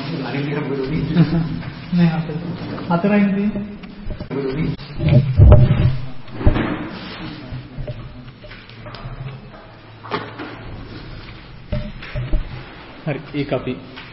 නෑ හතරයි තියෙන්නේ. හරි ඒක අපි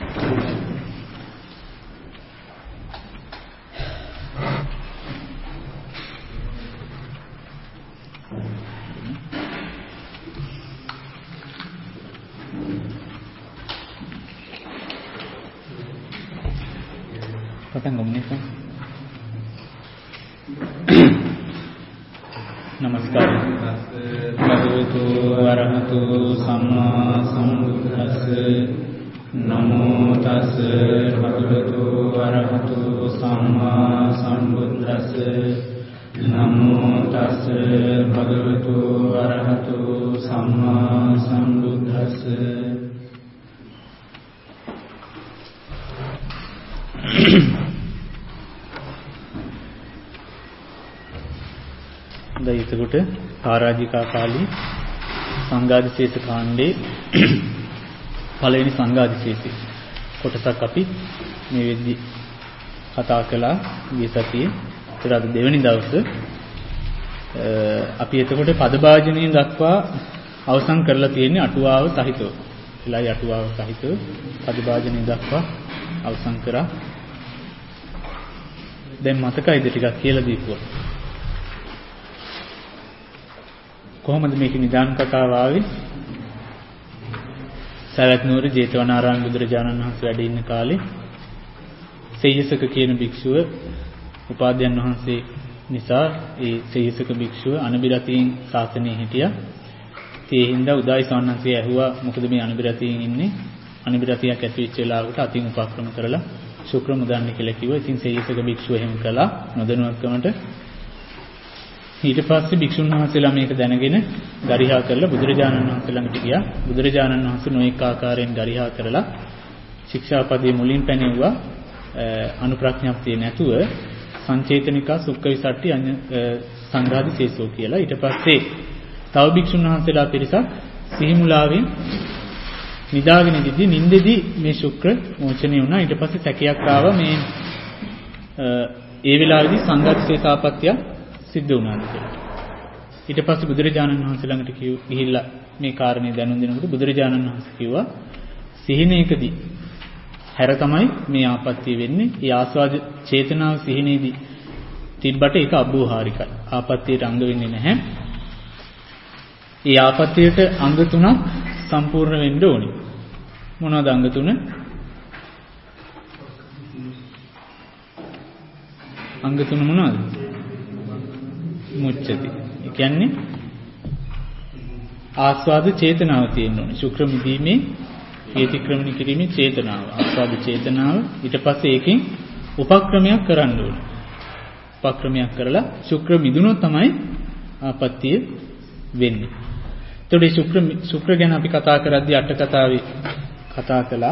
नमस्कार भगवतो अरहतो सम्मा सम्बुद्धस्से नमो तस्से भगवतो अरहतो सम्मा सम्बुद्धस्से नमो तस्से भगवतो अरहतो सम्मा सम्बुद्धस्से එතකොට පරාජිකා කාලී සංඝාදිශේෂ කාණ්ඩේ පළවෙනි සංඝාදිශේෂය කොටසක් අපි මේ වෙද්දි කතා කළා ගිය සතියේ. ඒතර අද දෙවෙනි දවසේ අපි එතකොට පදභාජනයෙන් දක්වා අවසන් කරලා තියෙන්නේ අටුවාව සහිතව. එලයි අටුවාව සහිතව පදභාජනයෙන් දක්වා අවසන් කරා. දැන් මතකයිද ටිකක් කියලා දීපුවා. කොහොමද මේක නිදාන කතාව ආවේ? සවැත් නුවර ජේතවනාරාම බුදුරජාණන් වහන්සේ වැඩ ඉන්න කාලේ සේයසක කියන භික්ෂුව උපාධ්‍යයන් වහන්සේ නිසා ඒ සේයසක භික්ෂුව අනබිරතියෙන් ශාසනයේ හිටියා. ඒ හින්දා උදායි සවන්නන්සේ ඇහුවා මොකද මේ අනබිරතියෙන් ඉන්නේ? අනබිරතියක් ඇති වෙච්ච වෙලාවකට අතින් උපක්‍රම කරලා ශුක්‍ර මුදන්න කියලා කිව්වා. ඉතින් සේයසක භික්ෂුව එහෙම කළා නොදැනුවත්කමට. ඊට පස්සේ භික්ෂුන් වහන්සේලා මේක දැනගෙන ගරිහා කරලා බුදුරජාණන් වහන්සේ ළඟට ගියා. බුදුරජාණන් වහන්සේ නොඑක ආකාරයෙන් ගරිහා කරලා ශික්ෂාපදයේ මුලින් පැනෙවුවා අනුප්‍රඥාප්තිය නැතුව සංචේතනිකා සුක්ඛවිසට්ටි සංඝාදිශේෂෝ කියලා. ඊට පස්සේ තව භික්ෂුන් වහන්සේලා පිරිසක් සිහිමුලාවෙන් නිදාගෙන ඉඳිද්දී නිින්දෙදී මේ ශුක්‍ර මෝචනය වුණා. ඊට පස්සේ සැකයක් ආවා මේ ඒ වෙලාවේදී සංඝාදිශේෂාපත්‍ය සිද්ධ වුණාද කියලා. ඊට පස්සේ බුදුරජාණන් වහන්සේ ළඟට ගිහිල්ලා මේ කාරණේ දැනුම් දෙනකොට බුදුරජාණන් වහන්සේ කිව්වා සිහිනේකදී හැර තමයි මේ ආපත්‍ය වෙන්නේ. ඒ ආස්වාද චේතනාව සිහිනේදී තිබ්බට ඒක අභූහාරිකයි. ආපත්‍යයට අංග වෙන්නේ නැහැ. ඒ ආපත්‍යයට අංග තුනක් සම්පූර්ණ වෙන්න ඕනේ. මොනවද අංග තුන? අංග තුන මොනවද? මුච්චති. ඒ කියන්නේ ආස්වාද චේතනාව තියෙන්න ඕනේ. ශුක්‍ර මිදීමේ ප්‍රතික්‍රමණය කිරීමේ චේතනාව. ආස්වාද චේතනාව. ඊට පස්සේ ඒකෙන් උපක්‍රමයක් කරන්න ඕනේ. උපක්‍රමයක් කරලා ශුක්‍ර මිදුනොත් තමයි ආපත්‍ය වෙන්නේ. එතකොට ශුක්‍ර ගැන අපි කතා කරද්දී අට කතාවේ කතා කළා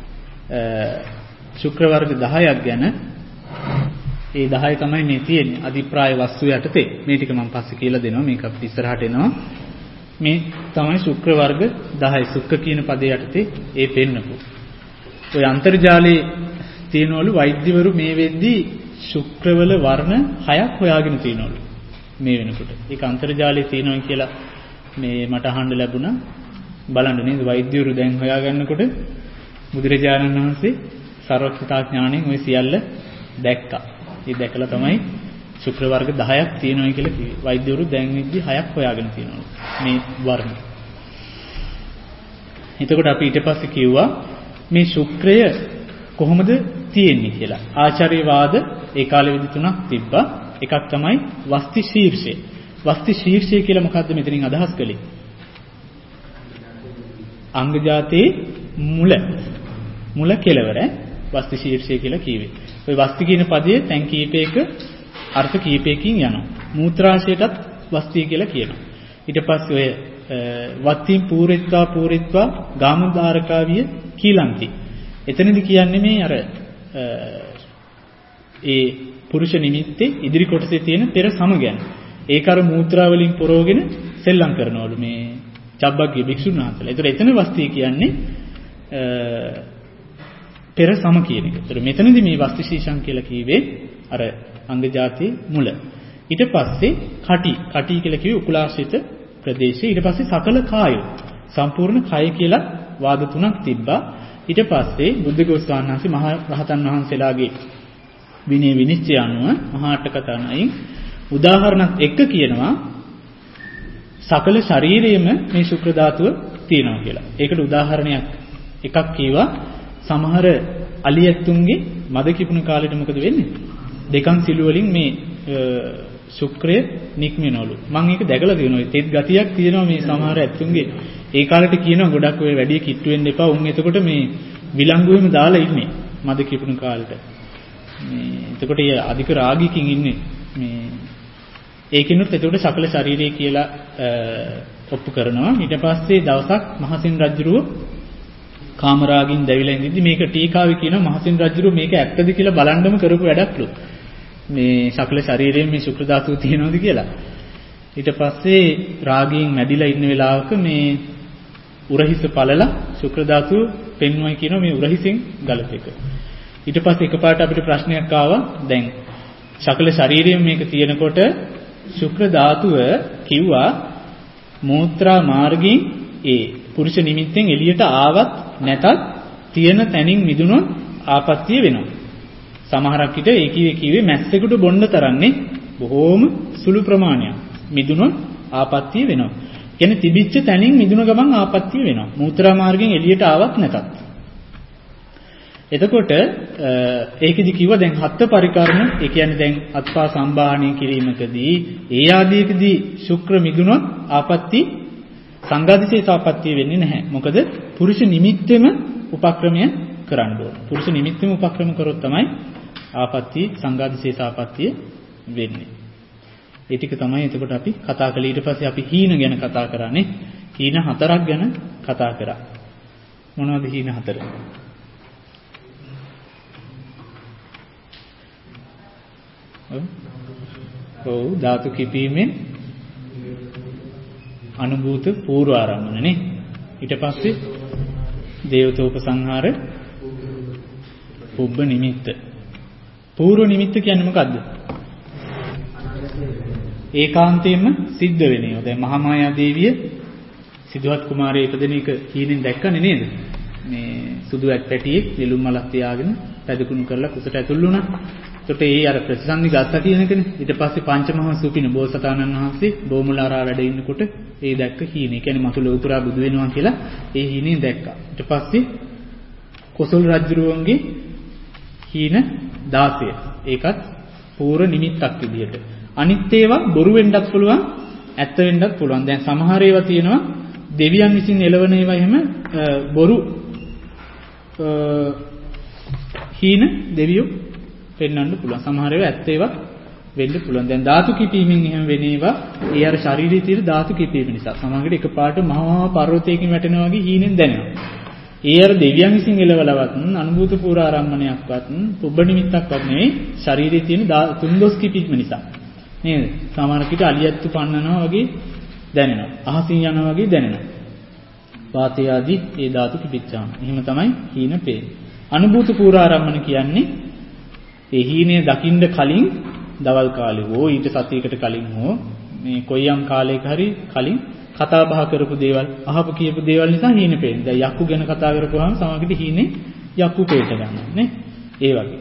ශුක්‍ර වර්ග 10ක් ගැන. ඒ 10 තමයි මේ තියෙන්නේ අධිප්‍රාය වස්තු යටතේ. මේ ටික මම පස්සේ කියලා දෙනවා. මේක අපිට ඉස්සරහට එනවා. මේ තමයි ශුක්‍ර වර්ග 10. සුක්ඛ කියන පදේ යටතේ ඒ පෙන්නපු. ඔය අන්තර්ජාලයේ තියෙනවලු වෛද්‍යවරු මේ වෙද්දී ශුක්‍රවල වර්ණ 6ක් හොයාගෙන තියෙනවලු මේ වෙනකොට. ඒක අන්තර්ජාලයේ තියෙනවා කියලා මේ මට අහන්න ලැබුණා. බලන්න නේද වෛද්‍යවරු දැන් හොයාගන්නකොට බුදුරජාණන් වහන්සේ සර්වඥතා ඥාණයෙන් ওই සියල්ල දැක්කා. ඒ දැකලා තමයි ශුක්‍ර වර්ග 10ක් තියෙනවා කියලා කිව්වේ. වෛද්‍යවරු දැන් විද්දි 6ක් හොයාගෙන තියෙනවා මේ වර්ණ. එතකොට අපි ඊට පස්සේ කිව්වා මේ ශුක්‍රය කොහොමද තියෙන්නේ කියලා. ආචාර්යවාද ඒ කාලෙ විදි තුනක් තිබ්බා. එකක් තමයි වස්ති ශීර්ෂය. වස්ති ශීර්ෂය කියලා මොකද්ද මෙතනින් අදහස් කළේ? අංග ජාතේ මුල කෙලවර වස්ති ශීර්ෂය කියලා කියවේ. ওই වස්ති කියන පදයේ තැන් කීපයක අර්ථ කීපයකින් යනවා. මූත්‍රාශයටත් වස්ති කියලා කියනවා. ඊට පස්සේ ඔය වත්තින් පූරිත්වා ගාමදාරකාවිය කීලන්ති. එතනදි කියන්නේ මේ අර ඒ පුරුෂ නිමිත්තේ ඉදිරි කොටසේ තියෙන පෙර සම ගැන. ඒක අර මූත්‍රා වලින් පොරවගෙන සෙල්ලම් කරනවලු මේ චබ්බග්ගේ භික්ෂුන් වහන්සේලා. ඒතර එතන වස්ති කියන්නේ පෙර සම කියන එක. ඒතර මෙතනදී මේ වස්තුශීෂං කියලා කියවේ අර අංග જાතියේ මුල. ඊට පස්සේ කටි කියලා කිව්වේ උකුලාශ්‍රිත ප්‍රදේශය. ඊට පස්සේ සකල කාය සම්පූර්ණ කය කියලා වාද තුනක් තිබ්බා. ඊට පස්සේ බුද්ධඝෝෂ වහන්සේ මහා රහතන් වහන්සේලාගේ විනය විනිශ්චය අනුව මහා අට කතාණයින් උදාහරණත් එක්ක කියනවා සකල ශරීරයේම මේ ශුක්‍ර ධාතුව තියෙනවා කියලා. ඒකට උදාහරණයක් එකක් කියවා සමහර අලියැත්තුන්ගේ මද කිපුණු කාලෙට මොකද වෙන්නේ? දෙකන් සිළු වලින් මේ ශුක්‍රය නික්මනවලු. මම ඒක දැකලා තියෙනවා. තෙත් ගතියක් තියෙනවා මේ සමහර ඇත්තුන්ගේ. ඒ කාලෙට කියනවා ගොඩක් ඔය වැඩි කිට්ටු වෙන්න එපා. උන් එතකොට මේ විලංගුවෙම දාලා ඉන්නේ මද කිපුණු කාලෙට. මේ එතකොට ඒ අධික රාගිකින් ඉන්නේ මේ ඒකිනුත් එතකොට සකල ශරීරය කියලා ඔප්පු කරනවා. ඊට පස්සේ දවසක් මහසින් රජුරුව කාමරාගින් දැවිලා ඉඳිද්දි මේක ටීකාවේ කියනවා මහසින් රජුරුව මේක ඇත්තද කියලා බලන්නම කරපු වැඩක්ලු. මේ සකල ශරීරයෙන් මේ ශුක්‍ර ධාතුව තියෙනවද කියලා. ඊට පස්සේ රාගයෙන් මැදිලා ඉන්න වෙලාවක මේ උරහිස පළලා ශුක්‍ර ධාතුව පෙන්වයි කියනවා මේ උරහිසින් ගලපෙක. ඊට පස්සේ එකපාරට අපිට ප්‍රශ්නයක් ආවා. දැන් සකල ශරීරයෙන් මේක තියෙනකොට ශුක්‍ර ධාතුව කිව්වා මෝත්‍රා මාර්ගයෙන් ඒ පුරුෂ නිමිත්තෙන් එළියට ආවත් නැතත් තියෙන තැනින් මිදුණොත් ආපත්‍ය වෙනවා. සමහරක් විට ඒ කිව්වේ මැස්සෙකුට බොන්න තරන්නේ බොහෝම සුළු ප්‍රමාණයක්. මිදුණොත් ආපත්‍ය වෙනවා. කියන්නේ තිබිච්ච තැනින් මිදුණ ගමන් ආපත්‍ය වෙනවා. මූත්‍රා මාර්ගයෙන් එළියට ආවත් නැතත්. එතකොට ඒකෙදි කිව්වා දැන් හත් පරිකර්ම ඒ කියන්නේ දැන් අත්පා සම්බාහණය කිරීමකදී ඒ ආදීකදී ශුක්‍ර මිදුණොත් ආපත්‍ය සංඝාදිශේෂ ආපත්‍ය වෙන්නේ නැහැ. මොකද පුරුෂ නිමිත්තෙම උපක්‍රමය කරන්න ඕන. පුරුෂ නිමිත්තෙම උපක්‍රම කරොත් තමයි ආපත්‍ය සංඝාදිශේෂ ආපත්‍ය වෙන්නේ. ඒ ටික තමයි එතකොට අපි කතා කළේ. ඊට පස්සේ අපි හීන ගැන කතා කරානේ. හීන හතරක් ගැන කතා කරා. මොනවද හීන හතර? ඔව් ධාතු කිපීමෙන් අනුභූත පූර්ව ආරම්භනනේ. ඊට පස්සේ දේවතෝපසංහාර පුබ්බ නිමිත්ත. පූර්ව නිමිත්ත කියන්නේ මොකද්ද? ඒකාන්තයෙන්ම සිද්ධ වෙන්නේ. දැන් මහාමායා දේවිය සිද්ධාර්ථ කුමාරය ඉපදෙන එක කීනෙන් දැක්කනේ නේද? මේ සුදු ඇටපැටියෙක් නිලුම් මලක් තියාගෙන පැදකුණු කරලා කුසට ඇතුල් වුණා. එතකොට ඒ අර ප්‍රතිසන්දි ගත්තා කියන එකනේ. ඊට පස්සේ පංචමහා සුපින බෝසතාණන් වහන්සේ බෝමුලාරා වැඩ ඉන්නකොට ඒ දැක්ක හීනේ. කියන්නේ මතු ලෝතුරා බුදු වෙනවා කියලා ඒ හීනේ දැක්කා. ඊට පස්සේ කොසල් රජුරුවන්ගේ හීන 16. ඒකත් පූර්ව නිමිත්තක් විදියට. අනිත් ඒවා බොරු වෙන්නත් පුළුවන්, ඇත්ත වෙන්නත් පුළුවන්. දැන් සමහර ඒවා තියෙනවා දෙවියන් විසින් එළවන ඒවා එහෙම බොරු හීන දෙවියෝ පෙන්වන්න පුළුවන්. සමහර ඒවා ඇත්ත ඒවා වෙන්න පුළුවන්. දැන් ධාතු කිපීමෙන් එහෙම වෙන ඒවා ඒ අර ශාරීරික තියෙන ධාතු කිපීම නිසා. සමහරවිට එකපාරට මහා පර්වතයකින් වැටෙනවා වගේ හීනෙන් දැනෙනවා. ඒ අර දෙවියන් විසින් එළවලවත් අනුභූත පූර්ව ආරම්භණයක්වත් පුබ්බ නිමිත්තක්වත් නෙවෙයි ශාරීරික තියෙන තුන්දොස් කිපීම නිසා. නේද? සමහරවිට අලියත්තු පන්නනවා වගේ දැනෙනවා. අහසින් යනවා වගේ දැනෙනවා. වාතය ආදී ඒ ධාතු කිපිච්චාම. එහෙම තමයි හීන පේන්නේ. අනුභූත පූර්ව ආරම්භණ කියන්නේ ඒ හීනේ දකින්න කලින් දවල් කාලේ හෝ ඊට සතියකට කලින් හෝ මේ කොයියම් කාලයක හරි කලින් කතා බහ කරපු දේවල් අහපු කියපු දේවල් නිසා හීන පේන්නේ. දැන් යක්කු ගැන කතා කරපුවාම සමහරවිට හීනේ යක්කු පේට ගන්නවා නේ. ඒ වගේ.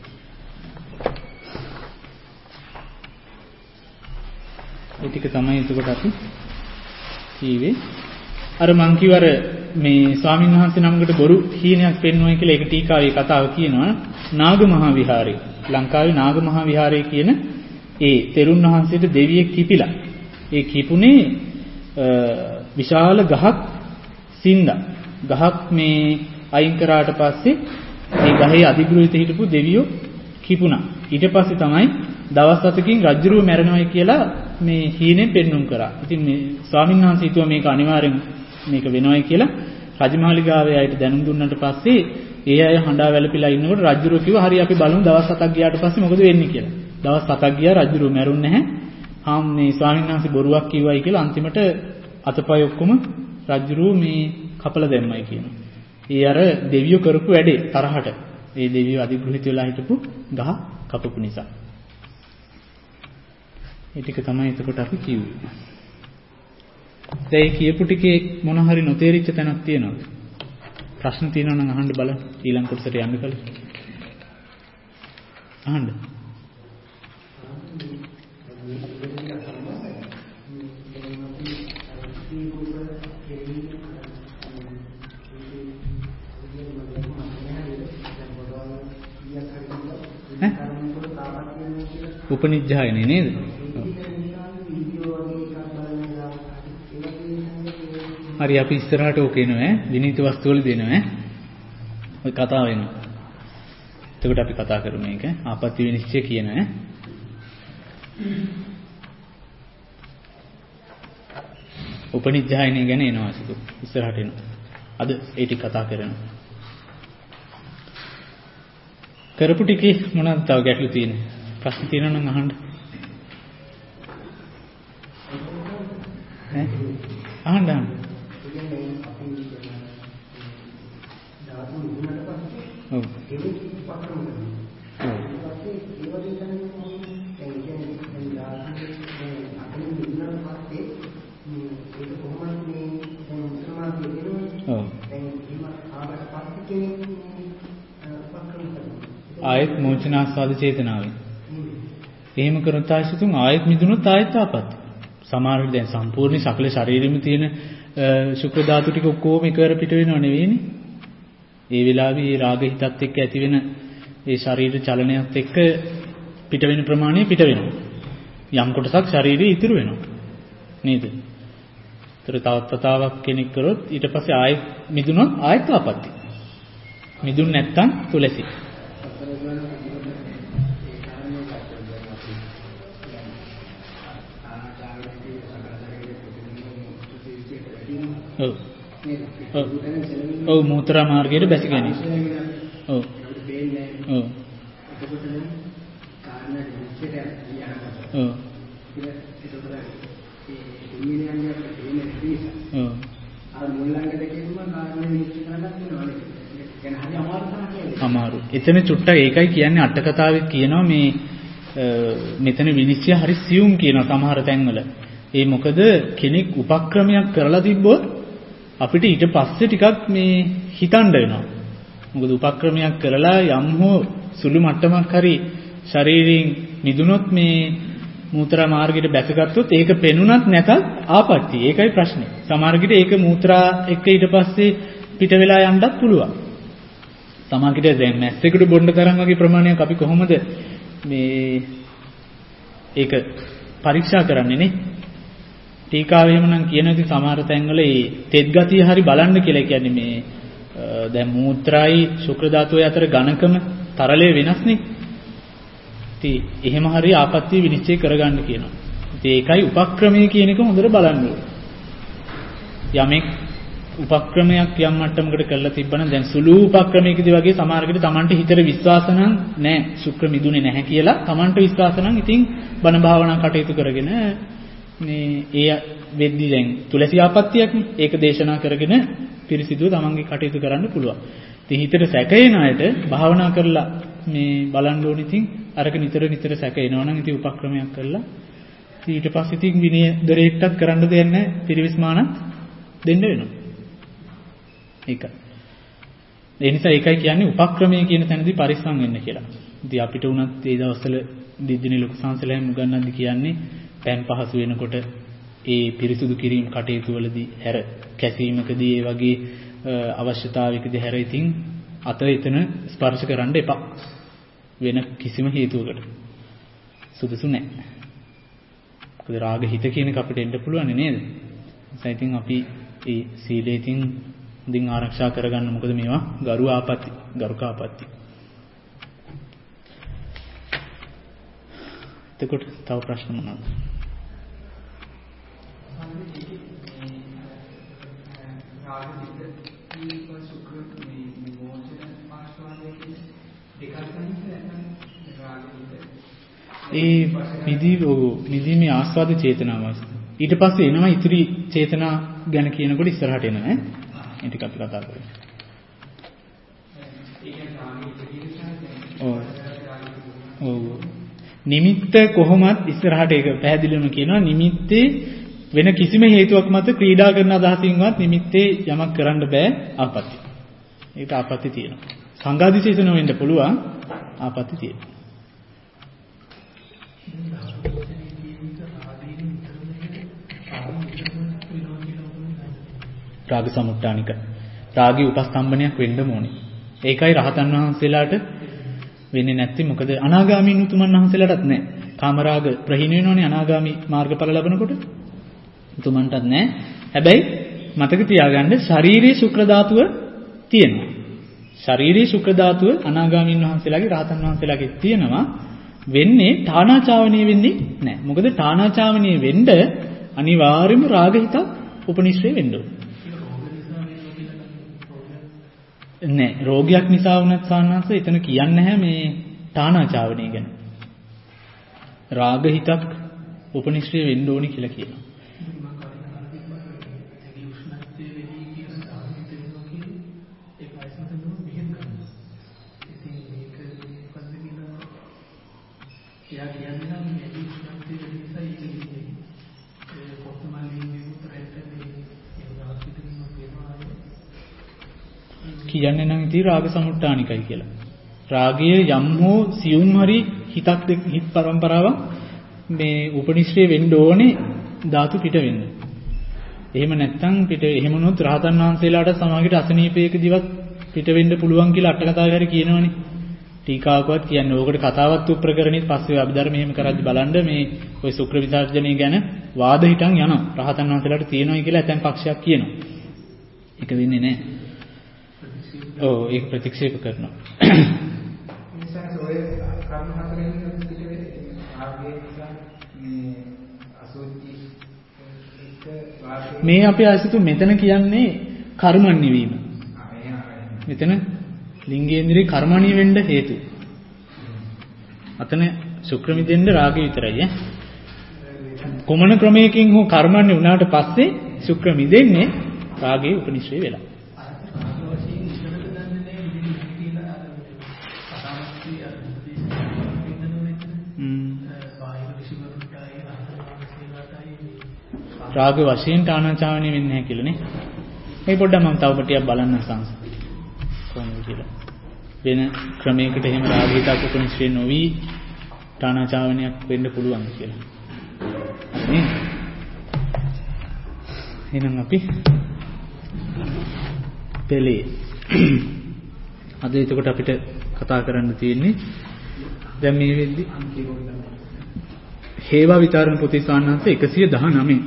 ඒ ටික තමයි එතකොට අපි කීවේ. අර මං කිව්වර මේ ස්වාමීන් වහන්සේ නමකට බොරු හීනයක් පෙන්වයි කියලා ඒක ටීකාවේ කතාව කියනවා. නාග මහා විහාරය. ලංකාවේ නාග මහා විහාරය කියන ඒ තෙරුන් වහන්සේට දෙවියෙක් කිපිලා. ඒ කිපුනේ විශාල ගහක් සින්දා. ගහක් මේ අයින් කරාට පස්සේ ඒ ගහේ අධිග්‍රහිත හිටපු දෙවියෝ කිපුණා. ඊට පස්සේ තමයි දවස් 7කින් රජුරුව මැරෙනවයි කියලා මේ හීනෙන් පෙන්눔 කරා. ඉතින් මේ ස්වාමීන් වහන්සේ හිතුවා මේක අනිවාර්යෙන් මේක වෙනවයි කියලා රජමාලිගාවේ අයට දැනුම් දුන්නාට පස්සේ ඒ අය හඬා වැළපිලා ඉන්නකොට රජුරුව කිව්වා හරි අපි බලමු දවස් 7ක් ගියාට පස්සේ මොකද වෙන්නේ කියලා. දවස් 7ක් ගියා රජුරුව මැරුන්නේ නැහැ. මේ ස්වාමීන් වහන්සේ බොරුවක් කිව්වයි කියලා අන්තිමට අතපය ඔක්කොම රජුරුව මේ කපලා දැම්මයි කියනවා. ඒ අර දෙවියෝ කරපු වැඩේ තරහට. ඒ දෙවියෝ අධිග්‍රහිත වෙලා හිටපු ගහ කපපු නිසා. ඒ ටික තමයි එතකොට අපි කිව්වේ. දැන් කියපු ටිකේ මොන හරි නොතේරිච්ච තැනක් තියෙනවද? ප්‍රශ්න තියෙනවා නම් අහන්න බලන්න. ඊළඟ කොටසට යන්න කලින්. අහන්න. උපනිජ්ජායනේ නේද? හරි අපි ඉස්සරහට ඕක එනවා විනීත වස්තු වල දෙනවා ඔය කතාව වෙනවා. එතකොට අපි කතා කරමු මේක ආපත්‍ය විනිශ්චය කියනවා. උපනිජ්ජායනේ ගැන එනවා සිතු ඉස්සරහට එනවා. අද ඒ ටික කතා කරනවා. කරපු ටිකේ මොනවද තව ගැටලු තියෙන්නේ? ප්‍රශ්න තියෙනවා නම් අහන්න. අහන්න. ඔව්. ආයත් මෝචනාස්වාද චේතනාවෙන්. එහෙම කරොත් ආයසතුන් ආයත් මිදුනොත් ආයත් ආපත්. සමහර විට දැන් සම්පූර්ණ සකල ශරීරෙම තියෙන ශුක්‍ර ධාතු ටික ඔක්කොම එකවර පිට වෙනව නෙවෙයිනේ. ඒ වෙලාවේ මේ රාග හිතත් එක්ක ඇති වෙන ඒ ශරීර චලනයත් එක්ක පිට වෙන ප්‍රමාණය පිට වෙනවා. යම් කොටසක් ශරීරයේ ඉතුරු වෙනවා. නේද? ඒතර තවත් වතාවක් කෙනෙක් කරොත් ඊට පස්සේ ආයෙත් මිදුනොත් ආයෙත් ආපත්‍ති. මිදුන් නැත්තම් තුලසි. ඔව්. ඔව් මූත්‍රා මාර්ගයේ බැස ගැනීම. ඔව්. ඔව්. ඔව්. අමාරු. එතන චුට්ටක් ඒකයි කියන්නේ අට කතාවෙත් කියනවා මේ මෙතන විනිශ්චය හරි සියුම් කියනවා සමහර තැන්වල. ඒ මොකද කෙනෙක් උපක්‍රමයක් කරලා තිබ්බොත් අපිට ඊට පස්සේ ටිකක් මේ හිතන්න වෙනවා. මොකද උපක්‍රමයක් කරලා යම් හෝ සුළු මට්ටමක් හරි ශරීරයෙන් නිදුනොත් මේ මූත්‍රා මාර්ගයට බැසගත්තොත් ඒක පෙනුනත් නැතත් ආපත්‍ති. ඒකයි ප්‍රශ්නේ. සමහර විට ඒක මූත්‍රා එක්ක ඊට පස්සේ පිට වෙලා යන්නත් පුළුවන්. සමහර විට දැන් මැස්සෙකුට බොන්න තරම් වගේ ප්‍රමාණයක් අපි කොහොමද මේ ඒක පරීක්ෂා කරන්නේ නේ? ටීකාව එහෙම නම් කියන ඉතින් සමහර තැන්වල ඒ තෙත් ගතිය හරි බලන්න කියලා කියන්නේ මේ දැන් මූත්‍රායි ශුක්‍ර ධාතුවේ අතර ඝනකම තරලය වෙනස්නේ. ඉතින් එහෙම හරි ආපත්‍ය විනිශ්චය කරගන්න කියනවා. ඉතින් ඒකයි උපක්‍රමයේ කියන එක හොඳට බලන්න ඕනේ. යමෙක් උපක්‍රමයක් යම් මට්ටමකට කරලා තිබ්බනම් දැන් සුළු උපක්‍රමයකදී වගේ සමහරකට Tamanට හිතට විශ්වාස නම් නැහැ ශුක්‍ර මිදුනේ නැහැ කියලා Tamanට විශ්වාස නම් ඉතින් බණ භාවනා කටයුතු කරගෙන මේ ඒ වෙද්දි දැන් තුලසි ආපත්‍යයක්නේ ඒක දේශනා කරගෙන පිරිසිදුව තමන්ගේ කටයුතු කරන්න පුළුවන්. ඉතින් හිතට සැකේන අයට භාවනා කරලා මේ බලන්න ඕනේ ඉතින් අරක නිතර සැකේනවා නම් ඉතින් උපක්‍රමයක් කරලා ඊට පස්සේ ඉතින් විනය දරේට්ටත් කරන්න දෙයක් නැහැ පිරිවිස්මානත් දෙන්න වෙනවා. ඒක. ඒ නිසා ඒකයි කියන්නේ උපක්‍රමයේ කියන තැනදී පරිස්සම් වෙන්න කියලා. ඉතින් අපිට උනත් මේ දවස්වල දිද්දිනේ ලොකු සංසලයන් මුගන්නන්දි කියන්නේ පෑන් පහසු වෙනකොට ඒ පිරිසුදු කිරීම කටයුතු වලදී හැර කැසීමකදී ඒ වගේ අවශ්‍යතාවයකදී හැර ඉතින් අත එතන ස්පර්ශ කරන්න එපා. වෙන කිසිම හේතුවකට සුදුසු නැහැ. මොකද රාග හිත කියන එක අපිට එන්න පුළුවන් නේද? ඒ ඉතින් අපි ඒ සීලයෙන් ඉතින් ආරක්ෂා කරගන්න මොකද මේවා ගරු ආපත්‍ති ගරුක ආපත්‍ති. එතකොට තව ප්‍රශ්න මොනවද? ඒ නිදීමේ ආස්වාද චේතනාව ඊට පස්සේ එනවා ඉතිරි චේතනා ගැන කියනකොට ඉස්සරහට එනවා ඈ. ඒ ටික අපි කතා කරමු. ඔව්. නිමිත්ත කොහොමත් ඉස්සරහට ඒක පැහැදිලිවම කියනවා නිමිත්තේ වෙන කිසිම හේතුවක් මත ක්‍රීඩා කරන අදහසින්වත් නිමිත්තේ යමක් කරන්න බෑ ආපත්‍ය. ඒක ආපත්‍ය තියෙනවා. සංඝාදිශේෂණ වෙන්න පුළුවන් ආපත්‍ය තියෙනවා. රාග සමුට්ඨානික. රාගී උපස්තම්භනයක් වෙන්න ඕනේ. ඒකයි රහතන් වහන්සේලාට වෙන්නේ නැත්තේ මොකද අනාගාමීන් උතුමන් වහන්සේලාටත් නැහැ. කාමරාග ප්‍රහීන වෙනෝනේ අනාගාමී මාර්ගඵල ලැබනකොට. උතුමන්ටත් නැහැ. හැබැයි මතක තියාගන්න ශාරීරික ශුක්‍ර ධාතුව තියෙනවා. ශාරීරික ශුක්‍ර ධාතුව අනාගාමීන් වහන්සේලාගේ රහතන් වහන්සේලාගේ තියෙනවා. වෙන්නේ ඨානාචාවනීය වෙන්නේ නැහැ. මොකද ඨානාචාවනීය වෙන්න අනිවාර්යයෙන්ම රාග හිතක් උපනිශ්‍රේ වෙන්න ඕනේ. නෑ රෝගයක් නිසා වුණත් සාන්නස එතන කියන්නේ නැහැ මේ ඨානාචාවනය ගැන. රාග හිතක් උපනිශ්‍රේ වෙන්න ඕනි කියලා කියනවා. කියන්නේ නම් ඉතින් රාග සමුට්ඨානිකයි කියලා. රාගයේ යම් හෝ සියුම් හරි හිතක් හිත පරම්පරාවක් මේ උපනිශ්‍රේ වෙන්න ඕනේ ධාතු පිට වෙන්න. එහෙම නැත්නම් පිට එහෙම වුණොත් රහතන් වහන්සේලාට සමාගයට අසනීපයකදීවත් පිට වෙන්න පුළුවන් කියලා අට කතාවේ හරි කියනවනේ. ටීකාවකවත් කියන්නේ ඕකට කතාවත් උප්‍රකරණෙත් පස්සේ අභිධර්ම මෙහෙම කරද්දි බලන්න මේ ওই ශුක්‍ර විසර්ජනය ගැන වාද හිටන් යනවා. රහතන් වහන්සේලාට තියෙනවයි කියලා ඇතැම් පක්ෂයක් කියනවා. ඒක වෙන්නේ නැහැ. ඔව් ඒක ප්‍රතික්ෂේප කරනවා. මේ අපේ අසතු මෙතන කියන්නේ කර්මන්නේ වීම. මෙතන ලිංගේන්ද්‍රේ කර්මණීය වෙන්න හේතු. අතන ශුක්‍ර මිදෙන්න රාගය විතරයි ඈ. කොමන ක්‍රමයකින් හෝ කර්මන්නේ වුණාට පස්සේ ශුක්‍ර මිදෙන්නේ රාගයේ උපනිශ්‍රේ වෙලා. රාග වශයෙන් ඨානාචාවනීය වෙන්නේ නැහැ කියලානේ. මේ පොඩ්ඩක් මම තව ටිකක් බලන්න සංස. කොහොමද කියලා. වෙන ක්‍රමයකට එහෙම රාගීතක් උපනිශ්‍රේ නොවි ඨානාචාවනීයක් වෙන්න පුළුවන් කියලා. හරි. එහෙනම් අපි පෙළේ. අද එතකොට අපිට කතා කරන්න තියෙන්නේ දැන් මේ වෙද්දි හේවා විතරණ ප්‍රතිසාරණාංශ 119.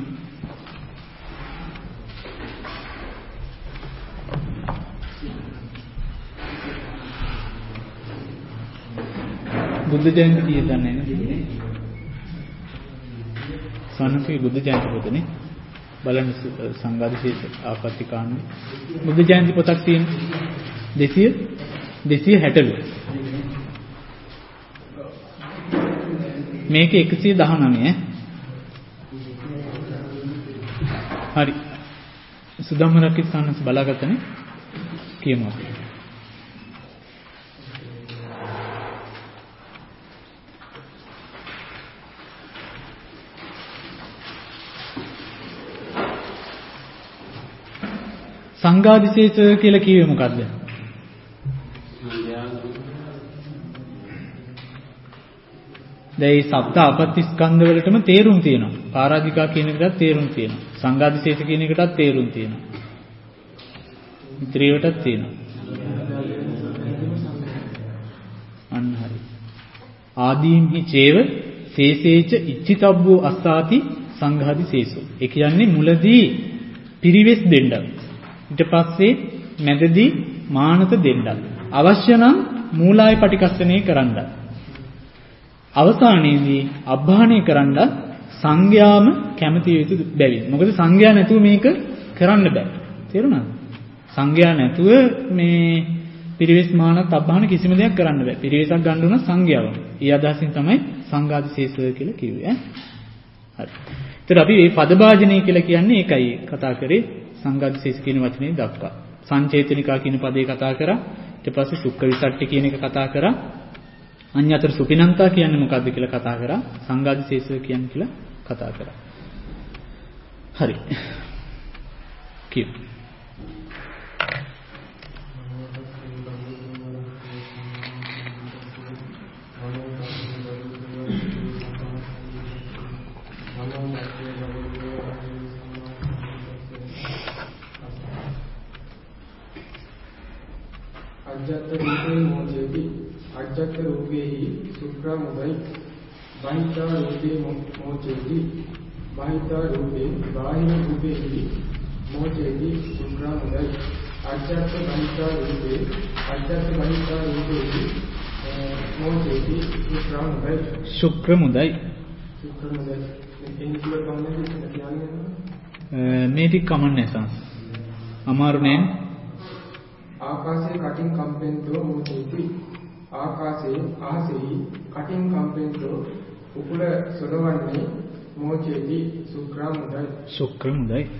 බුද්ධ ජයන්ති කීයද දන්නේ නැහැ. සානකේ බුද්ධ ජයන්ති පොතනේ බලන්න සංඝාදිශේෂ ආපත්‍ය කාණ්ඩේ බුද්ධ ජයන්ති පොතක් තියෙන 260. මේක 119 හරි. සුදම්මරක්කේ සානස් බලාගත්තනේ කියමු අපි. සංඝාදිශේෂ කියලා කිව්වේ මොකද්ද? දැන් සප්ත අපත්‍ය ස්කන්ධ වලටම තේරුම් තියෙනවා. පාරාධිකා කියන එකටත් තේරුම් තියෙනවා. සංඝාදිශේෂ කියන එකටත් තේරුම් තියෙනවා. ඉත්‍රියටත් තියෙනවා. අන්න හරි. ආදීන්හි චේව සේසේච ඉච්ඡිතබ්බෝ අස්සාති සංඝාදිශේෂෝ. ඒ කියන්නේ මුලදී පිරිවෙස් දෙන්නක්. ඊට පස්සේ මැදදී මානත දෙන්නක්. අවශ්‍ය නම් මූලාය පටිකස්සනේ කරන්නත්. අවසානයේදී අභාණය කරන්නත් සංඝයාම කැමති යුතු බැවින්. මොකද සංඝයා නැතුව මේක කරන්න බෑ. තේරුණාද? සංඝයා නැතුව මේ පිරිවෙස් මානත් අභාණ කිසිම දෙයක් කරන්න බෑ. පිරිවෙසක් ගන්න උන සංඝයාවම. ඒ අදහසින් තමයි සංඝාදිශේෂ කියලා කිව්වේ. හරි. ඒතර අපි මේ පදභාජනය කියලා කියන්නේ ඒකයි කතා කරේ සංඝාදිශේෂ කියන වචනේ දක්වා. සංචේතනිකා කියන පදේ කතා කරා. ඊට පස්සේ සුක්ඛ විසට්ටි කියන එක කතා කරා. අඤ්ඤතර සුපිනන්තා කියන්නේ මොකද්ද කියලා කතා කරා. සංඝාදිශේෂය කියන්නේ කියලා කතා කරා. හරි. කියමු. අජ්ජත් රූපේහි සුඛ්‍රමුදයි බහිද්ධා රූපේ මොචේති බහිද්ධා රූපේ බාහිර රූපේහි මොචේති සුඛ්‍රමුදයි අජ්ජත් බහිද්ධා රූපේ මොචේති සුඛ්‍රමුදයි මේ ටික කමන්නේ සංස් අමාරු නෑ ආකාශයේ කටින් කම්පෙන්තෝ මොචේති ආකාශයේ අහසෙහි කටින් කම්පෙන්තෝ උකුල සොලවන්නේ මොචේති සුඛ්‍රමුදයි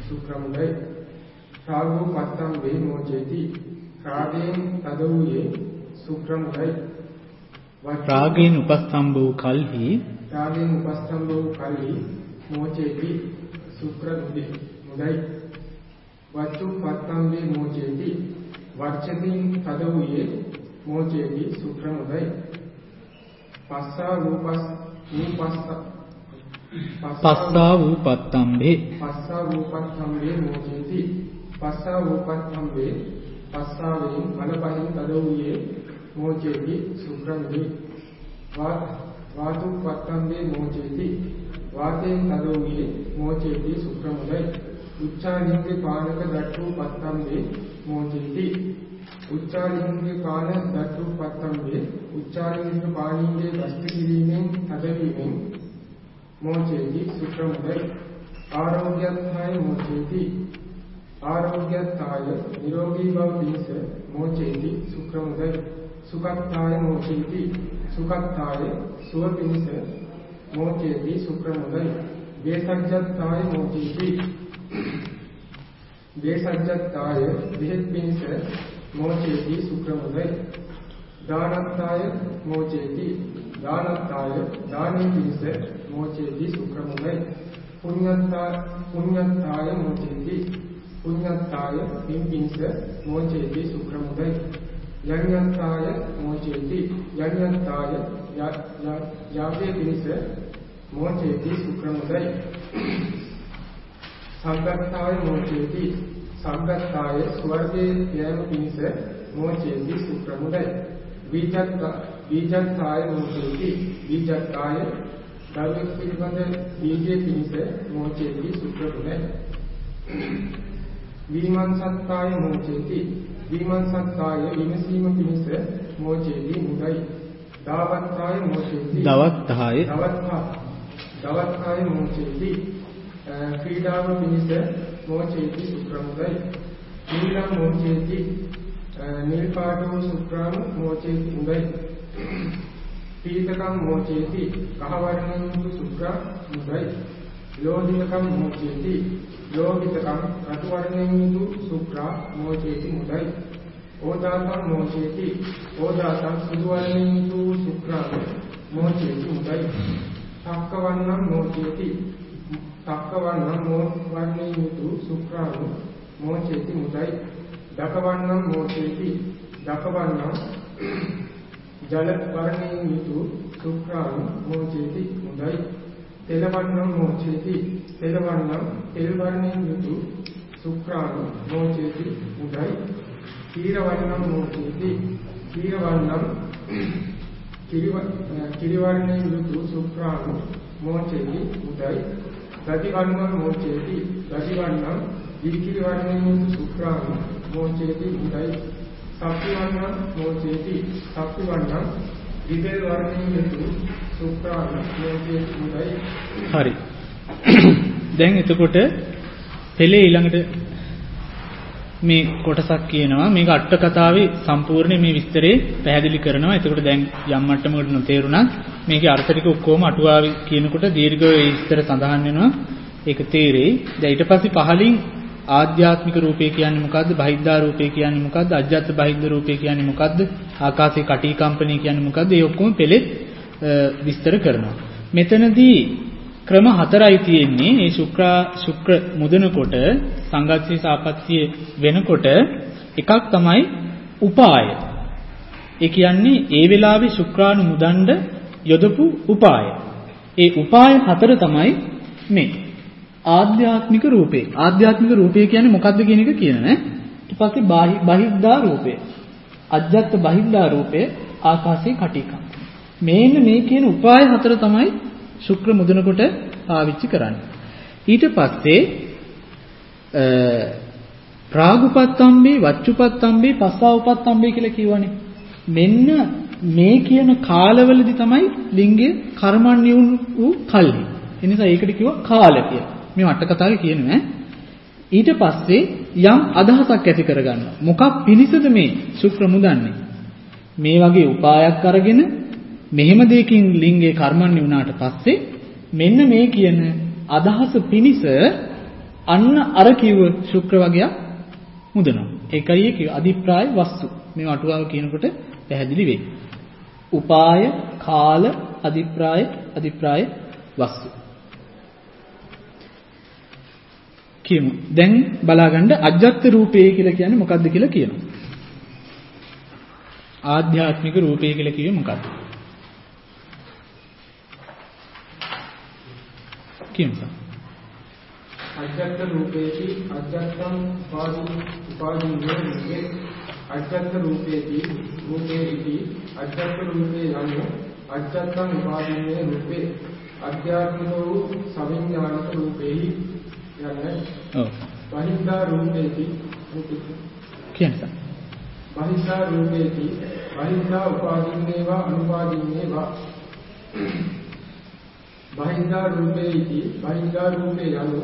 රාගෝ පත්තම් වේ මොචේති රාගයෙන් තද වූයේ සුඛ්‍රමුදයි රාගයෙන් උපස්තම්භ වූ කල්හි මොචේති සුඛ්‍රමුදයි වච්චු පත්තම් වේ මොචේති වර්චතින් තද වූයේ මොචේති සුඛ්‍රමුදයි පස්සා රූපත්තම්බේ මොචේති පස්සා රූපත්තම්බේ පස්සාවෙන් මනපහින් තද වූයේ මොචේති සුඛ්‍රමුදයි වාතුපත්තම්බේ මොචේති වාතයෙන් තද වූයේ මොචේති සුඛ්‍රමුදයි උච්චාලින්ගේ පානක දට්ටු පත්තම්බේ මොචේති උච්චාලින්ගේ පාන දට්ටු පත්තම්බේ උච්චාලින්ගේ පානීයේ ගස්ත කිරීමෙන් තදවීමෙන් මොචේති සුඛ්‍රමුදයි ආරෝග්‍යත්ථාය මොචේති නිරෝගී බව පිණිස මොචේති සුඛ්‍රමුදයි සුඛත්ථාය මොචේති සුව පිණිස මොචේති සුඛ්‍රමුදයි වේසජ්ජත්ථාය මොචේති විහෙත් පිණිස මොචේති සුඛ්‍රමුදයි දානත්ථාය මොචේති දානී පිණිස මොචේති සුඛ්‍රමුදයි පුඤ්ඤත්ථාය මොචේති පින් පිණිස මොචේති සුඛ්‍රමුදයි යඤ්ඤත්ථාය මොචේති යාවේ පිණිස මොචේති සුඛ්‍රමුදයි සංගත්තාය මොචේති ස්වර්ගයේ යෑම පිණිස මොචේති සුඛ්‍රමුදයි බීජත්තාය මොචේති ධර්ම පිළිබඳ බීජයේ පිණිස මොචේති සුඛ්‍රමුදයි විමංසත්තාය මොචේති විමසීම පිණිස මොචේති මුදයි දාවත්තාය මොචේති දවත්තාය මොචේති ක්‍රීඩාව පිණිස මොචේති සුඛ්‍රමුදයි නීලම් මොචේති නිල් පාට වූ සුඛ්‍රාම මොචේති මුදයි පීතකම් මොචේති කහ වර්ණයෙන් වූ සුඛ්‍රා මුදයි ලෝහිතකම් මොචේති ලෝහිතකම් රතු වර්ණයෙන් වූ සුඛ්‍රා මොචේති මුදයි ඕදාතම් මොචේති සුදු වර්ණයෙන් වූ සුඛ්‍රා මොචේති මුදයි තක්කවන්නම් මොචේති වර්ණයෙන් වූ සුඛ්‍රා මොචේති මුදයි දකවන්නම් මොචේති ජල වර්ණයෙන් වූ සුඛ්‍රා මොචේති මුදයි තෙලවන්නම් මොචේති තෙල් වර්ණයෙන් වූ සුඛ්‍රා මොචේති මුදයි කීරවන්නම් මොචේති කිරි වර්ණයෙන් වූ සුඛ්‍රා මොචේති මුදයි ගතිවන්නම් මොචේති ඉරිකිරි වර්ණයෙන් වූ සුඛ්‍රා මොචේති මුදයි සප්පිවන්නම් මොචේති විදේ වර්ණයෙන් වූ සුඛ්‍රා මොචේති මුදයි හරි දැන් එතකොට පෙළේ ඊළඟට මේ කොටසක් කියනවා මේක අට කතාවේ සම්පූර්ණ මේ විස්තරේ පැහැදිලි කරනවා. එතකොට දැන් යම් මට්ටමකට නොතේරුණා මේකේ අර්ථ ටික ඔක්කොම අටුවාවේ කියනකොට දීර්ඝව විස්තර සඳහන් වෙනවා. ඒක තේරෙයි. දැන් ඊට පස්සේ පහලින් ආධ්‍යාත්මික රූපේ කියන්නේ මොකද්ද? බහිද්ධා රූපේ කියන්නේ මොකද්ද? අජ්ජත් බහිද්ධ රූපේ කියන්නේ මොකද්ද? ආකාශයේ කටී කම්පණය කියන්නේ මොකද්ද? මේ ඔක්කොම පෙළෙත් විස්තර කරනවා. මෙතනදී ක්‍රම 4යි තියෙන්නේ. මේ ශුක්‍ර මුදනකොට සංගතිය සාපත්තිය වෙනකොට එකක් තමයි උපාය. ඒ කියන්නේ ඒ වෙලාවේ ශුක්‍රාණු මුදන්න යොදපු උපාය. ඒ උපාය 4 තමයි මේ ආධ්‍යාත්මික රූපේ. ආධ්‍යාත්මික රූපේ කියන්නේ මොකද්ද කියන එක කියනවා. ඊට පස්සේ බහිද්ධා රූපේ. අජ්ජත් බහිද්ධා රූපේ ආකාශයේ කටීකම්. මේ කියන උපාය 4 තමයි ශුක්‍ර මුදනකොට පාවිච්චි කරන්නේ. ඊට පස්සේ ප්‍රාගුපත්තම්බේ, වච්චුපත්තම්බේ, පස්සාවුපත්තම්බේ කියලා කියවනේ. මෙන්න මේ කියන කාලවලදී තමයි ලිංගය කර්මණ්‍ය වූ කල්හි. ඒ නිසා ඒකට කිව්වා කාල කියලා. මේ අට කතාවේ කියනවා. ඊට පස්සේ යම් අදහසක් ඇති කරගන්නවා. මොකක් පිණිසද මේ ශුක්‍ර මුදන්නේ? මේ වගේ උපායක් අරගෙන මෙහෙම දෙයකින් ලිංගයේ කර්මණ්‍ය වුණාට පස්සේ මෙන්න මේ කියන අදහස පිණිස අන්න අර කිව්ව ශුක්‍ර වගේක් මුදනවා. ඒකයි කිය අධිප්‍රාය වස්තු. මේ අටුවාව කියනකොට පැහැදිලි වෙයි. උපාය, කාල, අධිප්‍රාය වස්තු. කියමු. දැන් බලාගන්න අජ්ජත් රූපේ කියලා කියන්නේ මොකක්ද කියලා කියනවා. ආධ්‍යාත්මික රූපේ කියලා කිව්වේ මොකක්ද? කියමු. අජ්ජත් රූපේති අජ්ජත්තං උපාදීනේ රූපේ අජ්ජත් රූපේති රූපේති අජ්ජත් රූපේ යනු අජ්ජත්තං උපාදීනේ රූපේ අධ්‍යාත්මිකෝ සවිඥානික රූපේහි යන්නේ. ඔව්. බහිද්ධා රූපේති කියන්න. බහිද්ධා රූපේති බහිද්ධා උපාදීනේවා අනුපාදීනේවා බහිද්ධා රූපේති බහිද්ධා රූපේ යනු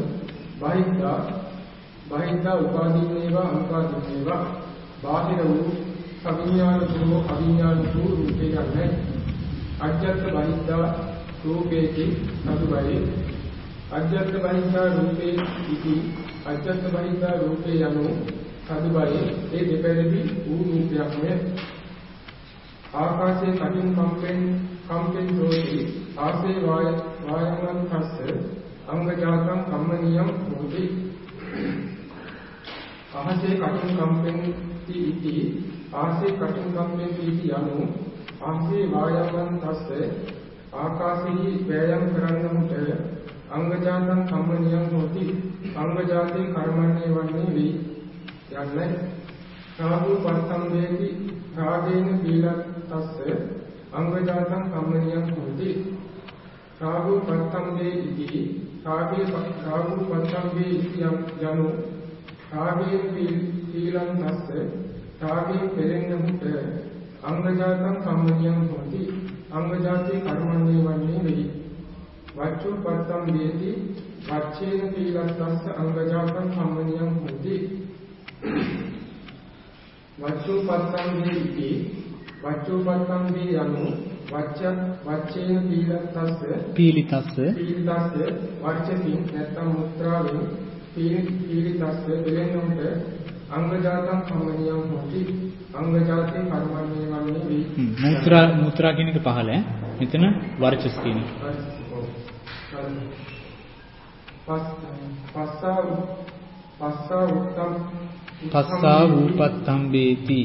බහිද්ධා උපාදීනේවා අනුපාදීනේවා බාහිර වූ සවිඥානිකෝ අවිඥානිකෝ රූපේ යන්නේ. අජ්ජත් බහිද්ධා රූපේති සතුබයි අජ්ජත් බහිද්ධා රූපේ ඉති අජ්ජත් බහිද්ධා රූපේ යනු සතුබයි ඒ දෙපැත්තේ වූ රූපයක්මය. ආකාශයේ කටින් කම්පෙන් රෝති ආසේ වායමං තස්ස අංගජාතං කම්මනියම් හෝති. ආසේ කටින් කම්පෙන් ඉති ආසේ කටින් කම්පෙන් ඉති යනු ආසේ වායමං තස්ස ආකාශයේ වෑයම් කරන්නමුට අංගජාතං කම්මනියම් හෝති. අංගජාතේ කර්මන්නේ වන්නේ වේ යන්නේ. සාදු පස්සම්බේති රාගේන පීලත්තස්ස අංගජාතං කම්මනියම් හෝති. රාගු පස්සම්බේ ඉති රාගු පස්සම්බේ ඉති යනු රාගේන පීලන්නස්ස රාගේ පෙරෙන්නමුට අංගජාතං කම්මනියම් හෝති. අංගජාතේ කර්මන්නේ වන්නේ වේ. වච්චු පස්සම්බේති වච්චේන පීලත්තස්ස අංගජාතං කම්මනියම් හෝති. වච්චෝපත්තම්බේ යනු වච්චේන පීලිතස්ස වච්චකින් නැත්නම් මුත්‍රාවෙන් පීලිතස්ස දෙලෙන්නොට අංගජාතං කම්මනියම් හොති. අංගජාතේ කර්මන්නේ වන්නේ වේ. මුත්‍රා කියන එක පහළ ඈ. මෙතන වර්චස් කියන එක. පස්සා වූපත්තම්බේති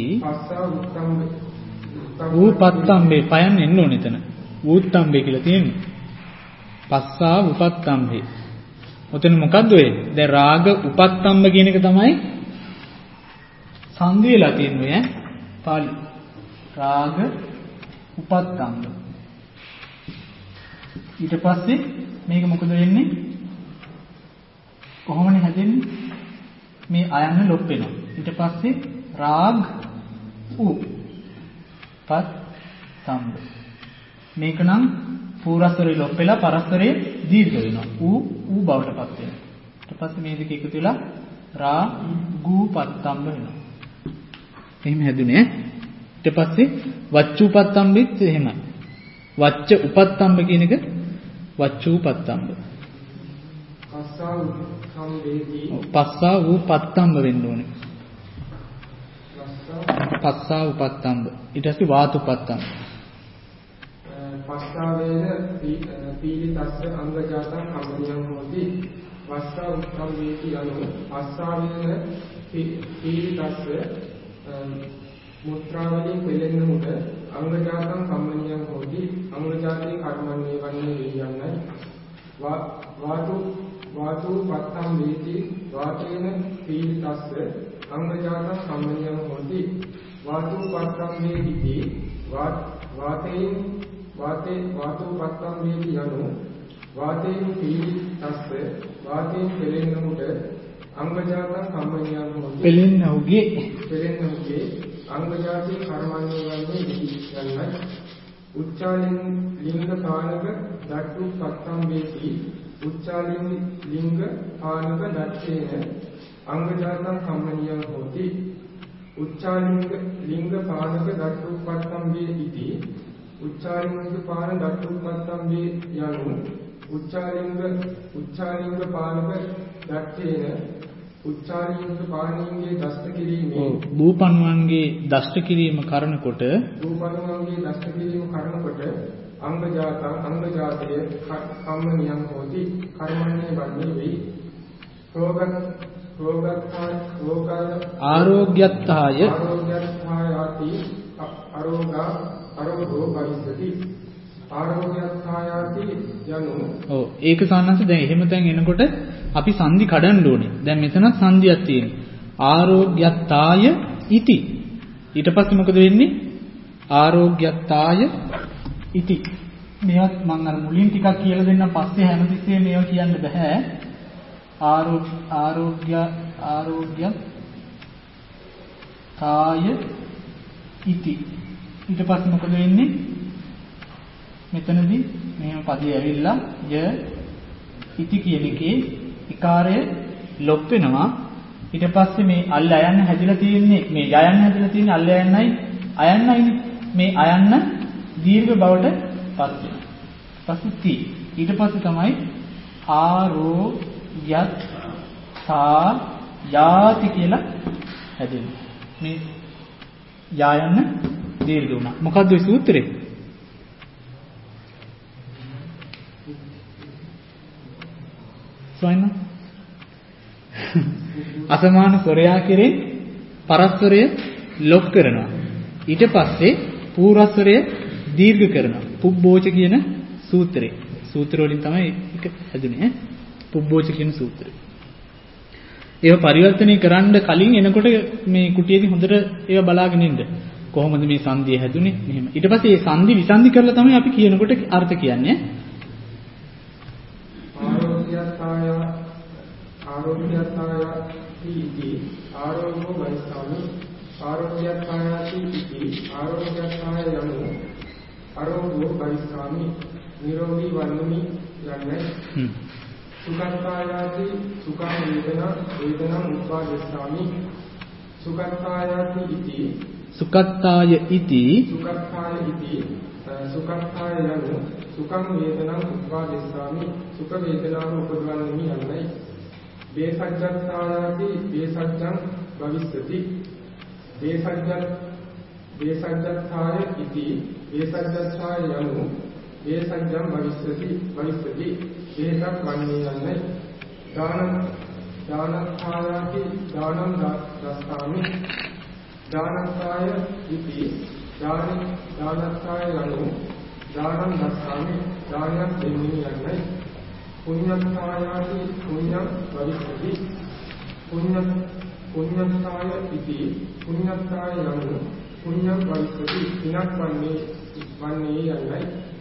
වූපත්තම්බේ පයන් එන්න ඕනේ එතන. වූත්තම්බේ කියලා තියෙන්නේ. පස්සා වූපත්තම්බේ. ඔතන මොකද්ද ඔය? දැන් රාග උපත්තම්බ කියන එක තමයි සංදි වෙලා තියෙන්නේ ඈ. පාලි. රාග උපත්තම්බ. ඊට පස්සේ මේක මොකද වෙන්නේ? කොහොමද හැදෙන්නේ? මේ අයන්න ලොප් වෙනවා. ඊට පස්සේ රාග උපත්තම්බ. මේක නම් පූර්වස්තරේ ලොප් වෙලා පරස්තරේ දීර්ඝ වෙනවා. ඌ බවට පත් වෙනවා. ඊට පස්සේ මේ දෙක එකතු වෙලා රාගුපත්තම්බ වෙනවා. එහෙම හැදුනේ. ඊට පස්සේ වච්චුපත්තම්බෙත් එහෙමයි. වච්ච උපත්තම්බ කියන එක වච්චුපත්තම්බ. පත්තම්බේති පස්සා උපත්තම්බ වෙන්න ඕනේ. පස්සා උපත්තම්බ. ඊට පස්සේ වාතුපත්තම්බ. පස්සාවේන පීලිතස්ස අංගජාතං කම්මනියං හෝති. වස්සා උත්තම්බේති අනු පස්සාවේන පීලිතස්ස මුත්‍රාවලින් පෙළෙන මුද අංගජාතං කම්මනියං හෝති. අංගජාතේ කර්මන්නේ වන්නේ වියන්නයි. වාතු පත්තම්බේති වාතේන පීලිතස්ස අංගජාතං කම්මනියං හෝති. වාතු පත්තම්බේති වාතු පත්තම්බේති යනු වාතේන පීලිතස්ස වාතේන පෙළෙන්නමුට අංගජාතං කම්මනියං හෝති. පෙළෙන්නවුගේ අංගජාතේ කර්මන්නේ වන්නේ විදියන්නයි. උච්චාලින් ලිංග පානක දට්ටු පත්තම්බේති උච්චාලින් ලිංග පානක දට්ඨේන අංගජාතං කම්මනියං හෝති. උච්චාලිංග ලිංග පානක දට්ටු පත්තම්බේති උච්චාලිංග පාන දට්ටු පත්තම්බේ යනු උච්චාලිංග පානක දට්ඨේන උච්චාලිංග පාණීන්ගේ දෂ්ට කිරීමේ බූපණුවන්ගේ දෂ්ට කිරීම කරන කොට අංගජාතය කම්මනියං හෝති. කර්මන්නේ වන්නේ වෙයි. ආරෝග්‍යත්තාය අරෝගෝ භවිස්සති. ආරෝග්‍යත්තායති යනු ඒක සාන්නස දැන් එහෙම තැන් එනකොට අපි සංදි කඩන්න ඕනේ. දැන් මෙතන සංදියක් තියෙනවා. ආරෝග්‍යත්තාය ඉති. ඊට පස්සේ මොකද වෙන්නේ? ආරෝග්‍යත්තාය ඉති. මේවත් මම අර මුලින් ටිකක් කියලා දෙන්නම්. පස්සේ හැමතිස්සෙම මේවා කියන්න බෑ. ආරෝග්‍ය කාය ඉති. ඊට පස්සේ මොකද වෙන්නේ? මෙතනදී මෙහෙම පදේ ඇවිල්ලා ය ඉති කියන එකේ විකාරය ලොප් වෙනවා. ඊට පස්සේ මේ අල්ල අයන්න හැදිලා තියෙන්නේ මේ යයන්න හැදිලා තියෙන්නේ අල්ල යන්නයි අයන්නයිනේ. මේ අයන්න දීර්ඝ බවට පත් වෙනවා. පස්සේ ති. ඊට පස්සේ තමයි ආරෝයත් සා යාති කියලා හැදෙන්නේ. මේ යයන්න දීර්ඝ වුණා. මොකද්ද ඒ සූත්‍රේ? සොයන්න. අසමාන ස්වරයා කෙරෙන් පරස්වරය ලොක් කරනවා. ඊට පස්සේ පූර්වස්වරය දීර්ඝ කරනවා. පුබ්බෝච කියන සූත්‍රය. සූත්‍ර වලින් තමයි ඒක හැදුනේ. පුබ්බෝච කියන සූත්‍රය. ඒව පරිවර්තනය කරන්න කලින් එනකොට මේ කුටියේදී හොඳට ඒව බලාගෙන ඉන්න. කොහොමද මේ සංදිය හැදුනේ? මෙහෙම. ඊට පස්සේ මේ සංදි විසන්දි කරලා තමයි අපි කියනකොට අර්ථ කියන්නේ. ආරෝග්‍යත්තාය ඉති ආරෝගෝ වෛස්සාමි. ආරෝග්‍යත්තායති ඉති ආරෝග්‍යත්තාය යනු ආරෝගෝ වෛස්සාමි. නිරෝගී වන්නමි යන්නේ. සුඛත්තායති සුඛං වේදනං උප්පාදස්සාමි. සුඛත්තායති ඉති සුඛත්තාය ඉති සුඛත්තාය යනු සුඛං වේදනං උප්පාදස්සාමි. සුඛ වේදනාව උපදවන්නමි යන්නේ. බේසජ්ජත්තායති බේසජ්ජං භවිස්සති. බේසජ්ජත්තාය ඉති බේසජ්ජත්තාය යනු බේසජ්ජං භවිස්සති. බේසක් වන්නේ යන්නේ. දානත්තායති දානං දස්සාමි. දානත්තාය ඉති දානත්තාය යනු දානං දස්සාමි. දානයක් දෙන්නේ යන්නේ. පුඤ්ඤත්තායති පුඤ්ඤං භවිස්සති. පුඤ්ඤත්තාය ඉති පුඤ්ඤත්තාය යනු පුඤ්ඤං භවිස්සති. පිනක් වන්නේ යන්නේ.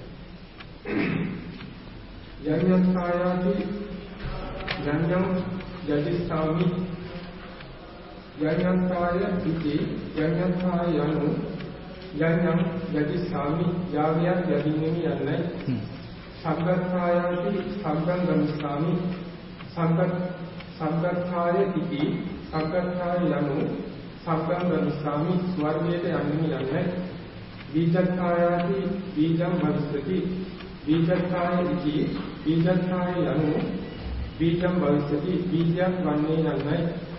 යඤ්ඤත්තායති යඤ්ඤං යදිස්සාමි. යඤ්ඤත්තාය ඉති යඤ්ඤත්තාය යනු යඤ්ඤං යදිස්සාමි. යාගයක් යදින්නෙමි යන්නේ. සග්ගත්තායති සග්ගං ගමිස්සාමි. සග්ගත්තාය ඉති සග්ගත්තාය යනු සග්ගං ගමිස්සාමි. ස්වර්ගයට යන්නේ යන්නේ. බීජත්තායති බීජං භවිස්සති. බීජත්තාය ඉති බීජත්තාය යනු බීජම් භවිෂ්‍යති බීජයක් වන්නේ යන්නයි.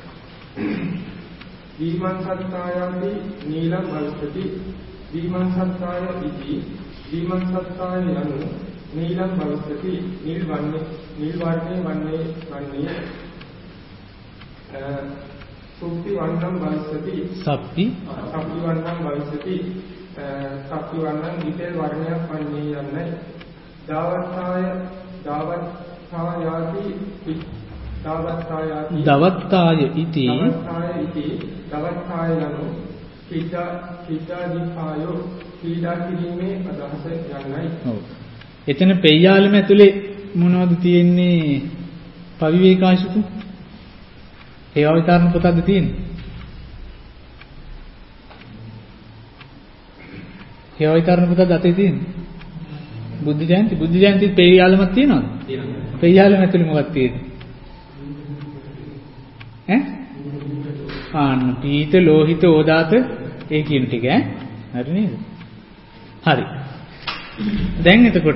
දීමං සත්තායති නීලම් භවිෂ්‍යති දීමං සත්තාය ඉති දීමං සත්තාය යනු නීලම් භවිෂ්‍යති නිල් වර්ණේ වන්නේ සුප්ති වන්නං භවිෂ්‍යති සප්ති වන්නං භවිෂ්‍යති සප්ති වන්නං ඉතෙල් වර්ණයක් වන්නේ යන්නයි. දවත්තාය ඉති යනු කීඩාදීපායෝ කීඩා කිරීමේ අදහස යන්නයි. ඔව්. එතන පෙය්‍යාලම ඇතුලේ මොනවද තියෙන්නේ? පවිවේකාශිතු ඒවා විතරන පොතක්ද තියෙන්නේ? ඒවා විතරන පොතක්ද අතේ තියෙන්නේ? බුද්ධ ජයන්ති පෙය්‍යාලමක් තියෙනවද? තියෙනවා. පෙය්‍යාලම ඇතුලේ මොකක්ද තියෙන්නේ? ආන්න පීත ලෝහිත ඕදාත ඒ කියන ටික හරි නේද? හරි. දැන් එතකොට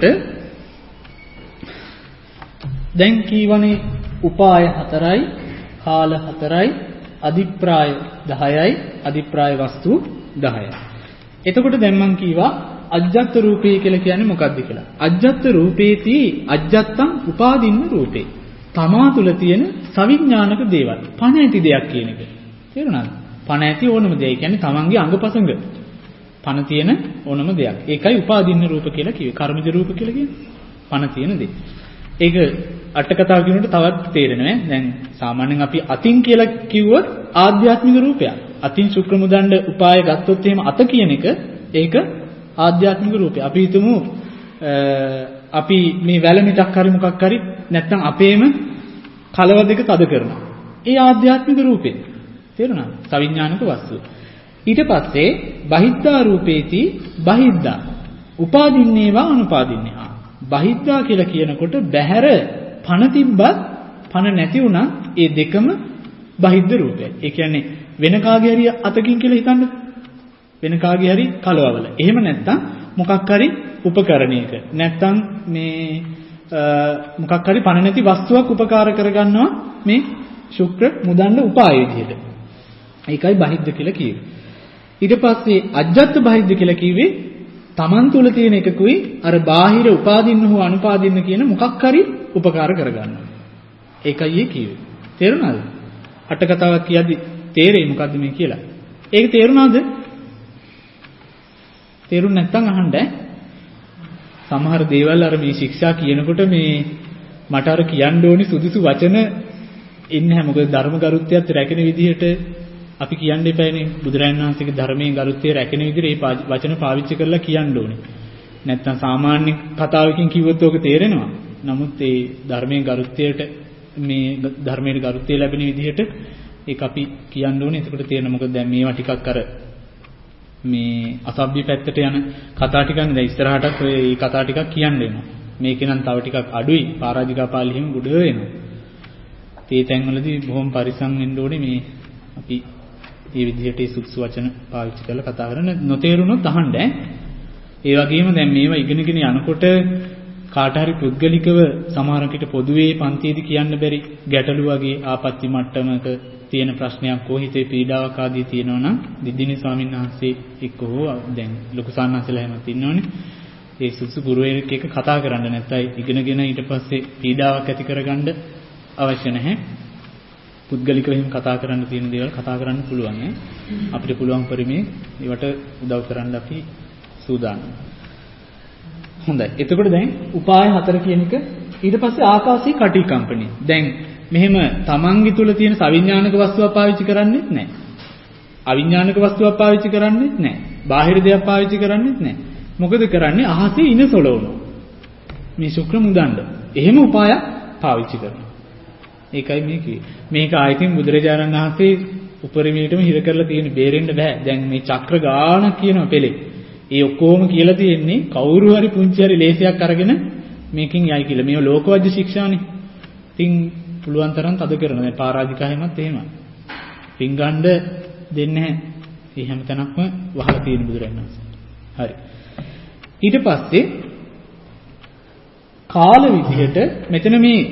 දැන් කීවනේ උපාය 4යි කාල 4යි අධිප්‍රාය 10යි අධිප්‍රාය වස්තු 10යි. එතකොට දැන් මම කීවා අජ්ජත් රූපේ කියලා කියන්නේ මොකක්ද කියලා. අජ්ජත් රූපේති අජ්ජත්තං උපාදින්න රූපේ. තමා තුල තියෙන සවිඥානික දේවල්. පණ ඇති දෙයක් කියන එක. තේරුණාද? පණ ඇති ඕනම දෙයක්. කියන්නේ තමන්ගේ අංගපසංග. පණ තියෙන ඕනම දෙයක්. ඒකයි උපාදින්න රූප කියලා කිව්වේ. කර්මජ රූප කියලා කියන්නේ. පණ තියෙන දේ. ඒක අට කතාව කියනකොට තවත් තේරෙනවා. දැන් සාමාන්‍යයෙන් අපි අතින් කියලා කිව්වොත් ආධ්‍යාත්මික රූපයක්. අතින් ශුක්‍ර මුදණ්ඩ උපාය ගත්තොත් එහෙම අත කියන එක ඒක ආධ්‍යාත්මික රූපය. අපි හිතමු අපි මේ වැලමිටක් හරි මොකක් හරි නැත්නම් අපේම කලව දෙක තද කරනවා. ඒ ආධ්‍යාත්මික රූපේ. තේරුණාද? සවිඥානික වස්තුව. ඊට පස්සේ බහිද්ධා රූපේති බහිද්ධා. උපාදින්නේවා අනුපාදින්නේවා. බහිද්ධා කියලා කියනකොට බහැර පණ තිබ්බත් පණ නැති වුණා ඒ දෙකම බහිද්ධ රූපය. ඒ කියන්නේ වෙන කාගේ හරි අතකින් කියලා හිතන්න. වෙන කාගේ හරි කලවවල. එහෙම නැත්නම් මොකක් හරි උපකරණයක. නැත්නම් මේ මොකක් හරි පණ නැති වස්තුවක් උපකාර කරගන්නවා මේ ශුක්‍ර මුදන්න උපාය විදිහට. ඒකයි බහිද්ධ කියලා කිව්වේ. ඊට පස්සේ අජ්ජත් බහිද්ධ කියලා කිව්වේ තමන් තුළ තියෙන එකකුයි අර බාහිර උපාදින්න හෝ අනුපාදින්න කියන මොකක් හරි උපකාර කරගන්නවා. ඒකයි ඒ කිව්වේ. තේරුණාද? අට කතාවක් කියද්දි තේරෙයි මොකද්ද මේ කියලා. ඒක තේරුණාද? තේරුම් නැත්නම් අහන්න. සමහර දේවල් අර මේ ශික්ෂා කියනකොට මේ මට අර කියන්න ඕනි සුදුසු වචන ඉන්නේ නැහැ. මොකද ධර්ම ගරුත්වයත් රැකෙන විදිහට අපි කියන්න එපානේ. බුදුරජාණන් වහන්සේගේ ධර්මයේ ගරුත්වය රැකෙන විදිහට මේ වචන පාවිච්චි කරලා කියන්න ඕනේ. නැත්නම් සාමාන්‍ය කතාවකින් කිව්වොත් ඕක තේරෙනවා. නමුත් ඒ ධර්මයේ ගරුත්වයට මේ ධර්මයේ ගරුත්වය ලැබෙන විදිහට ඒක අපි කියන්න ඕනේ. එතකොට තේරෙන මොකද දැන් මේවා ටිකක් අර මේ අසභ්‍ය පැත්තට යන කතා ටිකක් නේද ඉස්සරහටත් ඔය කතා ටිකක් කියන්න එනවා. මේකේ නම් තව ටිකක් අඩුයි. පරාජිකා පාළි හිම ගොඩ වෙනවා. ඒ තැන්වලදී බොහොම පරිස්සම් වෙන්න ඕනේ මේ අපි මේ විදිහට සුසු වචන පාවිච්චි කරලා කතා කරන නොතේරුනොත් අහන්න. ඒ වගේම දැන් මේවා ඉගෙනගෙන යනකොට කාට හරි පුද්ගලිකව සමහරකට පොදුවේ පන්තියේදී කියන්න බැරි ගැටලු වගේ ආපත්‍ති මට්ටමක තියෙන ප්‍රශ්නයක් හෝ හිතේ පීඩාවක් ආදී තියෙනවා නම් දිද්දිනී ස්වාමීන් වහන්සේ එක්ක හෝ දැන් ලොකු සාන්නාසලා හැමත් ඉන්නෝනේ. ඒ සුසු ගුරුවරයෙක් එක්ක කතා කරන්න නැත්නම් ඉගෙනගෙන ඊට පස්සේ පීඩාවක් ඇති කරගන්න අවශ්‍ය නැහැ. පුද්ගලිකව එහෙම කතා කරන්න තියෙන දේවල් කතා කරන්න පුළුවන් නේ. අපිට පුළුවන් පරිමේ ඒවට උදව් කරන්න අපි සූදානම්. හොඳයි. එතකොට දැන් උපාය 4 කියන එක ඊට පස්සේ ආකාශී කටිකම්පණි. දැන් මෙහෙම තමන්ගේ තුල තියෙන සවිඥානික වස්තුවක් පාවිච්චි කරන්නේත් නැහැ. අවිඥානික වස්තුවක් පාවිච්චි කරන්නේත් නැහැ. බාහිර දෙයක් පාවිච්චි කරන්නේත් නැහැ. මොකද කරන්නේ? අහසේ ඉන සොලවනවා. මේ ශුක්‍ර මුදණ්ඩ. එහෙම උපායක් පාවිච්චි කරනවා. ඒකයි මේ කිව්වේ. මේක ආයතින් බුදුරජාණන් වහන්සේ උපරිමයටම හිර කරලා තියෙන බේරෙන්න බෑ. දැන් මේ චක්‍ර ගානක් කියනවා පෙළේ. ඒ ඔක්කොම කියලා තියෙන්නේ කවුරු හරි පුංචි හරි ලේසියක් අරගෙන මේකෙන් යයි කියලා. මේව ලෝකවජ්‍ය ශික්ෂානේ. ඉතින් පුළුවන් තරම් තද කරන. දැන් පරාජිකා හැමත් එහෙමයි. පිංගණ්ඩ දෙන්නේ නැහැ. ඒ හැම තැනක්ම වහලා තියෙන බුදුරජාණන් වහන්සේ. හරි. ඊට පස්සේ කාල විදිහට මෙතන මේ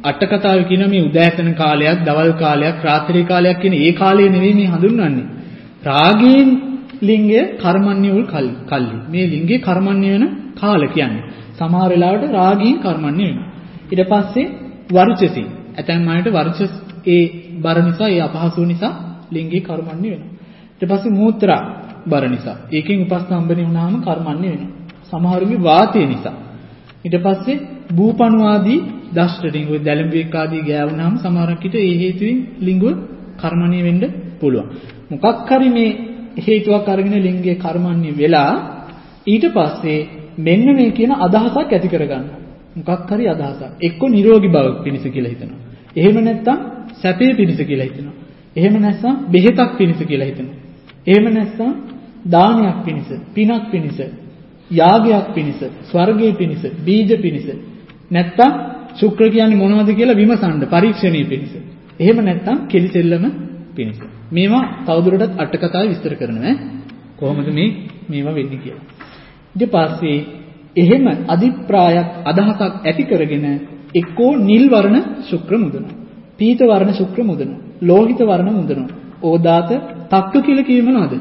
අට කතාවේ කියන මේ උදෑසන කාලයක්, දවල් කාලයක්, රාත්‍රී කාලයක් කියන ඒ කාලය නෙවෙයි මේ හඳුන්වන්නේ. රාගයෙන් ලිංගය කර්මන්නේ වූ කල්ලි. මේ ලිංගේ කර්මන්නේ වෙන කාල කියන්නේ. සමහර වෙලාවට රාගයෙන් කර්මන්නේ වෙනවා. ඊට පස්සේ වර්චසී. ඇතැම් අයට වර්චස් ඒ බර නිසා, ඒ අපහසු නිසා ලිංගේ කර්මන්නේ වෙනවා. ඊට පස්සේ මූත්‍රා බර නිසා. ඒකෙන් උපස්තම්භනේ වුණාම කර්මන්නේ වෙනවා. සමහරුගේ වාතය නිසා. ඊට පස්සේ බූපණු ආදී දෂ්ටරින් ඔය දැලඹුවෙක් ආදී ගෑවුනහම සමහරකට ඒ හේතුවෙන් ලිංගුව කර්මණීය වෙන්න පුළුවන්. මොකක් හරි මේ හේතුවක් අරගෙන ලිංගයේ කර්මණීය වෙලා ඊට පස්සේ මෙන්න මේ කියන අදහසක් ඇති කරගන්න. මොකක් හරි අදහසක්. එක්ක නිරෝගී බව පිණිස කියලා හිතනවා. එහෙම නැත්නම් සැපේ පිණිස කියලා හිතනවා. එහෙම නැත්නම් බෙහෙතක් පිණිස කියලා හිතනවා. එහෙම නැත්නම් දානයක් පිණිස, පිනක් පිණිස, යාගයක් පිණිස, ස්වර්ගයේ පිණිස, බීජ පිණිස. නැත්නම් ශුක්‍ර කියන්නේ මොනවද කියලා විමසන්න පරීක්ෂණීය පිණිස. එහෙම නැත්නම් කෙලිසෙල්ලම පිණිස. මේවා තවදුරටත් අට කතාවේ විස්තර කරනවා කොහොමද මේවා වෙන්නේ කියලා. ඊට පස්සේ එහෙම අධිප්‍රායක් අදහසක් ඇති කරගෙන එක්කෝ නිල් වර්ණ ශුක්‍ර මුදනවා. පීත වර්ණ ශුක්‍ර මුදනවා. ලෝහිත වර්ණ මුදනවා. ඕදාත තක්ක කියලා කියේ මොනවද?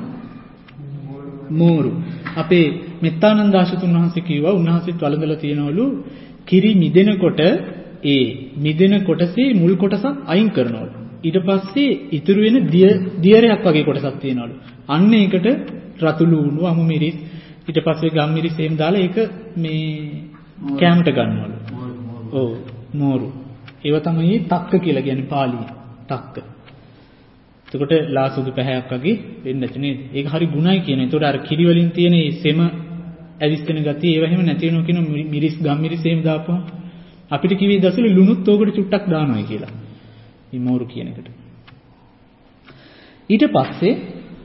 මෝරු. අපේ මෙත්තානන්ද ආශතුන් වහන්සේ කිව්වා උන්වහන්සේත් වළඳලා තියනවලු කිරි මිදෙනකොට ඒ මිදෙන කොටසේ මුල් කොටසක් අයින් කරනවලු. ඊට පස්සේ ඉතුරු වෙන දියරයක් වගේ කොටසක් තියෙනවලු. අන්න ඒකට රතු ලුණු, අමු මිරිස්, ඊට පස්සේ ගම් මිරිස් එහෙම දාලා ඒක මේ කැමට ගන්නවලු. ඔව් මෝරු. ඒව තමයි තක්ක කියලා කියන්නේ පාලියේ. තක්ක. එතකොට ලාසුදු පැහැයක් වගේ වෙන්න ඇති නේද? ඒක හරි ගුණයි කියනවා. එතකොට අර කිරි වලින් තියෙන මේ සෙම ඇවිස්සෙන ගතිය ඒව එහෙම නැති වෙනවා කියන මිරිස් ගම් මිරිස් එහෙම දාපුවම අපිට කිවි දසලු ලුණුත් ඕකට චුට්ටක් දානවායි කියලා. මේ මෝරු කියන එකට. ඊට පස්සේ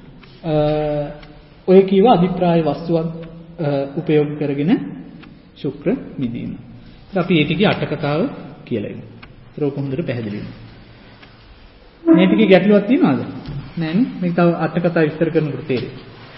ඔය කීව අභිප්‍රාය වස්තුවක් උපයෝග කරගෙන ශුක්‍ර මිදීම. අපි ඒ ටිකේ අට කතාව කියලා ඉමු. ඒක හොඳට පැහැදිලි වෙනවා. මේ ටිකේ ගැටලුවක් තියෙනවද? නෑ නේ. මේක තව අට කතාව විස්තර කරනකොට තේරෙයි.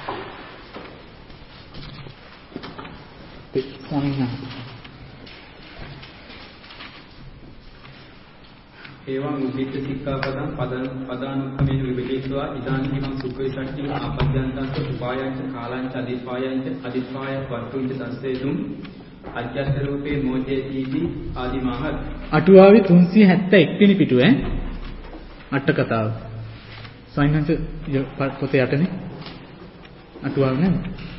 ඒවං උද්දිච්ච සික්ඛාපදං පදානුක්ඛමේන විපදේශවා ඉදානිකං සුඛ විසට්ඨි ආපජ්ජන්තං උපායංච කාලංච අදිපායංච අදිපාය වර්තුංච දස්සේතුම් අජ්ජත් රූපේ මොජේතිති ආදිමාහත්. අටුවාවේ 371 වෙනි පිටුව අට කතාව. සයින්හන්ස පොතේ යටනේ අටුවාව නේද?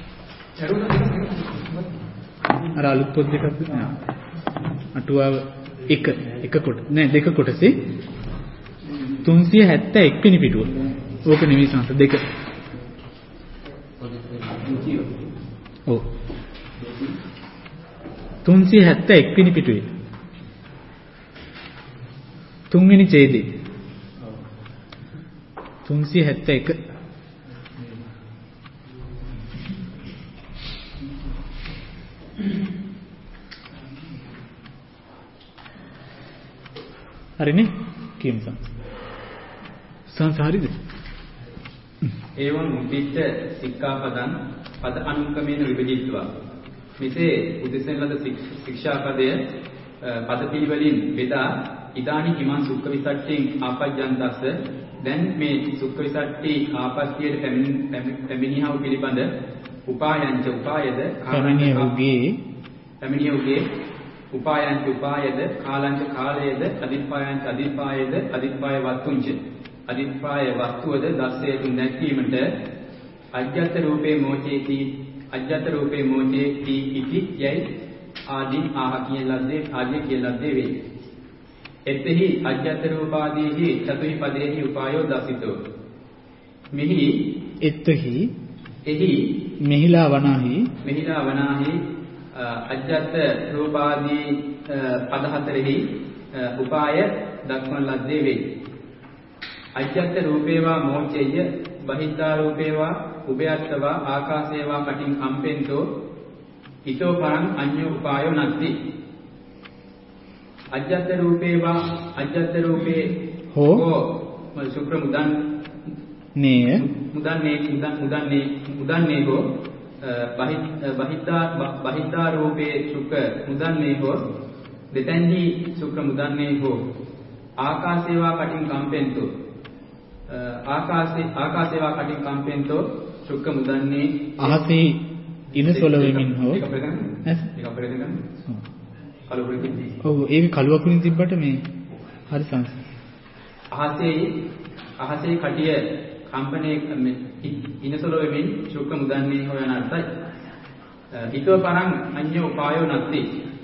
අර අලුත් පොත් දෙකක් නෑ. අටුවාව එක කොට නෑ දෙක කොටසේ 371 වෙනි පිටුව. ඕක නෙවෙයි සංස දෙක. ඔව් 371 වෙනි පිටුවේ. තුන්වෙනි ඡේදේ 371 හරිනේ කියමු සංසාරිද ඒවං උද්දිච්ච සික්ඛාපදං පද අනුක්‍රමේන විභජිත්වා මෙසේ උදෙසෙන් ලද ශික්ෂාපදය පද පිළිවෙලින් බෙදා ඉදානි හිමං සුඛ විසට්ඨින් ආපජ්ජන්තස්ස දැන් මේ සුඛ විසට්ඨි ආපස්තියට පැමිණියව පිළිබඳ උපායංච උපායද පැමිණියවගේ උපායංච උපායද කාලංච කාලයේද අදිපායංච අදිපායේද අදිපාය වස්තුංච අදිපාය වස්තුවද දස්සේතු නැක්වීමට අජ්ජත් රූපේ මොචේති ඉති යයි ආදී ආහ කියන ලද්දේ වේ. එතෙහි අජ්ජත් රූපාදීහි චතුහි පදේහි උපායෝ දසිතෝ. මෙහි එතෙහි එහි මෙහිලා වනාහි අජ්ජත් රූපාදී පද හතරෙහි උපාය දක්වන ලද්දේ වේ. අජ්ජත් රූපේවා මෝචේය බහිද්ධා රූපේවා උභයත්තවා ආකාශේවා කටින් කම්පෙන්තෝ ඊතෝ පරං අඤ්ඤෝ උපායෝ නත්ති. අජ්ජත් රූපේ හෝ ශුක්‍ර මුදන්නේ හෝ බහිද්ධා රූපේ ශුක්‍ර මුදන්නේ හෝ දෙතෙන්හි ශුක්‍ර මුදන්නේ හෝ ආකාශේවා කටින් කම්පෙන්තෝ ආකාශේවා කටින් කම්පෙන්තෝ ශුක්‍ර මුදන්නේ අහසේ ඉන සොලවෙමින් හෝ ඒක අපිට ගන්න කලුකුරින් ඔව් ඒක කලුවකුරින් තිබ්බට මේ හරි සංස අහසේ කටිය කම්පණය ඉන සොලවෙමින් ශුක්‍ර මුදන්නේ හෝ යන අර්ථයි හිතව පරං අඤ්ඤ උපායෝ නැති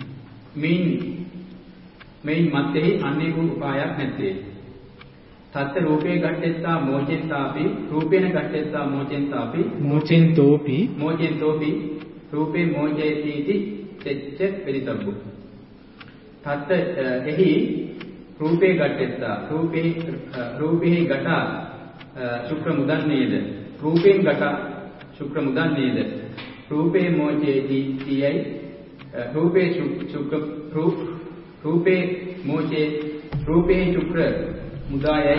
මෙයින් මැත්තේ අන්නේ වූ උපායක් නැත්තේ තත්ත රූපේ ගැටෙත්තා මොචෙන්තාපි රූපේන ගැටෙත්තා මොචෙන්තාපි මොචෙන්තෝපි රූපේ මොචේතිති තෙච්ච පරිතබ්බු තත්ත එහි රූපේ ගැටෙත්තා රූපේ ගැට ශුක්‍ර මුදන්නේද රූපෙන් ගැට ශුක්‍ර මුදන්නේද රූපේ මොචේති තියයි රූපේ ශුක්‍ර රූපේ මොචේ රූපේ ශුක්‍ර මුදායයි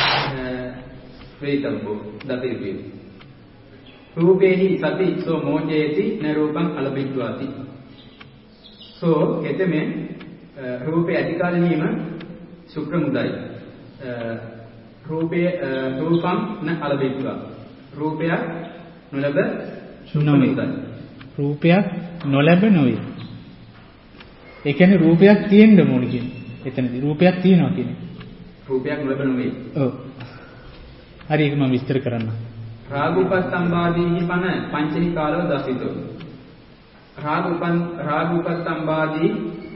වේතබ්බෝ දතිරිපේ රූපේහි සති සෝ මොචේති නරූපං අලබිත්වාති සෝ එතෙමෙ රූපේ අධිකාලීනීම ශුක්‍ර මුදායි රූපේ රූපං න අලබිත්වා රූපය නොලබ රූපයක් නොලැබ නොවේ. ඒ කියන්නේ රූපයක් තියෙන්න ඕනේ කියන්නේ. එතනදී රූපයක් තියෙනවා කියන්නේ. රූපයක් නොලැබ නොවේ. ඔව්. හරි ඒක මම විස්තර කරන්න. රාගුපස්සම්බාදීහි පන පංචහි කාලව දසිතෝ. රාගුපස්සම්බාදී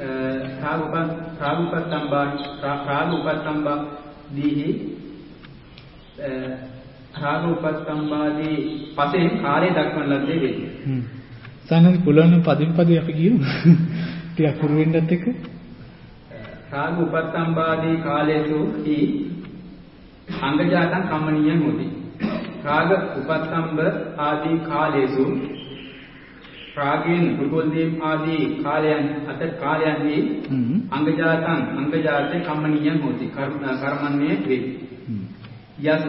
රාගුපස්සම්බාදී පතේ කාර්ය දක්වන ලද්දේ වේ. සානන්ද පුළුවන් පදින් පදේ අපි කියමු. ටිකක් පුරු වෙන්නත් එක්ක. රාගුපස්සම්බාදී කාලේසු හි අංගජාතං කම්මනීයං හොති. රාග උපස්සම්බ ආදී කාලේසු රාගයෙන් කුගොල්දීම් ආදී කාලයන්හි අංගජාතේ කම්මනීයං හොති. කර්මන්නේ වේ. යස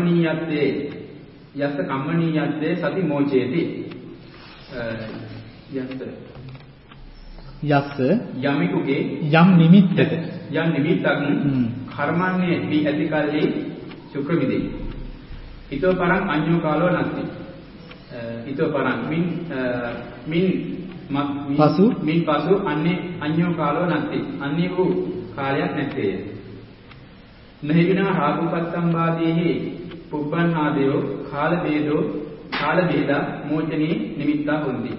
කම්මනීයත්තේ සති මොචේති යස යමිකුගේ යම් නිමිත්තක කර්මන්නේ වී ඇති කල්හි ශුක්‍ර විදේ ඊතෝ පරං අඤ්ඤෝ කාලෝ නැති ඊතෝ පරං මින් පසු අන්නේ අඤ්ඤෝ කාලෝ නැති අන්නේ වූ කාලයක් නැත්තේ නහිවිනා රාගුපස්සම්බාදීහි පුබ්බන්නාදයෝ කාල බේදා මොචනී නිමිත්තා හොಂದಿ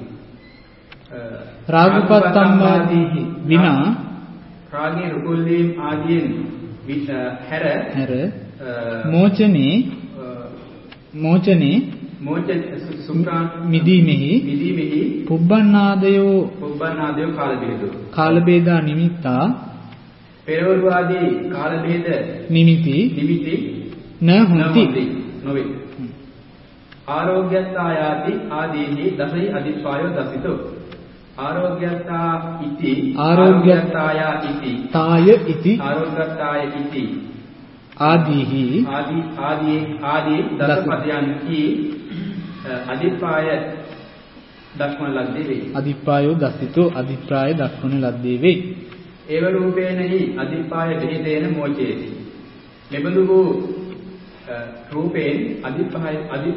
රාගුපස්සම්බාදීහි විනා රාගයේ රුකුල්ලීම් ආදීන් හැර මොචනේ සුඛාන් මිදීමෙහි පුබ්බන්නාදයෝ කාල බේදා නිමිත්තා පෙරවරු ආදී කාල බේද නිමිති න හොಂತಿ නොවේ. ආරෝග්‍යත්තායාති ආදීහි දසයි අදිපායෝ දසිතෝ. ආරෝග්‍යත්තාය ඉති ආදීහි ආදී දසපදයන්හි අදිපාය දක්වන ලද්දේ වේ. අදිපායෝ දසිතෝ අදිපාය දක්වන ලද්දේ වේ. ඒව රූපේනහි අදිපාය බෙහෙතේන මොචේති. මෙබඳු වූ රූපේන් අදිපාය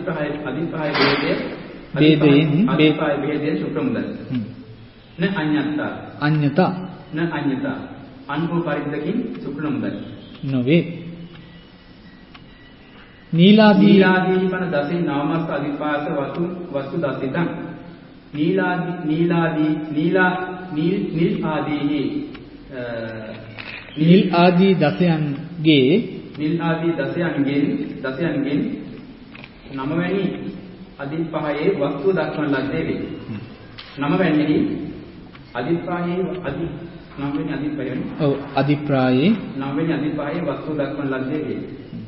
බෙහෙතේ ශුක්‍ර මුදල්. න අඤ්ඤතා අන්පෝ පරිද්දකින් ශුක්‍ර මුදල් නොවේ. නීලාදී පන දසින් නාමස්ස අදිපාස වස්තු දසිතං නිල් ආදී දසයන්ගෙන් නමවැනි අදිපහයේ වස්තු දක්වන ලද්දේ වේ. නමවැනි අදිපහයේ නමවැනි අදිපහයේ වස්තු දක්වන ලද්දේ වේ.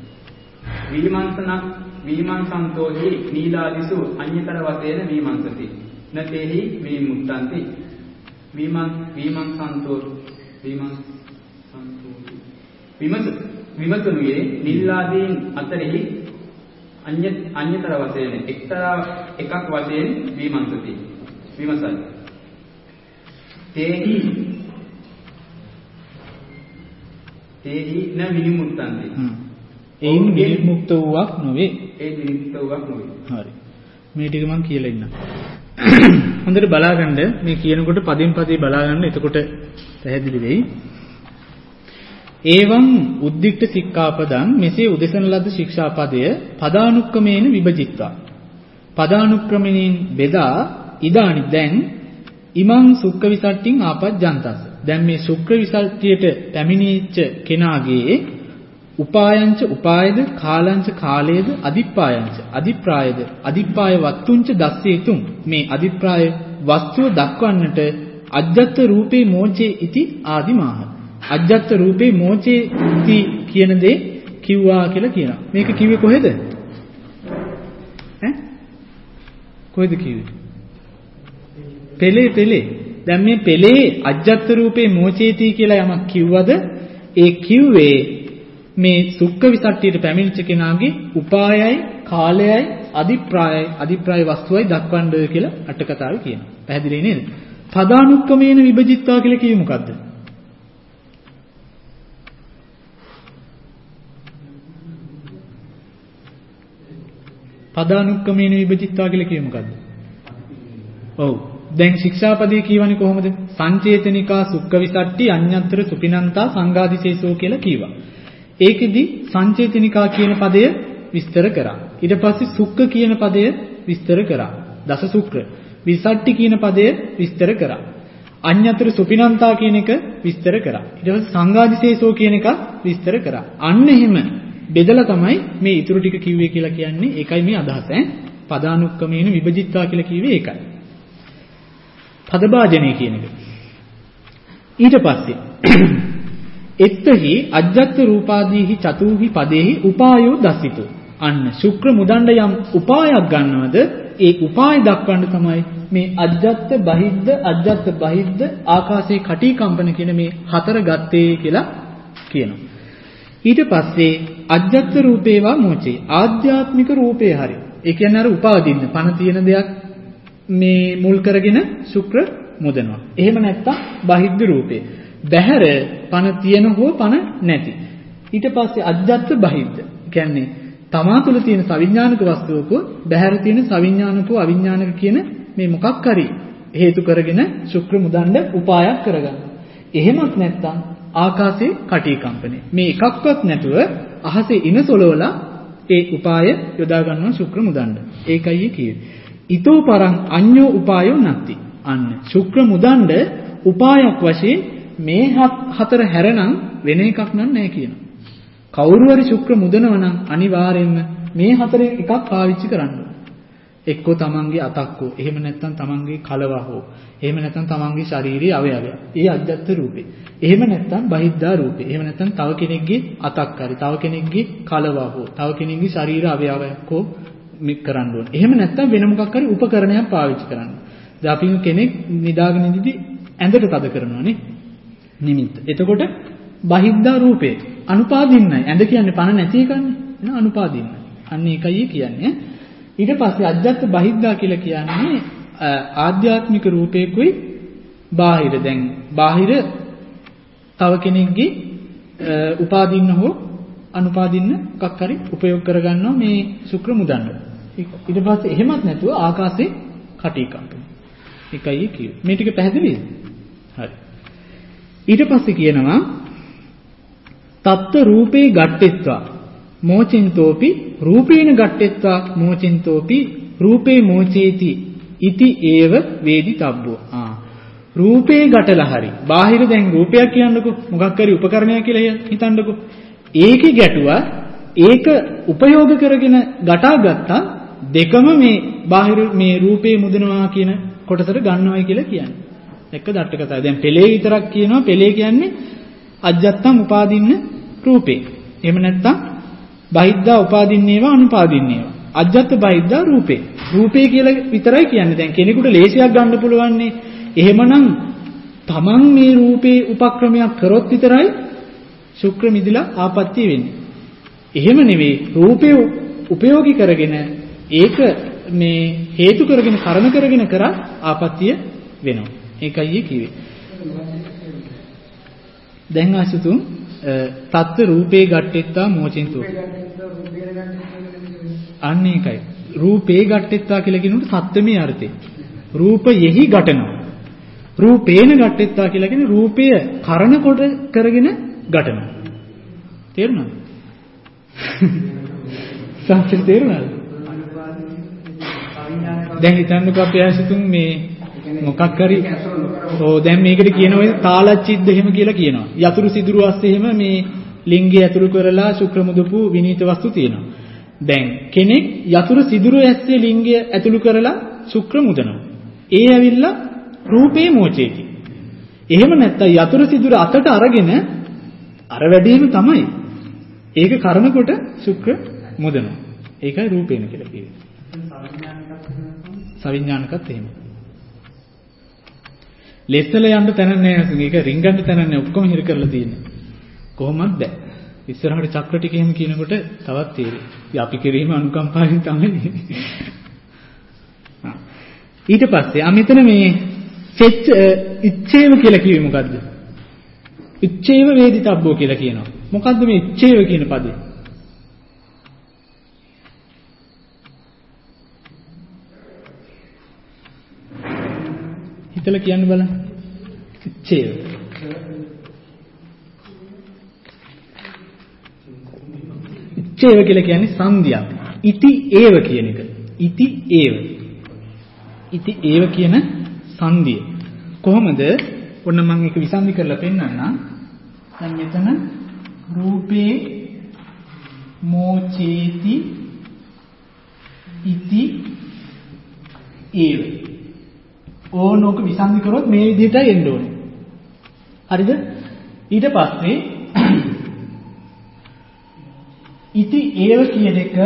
විමංසන්තෝහි නීලාදිසු අඤ්ඤතර වශයෙන් විමංසති නතේහි විමුක්තන්ති. විමතුනුයේ නිල්ලාදීන් අතරෙහි අඤ්ඤතර වශයෙන් එක්තරා එකක් වශයෙන් විමසයි. තේහි න විනිමුක්තන්ති. ඒන් විනිමුක්ත වූවක් නොවේ. ඒ විනිමුක්ත වූවක් නොවේ. හරි. මේ ටික මම කියලා ඉන්නම්. හොඳට බලාගන්න මේ කියනකොට පදින් පදේ බලාගන්න එතකොට පැහැදිලි වෙයි. ඒවං උද්දික්ත සික්ඛාපදං මෙසේ උදෙසන ලද ශික්ෂාපදය පදානුක්‍රමේන විභජිත්වා. පදානුක්‍රමයෙන් බෙදා ඉදානි දැන් ඉමං සුක්ඛ විසට්ඨින් ආපජ්ජන්තස්. දැන් මේ සුක්ඛ විසට්ඨියට පැමිණිච්ච කෙනාගේ උපායංච උපායද කාලංච කාලයේද අදිප්පායංච අදිප්‍රායද අදිප්පාය වත්තුංච දස්සේතුම් මේ අදිප්‍රාය වස්තුව දක්වන්නට අජ්ජත් රූපේ මෝචේ ඉති ආදිමාහ. අජ්ජත් රූපේ මෝචේ ඉති කියන දේ කිව්වා කියලා කියනවා. මේක කිව්වේ කොහෙද? කොහෙද කිව්වේ? පෙළේ. දැන් මේ පෙළේ අජ්ජත් රූපේ මෝචේති කියලා යමක් කිව්වද? ඒ කිව්වේ මේ සුක්ඛ විසට්ඨියට පැමිණිච්ච කෙනාගේ උපායයි කාලයයි අදිප්‍රාය වස්තුවයි දක්වන්න කියලා අට කතාවේ කියනවා. පැහැදිලි නේද? පදානුක්‍රමේන විභජිත්වා කියලා කිව්වේ මොකද්ද? පදානුක්‍රමේන විභජිත්වා කියලා කිව්වේ මොකද්ද? ඔව්. දැන් ශික්ෂාපදේ කියවනේ කොහොමද? සංචේතනිකා සුක්ඛ විසට්ටි අඤ්ඤත්තර සුපිනන්තා සංඝාදිශේෂෝ කියලා කිව්වා. ඒකෙදි සංචේතනිකා කියන පදය විස්තර කරා. ඊට පස්සේ සුක්ඛ කියන පදය විස්තර කරා. දස සුක්ඛ. විසට්ටි කියන පදය විස්තර කරා. අඤ්ඤතර සුපිනන්තා කියන එක විස්තර කරා. ඊට පස්සේ සංඝාදිශේෂෝ කියන එක විස්තර කරා. අන්න එහෙම බෙදලා තමයි මේ ඊටු ටික කිව්වේ කියලා කියන්නේ. ඒකයි මේ අදහස ඈ. පදානුක්‍රමේන විභජිත්වා කියලා කිව්වේ ඒකයි. පදභාජනය කියන එක. ඊට පස්සේ එත්තහි අජ්ජත් රූපාදීහි චතුහි පදේහි උපායෝ දස්සිතෝ. අන්න ශුක්‍ර මුදණ්ඩ යම් උපායක් ගන්නවද ඒ උපාය දක්වන්න තමයි මේ අජ්ජත් බහිද්ද ආකාශයේ කටි කම්පන කියන මේ හතර ගත්තේ කියලා කියනවා. ඊට පස්සේ අජ්ජත් රූපේවා මොචේ ආධ්‍යාත්මික රූපේ හරි. ඒ කියන්නේ අර උපාදින්න පණ තියෙන දෙයක් මේ මුල් කරගෙන ශුක්‍ර මුදනවා. එහෙම නැත්තම් බහිද්ද රූපේ. බහැර පණ තියෙන හෝ පණ නැති. ඊට පස්සේ අජ්ජත් බහිද්ද. කියන්නේ තමා තුළ තියෙන සවිඥානික වස්තුවක බහැර තියෙන සවිඥානික අවිඥානික කියන මේ මොකක් හරි හේතු කරගෙන ශුක්‍ර මුදණ්ඩ උපායක් කරගන්න. එහෙමත් නැත්තම් ආකාශයේ කටි කම්පණය. මේ එකක්වත් නැතුව අහසේ ඉන සොලවලා ඒ උපාය යොදා ගන්නවා ශුක්‍ර මුදණ්ඩ. ඒකයි කියේ. ඊතෝ පරං අඤ්ඤෝ උපායෝ නැති. අන්න ශුක්‍ර මුදණ්ඩ උපායක් වශයෙන් මේ හතර හැරනම් වෙන එකක් නැහැ කියනවා. කවුරු හරි ශුක්‍ර මුදනවා නම් අනිවාර්යයෙන්ම මේ හතරෙන් එකක් පාවිච්චි කරන්න ඕනේ. එක්කෝ තමන්ගේ අතක් හෝ එහෙම නැත්නම් තමන්ගේ කලව හෝ එහෙම නැත්නම් තමන්ගේ ශාරීරික අවයවය. ඒ අජ්ජත් රූපේ. එහෙම නැත්නම් බහිද්ධා රූපේ. එහෙම නැත්නම් තව කෙනෙක්ගේ අතක් හරි තව කෙනෙක්ගේ කලව හෝ තව කෙනෙක්ගේ ශාරීරික අවයවයක් හෝ මික් කරන්න ඕනේ. එහෙම නැත්නම් වෙන මොකක් හරි උපකරණයක් පාවිච්චි කරන්න. දැන් අපි කෙනෙක් නිදාගෙන ඉඳිද්දී ඇඳට තද කරනවානේ. නිමිත්ත. එතකොට බහිද්ධා රූපේ අනුපාදින්නයි. ඇඳ කියන්නේ පණ නැති එකන්නේ. නේ අනුපාදින්නයි. අන්න ඒකයි කියන්නේ. ඊට පස්සේ අජ්ජත් බහිද්ධා කියලා කියන්නේ ආධ්‍යාත්මික රූපේකුයි බාහිර. දැන් බාහිර තව කෙනෙක්ගේ උපාදින්න හෝ අනුපාදින්න එකක් හරි උපයෝග කරගන්නවා මේ ශුක්‍ර මුදණ්ඩ. ඊට පස්සේ එහෙමත් නැතුව ආකාශේ කටි කම්පන. ඒකයි කිව්වේ. මේ ටික පැහැදිලිද? හරි. ඊට පස්සේ කියනවා තත්ත්ව රූපේ ගට්ටෙත්වා මෝචින්තෝපි රූපේන ගට්ටෙත්වා මෝචින්තෝපි රූපේ මෝචේති ඉති ඒව වේදිතබ්බෝ. රූපේ ගැටලා හරි බාහිර දැන් රූපයක් කියන්නකො මොකක් හරි උපකරණයක් කියලා හිතන්නකො. ඒකේ ගැටුවා ඒක උපයෝග කරගෙන ගටා ගත්තා දෙකම මේ බාහිර මේ රූපේ මුදනවා කියන කොටසට ගන්නවයි කියලා කියන්නේ. එක දට්ට කතාව. දැන් පෙළේ විතරක් කියනවා පෙළේ කියන්නේ අජ්ජත්තම් උපාදින්න රූපේ. එහෙම නැත්නම් බහිද්ධා උපාදින්නේවා අනුපාදින්නේවා. අජ්ජත් බහිද්ධා රූපේ. රූපේ කියලා විතරයි කියන්නේ. දැන් කෙනෙකුට ලේසියක් ගන්න පුළුවන්නේ. එහෙමනම් තමන් මේ රූපේ උපක්‍රමයක් කරොත් විතරයි ශුක්‍ර මිදිලා ආපත්‍ය වෙන්නේ. එහෙම නෙවෙයි රූපේ උපයෝගී කරගෙන ඒක මේ හේතු කරගෙන කර්ම කරගෙන කරා ආපත්‍ය වෙනවා. ඒකයි කිව්වේ. දැන් ආසතුන් තත්ත්ව රූපේ ගට්ටෙත්තා මෝචෙන්තු. අන්න ඒකයි. රූපේ ගට්ටෙත්තා කියලා කියනකොට සත්‍යමේ අර්ථය. රූපයෙහි ගටනවා. රූපේන ගට්ටෙත්තා කියලා කියන්නේ රූපය කරණ කොට කරගෙන ගටනවා. තේරුණාද? සත්‍ය තේරුණාද? දැන් හිතන්නකෝ අපි ආසිතුන් මේ මොකක් හරි දැන් මේකට කියන ඔය තාලච්චිද්ද එහෙම කියලා කියනවා. යතුරු සිදුරු අස්සේ එහෙම මේ ලිංගය ඇතුළු කරලා ශුක්‍ර මුදපු විනීත වස්තු තියෙනවා. දැන් කෙනෙක් යතුරු සිදුරු ඇස්සේ ලිංගය ඇතුළු කරලා ශුක්‍ර මුදනවා. ඒ ඇවිල්ලා රූපේ මෝචේති. එහෙම නැත්නම් යතුරු සිදුරු අතට අරගෙන අර වැඩේම තමයි. ඒක කරනකොට ශුක්‍ර මුදනවා. ඒකයි රූපේන කියලා කියන්නේ. සවිඥානිකත් එහෙම. ලෙස්සල යන්න තැන නැහැ. මේක රින්ගන්න තැන නැහැ. ඔක්කොම හිර කරලා තියෙන්නේ. කොහොමද බෑ. ඉස්සරහට චක්‍ර ටික එහෙම කියනකොට තවත් තේරෙයි. අපි කිරීම අනුකම්පාවෙන් තමයි. ඊට පස්සේ මෙතන මේ ඉච්ඡේව කියලා කිව්වේ මොකද්ද? ඉච්ඡේව වේදිතබ්බෝ කියලා කියනවා. මොකද්ද මේ ඉච්ඡේව කියන පදේ? හිතලා කියන්න බලන්න. ඉච්ඡේව. ඉච්ඡේව කියලා කියන්නේ සංධියක්. ඉති ඒව කියන එක. ඉති ඒව. ඉති ඒව කියන සංධිය. කොහොමද? ඔන්න මම ඒක විසන්ධි කරලා පෙන්නන්නම්. දැන් මෙතන රූපේ මෝචේති ඉති ඒව. ඕනෝක විසන්ධි කරොත් මේ විදිහටයි එන්න ඕනේ. හරිද? ඊට පස්සේ ඉති ඒව කියන එක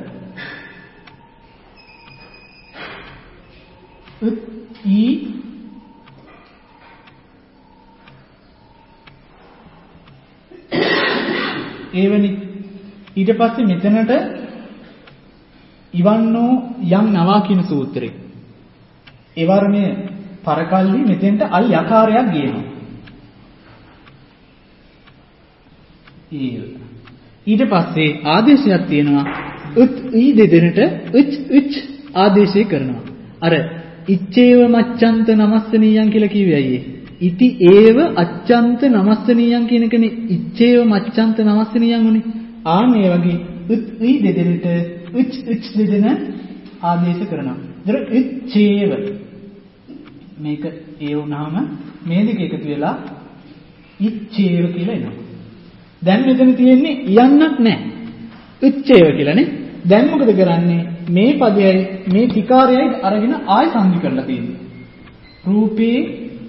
ඒවනි ඊට පස්සේ මෙතනට ඉවන්නෝ යම් නවා කියන සූත්‍රේ ඒ වර්ණයේ පරකල්ලි මෙතෙන්ට අල් යකාරයක් ගේනවා. ඊට පස්සේ ආදේශයක් තියෙනවා ඊ දෙදෙනට ආදේශය කරනවා. අර ඉච්ඡේව මච්ඡන්ත නමස්සනීයන් කියලා කිව්වේ අයියේ. ඉති ඒව අච්ඡන්ත නමස්සනීයන් කියන එකනේ ඉච්ඡේව මච්ඡන්ත නමස්සනීයන් උනේ. මේ වගේ ඊ දෙදෙනට දෙදෙන ආදේශ කරනවා. ඒතර ඉච්ඡේව මේක ඒ වුණාම මේ දෙක එකතු වෙලා ඉච්ඡේව කියලා එනවා. දැන් මෙතන තියෙන්නේ යන්නක් නැහැ. ඉච්ඡේව කියලානේ. දැන් මොකද කරන්නේ? මේ පදයයි මේ ත්‍රිකාරයයි අරගෙන ආය සංදි කරලා තියෙන්නේ. රූපේ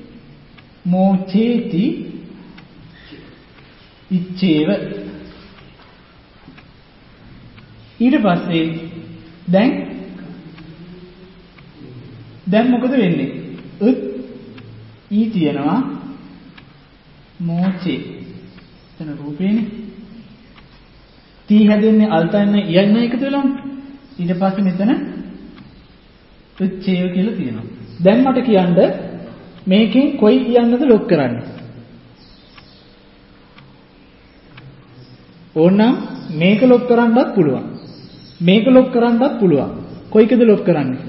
මෝචේති ඉච්ඡේව. ඊට පස්සේ දැන් මොකද වෙන්නේ? ඊ තියනවා මෝචේ. එතන රූපේනේ. තී හැදෙන්නේ අල්තන්න යන්න එකතු වෙලාම. ඊට පස්සේ මෙතන ඉච්ඡේව කියලා තියෙනවා. දැන් මට කියන්න මේකෙන් කොයි කියන්නද ලොක් කරන්නේ? ඕනනම් මේක ලොක් කරන්නත් පුළුවන්. මේක ලොක් කරන්නත් පුළුවන්. කොයිකද ලොක් කරන්නේ?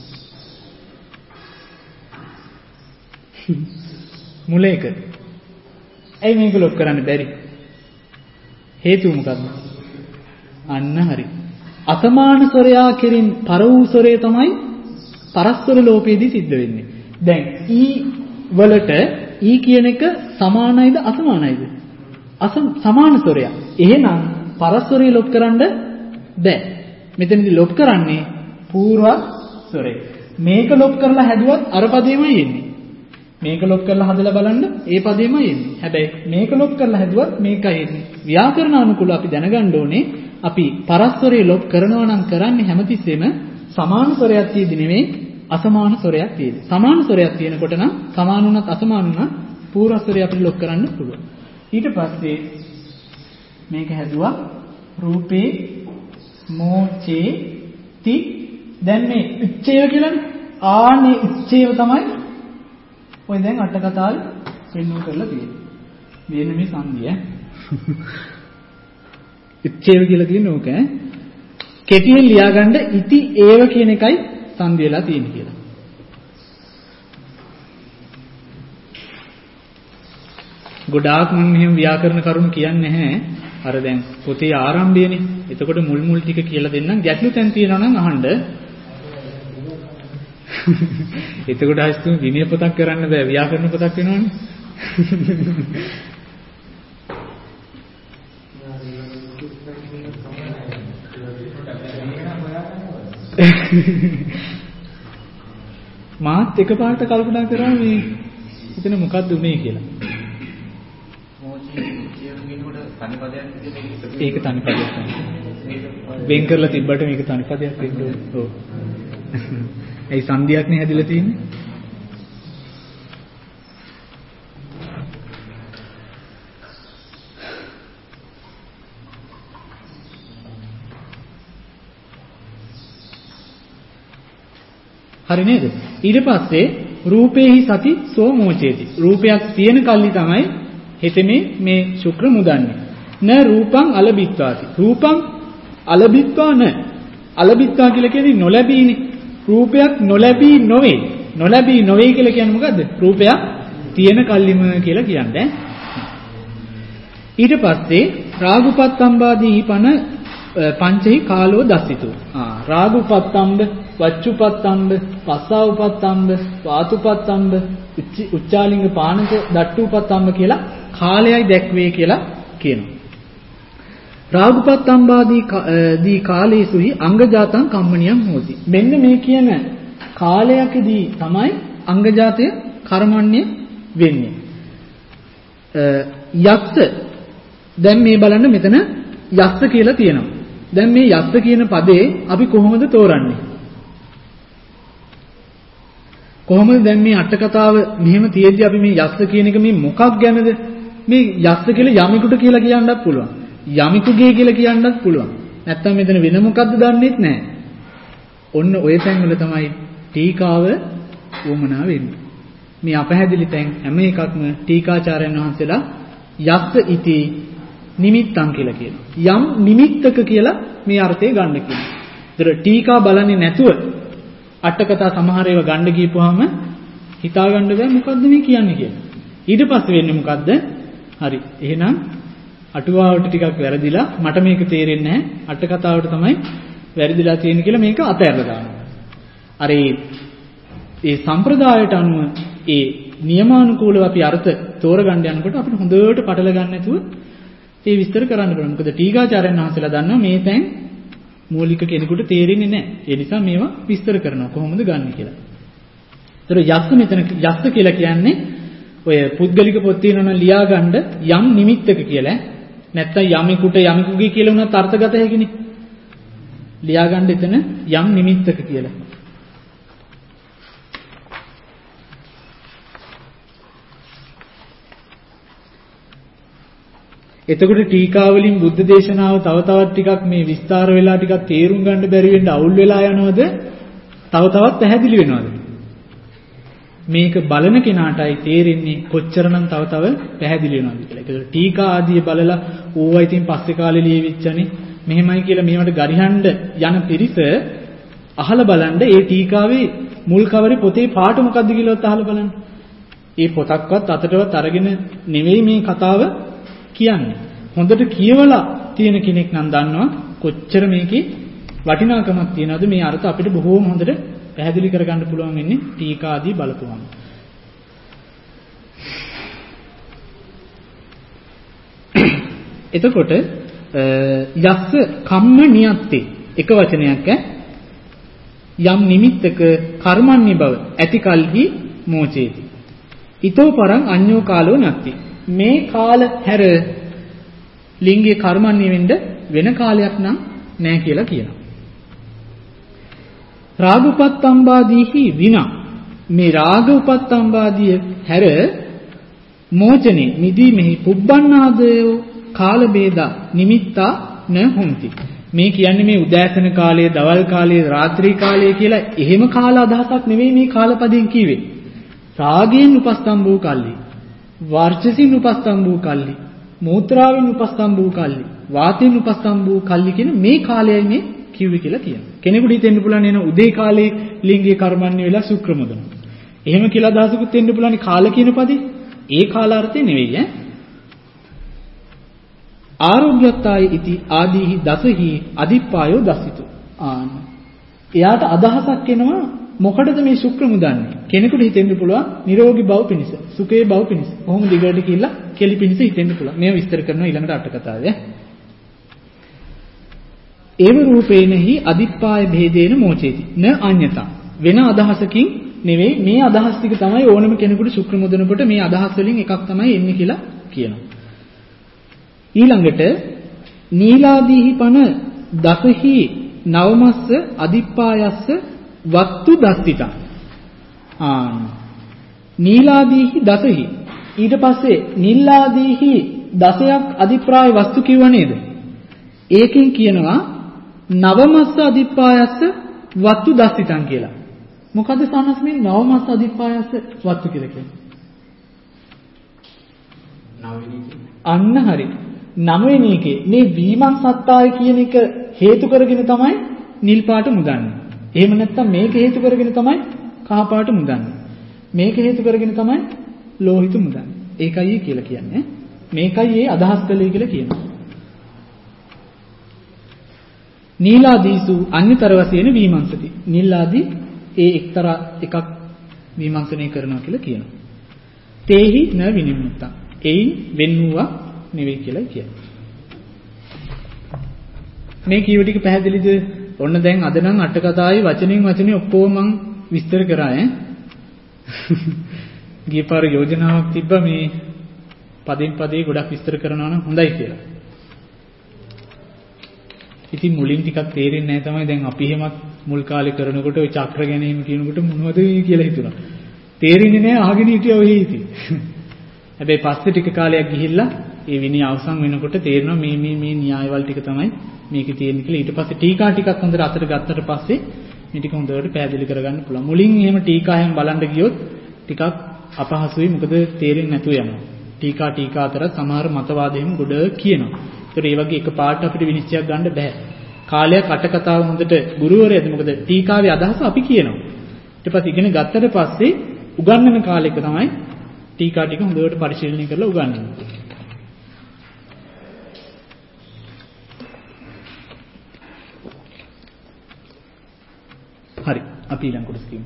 මුලේක. ඇයි මේක ලොක් කරන්න බැරි? හේතුව මොකක්ද? අන්න හරි. අසමාන ස්වරයා කෙරින් පර වූ ස්වරය තමයි පරස්පර ලෝපයේදී සිද්ධ වෙන්නේ. දැන් ඊ වලට ඊ කියන එක සමානයිද අසමානයිද? සමාන ස්වරයක්. එහෙනම් පරස්පරය ලොක් කරන්න බෑ. මෙතනදී ලොක් කරන්නේ පූර්ව ස්වරය. මේක ලොක් කරලා හැදුවත් අර පදේමයි එන්නේ. මේක ලොක් කරලා හදලා බලන්න ඒ පදේමයි එන්නේ. හැබැයි මේක ලොක් කරලා හැදුවත් මේකයි එන්නේ. ව්‍යාකරණ අනුකූලව අපි දැනගන්න ඕනේ අපි පරස්පරය ලොක් කරනවා නම් කරන්නේ හැමතිස්සෙම සමාන ස්වරයක් තියෙදි නෙමෙයි අසමාන ස්වරයක් තියෙදි. සමාන ස්වරයක් තියෙනකොට නම් සමාන උනත් අසමාන උනත් පූර්ව ස්වරය අපිට ලොක් කරන්න පුළුවන්. ඊට පස්සේ මේක හැදුවා රූපේ මෝචේති. දැන් මේ ඉච්ඡේව කියලානේ. ආනේ ඉච්ඡේව තමයි ඔය දැන් අට කතාවේ පෙන්වු කරලා තියෙන්නේ. මෙන්න මේ සංදිය. ඉච්ඡේව කියලා කියන්නේ ඕක ඈ. කෙටියෙන් ලියාගන්න ඉති ඒව කියන එකයි සංදි වෙලා තියෙන්නේ කියලා. ගොඩාක් මම මෙහෙම ව්‍යාකරණ කරුණු කියන්නේ නැහැ. අර දැන් පොතේ ආරම්භයනේ. එතකොට මුල් ටික කියලා දෙන්නම්. ගැටලු තැන් තියෙනවා නම් අහන්න. එතකොට ආස්තුම විනය පොතක් කරන්න බෑ. ව්‍යාකරණ පොතක් වෙනවනේ. මාත් එකපාරට කල්පනා කරා මේ එතන මොකද්ද උනේ කියලා. ඒක තනි පදයක් තමයි. වෙන් කරලා තිබ්බට මේක තනි පදයක් වෙන්න ඕනේ. ඔව්. ඒ සංධියක් නේ හැදිලා තියෙන්නේ. හරි නේද? ඊට පස්සේ රූපේහි සති සෝ මොචේති. රූපයක් තියෙන කල්ලි තමයි හිතෙමේ මේ ශුක්‍ර මුදන්නේ. න රූපං අලබිත්වාති. රූපං අලබිත්වා න. අලබිත්වා කියලා කියන්නේ නොලැබීනේ. රූපයක් නොලැබී නොවේ. නොලැබී නොවේ කියලා කියන්නේ මොකද්ද? රූපයක් තියෙන කල්ලිම කියලා කියන්නේ. ඊට පස්සේ රාගුපත්තම්බාදී පන පංචහි කාලෝ දස්සිතු. රාගුපත්තම්බ, වච්චුපත්තම්බ, පස්සාවුපත්තම්බ, වාතුපත්තම්බ, උච්චාලිංග පානක දට්ටුපත්තම්බ කියලා කාලයයි දැක්වේ කියලා කියනවා. රාගුපත්තම්බාදී කාලේසුහි අංගජාතං කම්මනියම් හෝති. මෙන්න මේ කියන කාලයකදී තමයි අංගජාතය කර්මන්නේ වෙන්නේ. යස්ස දැන් මේ බලන්න මෙතන යස්ස කියලා තියෙනවා. දැන් මේ යස්ස කියන පදේ අපි කොහොමද තෝරන්නේ? කොහොමද දැන් මේ අට කතාව මෙහෙම තියෙද්දි අපි මේ යස්ස කියන එක මේ මොකක් ගැනද? මේ යස්ස කියලා යමෙකුට කියලා කියන්නත් පුළුවන්. යමෙකුගේ කියලා කියන්නත් පුළුවන්. නැත්තම් මෙතන වෙන මොකද්ද දන්නේත් නැහැ. ඔන්න ඔය තැන් වල තමයි ටීකාව වමනා වෙන්නේ. මේ අපහැදිලි තැන් හැම එකක්ම ටීකාචාර්යයන් වහන්සේලා යස්ස ඉති නිමිත්තං කියලා කියනවා. යම් නිමිත්තක කියලා මේ අර්ථය ගන්න කියනවා. ඒතර ටීකා බලන්නේ නැතුව අටකතා සමහර ඒවා ගන්න ගියපුවාම හිතා ගන්න බෑ මොකද්ද මේ කියන්නේ කියලා. ඊට පස්සේ වෙන්නේ මොකද්ද? හරි. එහෙනම් අටුවාවට ටිකක් වැරදිලා මට මේක තේරෙන්නේ නැහැ. අටකතාවට තමයි වැරදිලා තියෙන්නේ කියලා මේක අතහැරලා දානවා. අර ඒ සම්ප්‍රදායට අනුව ඒ නියමානුකූලව අපි අර්ථ තෝරගන්න යනකොට අපිට හොඳට පටල ගන්න නැතුව ඒ විස්තර කරන්න පුළුවන්. මොකද ටීකාචාර්යයන් වහන්සේලා දන්නවා මේ තැන් මූලික කෙනෙකුට තේරෙන්නේ නැහැ. ඒ නිසා මේවා විස්තර කරනවා කොහොමද ගන්න කියලා. ඒතර යස්ස මෙතන යස්ස කියලා කියන්නේ ඔය පුද්ගලික පොත් තියෙනවා නම් ලියා ගන්න යම් නිමිත්තක කියලා. නැත්තම් යමෙකුට යමෙකුගේ කියලා උනත් අර්ථගත හැකිනේ. ලියා ගන්න එතන යම් නිමිත්තක කියලා. එතකොට ටීකාවලින් බුද්ධ දේශනාව තව තවත් ටිකක් මේ විස්තර වෙලා ටිකක් තේරුම් ගන්න බැරි වෙන්න අවුල් වෙලා යනවද? තව තවත් පැහැදිලි වෙනවද? මේක බලන කෙනාටයි තේරෙන්නේ කොච්චරනම් තව තව පැහැදිලි වෙනවද කියලා. ඒකද ටීකා ආදී බලලා ඕවා ඉතින් පස්සේ කාලේ ලියවිච්චනේ මෙහෙමයි කියලා මේවට ගරිහඬ යන පිරිස අහලා බලන්න ඒ ටීකාවේ මුල් කවරේ පොතේ පාට මොකද්ද කියලාවත් අහලා බලන්න. ඒ පොතක්වත් අතටවත් අරගෙන නෙවෙයි මේ කතාව කියන්නේ. හොඳට කියවලා තියෙන කෙනෙක් නම් දන්නවා කොච්චර මේකේ වටිනාකමක් තියෙනවද මේ අර්ථ අපිට බොහෝම හොඳට පැහැදිලි කරගන්න පුළුවන් වෙන්නේ ටීකා ආදී බලපුවම. එතකොට යස්ස කම්ම නියත්තේ එක වචනයක් යම් නිමිත්තක කර්මන්නේ බව ඇති කල්හි මෝචේති. ඊතෝ පරං අඤ්ඤෝ කාලෝ නැති. මේ කාල හැර ලිංගයේ කර්මන්නේ වෙන්න වෙන කාලයක් නම් නැහැ කියලා කියනවා. රාගුපත්තම්බාදීහි විනා මේ රාග උපත්තම්බාදිය හැර මෝචනේ මිදීමෙහි පුබ්බන්නාදයෝ කාල බේදා නිමිත්තා න හොಂತಿ. මේ කියන්නේ මේ උදෑසන කාලය, දවල් කාලය, රාත්‍රී කාලය කියලා එහෙම කාල අදහසක් නෙවෙයි මේ කාලපදයෙන් කියවේ. රාගයෙන් උපස්තම්භ වූ කල්ලි, වර්චසින් උපස්තම්භ වූ කල්ලි, මූත්‍රාවෙන් උපස්තම්භ වූ කල්ලි, වාතයෙන් උපස්තම්භ වූ කල්ලි කියන මේ කාලයයි මේ කිව්වේ කියලා කියනවා. කෙනෙකුට හිතෙන්න පුළුවන් එන උදේ කාලේ ලිංගික කර්මන්නේ වෙලා ශුක්‍ර මුදනවා. එහෙම කියලා අදහසකුත් වෙන්න පුළුවන් කාල කියන පදේ. ඒ කාලාර්ථය නෙවෙයි ඈ. ආරෝග්‍යත්තාය ඉති ආදීහි දසහි අදිප්පායෝ දසිතු. එයාට අදහසක් එනවා මොකටද මේ ශුක්‍ර මුදන්නේ? කෙනෙකුට හිතෙන්න පුළුවන් නිරෝගී බව පිණිස, සුඛේ බව පිණිස. කොහොම දිගට කියලා කෙලි පිණිස හිතෙන්න පුළුවන්. මේව විස්තර කරනවා ඊළඟට අට කතාවේ. ඒව රූපේනහි අදිප්පාය භේදේන මොචේති. න අඤ්ඤතා. වෙන අදහසකින් නෙවෙයි මේ අදහස් ටික තමයි ඕනම කෙනෙකුට ශුක්‍ර මුදනකොට මේ අදහස් වලින් එකක් තමයි එන්නේ කියලා කියනවා. ඊළඟට නීලාදීහි පන දසහි නවමස්ස අදිප්පායස්ස වත්තු දස්තිතා. නීලාදීහි දසහි ඊට පස්සේ නිල්ලාදීහි දසයක් අදිප්‍රාය වස්තු කිව්ව නේද? ඒකෙන් කියනවා නවමස්ස අදිප්පායස්ස වත්තු දස්තිතං කියලා. මොකද සානස් මේ නවමස්ස අදිප්පායස්ස වත්තු කියලා කියන්නේ? අන්න හරි. 9 වෙනි එකේ මේ වීමන් සත්තාය කියන එක හේතු කරගෙන තමයි නිල් පාට මුදන්නේ. එහෙම නැත්නම් මේක හේතු කරගෙන තමයි කහ පාට මුදන්නේ. මේක හේතු කරගෙන තමයි ලෝහිත මුදන්නේ. ඒකයි කියලා කියන්නේ. මේකයි ඒ අදහස් කළේ කියලා කියනවා. නීලාදීසු අන්‍යතර වශයෙන් විමංශති. නීලාදී ඒ එක්තරා එකක් විමංශනය කරනවා කියලා කියනවා. තේහි න විනිමුත්ත. එයින් වෙන්නුවා නෙවෙයි කියලා කියනවා. මේ කීව ටික පැහැදිලිද? ඔන්න දැන් අද නම් අට කතාවේ වචනෙන් වචනේ ඔක්කොම මම විස්තර කරා ඈ. ගිය පාර යෝජනාවක් තිබ්බා මේ පදෙන් පදේ ගොඩක් විස්තර කරනවා නම් හොඳයි කියලා. ඉතින් මුලින් ටිකක් තේරෙන්නේ නැහැ තමයි. දැන් අපි එහෙමත් මුල් කාලේ කරනකොට ওই චක්‍ර ගැනීම කියනකොට මොනවද කියලා හිතුණා. තේරෙන්නේ නැහැ අහගෙන හිටියා ඔය ඉතින්. හැබැයි පස්සේ ටික කාලයක් ගිහිල්ලා ඒ විනය අවසන් වෙනකොට තේරෙනවා මේ න්‍යායවල ටික තමයි මේකේ තියෙන්නේ කියලා. ඊට පස්සේ ටීකා ටිකක් හොඳට අතට ගත්තට පස්සේ මේ ටික හොඳට පැහැදිලි කරගන්න පුළුවන්. මුලින් එහෙම ටීකා හැම බලන්න ගියොත් ටිකක් අපහසුයි. මොකද තේරෙන්නේ නැතුව යනවා. ටීකා අතර සමහර මතවාද එහෙම ගොඩ කියනවා. ඒතර ඒ වගේ එක පාට අපිට විනිශ්චයක් ගන්න බෑ. කාලයක් අට කතාව හොඳට ගුරුවරයාද මොකද ටීකාවේ අදහස අපි කියනවා. ඊට පස්සේ ඉගෙන ගත්තට පස්සේ උගන්වන කාලෙක තමයි ටීකා ටික හොඳට පරිශීලනය කරලා උගන්වන්නේ. හරි අපි ඊළඟ කොටස කියමු.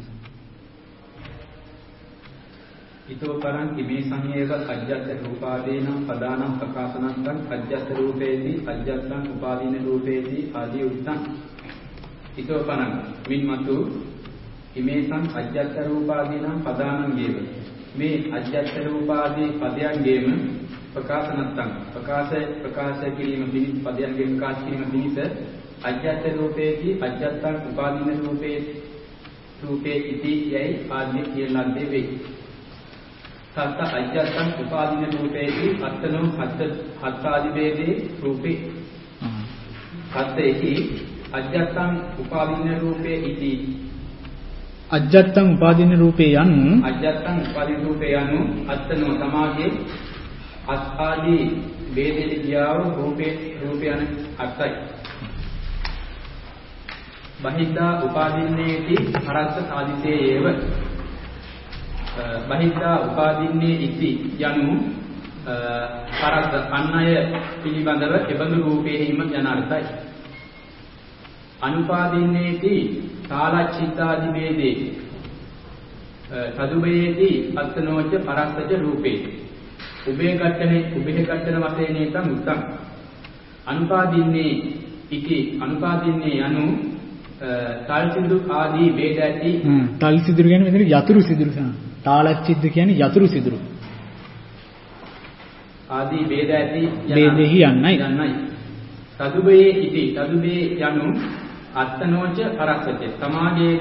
ඊතෝ පරං ඉමේ සංයේව අජ්ජත් රූපාදීනම් පදානම් ප්‍රකාශනං අජ්ජත් රූපේති අජ්ජත්තං උපාදීන රූපේති ආදී උත්තං. ඊතෝ පරං මින්මතු ඉමේ සං අජ්ජත් රූපාදීනම් පදානම් වේව. මේ අජ්ජත් රූපාදී පදයන්ගේම ප්‍රකාශනත්තං ප්‍රකාශ කිරීම පිණිස පදයන්ගේ ප්‍රකාශ කිරීම පිණිස අජ්ජත් රූපේති අජ්ජත්තං උපාදීන රූපේ ඉති යයි ආදී කියලාදී වේ. සත්ත අජ්ජත්තං උපාදීන රූපේති අත්තනෝ හත්තාදි වේදී රූපේ. සත්තේහි අජ්ජත්තං උපාදීන රූපේ ඉති. අජ්ජත්තං උපාදීන රූපේ යනු අජ්ජත්තං උපාදීන රූපේ යනු අත්තනෝ සමාගයේ අත්ආදී වේදේ කියාව රූපේ යන අර්ථයි. බහිද්ධා උපාදින්නේති හරස්ස සාදිතේයේව. බහිද්ධා උපාදින්නේ ඉති යනු හරස්ස අන්නය පිළිබඳව එබඳු රූපේහිම යන අර්ථයි. අනුපාදින්නේති තාලච්චිත්තාදි වේදේ සදුබේති අත්තනෝච පරස්සච රූපේ. උභය ඝට්ටන වශයෙන් ඒතම් උත්තම්. අනුපාදින්නේ ඉති අනුපාදින්නේ යනු තල් සිදුරු ආදී වේද ඇති. තල් සිදුරු කියන්නේ මෙතන යතුරු සිදුරු තමයි. තාලච්චිද්ද කියන්නේ යතුරු සිදුරු. ආදී වේද ඇති වේදෙහි යන්නයි. සදුබේ ඉති සදුබේ යනු අත්තනෝච පරස්සච සමාජයේද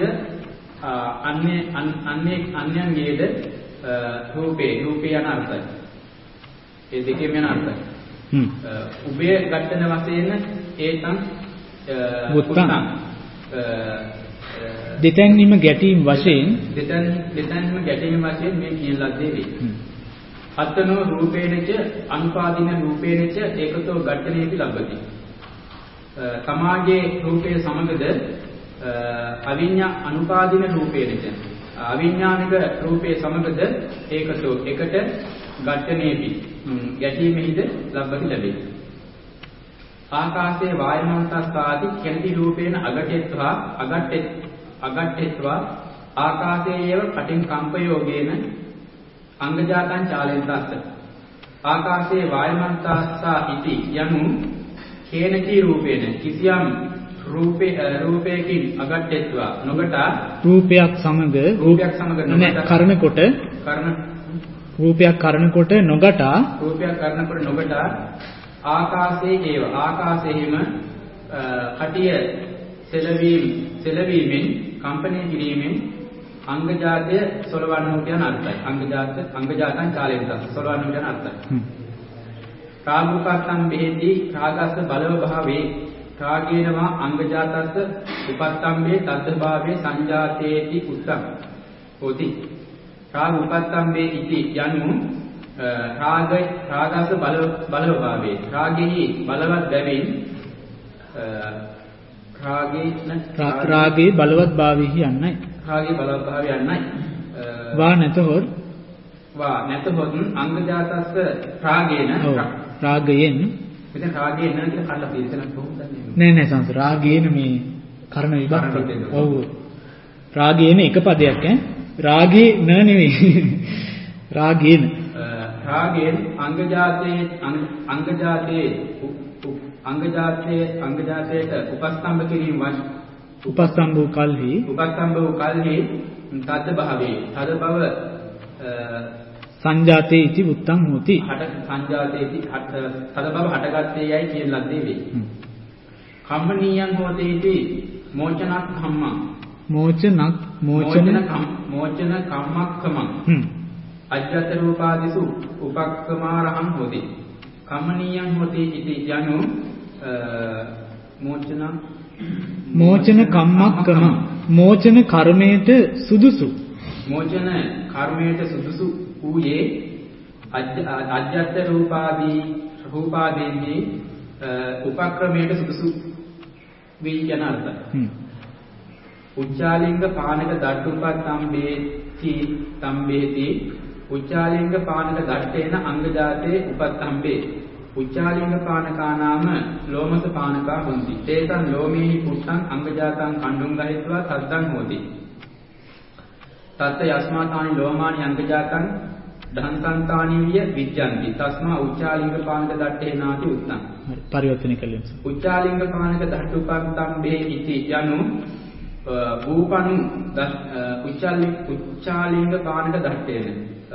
අන්‍යයන්ගේද රූපේ යන අර්ථයි. ඒ දෙකේම යන අර්ථයි. උභය ඝට්ටන වශයෙන් ඒතං උත්තං. දෙතැන්නිම ගැටීම් වශයෙන් දෙතැන්නිම ගැටීම් වශයෙන් මේ කියන ලද්දේ වේ. අත්තනෝ රූපේනච අනුපාදින රූපේනච ඒකතෝ ඝට්ටනේති ලබ්බති. සමාජයේ රූපයේ සමගද අවිඤ්ඤා අනුපාදින රූපේනච අවිඥානික රූපයේ සමගද ඒකතෝ එකට ඝට්ටනේති ගැටීමෙහිද ලබ්බති ලැබේ. ආකාශයේ වායමන්තස්සාති කෙනති රූපේන අගට්ඨෙත්වා ආකාශයේව කටින් කම්පයෝගේන අංගජාතං චාලෙන්තස්ස. ආකාශයේ වායමන්තස්සා ඉති යනු කේනති රූපේන කිසියම් රූපයකින් අගට්ඨෙත්වා නොගට රූපයක් සමග නොගට කරනකොට රූපයක් කරනකොට නොගට ආකාශයේ ආකාශයේම කටිය සෙලවීමෙන් කම්පනය කිරීමෙන් අංගජාතය සොලවන්නෝ කියන අර්ථයි. අංගජාතං චාලෙන්තස් සොලවන්නෝ කියන අර්ථයි. රාගුපත්තම් බෙහෙති රාගස්ස බලව භාවේ රාගේනවා අංගජාතස්ස උපත්තම්බේ තද්ද භාවේ සංජාතේති උත්තම් හොති. රාග උපත්තම්බේ ඉති යනු රාගස්ස බලව භාවේ රාගෙහි බලවත් බැවින් රාගේ බලවත් භාවෙහි යන්නයි. රාගේ බලවත් භාවය යන්නයි. වා නැතහොත් අංගජාතස්ස රාගේන රාගයෙන් මෙතන රාගයෙන් නේද කියලා කඩලා පිළිසන කොහොමද නෑ සංස රාගයෙන් මේ කර්ණ විභක්ත. ඔව් රාගයෙන් එක පදයක් ඈ රාගේ න නෙවෙයි රාගයෙන් අංගජාතයට උපස්තම්භ කිරීම උපස්තම්භ වූ කල්හි තද්ද භාවේ තද බව සංජාතේ ඉති උත්තම් හොති. තද බව හටගත්තේ යයි කියන ලද්දේ වේ. කම්මනීයං හෝතේ ඉති මෝචනක් ධම්මං මෝචන කම්මක්කමං අජ්ජත් රූපාදිසු උපක්කමාරහං හොති. කම්මනීයං හෝතේ ඉති යනු මෝචන කම්මක්කම මෝචන කර්මයට සුදුසු වූයේ අජ්ජත් රූපාදීන්හි උපක්‍රමයට සුදුසු වී යන අර්ථය. උච්චාලිංග පානක දට්ඨුපත්තම්බේති උච්චාලිංග පානක දට්ඨේන අංගජාතේ උපත්තම්බේ උච්චාලිංග පානකානාම ලෝමස පානකා හොಂತಿ. තේසං ලෝමේහි පුත්තං අංගජාතං කණ්ඩුං ගහිත්වා සද්දං හෝති. තත්ත යස්මාතානි ලෝමානි අංගජාතං දහංසන්තානි විය විජ්ජಂತಿ. තස්මා උච්චාලිංග පානක දට්ඨේනාති උත්තං. පරිවර්තන කළෙමු. උච්චාලිංග පානක දට්ඨුපත්තම්බේ ඉති යනු භූපණු උච්චාලිංග පානක දට්ඨේන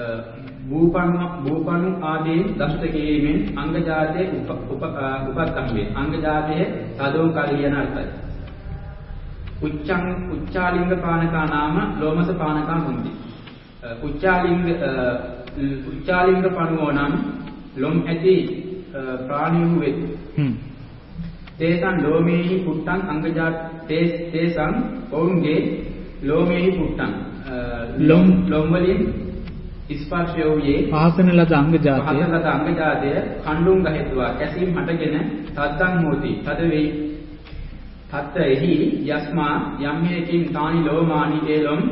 භූපණු ආදී දෂ්ටකේමෙන් අංගජාතේ උපත්තම්බේ අංගජාතයේ තදෝ කලියන අර්ථයි. උච්චාලිංග පානකා නාම ලෝමස පානකා හොಂತಿ. උච්චාලිංග පණුවෝ නම් ලොම් ඇති ප්‍රාණියු වේ. තේසං ලෝමේහි පුත්තං අංගජාතේ තේසං ඔවුන්ගේ ලෝමේහි පුත්තං ලොම් වලින් ස්පර්ශය වූයේ ආසන ලද අංගජාතය කණ්ඩුං ගහෙත්වා කැසීම් හටගෙන තද්දං හෝති. තද වේ. තත්ත එහි යස්මා යම්මේකින් තානි ලෝමානි ඒලොම්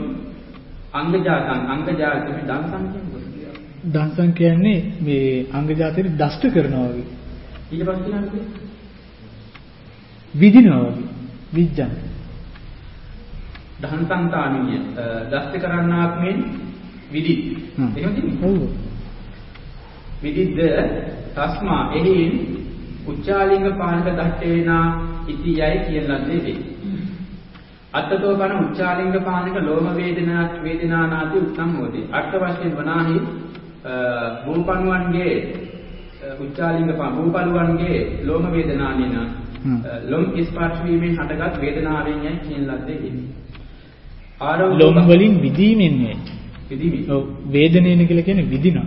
අංගජාතේ දංසං කියන්නේ මේ අංගජාතේ දෂ්ට කරනවා වගේ. ඊට පස්සේ කියන්නේ විදිනවා වගේ. විජ්ජං දහංසං තානිය දෂ්ට කරන්නාක් මෙන් විදි. එහෙම තියෙන්නේ. ඔව්. විදිද්ද තස්මා එහි උච්චාලිංග පානක දට්ඨේනා ඉති යයි කියන ලද්දේ වේ. අත්තතෝ බණ උච්චාලිංග පානක ලෝම වේදනානාති උත්තම් හොති. අර්ථ වශයෙන් වනාහි භූපණුවන්ගේ භූපණුවන්ගේ ලෝම වේදනානින ලොම් ස්පර්ශ වීමෙන් හටගත් වේදනාවෙන් යයි කියන ලද්දේ වේ. ලොම් වලින් විදීමෙන් නේ. ඔව් වේදනේන කියලා කියන්නේ විදිනවා.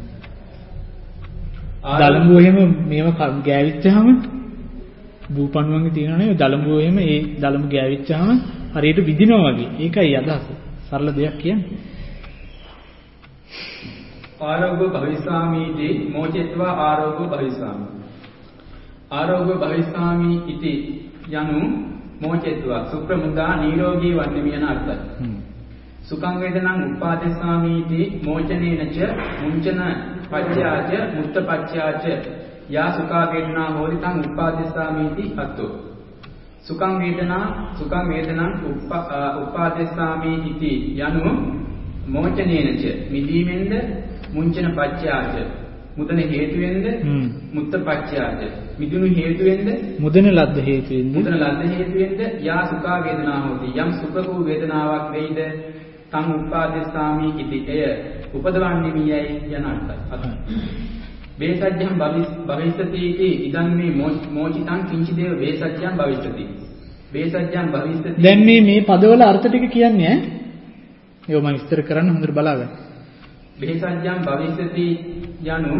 දලඹුව එහෙම මේව ගෑවිච්චාම භූපණුවන්ගේ තියෙනවා නේ දලඹුව එහෙම ඒ දලඹු ගෑවිච්චාම හරියට විදිනවා වගේ. ඒකයි අදහස. සරල දෙයක් කියන්නේ. ආරෝග්‍ය භවිස්සාමීති මෝචෙත්වා ආරෝග්‍ය භවිස්සාමි. ආරෝග්‍ය භවිස්සාමි ඉති යනු මෝචෙත්වා සුප්‍රමුදා නිරෝගී වන්නේමි යන අර්ථයි. සුඛං වේදනං උපාදේසාමීති මෝචනේනච මුංචන පච්චයාච මුත්ත පච්චයාච යා සුඛා වේදනා හෝති තං උපාදේසාමීති අත්තෝ. සුඛං වේදනං උපාදේසාමි ඉති යනු මෝචනේනච මිදීමෙන්ද මුංචන පච්චයාච මුදන හේතුවෙන්ද මුත්ත පච්චයාච මිදුණු හේතුවෙන්ද මුදන ලද්ද හේතුවෙන්ද යා සුඛා වේදනා හෝති යම් සුඛ වූ වේදනාවක් වෙයිද තං උපාදේසාමි ඉති එය උපදවන්නේ මියයි යන අර්ථයි. වේසජ්ජං භවිස්සති इति ඉදන් මේ මෝචිතං කිංචි දේව වේසජ්ජං භවිස්සති. වේසජ්ජං භවිස්සති. දැන් මේ පදවල අර්ථ ටික කියන්නේ ඈ. ඒක මම විස්තර කරන්න හොඳට බලාගන්න. වේසජ්ජං භවිස්සති යනු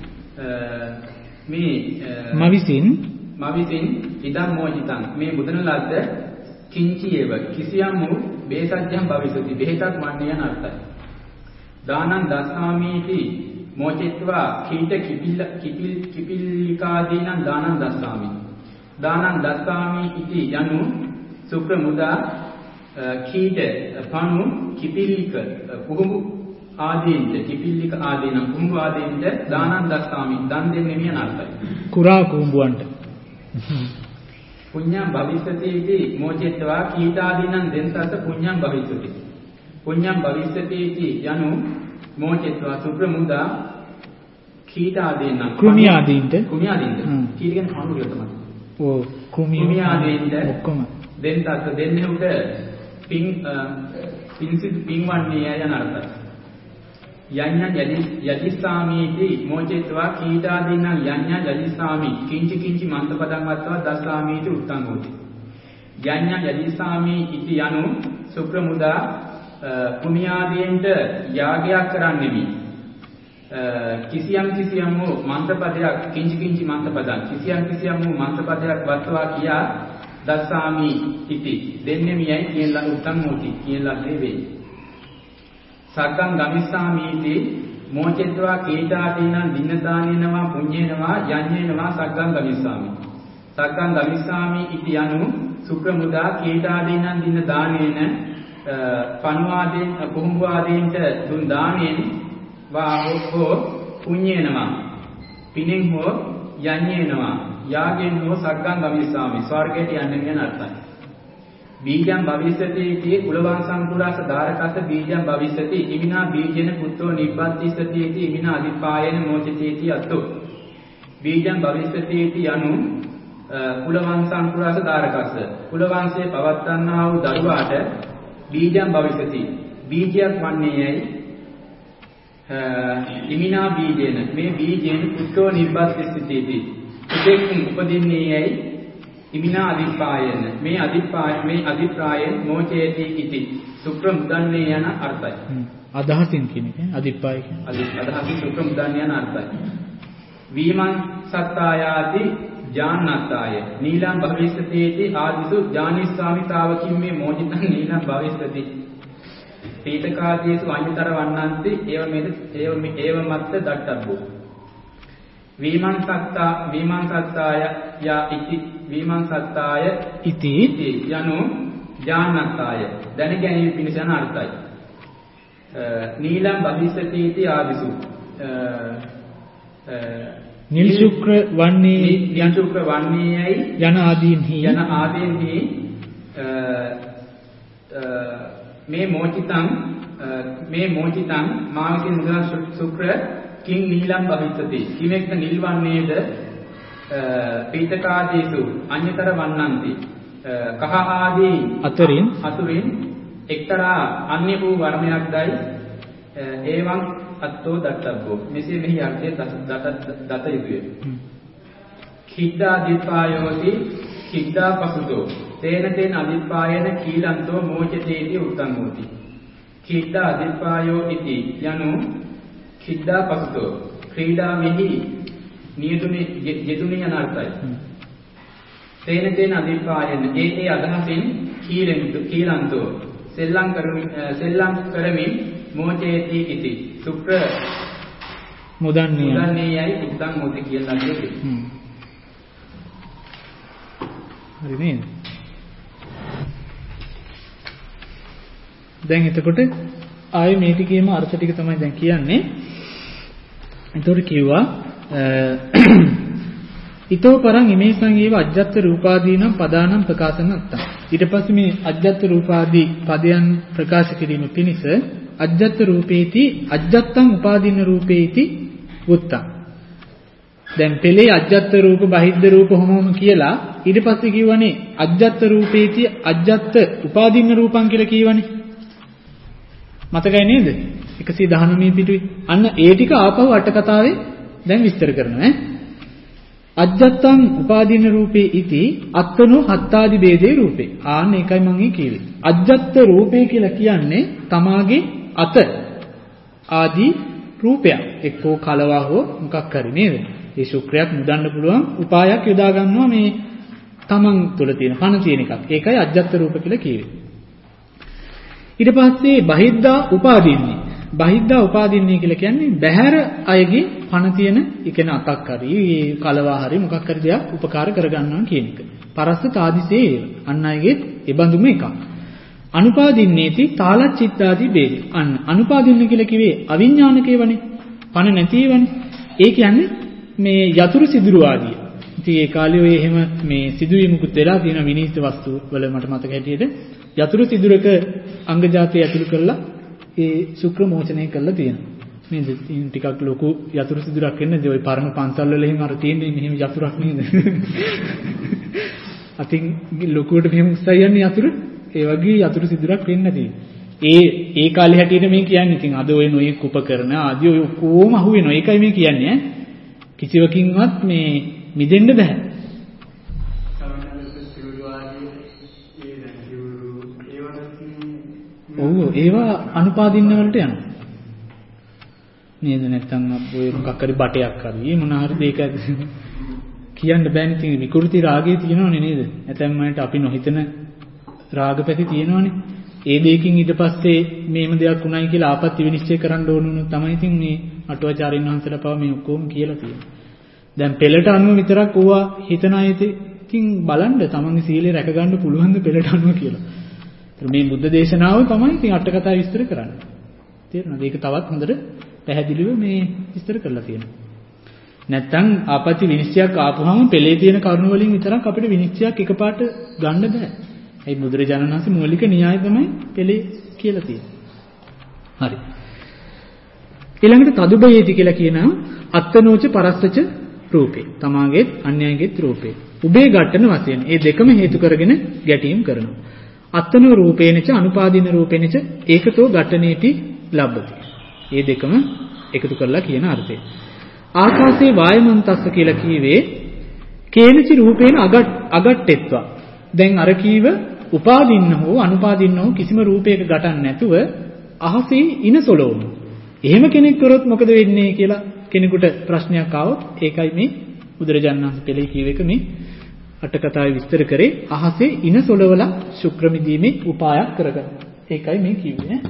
මේ මවිසින් ඉදන් මෝචිතං මේ බුදන ලද්ද කිංචි ඒව කිසියම් වූ වේසජ්ජං භවිස්සති බෙහෙතක් වන්නේ යන අර්ථයි. දානං දස්සාමීති මෝචෙත්වා කීට කිපිල්ලිකාදීනං දානං දස්සාමි. දානං දස්සාමි ඉති යනු සුප්‍රමුදා කීට පණු කිපිල්ලික කුඹු ආදීන්ට කිපිල්ලික ආදීන කුඹු ආදීන්ට දානං දස්සාමි දන් දෙන්නේ මියන අර්ථයි. කුරා කුඹුවන්ට පුඤ්ඤං භවිස්සති इति මෝචෙත්වා කීටාදීනං දෙන්තස පුඤ්ඤං භවිස්සති. පුඤ්ඤං භවිස්සති इति යනු මෝචෙත්වා සුප්‍රමුදා කීටාදීනං කුමියාදීන්ට කීට කියන්නේ පණුරිය තමයි. ඕ කුමියාදීන්ට ඔක්කොම දෙන්තස දෙන්නේ උට පින්වන්නේ යන අර්ථයි. යඤ්ඤ යදිස්සාමීති මෝචෙත්වා කීටාදීනං යඤ්ඤ යදිස්සාමි කිංචි මන්තපදං වත්වා දස්සාමීති උත්තං හෝති. යඤ්ඤ යදිස්සාමි ඉති යනු සුප්‍රමුදා කුමියාදීන්ට යාගයක් කරන්නෙමි. කිසියම් වූ මන්ත්‍රපදයක් කිංචි මන්ත්‍රපදං කිසියම් වූ මන්ත්‍රපදයක් වත්වා කියා දස්සාමි ඉති දෙන්නේ මියයි කියලා උත්තං හෝති කියලා දෙවේ. සග්ගං ගමිස්සාමීති මෝචෙත්වා කීටාදීනං දින්නදානේනවා පුඤ්ඤේනවා යඤ්ඤේනවා සග්ගං ගමිස්සාමි. සග්ගං ගමිස්සාමි ඉති යනු සුප්‍රමුදා කීටාදීනං දින්නදානේන පණුවාදීන් කුඹුවාදීන්ට දුන් දානෙන් වාහෝ පුඤ්ඤේනවා පිනෙන් හෝ යඤ්ඤේනවා යාගෙන් හෝ සග්ගං ගමිස්සාමි ස්වර්ගයට යන්නේ කියන අර්ථයි. බීජං භවිස්සති इति කුලවං සංකුරාස ධාරකස බීජං භවිස්සති ඉමිනා බීජේන පුත්තෝ නිබ්බන්තිස්සති इति ඉමිනා අදිපායන මෝචති इति අත්තෝ. බීජං භවිස්සති इति යනු කුලවං සංකුරාස ධාරකස කුලවංශයේ පවත්වන්නා වූ දරුවාට බීජං භවිස්සති බීජයක් වන්නේ යයි ඉමිනා බීජේන මේ බීජේන පුත්තෝ නිබ්බන්තිස්සති इति උදෙක් උපදින්නේ යයි ඉමිනා අදිපායන මේ අදිපායන මෝචේති इति සුප්‍රමුදන්නේ යන අර්ථයි. අදහසින් කියන්නේ අදිපාය කියන්නේ අදහසින් සුප්‍රමුදන්නේ යන අර්ථයි. වීමං සත්තායාති ජාන්නත්තාය නීලං භවිස්සතේති ආදිසු ජානිස්සාමිතාවකින් මේ මෝචිතං නීලං භවිස්සති. පීතකාදීසු අඤ්ඤතර වන්නන්ති ඒව මත්ත දට්ඨබ්බෝ. වීමං සත්තාය ඉති යනු ජාන්නත්තාය දැන ගැනීම පිණිස යන අර්ථයි. නීලං භවිස්සති इति ආදිසු නිල් ශුක්‍ර වන්නේ යන ආදීන්හි මේ මෝචිතං මාවිසින් මුදා ශුක්‍ර කිං නීලං භවිස්සති කිමෙක්ද නිල්වන්නේද පීතකාදීසු අඤ්ඤතර වන්නන්ති කහ ආදී අතුරින් එක්තරා අන්‍ය වූ වර්ණයක්දයි ඒවං අත්තෝ දත්තබ්බෝ මෙසේ මෙහි අර්ථය දත යුතුය. කිද්දා දීපායෝති කිද්දා පසුතෝ තේන අදිපායන කීලන්තෝ මෝචතේති උත්තං හෝති. කිද්දා දීපායෝ ඉති යනු කිද්දා පසුතෝ ක්‍රීඩා මෙහි යෙදුනේ යන අර්ථයි. තේන අදිපායන ඒ අදහසින් කීලන්තෝ සෙල්ලම් කරමින් මෝචේති ඉති මුදන්නේ යයි උත්තං හොති කියලා දෙන්නේ. හරි නේද? දැන් එතකොට ආයේ මේ ටිකේම අර්ථ ටික තමයි දැන් කියන්නේ. එතකොට කිව්වා ඊතෝ පරං ඉමේ සංයේව අජ්ජත් රූපාදීනම් පදානම් ප්‍රකාශන නැත්තම්. ඊට පස්සේ මේ අජ්ජත් රූපාදී පදයන් ප්‍රකාශ කිරීම පිණිස අජ්ජත් රූපේති අජ්ජත්තං උපාදීන රූපේති උත්තං. දැන් පෙළේ අජ්ජත් රූප බහිද්ද රූප හොමම කියලා ඊට පස්සේ කියවනේ අජ්ජත් රූපේති අජ්ජත් උපාදීන රූපං කියලා කියවනේ. මතකයි නේද? 119 පිටුයි. අන්න ඒ ටික ආපහු අට කතාවේ දැන් විස්තර කරනවා ඈ. අජ්ජත්තං උපාදීන රූපේ ඉති අත්තනෝ හත්තාදි ભેදේ රූපේ. ආන්න ඒකයි මම කිව්වේ. අජ්ජත් රූපේ කියලා කියන්නේ තමාගේ අත ආදී රූපයක්. එක්කෝ කලවා හෝ මොකක් හරි නේද? ඒ ශුක්‍රයක් මුදන්න පුළුවන් උපායක් යොදා ගන්නවා මේ තමන් තුළ තියෙන පණ තියෙන එකක්. ඒකයි අජ්ජත් රූප කියලා කිව්වේ. ඊට පස්සේ බහිද්දා උපාදීන්නේ. බහිද්දා උපාදීන්නේ කියලා කියන්නේ බහැර අයගේ පණ තියෙන ඉකෙන අතක් හරි කලවා හරි මොකක් හරි දෙයක් උපකාර කරගන්නවා කියන එක. පරස්ස තාදිසේ අන් අයගේ ඒ බඳුම එකක්. අනුපාදින්නේති තාලච්චිත්තාදී බේද. අන්න අනුපාදින්න කියලා කිව්වේ අවිඥානිකේවනේ. පණ නැතිවනේ. ඒ කියන්නේ මේ යතුරු සිදුරු ආදිය. ඉතින් ඒ කාලේ ඔය එහෙම මේ සිදුවීමුකුත් වෙලා තියෙන විනීත වස්තු වල මට මතක හැටියට යතුරු සිදුරක අංග ජාතිය ඇතුළු කරලා ඒ ශුක්‍ර මෝචනය කරලා තියෙනවා. නේද? ටිකක් ලොකු යතුරු සිදුරක් එන්නේ ඔය පරණ පන්සල් වල එහෙම අර තියෙන්නේ මෙහෙම යතුරක් නේද? අතින් ලොකුවට මෙහෙම උස්සයි යන්නේ යතුරු. ඒ වගේ යතුරු සිදුරක් වෙන්න තියෙනවා. ඒ කාලේ හැටියට මේ කියන්නේ ඉතින් අද ඔය නොයෙක් උපකරණ ආදී ඔය කොහොම අහු වෙනවා. ඒකයි මේ කියන්නේ ඈ. කිසිවකින්වත් මේ මිදෙන්න බෑ. ඔව් ඒවා අනුපාදින්න වලට යනවා. නේද? නැත්තම් ඔය මොකක් හරි බටයක් හරි මොන හරි දෙයක කියන්න බෑනේ. ඉතින් විකෘති රාගය තියෙනවනේ නේද? ඇතැම් අයට අපි නොහිතන රාගපැති තියෙනවනේ. ඒ දෙයකින් ඊට පස්සේ මේම දෙයක් උණයි කියලා ආපත්‍ය විනිශ්චය කරන්න ඕන උනොත් තමයි ඉතින් මේ අටුවාචාරින් වහන්සේලා පව මේ ඔක්කොම කියලා තියෙන්නේ. දැන් පෙළට අනුව විතරක් ඕවා හිතන අය ඉතින් බලන්න තමන්ගේ සීලය රැක ගන්න පුළුවන් ද පෙළට අනුව කියලා. මේ බුද්ධ දේශනාව තමයි ඉතින් අට කතා විස්තර කරන්නේ. තේරෙනවද? ඒක තවත් හොඳට පැහැදිලිව මේ විස්තර කරලා තියෙනවා. නැත්තම් ආපත්‍ය විනිශ්චයක් ආපුවම පෙළේ තියෙන කරුණු වලින් විතරක් අපිට විනිශ්චයක් එකපාරට ගන්න බෑ. ඒ බුදුරජාණන් වහන්සේ මූලික න්‍යාය තමයි පෙළේ කියලා තියෙන්නේ. හරි. ඊළඟට තදුබයේති කියලා කියනවා අත්තනෝච පරස්සච රූපේ. තමාගේත් අන්‍යයන්ගේත් රූපේ. උබේ ඝට්ටන වශයෙන් මේ දෙකම හේතු කරගෙන ගැටීම් කරනවා. අත්තනෝ රූපේනච අනුපාදින රූපේනච ඒකතෝ ඝට්ටනේටි ලබ්බති. මේ දෙකම එකතු කරලා කියන අර්ථය. ආකාශේ වායමන්තස්ස කියලා කීවේ කේනචි රූපේන අගට්ටෙත්වා. දැන් අර කීව උපාදින්න හෝ අනුපාදින්න හෝ කිසිම රූපයක ඝටන්න නැතුව අහසේ ඉන සොලවමු. එහෙම කෙනෙක් කරොත් මොකද වෙන්නේ කියලා කෙනෙකුට ප්‍රශ්නයක් ආවොත් ඒකයි මේ බුදුරජාණන් වහන්සේ පෙළේ කීව එක මේ අට කතාවේ විස්තර කරේ අහසේ ඉන සොලවලා ශුක්‍ර මිදීමේ උපායක් කරගන්න. ඒකයි මේ කිව්වේ.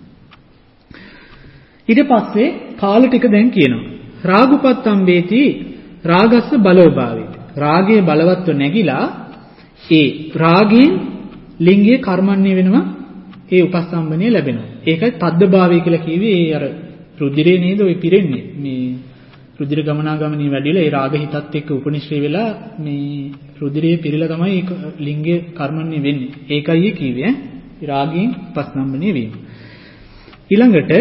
ඊට පස්සේ කාල ටික දැන් කියනවා. රාගුපත්තම්බේති රාගස්ස බලෝභාවේති. රාගයේ බලවත්ව නැగిලා ඒ රාගයෙන් ලිංගයේ කර්මන්නේ වෙනවා. ඒ උපස්තම්භණය ලැබෙනවා. ඒකයි තද්දභාවය කියලා කිව්වේ. ඒ අර රුධිරේ නේද ඔය පිරෙන්නේ. මේ රුධිර ගමනාගමනී වැඩිලා ඒ රාග හිතත් එක්ක උපනිශ්‍රේ වෙලා මේ රුධිරේ පිරিলা තමයි ලිංගයේ කර්මන්නේ වෙන්නේ. ඒකයි කිව්වේ ඈ. රාගයෙන් උපස්තම්භණය වීම. ඊළඟට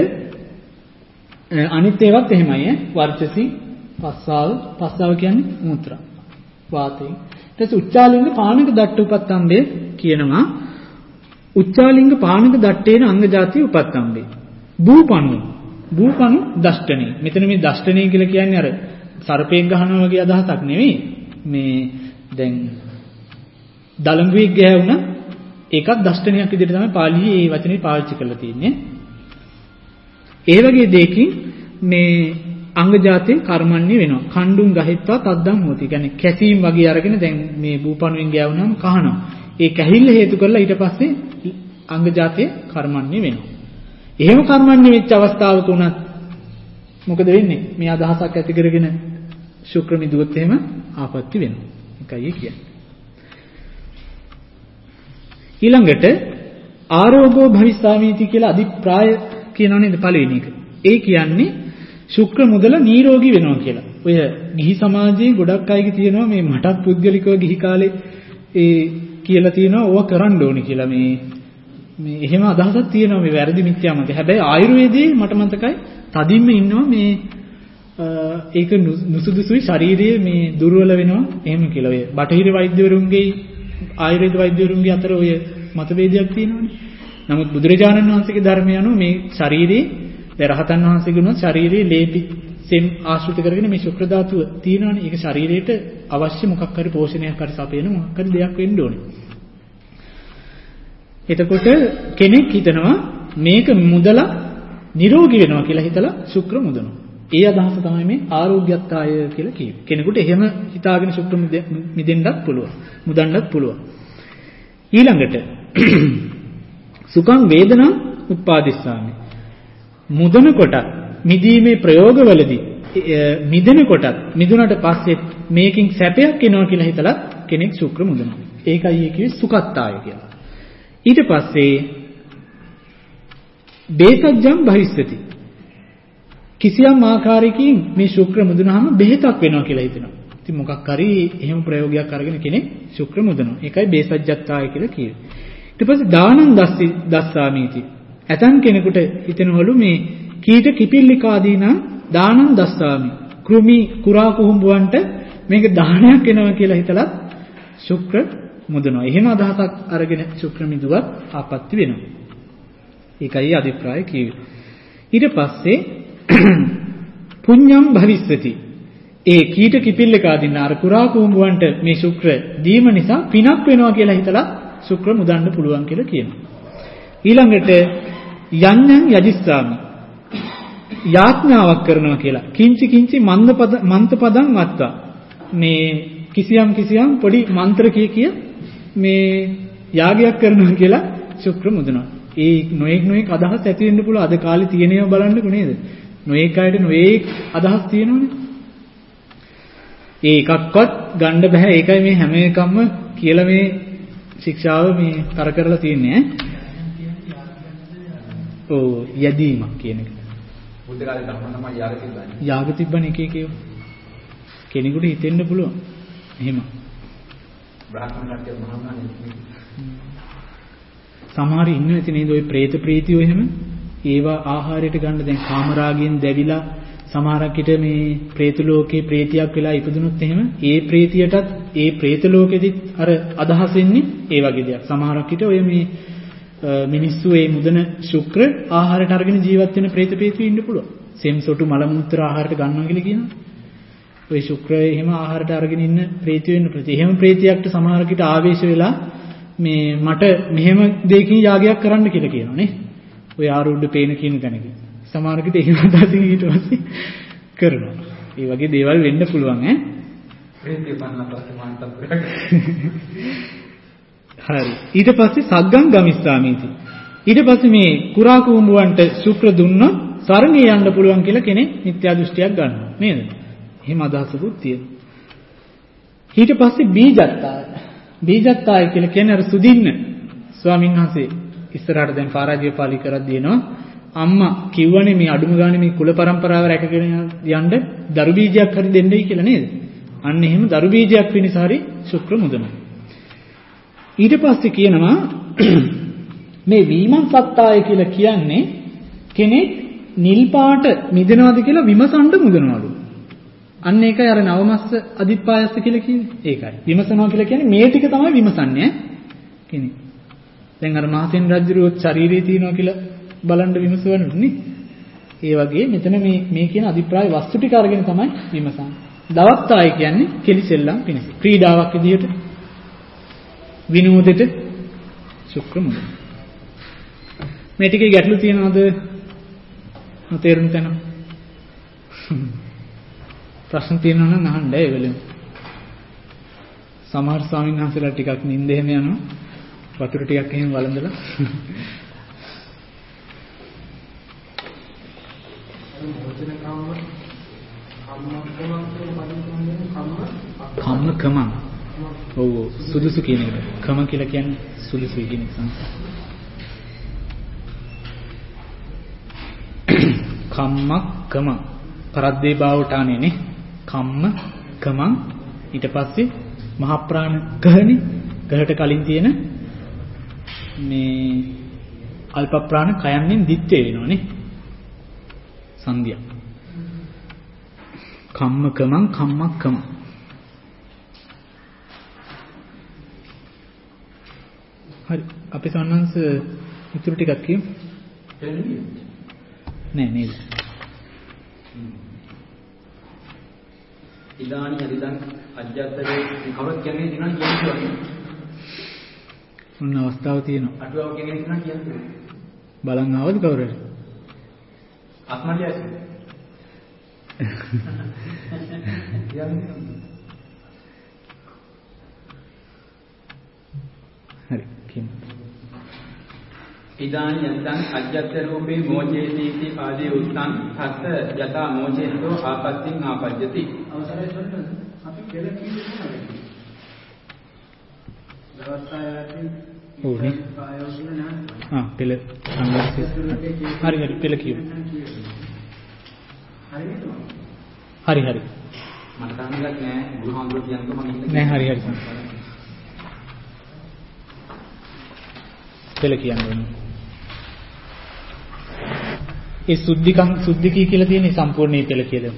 අනිත් ඒවාත් එහෙමයි ඈ. වර්චසි පස්සාව කියන්නේ මූත්‍රා වාතයෙන්. ඊට උච්චාලිංග පානක දට්ඨ උපත්තම්බේ කියනවා. උච්චාලිංග පානක දට්ඨේන අංග ජාති උපත්තම්බේ. බූපණු දෂ්ඨනේ. මෙතන මේ දෂ්ඨනේ කියලා කියන්නේ අර සර්පෙක් ගහනවා වගේ අදහසක් නෙවෙයි. මේ දැන් දලංගුවෙක් ගෑවුණා ඒකත් දෂ්ඨනයක් විදිහට තමයි පාලියේ මේ වචනේ පාවිච්චි කරලා තියෙන්නේ. ඒ වගේ දෙයකින් මේ අංග ජාතේ කර්මන්නේ වෙනවා. කණ්ඩුම් ගහෙත්වා තද්දම් හොති. කියන්නේ කැසීම් වගේ අරගෙන දැන් මේ බූපණුවෙන් ගෑවුනම කහනවා. ඒ කැහිල්ල හේතු කරලා ඊට පස්සේ අංග ජාතේ කර්මන්නේ වෙනවා. එහෙම කර්මන්නේ වෙච්ච අවස්ථාවක උනත් මොකද වෙන්නේ? මේ අදහසක් ඇති කරගෙන ශුක්‍ර මිදුවොත් එහෙම ආපත්‍ති වෙනවා. ඒකයි කියන්නේ. ඊළඟට ආරෝගෝ භවිස්සාමීති කියලා අදිප්‍රාය කියනවා නේද පළවෙනි එක. ඒ කියන්නේ ශුක්‍ර මුදල නිරෝගී වෙනවා කියලා. ඔය ගිහි සමාජයේ ගොඩක් අයගේ තියෙනවා මේ මටත් පුද්ගලිකව ගිහි කාලේ කියලා තියෙනවා ඕවා කරන්න ඕනේ කියලා මේ එහෙම අදහසක් තියෙනවා මේ වැරදි මිත්‍යාමත. හැබැයි ආයුර්වේදයේ මට මතකයි තදින්ම ඉන්නවා මේ ඒක නුසුදුසුයි ශරීරයේ මේ දුර්වල වෙනවා එහෙම කියලා. ඔය බටහිර වෛද්‍යවරුන්ගේ ආයුර්වේද වෛද්‍යවරුන්ගේ අතර ඔය මතභේදයක් තියෙනවානේ. නමුත් බුදුරජාණන් වහන්සේගේ ධර්මය අනුව මේ ශරීරයේ රහතන් වහන්සේගේ උනොත් ශරීරයේ ලේපි සෙම් ආශ්‍රිත කරගෙන මේ ශුක්‍ර ධාතුව තියෙනවානේ. ඒක ශරීරයට අවශ්‍ය මොකක් හරි පෝෂණයක් හරි සපයන මොකක් හරි දෙයක් වෙන්න ඕනේ. එතකොට කෙනෙක් හිතනවා මේක මුදලා නිරෝගී වෙනවා කියලා හිතලා ශුක්‍ර මුදනවා. ඒ අදහස තමයි මේ ආරෝග්‍යත්තාය කියලා කියන්නේ. කෙනෙකුට එහෙම හිතාගෙන ශුක්‍ර මිදෙන්නත් පුළුවන්. මුදන්නත් පුළුවන්. ඊළඟට සුඛං වේදනා උත්පාදිස්සාමි. මුදන කොට මිදීමේ ප්‍රයෝගවලදී මිදෙන කොට මිදුණට පස්සේ මේකින් සැපයක් එනවා කියලා හිතලා කෙනෙක් ශුක්‍ර මුදනවා. ඒකයි කියවේ සුඛත්තාය කියලා. ඊට පස්සේ බේසජ්ජම් භවිස්සති. කිසියම් ආකාරයකින් මේ ශුක්‍ර මුදුනහම බෙහෙතක් වෙනවා කියලා හිතනවා. ඉතින් මොකක් හරි එහෙම ප්‍රයෝගයක් අරගෙන කෙනෙක් ශුක්‍ර මුදනවා. ඒකයි බේසජ්ජත්තාය කියලා කියවේ. ඊට පස්සේ දානං දස්සාමීති. ඇතන් කෙනෙකුට හිතෙනවලු මේ කීට කිපිල්ලිකාදීන දානං දස්සාමි. කෘමි කුරා කුහුඹුවන්ට මේක දානයක් වෙනවා කියලා හිතලා ශුක්‍ර මුදනවා. එහෙම අදහසක් අරගෙන ශුක්‍ර මිදුවත් ආපත්‍ති වෙනවා. ඒකයි අදිප්‍රාය කියවේ. ඊට පස්සේ පුඤ්ඤම් භවිස්සති. ඒ කීට කිපිල්ලකාදීන අර කුරා කුහුඹුවන්ට මේ ශුක්‍ර දීම නිසා පිනක් වෙනවා කියලා හිතලා ශුක්‍ර මුදන්න පුළුවන් කියලා කියනවා. ඊළඟට යඤ්ඤං යදිස්සාමි. යාඥාවක් කරනවා කියලා. කිංචි කිංචි මන්තපදං වත්තා. මේ කිසියම් පොඩි මන්ත්‍ර කිය මේ යාගයක් කරනවා කියලා ශුක්‍ර මුදනවා. ඒ නොඑක් අදහස් ඇති වෙන්න පුළුවන්. අද කාලේ තියෙනේව බලන්නකො නේද? නොඑක් අයට නොඑක් අදහස් තියෙනවනේ. ඒ එකක්වත් ගන්න බෑ. ඒකයි මේ හැම එකක්ම කියලා මේ ශික්ෂාව මේ තර කරලා තියෙන්නේ ඈ. ඔව් යදීමක් කියන එක. බුද්ධ කාලේ තමයි යාග තිබ්බනේ. යාග තිබ්බනේ එක කෙනෙකුට හිතෙන්න පුළුවන්. එහෙම. බ්‍රාහ්මණ කට්ටිය මහානානේ. සමහර ඉන්න ඇති නේද ওই പ്രേත ප්‍රීතියෝ එහෙම. ඒවා ආහාරයට ගන්න දැන් කාමරාගයෙන් දැවිලා සමහරක් විට මේ പ്രേත ලෝකේ ප්‍රේතියක් වෙලා ඉපදුනොත් එහෙම ඒ ප්‍රේතියටත් ඒ പ്രേත ලෝකෙදිත් අර අදහස් එන්නේ ඒ වගේ දෙයක්. සමහරක් විට ඔය මේ මිනිස්සු ඒ මුදන ශුක්‍ර ආහාරයට අරගෙන ජීවත් වෙන പ്രേත ප්‍රේතියෝ ඉන්න පුළුවන්. සෙම්සොටු මල මුත්‍රා ආහාරයට ගන්නවා කියලා කියනවා. ඔය ශුක්‍රය එහෙම ආහාරයට අරගෙන ඉන්න ප්‍රේතියෝ වෙන ප්‍රති. එහෙම ප්‍රේතියක්ට සමහරක් විට ආවේශ වෙලා මේ මට මෙහෙම දෙයකින් යාගයක් කරන්න කියලා කියනවා නේ. ඔය ආරූඪ පේන කියන තැනකින්. සමහර විට එහෙම අදහසින් ඊට පස්සේ කරනවා. ඒ වගේ දේවල් වෙන්න පුළුවන් ඈ. ප්‍රේතය පන්නලා පස්සේ මාන්තප්පරයක්. හරි. ඊට පස්සේ සග්ගං ගමිස්සාමීති. ඊට පස්සේ මේ කුරා කුඹුවන්ට ශුක්‍ර දුන්නොත් සරණිය යන්න පුළුවන් කියලා කෙනෙක් මිත්‍යා දෘෂ්ටියක් ගන්නවා. නේද? එහෙම අදහසකුත් තියෙනවා. ඊට පස්සේ බීජත්තාය. බීජත්තාය කියලා කියන්නේ අර සුදින්න ස්වාමීන් වහන්සේ ඉස්සරහට දැන් පරාජය පාලි කරක් දෙනවා. අම්මා කිව්වනේ මේ අඩුම ගානේ මේ කුල પરම්පරාව රැකගෙන යන්න දරු බීජයක් හරි දෙන්නයි කියලා නේද? අන්න එහෙම දරු බීජයක් වෙනස හරි ශුක්‍ර මුදනවා. ඊට පස්සේ කියනවා මේ විමංසත්තාය කියලා කියන්නේ කෙනෙක් නිල් පාට මිදෙනවද කියලා විමසන්න මුදනවලු. අන්න ඒකයි අර නවමස්ස අදිප්පායස්ස කියලා කියන්නේ. ඒකයි. විමසනවා කියලා කියන්නේ මේ ටික තමයි විමසන්නේ ඈ. කෙනෙක්. දැන් අර මහසෙන් රජුරුවත් ශරීරයේ තියනවා කියලා බලන්න විමසවන්නේ. ඒ වගේ මෙතන මේ කියන අදිප්‍රාය වස්තු ටික අරගෙන තමයි විමසන්නේ. දවත්තාය කියන්නේ කෙලිසෙල්ලම් පිණිස. ක්‍රීඩාවක් විදියට විනෝදෙට ශුක්‍ර මුදන. මේ ටිකේ ගැටලු තියනවද? තේරුම් තැන. ප්‍රශ්න තියෙනවා නම් අහන්න ඒ වෙලෙම. සමහර ස්වාමීන් වහන්සේලා ටිකක් නිින්ද එහෙම යනවා. වතුර ටිකක් එහෙම වළඳලා. භෝජන කාම කම්ම කමං. ඔව් සුදුසු කියන එක. කම කියලා කියන්නේ සුදුසුයි කියන එක. කම්මක් කම පරද්දේ භාවටානේ නේ. කම්ම කමං ඊට පස්සේ මහ ප්‍රාණ ගහනේ. ගහට කලින් තියෙන මේ අල්ප ප්‍රාණ කයන්ෙන් දිත්තේ වෙනවනේ. සංධිය. කම්ම කමං කම්මක් කම. හරි අපි සම්මන්ස ඉතුරු ටිකක් කියමු. නෑ නේද? ඉදානි හරිදන් අජ්ජත්තරේ කවුරුත් කියන්නේ දිනවා කියන්නේ. මොන අවස්ථාවක් තියෙනවා? අටුවාව කියන්නේ දිනවා කියන්නේ. බලන් ආවද කවුරු හරි? අස්මලියස්. හරි කියමු. ඉදානි යන්තං අජ්ජත් රූපේ මොචේති ආදී උත්තං තත් යතා මොචේතෝ ආපත්තිං ආපජ්ජති. අවසරයි සොන්නද අපි පෙළ කීවේ මොනවද? ඕනේ. පෙළ සංගස්සිය. හරි පෙළ කියමු. හරි මට තාමලක් නෑ බුදුහාමුදුරුවෝ කියනකොට මම නෑ හරි පෙළ කියන්නේ. ඒ සුද්ධිකී කියලා තියෙන සම්පූර්ණ මේ පෙළ කියලා.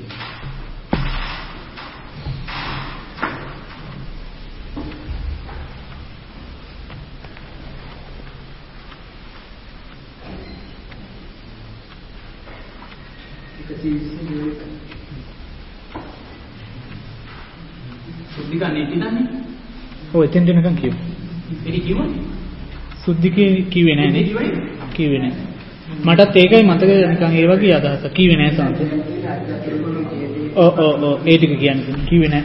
සුද්ධිකන්නේ ඉතින්න්නේ. ඔය එතෙන් දෙනකන් කියමු. ඒක කිව්වනේ. සුද්ධිකේ කිව්වේ නෑ නේ. කිව්වේ නෑ. මටත් ඒකයි මතක නිකන් ඒ වගේ අදහසක් කිව්වේ නෑ සාන්ත. ඔව් ඒ ටික කියන්නේ කිව්වේ නෑ.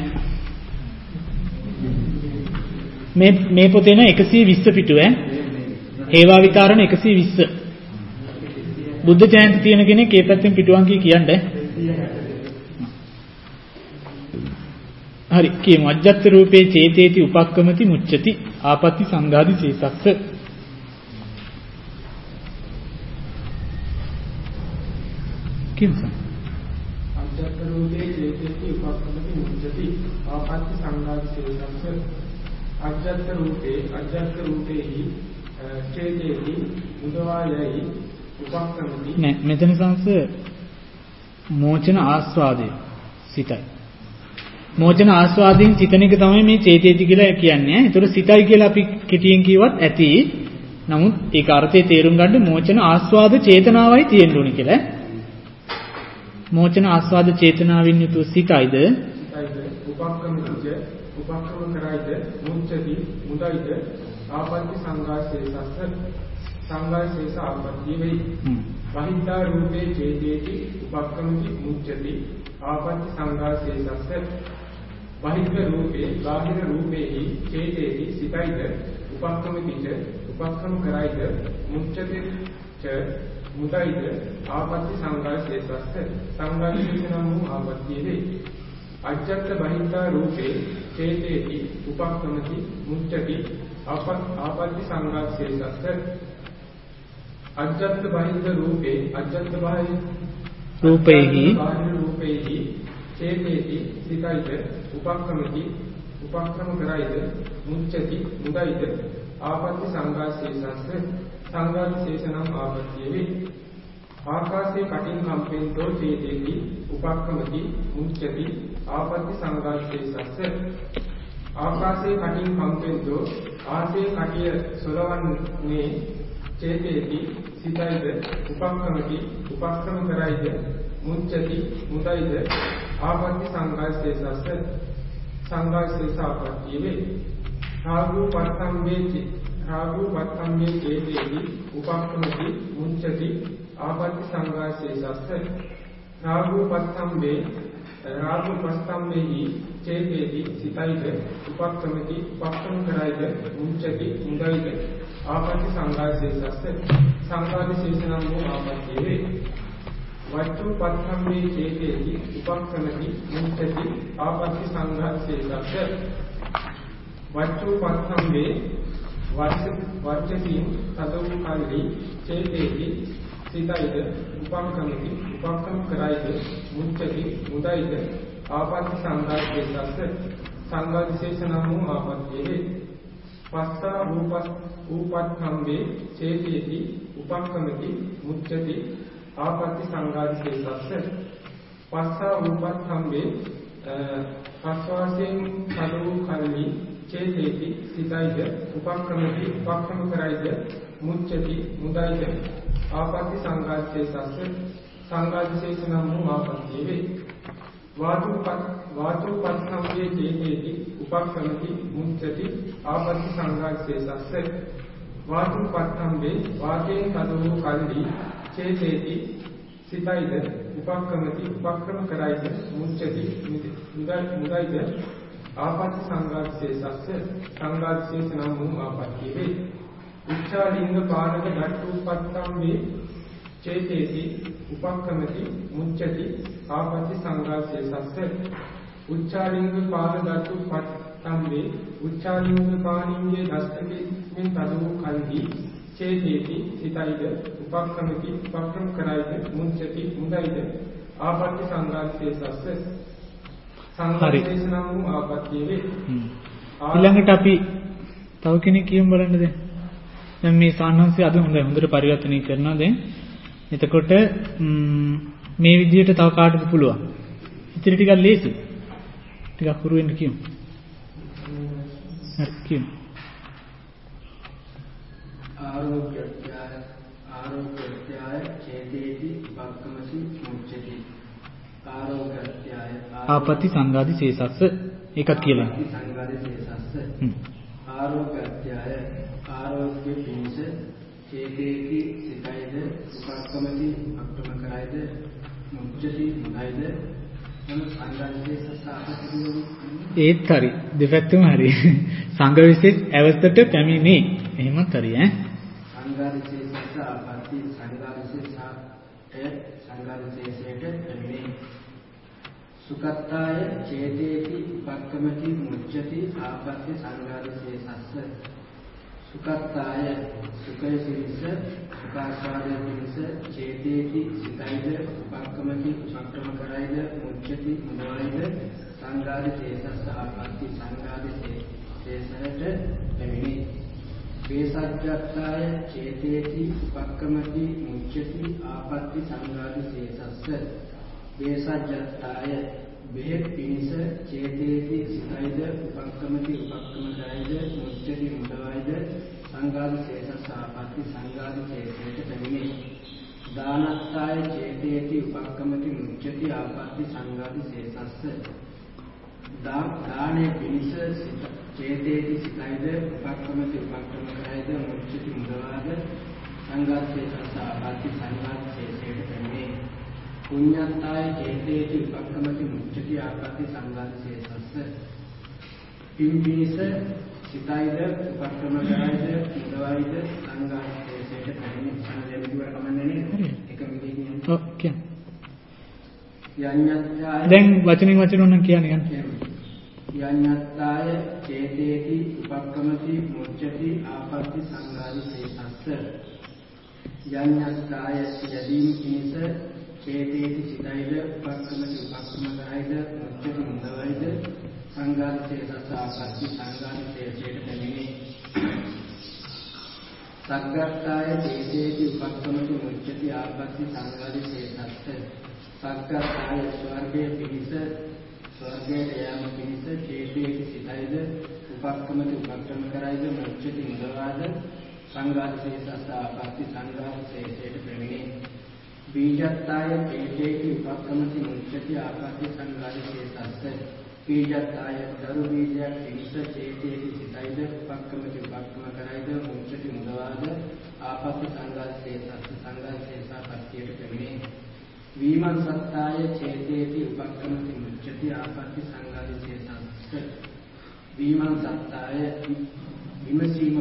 මේ පොතේ න 120 පිටුව හේවා විතරණ 120. බුද්ධ ජයන්ති තියෙන කෙනෙක් ඒ පැත්තෙන් පිටුවන්කී කියන්නේ. හරි කියමු. අජ්ජත් රූපේ චේතේති උපක්කමති මුච්චති ආපත්‍ති සංඝාදි සේසස්ස. කිම්සන් අජ්ජත් රූපේ චේතේති උපක්කමති මුච්චති ආපත්‍ති සංඝාදි සේසස්ස. අජ්ජත් රූපේහි චේතේති උදවායයි උපක්කමති. නෑ මෙතන සංස මෝචන ආස්වාදය සිතයි. මෝචන ආස්වාදයෙන් සිතන එක තමයි මේ චේතේති කියලා කියන්නේ. ඒතර සිතයි කියලා අපි කෙටියෙන් කිව්වත් ඇති. නමුත් ඒක අර්ථය තේරුම් ගන්න මෝචන ආස්වාද චේතනාවයි තියෙන්න ඕනේ කියලා. මෝචන ආස්වාද චේතනාවෙන් යුතු සිතයිද උපක්‍රම කරයිද මුච්චති මුදයිද ආපත්‍ති සංඝාසේසස්ස සංඝාසේස ආපත්‍ති වෙයි. වහිද්දා රූපේ චේතේති උපක්‍රමති මුච්චති ආපත්‍ති සංඝාසේසස්ස. වහිද්ද රූපේ බාහිර රූපේහි චේතේති සිතයිද උපක්‍රමතිච උපක්‍රම කරයිද මුච්චති ච මුදයිද ආපත්‍ති සංඝාසේසස්ස සංඝාසේසනම් වූ ආපත්‍තිය වේ. අජ්ජත් බහිද්දා රූපේ චේතේති උපක්‍රමති මුච්චති ආපත්‍ති සංඝාසේසස්ස. අජ්ජත් බහිද්ද රූපේ අජ්ජත් බාහිර රූපේහි චේතේති සිතයිද උපක්‍රමති උපක්‍රම කරයිද මුච්චති මුදයිද ආපත්‍ති සංඝාසේසස්ස සංඝාසේසනම් ආපත්‍තිය වේ. ආකාශේ කටින් කම්පෙන්තෝ චේතේති උපක්‍රමති මුච්චති ආපත්‍ති සංඝාසේසස්ස. ආකාශේ කටින් කම්පෙන්තෝ ආසේ කටිය සොලවන්නේ චේතේති සිතයිද උපක්‍රමති උපක්‍රම කරයිද මුච්චති මුදයිද ආපත්‍ති සංඝාසේසස්ස සංඝාසේස ආපත්‍තිය වේ. රාගෝ පත්තම්බේ චේතේති උපක්‍රමති මුච්චති ආපත්‍ති සංඝාසේසස්ස. රාගෝ පත්තම්බේහි චේතේති සිතයිද උපක්‍රමති උපක්‍රම කරයිද මුච්චති මුදයිද ආපත්‍ති සංඝාසේසස්ස සංඝාසේසනම් වූ ආපත්‍තිය වේ. වච්චුප්පත්තම්මේ චේතේති උපක්ඛමති මුච්ඡති ආපත්‍ති සංඝාතේසස්ස වච්චුප්පත්තම්මේ වච්චති තදෝ කල්ලි චේතේති සිතයිද උපක්ඛමති උපක්ඛම කරයිද මුච්ඡති මුදයිද ආපත්‍ති සංඝාතේසස්ස සංඝාදිශේෂණං ආපත්‍යේ පස්සා රූපත්ථම්බේ චේතේති උපක්ඛමති මුච්ඡති ආපත්‍ති සංඝාදිශේෂස්ස පස්සා රූපත්ථම්බේ පස්වාසයෙන් කලෝ කල්ලි චේතේති සිතයිද උපක්ඛමති උපක්ඛම කරයිද මුච්ඡති මුදයිද ආපත්‍ති සංඝාදිශේෂස්ස සංඝාදිශේෂණං ආපත්‍යේ වාතුපත්ථම්බේ චේතේති උපක්ඛමති මුච්ඡති ආපත්‍ති සංඝාදිශේෂස්ස වාතුපත්ථම්බේ වාතේන කදෝ කල්ලි චේතේති සිතයිද උපක්ඛමති උපක්‍රම කරයිද මුච්ඡති මුදයිද ආපත්‍ති සංඝාදිශේෂස්ස සංඝාදිශේෂණං ආපත්‍යේ උච්චාලිංග පානක ධට්ඨුපත්තම්බේ චේතේති උපක්ඛමති මුච්ඡති ආපත්‍ති සංඝාදිශේෂස්ස උච්චාලිංග පාන ධට්ඨුපත්තම්බේ උච්චාලිංග පානින්ගේ දස්තකෙන් තදෝ කල්හි චේතේති සිතයිද උපක්ඛමති උපක්‍රම කරයිද මුච්ඡති මුදයිද ආපත්‍ති සංඝාදිශේෂස්ස සංඝාදිශේෂණං ආපත්‍යේ ඊළඟට අපි තව කෙනෙක් කියමු බලන්න දැන් මේ සාන්නංශය අද හොඳට පරිවර්තනය කරනවා දැන් එතකොට මේ විදිහට තව කාටද පුළුවන් ඉතින් ටිකක් ලේසි ටිකක් හුරු වෙන්න කියමු හරි කියමු ආරෝග්‍යත්‍යාය චේතේති උපක්ඛමති මුච්ඡති ආරෝග්‍යත්‍යාය ආපත්‍ති සංඝාදිශේෂස්ස ඒකත් කියලා සංඝාදිශේෂස්ස ආරෝග්‍යත්‍යාය ආරෝග්‍ය පිණිස චේතේති සිතයිද උපක්ඛමති උපක්‍රම කරයිද මුච්ඡති මුදයිද මම සංඝාදිශේෂස්ස ආපත්‍ති ඒත් හරි දෙපැත්තම හරි සංඝවිශේෂ අවස්ථට පැමිණේ එහෙමත් හරි සංඝාදිශේෂස්ස ආපත්‍ති සංඝාදිශේෂයට පැමිණේ සුකත්තාය චේතේති උපක්ඛමති මුච්ඡති ආපත්‍ති සංඝාදිශේෂස්ස සුකත්තාය සුඛය සිරිස සුඛාස්වාදයේ පිණිස චේතේති සිතයිද උපක්ඛමති උපක්‍රම කරයිද මුච්ඡති මුදයිද සංඝාදිශේෂස්ස ආපත්‍ති සංඝාදිශේෂයට පැමිණේ වේසජ්ජත්තාය චේතේති උපක්ඛමති මුච්ඡති ආපත්‍ති සංඝාදිශේෂස්ස වේසජ්ජත්තාය බෙහෙත් පිණිස චේතේති සිතයිද උපක්ඛමති උපක්‍රම කරයිද මුච්ඡති මුදයිද සංඝාදිශේෂස්ස ආපත්‍ති සංඝාදිශේෂයට පැමිණේ දානත්තාය චේතේති උපක්ඛමති මුච්ඡති ආපත්‍ති සංඝාදිශේෂස්ස දානේ පිණිස චේතේති සිතයිද උපක්ඛමති උපක්‍රම කරයිද මුච්ඡති මුදවාද සංඝාදිශේෂස්ස ආපත්‍ති සංඝාදිශේෂයට පැමිණේ පුඤ්ඤත්තාය චේතේති උපක්ඛමති මුච්ඡති ආපත්‍ති සංඝාදිශේෂස්ස පිම්පිනිස සිතයිද උපක්‍රම කරයිද මුදවායිද සංඝාදිශේෂයට පැමිණේ සංදේවිදුර කමන්නේ එක මිනිහෙන් ඔක්කේ යඤ්ඤත්තාය දැන් වචනින් වචන උනන් කියන්නේ යඤ්ඤත්තාය චේතේති උපක්ඛමති මුච්ඡති ආපත්‍ති සංඝාදිශේෂස්ස යඤ්ඤත්තාය යදීන් පිනිස චේතේති සිතයිද උපක්ඛමති උපක්ඛම කරයිද මුච්ඡති මුදවයිද සංඝාදිශේෂස්ස ආපත්‍ති සංඝාදිශේෂයට පැමිණේ සග්ගත්තාය චේතේති උපක්ඛමති මුච්ඡති ආපත්‍ති සංඝාදිශේෂස්ස සග්ගත්තාය ස්වර්ගයේ පිනිස ස්වර්ගයට යාම පිණිස චේතේති සිතයිද උපක්ඛමති උපක්‍රම කරයිද මුච්ඡති මුදවාද සංඝාදිශේෂස්ස ආපත්‍ති සංඝාදිශේෂයට පැමිණේ බීජත්තාය චේතේති උපක්ඛමති මුච්ඡති ආපත්‍ති සංඝාදිශේෂස්ස බීජත්තාය දරු බීජයක් පිණිස චේතේති සිතයිද උපක්ඛමති උපක්‍රම කරයිද මුච්ඡති මුදවාද ආපත්‍ති සංඝාදිශේෂස්ස සංඝාදිශේෂාපත්‍තියට පැමිණේ විමංසත්තාය චේතේති උපක්ඛමති මුච්ඡති ආපත්‍ති සංඝාදිශේෂස්ස විමංසත්තාය විමසීම පිණිස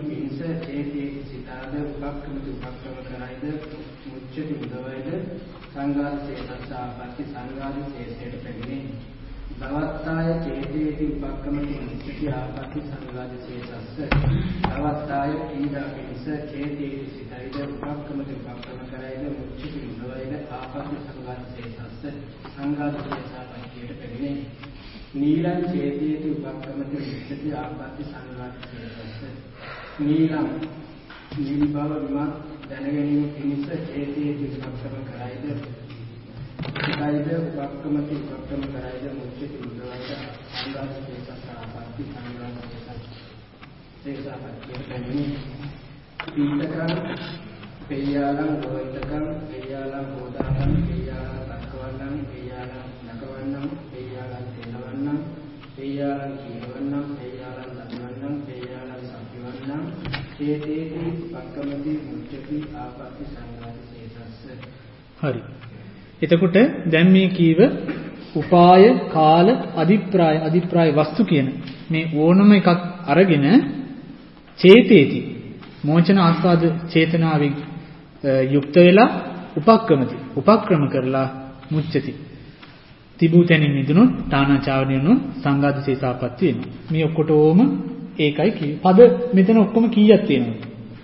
චේතේ සිතාද උපක්‍රමති උපක්‍රම කරයිද මුච්චති උදවයිද සංඝාත චේතස ආපatti සංඝාත චේතයට පැමිණේ. භවත්තාය චේතේති උපක්‍රමති මුච්චති ආපatti සංඝාත චේතස්ස භවත්තාය පීඩා පිණිස චේතේති සිතයිද උපක්‍රමති උපක්‍රම කරයිද මුච්චති උදවයිද ආපatti සංඝාත චේතස්ස සංඝාත චේතසාපත්තියට පැමිණේ. නීලං චේතේති උපක්‍රමති මුච්චති ආපatti සංඝාත චේතස්ස නීලං නිල් බව විමත් දැනගැනීම පිණිස චේතේති උපක්‍රම කරයිද සිතයිද උපක්‍රමති උපක්‍රම කරයිද මුච්චති උදවයිද සංඝාත චේතස්ස ආපatti සංඝාත චේතසාපත්තියට පැමිණේ. පීඨකං පේයාලං ගෝවිතකං පේයාලං හෝදාකං පේයාලං තක්කවන්නං පේයාලං නකවන්නං පේයාලං තේනවන්නං පේයාලං කීවන්නං පේයාලං දත්වන්නං පේයාලං සම්පිවන්නං චේතේති උපක්‍රමති මුච්චති ආපatti සංඝාත චේතස්ස. හරි. එතකොට දැන් මේ කීව උපාය කාල අධිප්‍රාය වස්තු කියන මේ ඕනම එකක් අරගෙන චේතේති මෝචන ආස්වාද චේතනාවෙන් යුක්ත වෙලා උපක්‍රම කරලා මුච්චති තිබූ තැනින් මිදුණොත් තානාචාවණියනොත් සංඝාත චේතසාපත්ති වෙනවා. මේ ඔක්කොටම ඒකයි කිව්වේ. පද මෙතන ඔක්කොම කීයක් තියෙනවද?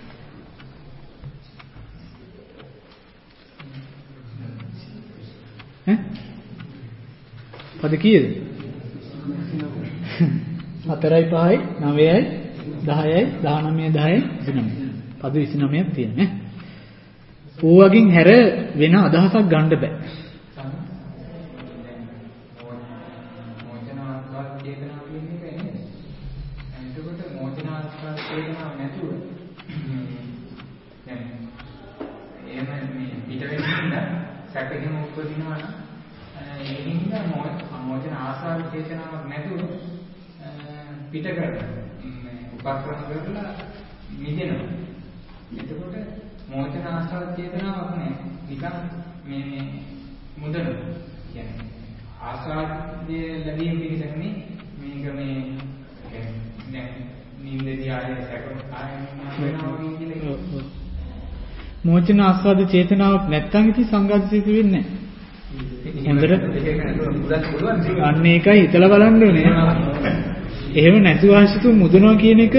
පද කීයද? 4යි 5යි 9යි 10යි 19යි 10යි 29. පද 29ක් තියෙනවා. ඕවකින් හැර වෙන අදහසක් ගන්න බෑ. සැකගෙන උපදිනවා නම් ඒකින්ද මොචන ආසාව චේතනාවක් නැතුව පිට කරනවා උපක්‍රම කරලා මිදෙනවා. එතකොට මොචන ආසාව චේතනාවක් නැහැ. නිකන් මේ මුදල කියන්නේ ආසාවදී ලැබීම පිළිසන්නේ මේක මේ දැන් නින්දදී ආයේ සැකම ආයෙනවා කියලා. මෝචන ආස්වාද චේතනාවක් නැත්නම් ඉතින් සංඝාත චේත වෙන්නේ නැහැ. හොඳට අන්න ඒකයි හිතලා බලන්න ඕනේ. එහෙම නැතුව ආශිතු මුදනවා කියන එක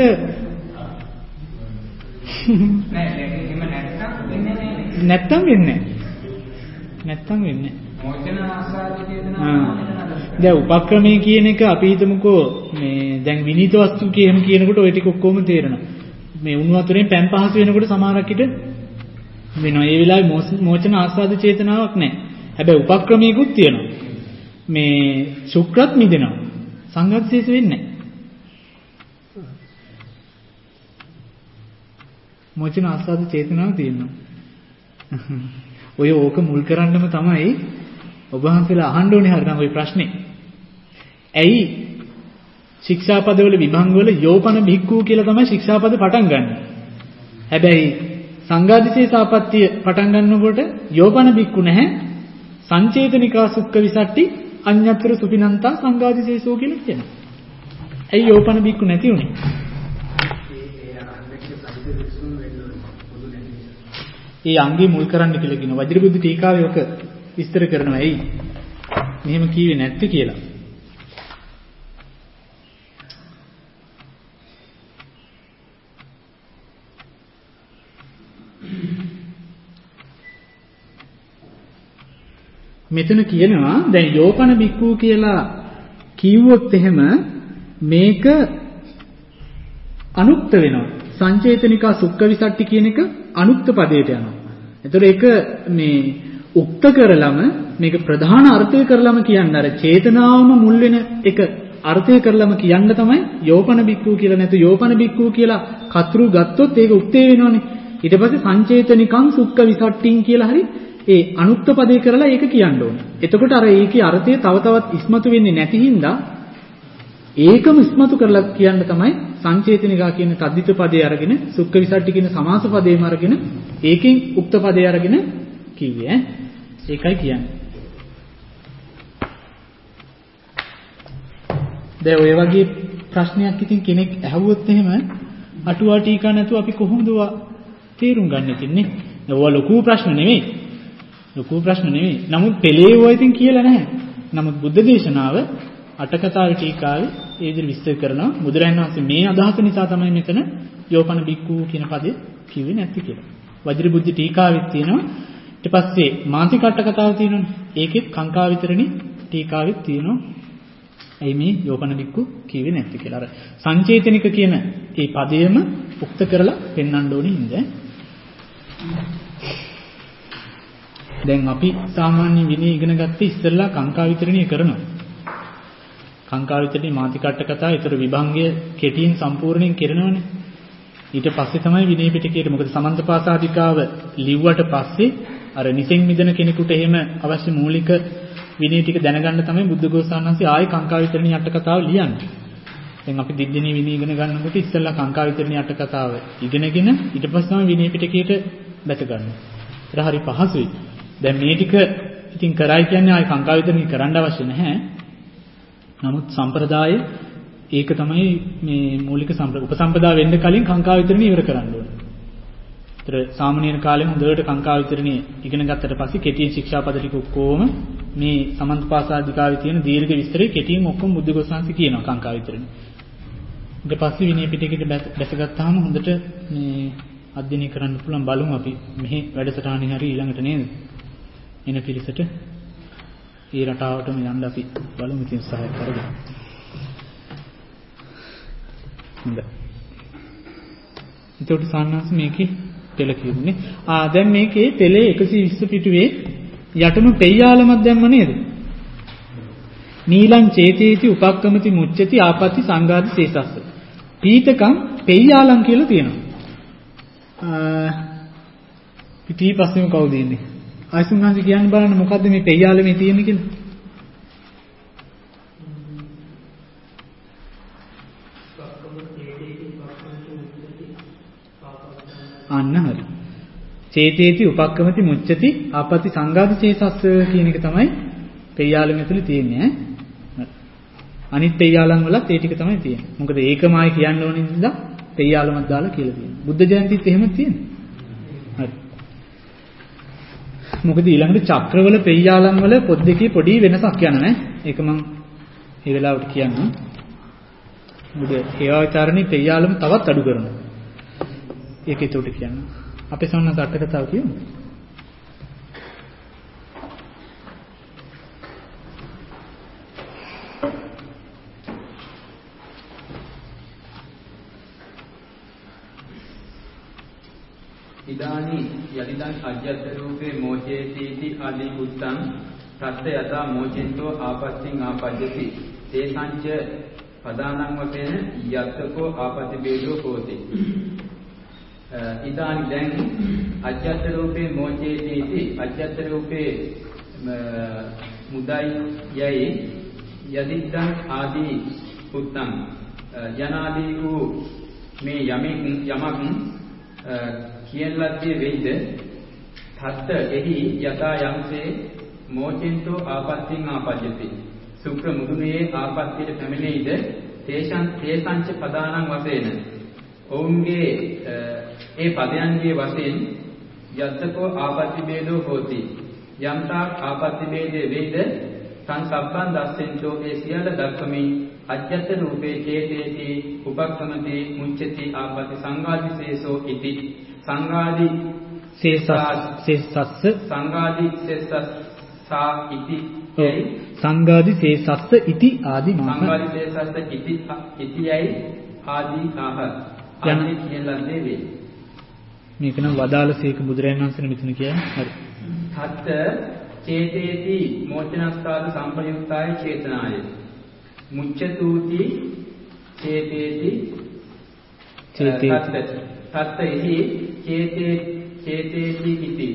නැත්තම් වෙන්නේ නැහැ. මෝචන ආස්වාද චේතනාව දැන් උපක්‍රමයේ කියන එක අපි හිතමුකෝ මේ දැන් විනීත වස්තු කියනකොට ওই ටික ඔක්කොම තේරෙනවා. මේ උණු වතුරෙන් පැන් පහසු වෙනකොට සමහරක් හිට වෙනවා. ඒ වෙලාවේ මෝචන ආස්වාද චේතනාවක් නැහැ. හැබැයි උපක්‍රමයකුත් තියෙනවා. මේ ශුක්‍රත් මිදෙනවා. සංඝාත චේත වෙන්නේ නැහැ. මෝචන ආස්වාද චේතනාව තියෙනවා. ඔය ඕක මුල් කරන්නම තමයි ඔබ වහන්සේලා අහන්න ඕනේ හරිනම් ওই ප්‍රශ්නේ. ඇයි ශික්ෂාපදවල විභංගවල යෝපන භික්ඛු කියලා තමයි ශික්ෂාපද පටන් ගන්න. හැබැයි සංඝාදිසේ සාපත්තිය පටන් ගන්නකොට යෝපන බික්කු නැහැ. සංචේතනිකා සුක්ඛ විසට්ටි අඤ්ඤතර සුපිනන්තා සංඝාදිසේසෝ කියලා කියනවා. ඇයි යෝපන බික්කු නැති උනේ? ඒ අංගේ මුල් කරන්න කියලා කියන වජිරබුද්ධ ටීකාවේ ඔක විස්තර කරනවා. ඇයි මෙහෙම කීවේ නැත්තේ කියලා. මෙතන කියනවා දැන් යෝපන බික්ඛු කියලා කිව්වොත් එහෙම මේක අනුක්ත වෙනවා. සංචේතනිකා සුක්ඛ විසට්ටි කියන එක අනුක්ත පදයට යනවා. ඒතර ඒක මේ උක්ත කරලම මේක ප්‍රධාන අර්ථය කරලම කියන්න අර චේතනාවම මුල් වෙන එක අර්ථය කරලම කියන්න තමයි යෝපන බික්ඛු කියලා. නැතු යෝපන බික්ඛු කියලා කතරු ගත්තොත් ඒක උක්තේ වෙනවනේ. ඊට පස්සේ සංචේතනිකං සුක්ඛ විසට්ටින් කියලා හරි ඒ අනුක්ත පදේ කරලා ඒක කියන්න ඕනේ. එතකොට අර ඒකේ අර්ථය තව තවත් ඉස්මතු වෙන්නේ නැති හින්දා ඒකම ඉස්මතු කරලා කියන්න තමයි සංචේතනිකා කියන තද්දිත පදේ අරගෙන සුක්ඛ විසට්ටි කියන සමාස පදේම අරගෙන ඒකෙන් උක්ත පදේ අරගෙන කිව්වේ. ඒකයි කියන්නේ. දැන් ඔය වගේ ප්‍රශ්නයක් ඉතින් කෙනෙක් ඇහුවොත් එහෙම අටුවා ටීකා නැතුව අපි කොහොමද තේරුම් ගන්න තින්නේ? ඒවා ලොකු ප්‍රශ්න නෙමෙයි. නමුත් පෙළේ ඒවා ඉතින් කියලා නැහැ. නමුත් බුද්ධ දේශනාව අටකතාවේ ටීකාවේ ඒ විදිහට විස්තර කරනවා. බුදුරජාණන් වහන්සේ මේ අදහස නිසා තමයි මෙතන යෝපන බික්කු කියන පදේ කිව්වේ නැති කියලා. වජිර බුද්ධ ටීකාවෙත් තියෙනවා. ඊට පස්සේ මාන්තික අටකතාව තියෙනවනේ. ඒකෙත් කාංකා විතරණි ටීකාවෙත් තියෙනවා. එයි මේ යෝපන බික්කු කිව්වේ නැති කියලා. අර සංචේතනික කියන ඒ පදයේම උක්ත කරලා පෙන්වන්න ඕනේ හින්දා. දැන් අපි සාමාන්‍ය විනය ඉගෙන ගත්තේ ඉස්සෙල්ලා කාංකා විතරණිය කරනවා. කාංකා විතරණිය මාන්තික අටකතාව ඊතර විභංගය කෙටියෙන් සම්පූර්ණයෙන් කරනවනේ. ඊට පස්සේ තමයි විනය පිටකයේ මොකද සමන්තපාසාදිකාව ලිව්වට පස්සේ අර නිසෙන් මිදෙන කෙනෙකුට එහෙම අවශ්‍ය මූලික විනය ටික දැනගන්න තමයි බුද්ධඝෝසානන්සේ ආයේ කාංකා විතරණිය අටකතාව ලියන්නේ. දැන් අපි දිද්දිනේ විනය ඉගෙන ගන්නකොට ඉස්සෙල්ලා කාංකා විතරණිය අටකතාව ඉගෙනගෙන ඊට පස්සේ තමයි විනය පිටකයට බැස ගන්න. ඒක හරි පහසුයි. දැන් මේ ටික ඉතින් කරයි කියන්නේ ආයේ කාංකා විතරණිය කරන්න අවශ්‍ය නැහැ. නමුත් සම්ප්‍රදායේ ඒක තමයි මේ මූලික උපසම්පදා වෙන්න කලින් කාංකා විතරණිය ඉවර කරන්න ඕනේ. ඒතර සාමාන්‍යන කාලේ හොඳට කාංකා විතරණිය ඉගෙන ගත්තට පස්සේ කෙටි ශික්ෂාපද ටික ඔක්කොම මේ සමන්තපාසාදිකාවේ තියෙන දීර්ඝ විස්තරේ කෙටියෙන් ඔක්කොම බුද්ධඝෝසාංශ කියනවා කාංකා විතරණිය. ඊට පස්සේ විනය පිටකයට බැසගත්තාම හොඳට මේ අධ්‍යයනය කරන්න පුළුවන් බලමු අපි මෙහි වැඩසටහනේ හරි ඊළඟට නේද? එන පිළිසෙට ඒ රටාවටම යන්න අපි බලමු ඉතින් සහාය කරගන්න. හොඳයි. ඒකට සාන්නස් මේකේ පෙළ කියුනේ. දැන් මේකේ පෙළේ 120 පිටුවේ යටම පෙయ్యාලමක් දැම්ම නේද? නීලං චේතේති උපක්කමති මුච්චති ආපatti සංඝාති සේසස්ස. පීතකම් පෙయ్యාලම් කියලා තියෙනවා. පිටී පස්සෙම කවුද ඉන්නේ? ආයසුන්හන්ස කියන්න බලන්න මොකද්ද මේ පෙయ్యාලමේ තියෙන්නේ කියලා. අන්න හරි. චේතේති උපක්කමති මුච්චති ආපatti සංඝාති චේසස්ස කියන එක තමයි පෙయ్యාලම ඇතුලේ තියෙන්නේ ඈ. අනිත් පෙయ్యාලම් වලත් ඒ ටික තමයි තියෙන්නේ. මොකද ඒකමයි කියන්න ඕනේ නිසා පෙయ్యාලමක් දාලා කියලා තියෙනවා. බුද්ධ ජයන්තිත් එහෙම තියෙන්නේ. හරි. මොකද ඊළඟට චක්‍රවල පෙయ్యාලම් වල පොත් දෙකේ පොඩි වෙනසක් යනවා නේ. ඒක මම මේ වෙලාවට කියන්නම්. බුදු හේවාචාරණේ පෙయ్యාලම් තවත් අඩු කරනවා. ඒක ඒකට කියන්න. අපේ සම්මත අටකතාව කියමු. ඉදානි යදිදං අජ්ජත් රූපේ මෝචේතිති ආදී උත්තං ප්‍රත්‍ය යතා මෝචෙන්තෝ ආපස්සින් ආපජ්ජති තේසංච පදානං වතේන යත්තකෝ ආපති බේදෝ හෝති. ඉදානි දැන් අජ්ජත් රූපේ මෝචේතිති අජ්ජත් රූපේ මුදයි යයි යදිදං ආදී උත්තං යනාදී වූ මේ යමක් කියන ලද්දේ වෙයිද තත්ත එහි යතා යම්සේ මෝචෙන්තෝ ආපත්තිං ආපජ්ජති සුක්‍ර මුදුනේ ආපත්තියට පැමිණෙයිද තේසංච පදානං වශයෙන් ඔවුන්ගේ ඒ පදයන්ගේ වශයෙන් යත්තකෝ ආපත්ති බේදෝ හෝති යම්තා ආපත්ති බේදේ වෙයිද සංසබ්බන් දස්සෙන්තෝ ඒ සියල්ල දක්වමින් අජ්ජත් රූපේ චේතේති උපක්ඛමති මුච්චති ආපත්ති සංඝාදිසේසෝ ඉති සංඝාදි සේසස්ස සංඝාදි සේසස්සා ඉති සංඝාදි සේසස්ස ඉති ආදි මාස සංඝාදි සේසස්ස ඉතියයි ආදි ආහ යන්නේ කියලා දෙවේ. මේක නම් වදාළසේක බුදුරජාණන් වහන්සේ මෙතන කියන්නේ. හරි. හත් චේතේති මෝචනස්ථාද සම්පයුක්තාය චේතනාය මුච්චතුති චේතේති තත් එහි චේතේති ඉති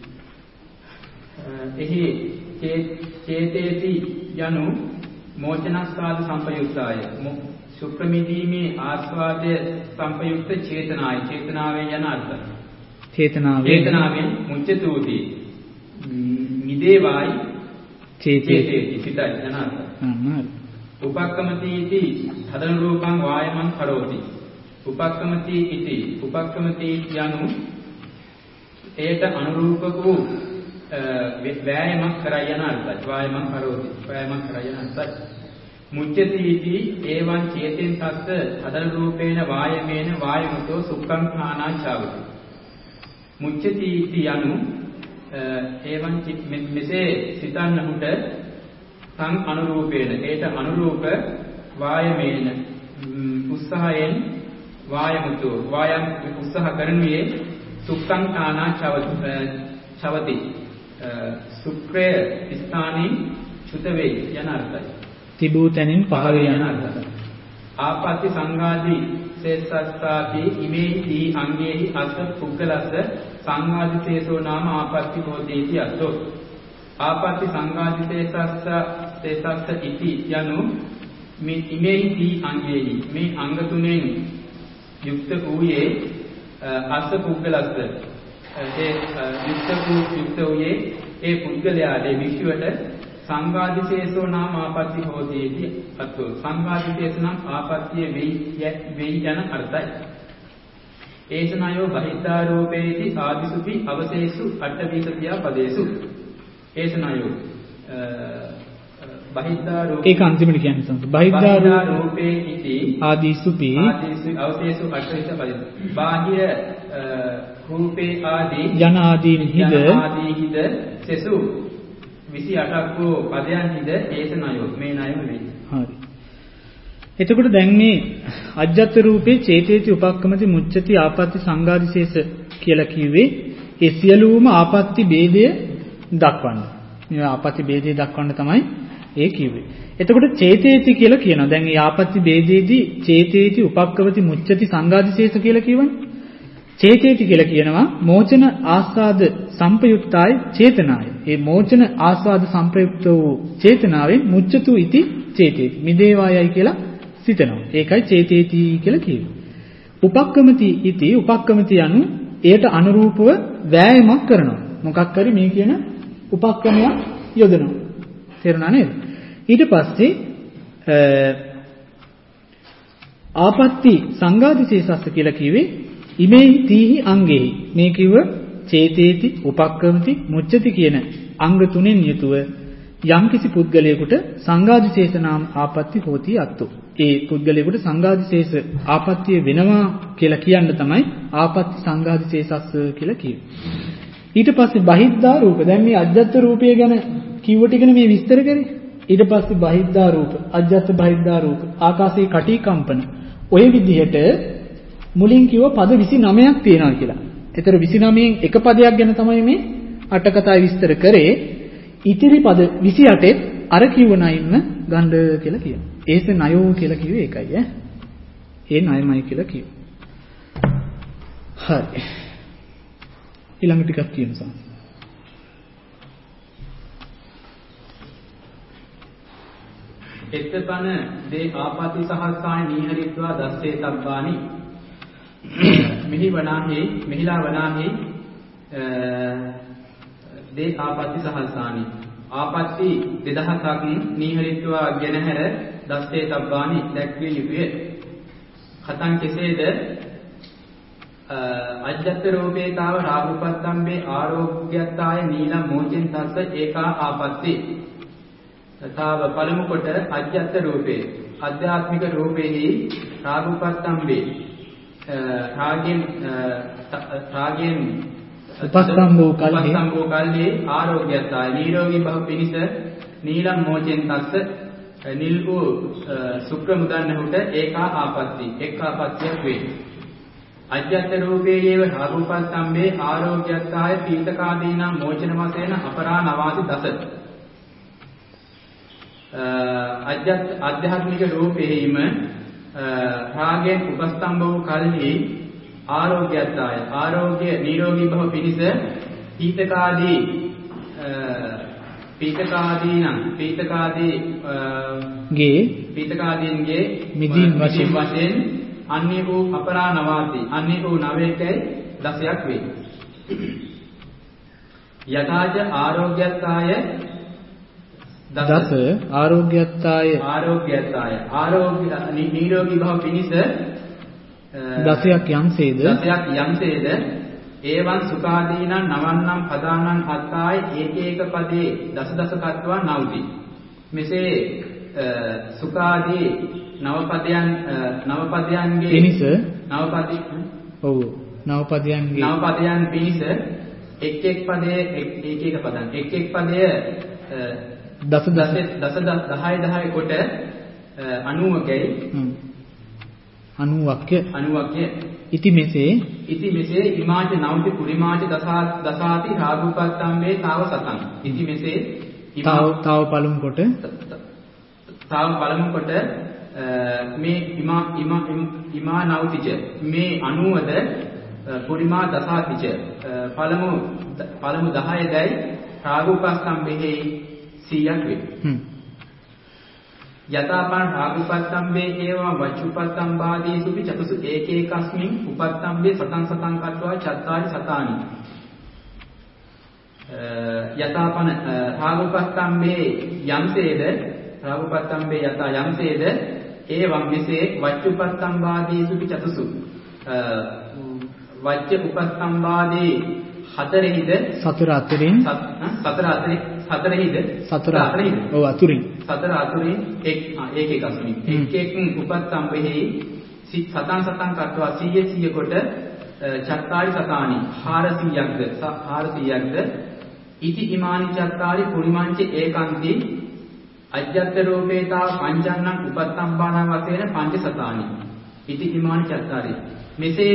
එහි චේතේති යනු මෝචනස්ථාද සම්පයුක්තාය සුක්‍රමිදීමේ ආස්වාදය සම්පයුක්ත චේතනාය චේතනාවෙන් යන අර්ථ චේතනාවෙන් මුච්චතුති මිදේවායි චේතේති සිතයි යන අර්ථ උපක්කමති ඉති තදන රූපං වායමං කරෝති උපක්කමති ඉති උපක්කමති යනු ඒට අනුරූප වූ වෑයමක් කරයි යන අර්ථයි. වායමක් කරෝති. වෑයමක් කරයි යන අර්ථයි. මුච්චති ඉති ඒවං චේතෙන් තස්ස අදන රූපේන වායමේන වායමතෝ සුඛං ඥානාචාවති. මුච්චති ඉති යනු ඒවං මෙසේ සිතන්නහුට සං අනුරූපේන ඒට අනුරූප වායමේන උත්සාහයෙන් වායමතෝ වායම් උත්සාහ කරනුයේ සුඛං ඥානාචාවති. සුක්‍රය ස්ථානී චුත වේ යන අර්ථයි. තිබූ තැනින් පහළ යන අර්ථයි. ආපත්‍ති සංඝාදී සේසස්සාති ඉමේහි අංගේහි අස්ස පුද්ගලස්ස සංඝාදී සේසෝ නාම ආපත්‍ති හෝතේති අස්සෝ. ආපත්‍ති සංඝාදී සේසස්ස ඉති යනු මේ ඉමේහි අංගේහි මේ අංග තුනෙන් යුක්ත වූයේ අස්ස පුද්ගලස්ස ඒ යුක්ත වූයේ ඒ පුද්ගලයාට විශ්වයට සංඝාදිශේෂෝ නාම ආපත්‍ති හෝතේති අතෝ. සංඝාදිශේෂ නම් ආපත්‍තිය වෙයි යන අර්ථයි. ඒසනයෝ බහිද්ධාරෝපේති ආදිසුපි අවශේෂු අට්ඨවිසතියා පදේසු. ඒසනයෝ බහිද්ධාරෝපේ ඒක අන්තිමට කියන්නේ සංස බහිද්ධාරෝපේ ඉති ආදිසුපි අවශේෂු අට්ඨවිස පදේසු. බාහිර රූපේ ආදී යන ආදීන්හිද සෙසු 28ක් වූ පදයන්හිද ඒසනයෝ මේ ණයම වෙයි. හරි. එතකොට දැන් මේ අජ්ජත් රූපේ චේතේති උපක්කමති මුච්චති ආපත්‍ති සංඝාදිශේෂ කියලා කිව්වේ ඒ සියලුම ආපත්‍ති ભેදය දක්වන්න. මේ ආපත්‍ති ભેදය දක්වන්න තමයි ඒ කිව්වේ. එතකොට චේතේති කියලා කියනවා. දැන් මේ ආපත්‍ති ભેදයේදී චේතේති උපක්කමති මුච්චති සංඝාදිශේෂ කියලා කියවනේ. චේතේති කියලා කියනවා මෝචන ආස්වාද සංපයුක්තයි චේතනාය. ඒ මෝචන ආස්වාද සංප්‍රයුක්ත වූ චේතනාවෙන් මුච්චතු ඉති චේතේති. මිදේවායයි කියලා සිතනවා. ඒකයි චේතේති කියලා කියන්නේ. උපක්කමති ඉති උපක්කමති anu එයට අනුරූපව වෑයමක් කරනවා. මොකක් හරි මේ කියන උපක්කමයක් යොදනවා. තේරුණා නේද? ඊට පස්සේ ආපත්‍ති සංඝාදිශේෂස්ස කියලා කිව්වේ ඉමේහි තීහි අංගේහි මේ කිව්ව චේතේති උපක්කමති මුච්චති කියන අංග තුනෙන් යුතුව යම්කිසි පුද්ගලයෙකුට සංඝාදිශේෂ නාම ආපත්‍ති හෝති අත්තු. ඒ පුද්ගලයෙකුට සංඝාදිශේෂ ආපත්‍තිය වෙනවා කියලා කියන්න තමයි ආපත්‍ති සංඝාදිශේෂස්ස කියලා කියන්නේ. ඊට පස්සේ බහිද්ධා රූප. දැන් මේ අජ්ජත් රූපය ගැන කිව්ව ටිකනේ මේ විස්තර කරේ. ඊට පස්සේ බහිද්ධා රූප, අජ්ජත් බහිද්ධා රූප, ආකාශයේ කටි කම්පන. ඔය විදිහට මුලින් කිව්ව පද 29ක් තියෙනවා කියලා. ඒතර 29න් එක පදයක් ගැන තමයි මේ අට කතාවේ විස්තර කරේ. ඉතිරි පද 28ත් අර කිව්ව නයින්ම ගන්න කියලා කියනවා. ඒස නයෝ කියලා කිව්වේ ඒකයි ඈ. ඒ නයමයි කියලා කිව්වා. හරි. ඊළඟ ටිකක් කියනවා. එත්තපන දේ ආපති සහස්සානි නීහරිත්වා දස්සේ තබ්බානි මිහි වනාහි මිහිලා වනාහි දේ ආපති සහස්සානි ආපති 2000ක් නීහරිත්වා ගෙනහැර දස්සේ තබ්බානි දැක්විය යුතුය. කතං කෙසේද අජ්ජත් රූපේතාව රාගුපත්තම්බේ ආරෝග්‍යත්තාය නීලම් මෝචෙන් තස්ස ඒකා ආපත්ති. තථාව පළමු කොට අජ්ජත් රූපේ ආධ්‍යාත්මික රූපේහි රාගුපත්තම්බේ රාගෙන් උපස්තම්භෝ කල්හි ආරෝග්‍යත්තාය නිරෝගී බව පිණිස නීලම් මෝචෙන් තස්ස නිල් වූ සුක්‍ර මුදන්නහුට ඒකා ආපත්ති එක් ආපත්තියක් වේ. අජ්ජත් රූපේයේව රාගුපත්තම්බේ ආරෝග්‍යත්තාය පීතකාදීනම් මෝචන වශයෙන් අපරා නවාති දස. ආධ්‍යාත්මික රූපේහිම රාගයෙන් උපස්තම්භ වූ කල්හි ආරෝග්‍යත්තාය ආරෝග්‍ය නිරෝගී භව පිණිස පීතකාදීන්ගේ මිදීන් වශයෙන් අන්‍ය වූ අපරා නවාති අන්‍ය වූ නවයකයි 10ක් වේ. යථාච ආරෝග්‍යත්තාය දස ආරෝග්‍යත්තාය ආරෝග්‍ය නිරෝගී භව පිණිස දසයක් යම්සේද ඒවන් සුඛාදීනං නවන්නම් පදානං අත්තාය ඒකේක පදේ දස කත්වා නවති. මෙසේ සුඛාදී නවපදයන්ගේ පිනිස නවපදයන් පිනිස එක් පදයේ ඒකේක පදං එක් පදය දස 10 කොට 90කයි 90ක්ය ඉති මෙසේ ඉමාච නවති පුරිමාච දසාති රාගුපත්තම්බේ තාව සතං. ඉති මෙසේ තාව පළමු කොට මේ ඉමා නවතිච මේ 90ද පුරිමා දසාතිච පළමු 10 දැයි රාගුපත්තම්බෙහි 100ක් වේ. යතාපන් රාගුපත්තම්බේ ඒවා වච්චුපත්තම්බාදීසුපි චතුසු ඒකේකස්මින් උපත්තම්බේ සතං කତ୍වා චත්තාරි සතානි. යතාපන රාගුපත්තම්බේ යතා යම්සේද ඒවම් මෙසේ වච්චුපත්තම්බාදීසුපි චතුසු වච්ච උපත්තම්බාදී හතරෙහිද සතර අතරින් ඒකේකස්මින් එක් උපත්තම්බෙහි සතං කତ୍වා 100 කොට චත්තාරි සතානි 400ක්ද ඉති ඉමානි චත්තාරි පුරිමංච ඒකාන්ති අජ්ජත් රූපේතා පංචන්නං උපත්තම්බාන වශයෙන් පංච සතානි ඉති ඉමානි චත්තාරි. මෙසේ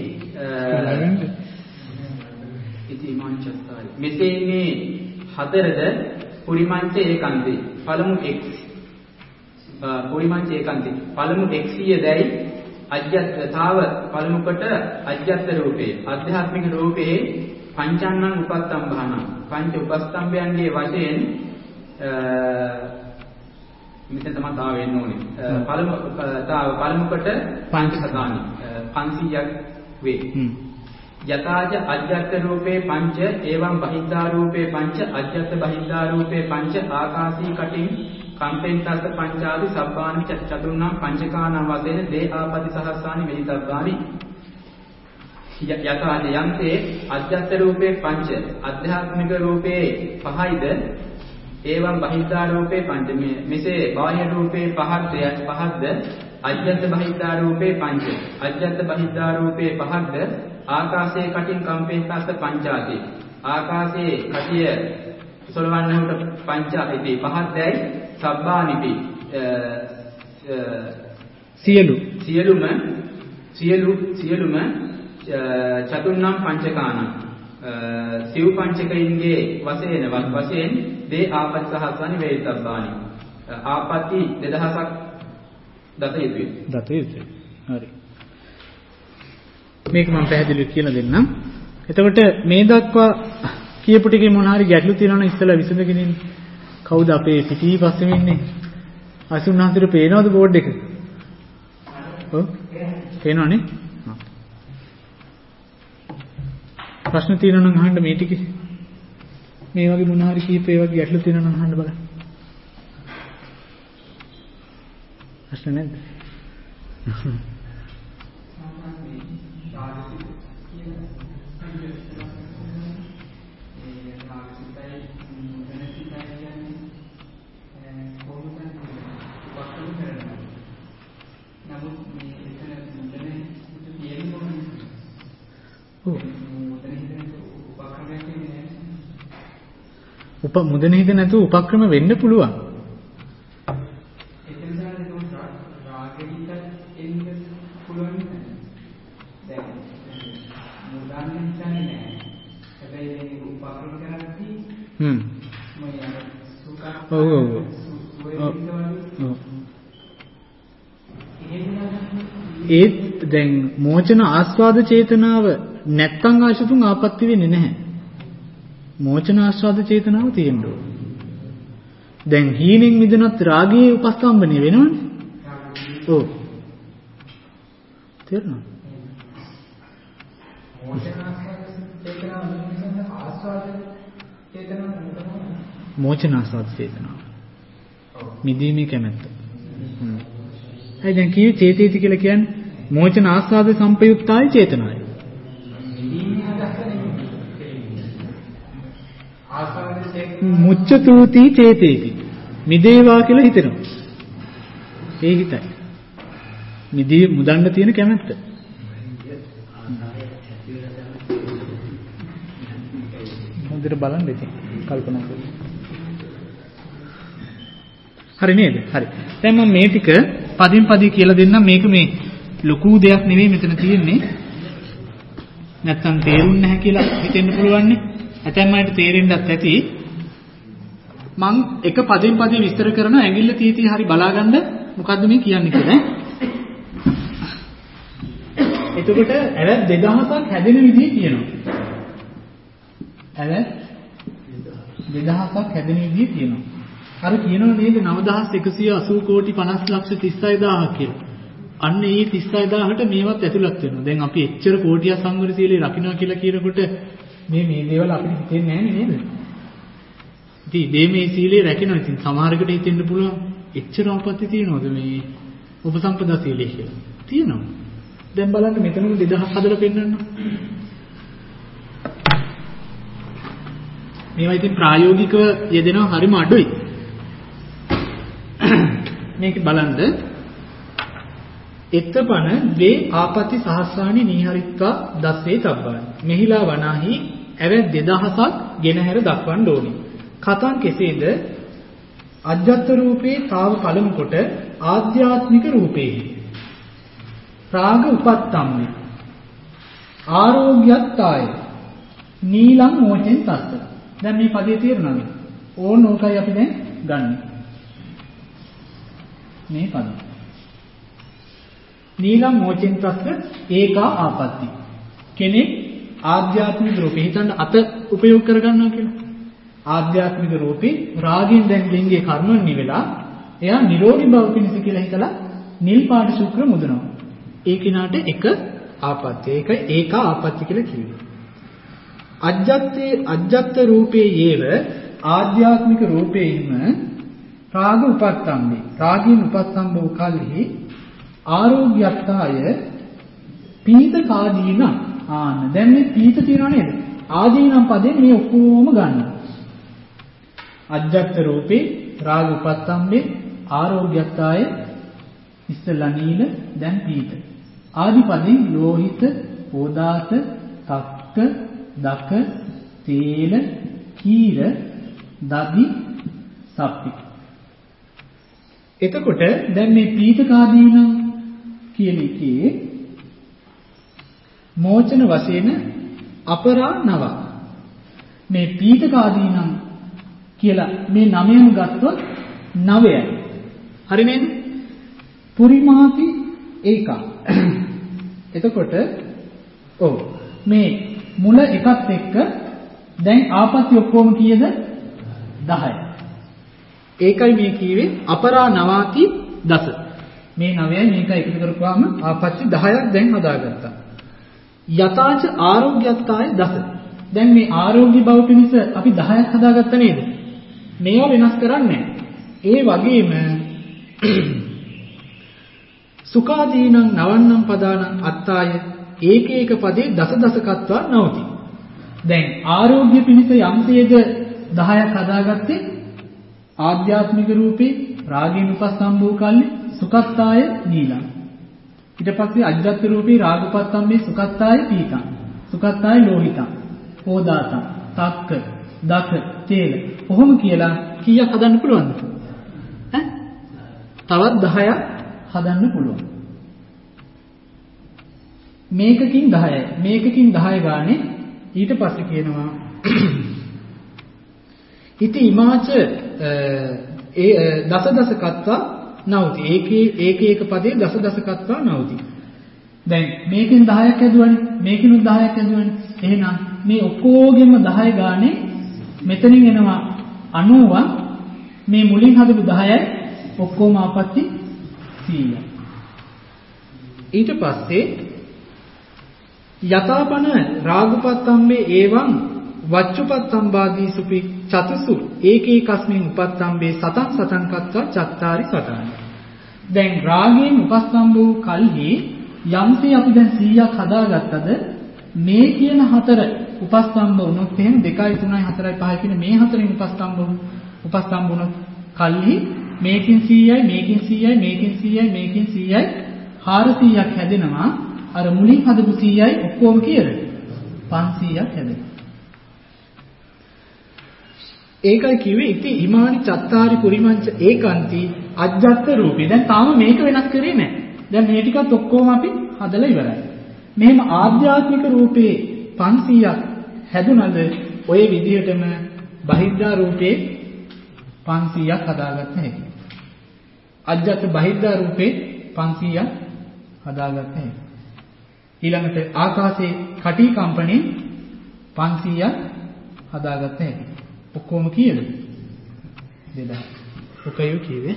මේ හතරද පුරිමංච ඒකාන්ති පළමු x පුරිමංච ඒකාන්ති පළමු x100 දැයි අජ්ජත්තාව පළමු කොට අජ්ජත් රූපේ ආධ්‍යාත්මික රූපේ පංචන්නං උපත්තම්බාන පංච උපස්තම්භයන්ගේ වශයෙන් මෙතන තමයි තාව වෙන්න ඕනේ. පළමු කොට පංච සතානි 500ක් වේ. යතාජ අජ්ජත් රූපේ පංච එවං බහිද්ධා රූපේ පංච අජ්ජත් බහිද්ධා රූපේ පංච ආකාශී කටින් කම්පෙන්තස්ස පංචාදි සබ්බානි චතුර්ණං පංචකානං වශයෙන් දේ ආපති සහස්සානි මෙලිතබ්බානි. යතාජ යන්තේ අජ්ජත් රූපේ පංච අධ්‍යාත්මික රූපේ පහයිද එවං බහිද්ධා රූපේ පංච මෙසේ බාහ්‍ය රූපේ පහක්ද අජ්ජත් බහිද්ධා රූපේ පංච අජ්ජත් බහිද්ධා රූපේ පහක්ද ආකාශයේ කටින් කම්පෙන්තස්ස පංචාති ආකාශයේ කටිය සොලවන්නහුට පංචාති පහක්දයි සබ්බානිපි සියලුම චතුර්ණම් පංචකානං සිව් පංචකයින්ගේ වශයෙන් දේ ආපති සහස්සනි වේතබ්බානි ආපති 2000ක් දත යුතුයි. හරි. මේක මම පැහැදිලිව කියලා දෙන්නම්. එතකොට මේ දක්වා කියපු ටිකේ මොන හරි ගැටලු තියෙනවා නම් ඉස්සෙල්ලා විසඳගෙන ඉන්න. කවුද අපේ පිටිපස්සෙම ඉන්නේ? අසුන්හන්සේට පේනවද බෝඩ් එක? ඔව්. පේනවනේ. ප්‍රශ්න තියෙනවා නම් අහන්න මේ ටිකේ. මේ වගේ මොන හරි කීප ඒ වගේ ගැටලු තියෙනවා නම් අහන්න බලන්න. ප්‍රශ්න නැද්ද? මුදන හිත නැතුව උපක්‍රම වෙන්න පුළුවන්. ඒත් දැන් මෝචන ආස්වාද චේතනාව නැත්තම් ආශතුන් ආපත්‍ය වෙන්නේ නැහැ. මෝචන ආස්වාද චේතනාව තියෙන්න ඕන. දැන් හීනෙන් මිදුණත් රාගයේ උපස්තම්භණය වෙනවනේ. ඔව්. තේරුණා? මෝචන ආස්වාද චේතනාව. මිදීමේ කැමැත්ත. දැන් කී චේතේති කියලා කියන්නේ මෝචන ආස්වාද සම්පයුක්තායි චේතනායි. මුච්චතූති චේතේති. මිදේවා කියලා හිතෙනවා. ඒ හිතයි. මිදී මුදන්න තියෙන කැමැත්ත. හොඳට බලන්න ඉතින් කල්පනා කරලා. හරි නේද? හරි. දැන් මම මේ ටික පදින් පදි කියලා දෙන්නම්. මේක මේ ලොකු දෙයක් නෙවෙයි මෙතන තියෙන්නේ. නැත්තම් තේරුන්නේ නැහැ කියලා හිතෙන්න පුළුවන් නේ. ඇතැම් අයට තේරෙන්නත් ඇති. මම එක පදින් පදි විස්තර කරන ඇඟිල්ල තීති හරි බලාගන්න මොකද්ද මේ කියන්නේ කියලා. එතකොට ඇවැත් 2000ක් හැදෙන විදිහ කියනවා. ඇවැත් 2000ක් හැදෙන විදිහ කියනවා. අර කියනවා නේද 9180 කෝටි 50 ලක්ෂ 36000 කියලා. අන්න ඒ 36000ට මේවත් ඇතුළත් වෙනවා. දැන් අපි එච්චර කෝටිය සංවර සීලේ රකින්නවා කියලා කියනකොට මේ දේවල් අපිට හිතෙන්නේ නැහැ නේද? ඉතින් මේ සීලේ රැකිනවා. ඉතින් සමහරකට හිතෙන්න පුළුවන් එච්චර ආපත්‍ය තියනවද මේ උපසම්පදා සීලේ කියලා. තියෙනවා. දැන් බලන්න මෙතනම 2000ක් හදලා පෙන්නන්න. මේවා ඉතින් ප්‍රායෝගිකව යෙදෙනවා හරිම අඩුයි. මේක බලන්න එත්තපන වේ ආපති සහස්සානි නීහරිත්වා දස්සේ තබ්බානි. මෙහිලා වනාහි ඇවැත් 2000ක් ගෙනහැර දක්වන්න ඕනේ. කතං කෙසේද? අජ්ජත් රූපේ තාව පළමු කොට ආධ්‍යාත්මික රූපේහි රාග උපත්තම්මේ ආරෝග්‍යත්තාය නීලං මොචෙන් තස්ස. දැන් මේ පදේ තේරුණාද? ඕන ඕකයි අපි දැන් ගන්න. මේ පද. නීලං මොචෙන් තස්ස ඒකා ආපatti. කෙනෙක් ආධ්‍යාත්මික රූපේ හිතන්න අත උපයෝග කරගන්නවා කියලා. ආධ්‍යාත්මික රූපේ රාගයෙන් දැන් ලිංගයේ කර්මන්නේ වෙලා එයා නිරෝගී බව පිණිස කියලා හිතලා නිල් පාට ශුක්‍ර මුදනවා. ඒ කිනාට එක ආපත්‍ය. ඒක ආපත්‍ය කියලා කියනවා. අජ්ජත් රූපේ යේව ආධ්‍යාත්මික රූපේහිම රාග උපත්තම්මේ. රාගයෙන් උපත්තම් වූ කල්හි ආරෝග්‍යත්තාය පීත කාදීන. ආන්න දැන් මේ පීත තියනවා නේද? ආදීනම් පදයෙන් මේ ඔක්කොම ගන්නවා. අජ්ජත් රූපේ රාග උපත්තම්මේ ආරෝග්‍යත්තාය ඉස්සලා නීල දැන් පීත. ආදි පදයෙන් ලෝහිත, පෝදාත, තක්ක, දක, තේල, කීර, දදි, සප්පි. එතකොට දැන් මේ පීතකාදීනම් කියන එකේ මෝචන වශයෙන් අපරා නව. මේ පීතකාදීනම් කියලා මේ නමයම ගත්තොත් 9යි. හරි නේද? පුරිමාති ඒක. එතකොට ඔව් මේ මුල එකත් එක්ක දැන් ආපත්‍ය ඔක්කොම කීයද? 10යි. ඒකයි මේ කීවේ අපරා නවාති දස. මේ 9යි මේක එකතු කරපුවාම ආපත්‍ය 10ක් දැන් හදාගත්තා. යතාච ආරෝග්‍යත්තාය දස. දැන් මේ ආරෝග්‍ය බව පිණිස අපි 10ක් හදාගත්ත නේද? මේවා වෙනස් කරන්නේ ඒ වගේම සුඛාදීනං නවන්නම් පදානං අත්තාය ඒකේක පදේ දසදසකත්වා නවති. දැන් ආරෝග්‍ය පිණිස යම්සේද 10ක් හදාගත්තේ ආධ්‍යාත්මික රූපේ රාගයෙන් උපස්සම්භූ කල්ලි සුඛත්තාය නීලං. ඊට පස්සේ අජ්ජත් රූපේ රාගපත්තම්මේ සුඛත්තාය පීතං. සුඛත්තාය ලෝහිතං. පෝදාතං. තක්ක, දක, තේල. කොහොම කියලා කීයක් හදන්න පුළුවන්ද? තවත් 10ක් හදන්න පුළුවන්. මේකකින් 10යි. මේකකින් 10 ගානේ ඊට පස්සේ කියනවා ඉති ඉමාච දසදස කත්වා නවති. ඒක පදේ දසදස කත්වා නවති. දැන් මේකෙන් 10ක් ඇදුවනේ. මේකෙනුත් 10ක් ඇදුවනේ. එහෙනම් මේ ඔක්කොගෙම 10 ගානේ මෙතනින් එනවා 90. මේ මුලින් හදපු 10යි ඔක්කොම ආපත්‍ති 100. ඊට පස්සේ යතාපන රාගපත්තම්බේ එවං වච්චුපත්තම්බාදී සුපි චතුසු ඒකේකස්මින් උපත්තම්බේ සතං සතං කත්වා චත්තාරි සතානි. දැන් රාගයෙන් උපස්සම්බ වූ කල්හි යම්සේ අපි දැන් 100ක් හදාගත්තද මේ කියන හතර උපස්තම්භ වුණොත් එහෙනම් 2යි 3යි 4යි 5යි කියන මේ හතරෙන් උපස්තම්භ වුණොත් කල්හි මේකින් 100යි මේකින් 100යි මේකින් 100යි මේකින් 100යි 400ක් හැදෙනවා. අර මුලින් හදපු 100යි ඔක්කොම කියලා 500ක් හැදෙනවා. ඒකයි කිව්වේ ඉති හිමානි චත්තාරි පුරිමංච ඒකාන්ති අජ්ජත් රූපේ. දැන් තාම මේක වෙනස් කරේ නැහැ. දැන් මේ ටිකත් ඔක්කොම අපි හදලා ඉවරයි. මෙහෙම ආධ්‍යාත්මික රූපේ 500ක් හැදුනද ඔය විදිහටම බහිද්ධා රූපේ 500ක් හදාගත්ත හැකි. අජ්ජත් බහිද්ධා රූපේ 500ක් හදාගත්ත හැකි. ඊළඟට ආකාශයේ කටි කම්පණේ 500ක් හදාගත්ත හැකි. ඔක්කොම කීයද? 2000. ඔකයි කිව්වේ.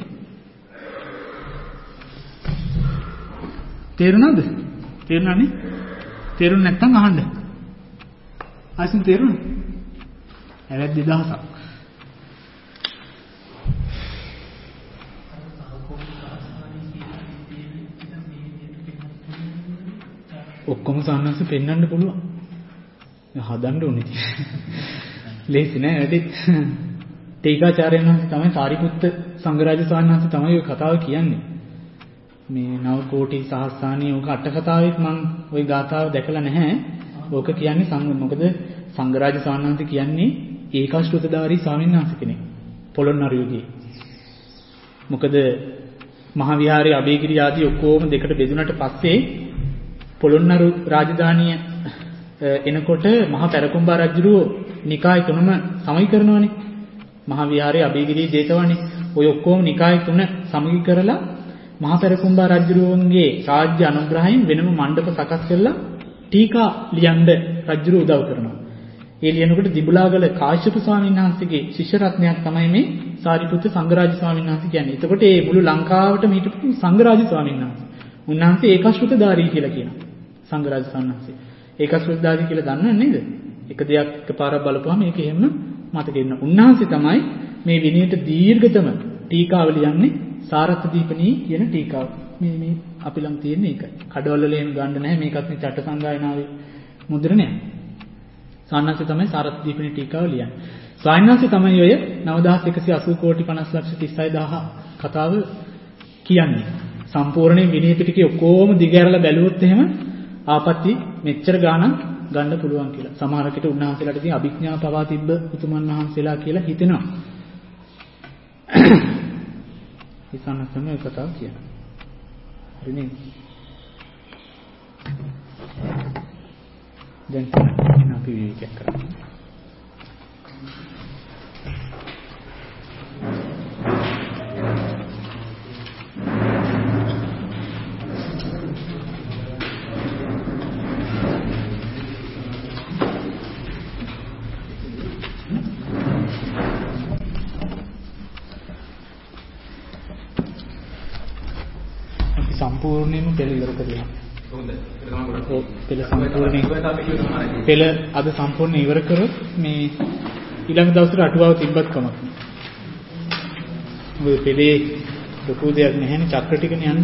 තේරුණාද? තේරුණානේ? තේරුණ නැත්නම් අහන්න. ආසින් තේරුණා? හැබැයි 2000ක්. ඔක්කොම සාන්නස්ස පෙන්වන්න පුළුවන්. හදන්න ඕනේ. ලේසි නෑ වැඩි. තේකාචාර්යයන් වහන්සේ තමයි සාරිපුත්ත සංඝරාජ සාන්නස්ස තමයි ඔය කතාව කියන්නේ. මේ නව කෝටි සහස්‍රාණී ඕක අට කතාවෙත් මම ওই ගාථාව දැකලා නැහැ. ඕක කියන්නේ මොකද සංඝරාජ සාන්නස්ස කියන්නේ ඒකාශ්‍රුතධාරී ස්වාමීන් වහන්සේ කෙනෙක්. පොළොන්නරුවේ. මොකද මහා විහාරයේ අබේගිරි ආදී ඔක්කොම දෙකට බෙදුනට පස්සේ පොළොන්නරු රාජධානිය එනකොට මහා පෙරකුම්බා රජුරෝ නිකාය තුනම සමගි කරනවානේ. මහා විහාරයේ අබේගිරි ජේතවනේ ඔය ඔක්කොම නිකාය තුන සමගි කරලා මහා පෙරකුම්බා රජුරුවන්ගේ රාජ්‍ය අනුග්‍රහයෙන් වෙනම මණ්ඩප සකස් කරලා ටීකා ලියන්න රජුරෝ උදව් කරනවා. ඒ ලියනකොට දිබුලාගල කාශ්‍යප ස්වාමීන් වහන්සේගේ ශිෂ්‍ය රත්නයක් තමයි මේ සාරිපුත්ත සංඝරාජ ස්වාමීන් වහන්සේ කියන්නේ. එතකොට මේ මුළු ලංකාවටම හිටපු සංඝරාජ ස්වාමීන් වහන්සේ. උන්වහන්සේ ඒකාශ්‍රුතධාරී කියලා කියනවා. සංඝරාජ ස්වාමීන් වහන්සේ. ඒකාශ්‍රුතධාරී කියලා දන්නව නේද? එක දෙයක් එකපාරක් බලපුවම ඒක එහෙම මතක ඉන්න. උන්වහන්සේ තමයි මේ විනයට දීර්ඝතම ටීකාව ලියන්නේ සාරත්ථ දීපනී කියන ටීකාව. මේ අපි ළඟ තියෙන එකයි. කඩවල ලේන ගන්න නැහැ. මේකත් මේ චට්ට සංගායනාවේ මුද්‍රණය. සාන්නස්සේ තමයි සාරත්ථ දීපනී ටීකාව ලියන්නේ. සාන්නස්සේ තමයි ඔය 9180 කෝටි 50 ලක්ෂ 36000 කතාව කියන්නේ. සම්පූර්ණයෙන් විනය පිටකේ ඔක්කොම දිගහැරලා බැලුවොත් එහෙම ආපත්‍ති මෙච්චර ගාණක් ගන්න පුළුවන් කියලා. සමහරකට උන්වහන්සේලාට ඉතින් අභිඥා පවා තිබ්බ උතුමන් වහන්සේලා කියලා හිතෙනවා. ඉස්සන්නස්සම ඒ කතාව කියනවා. හරිනේ. දැන් අපි විවේකයක් කරමු. සම්පූර්ණයෙන්ම පෙළ ඉවර කරලා. ඔව්. පෙළ සම්පූර්ණයෙන් පෙළ අද සම්පූර්ණ ඉවර කරොත් මේ ඊළඟ දවසට අටුවාව තිබ්බත් කමක් නෑ. ඔය පෙළේ ලොකු දෙයක් නැහැනේ චක්‍ර ටිකනේ යන්නේ.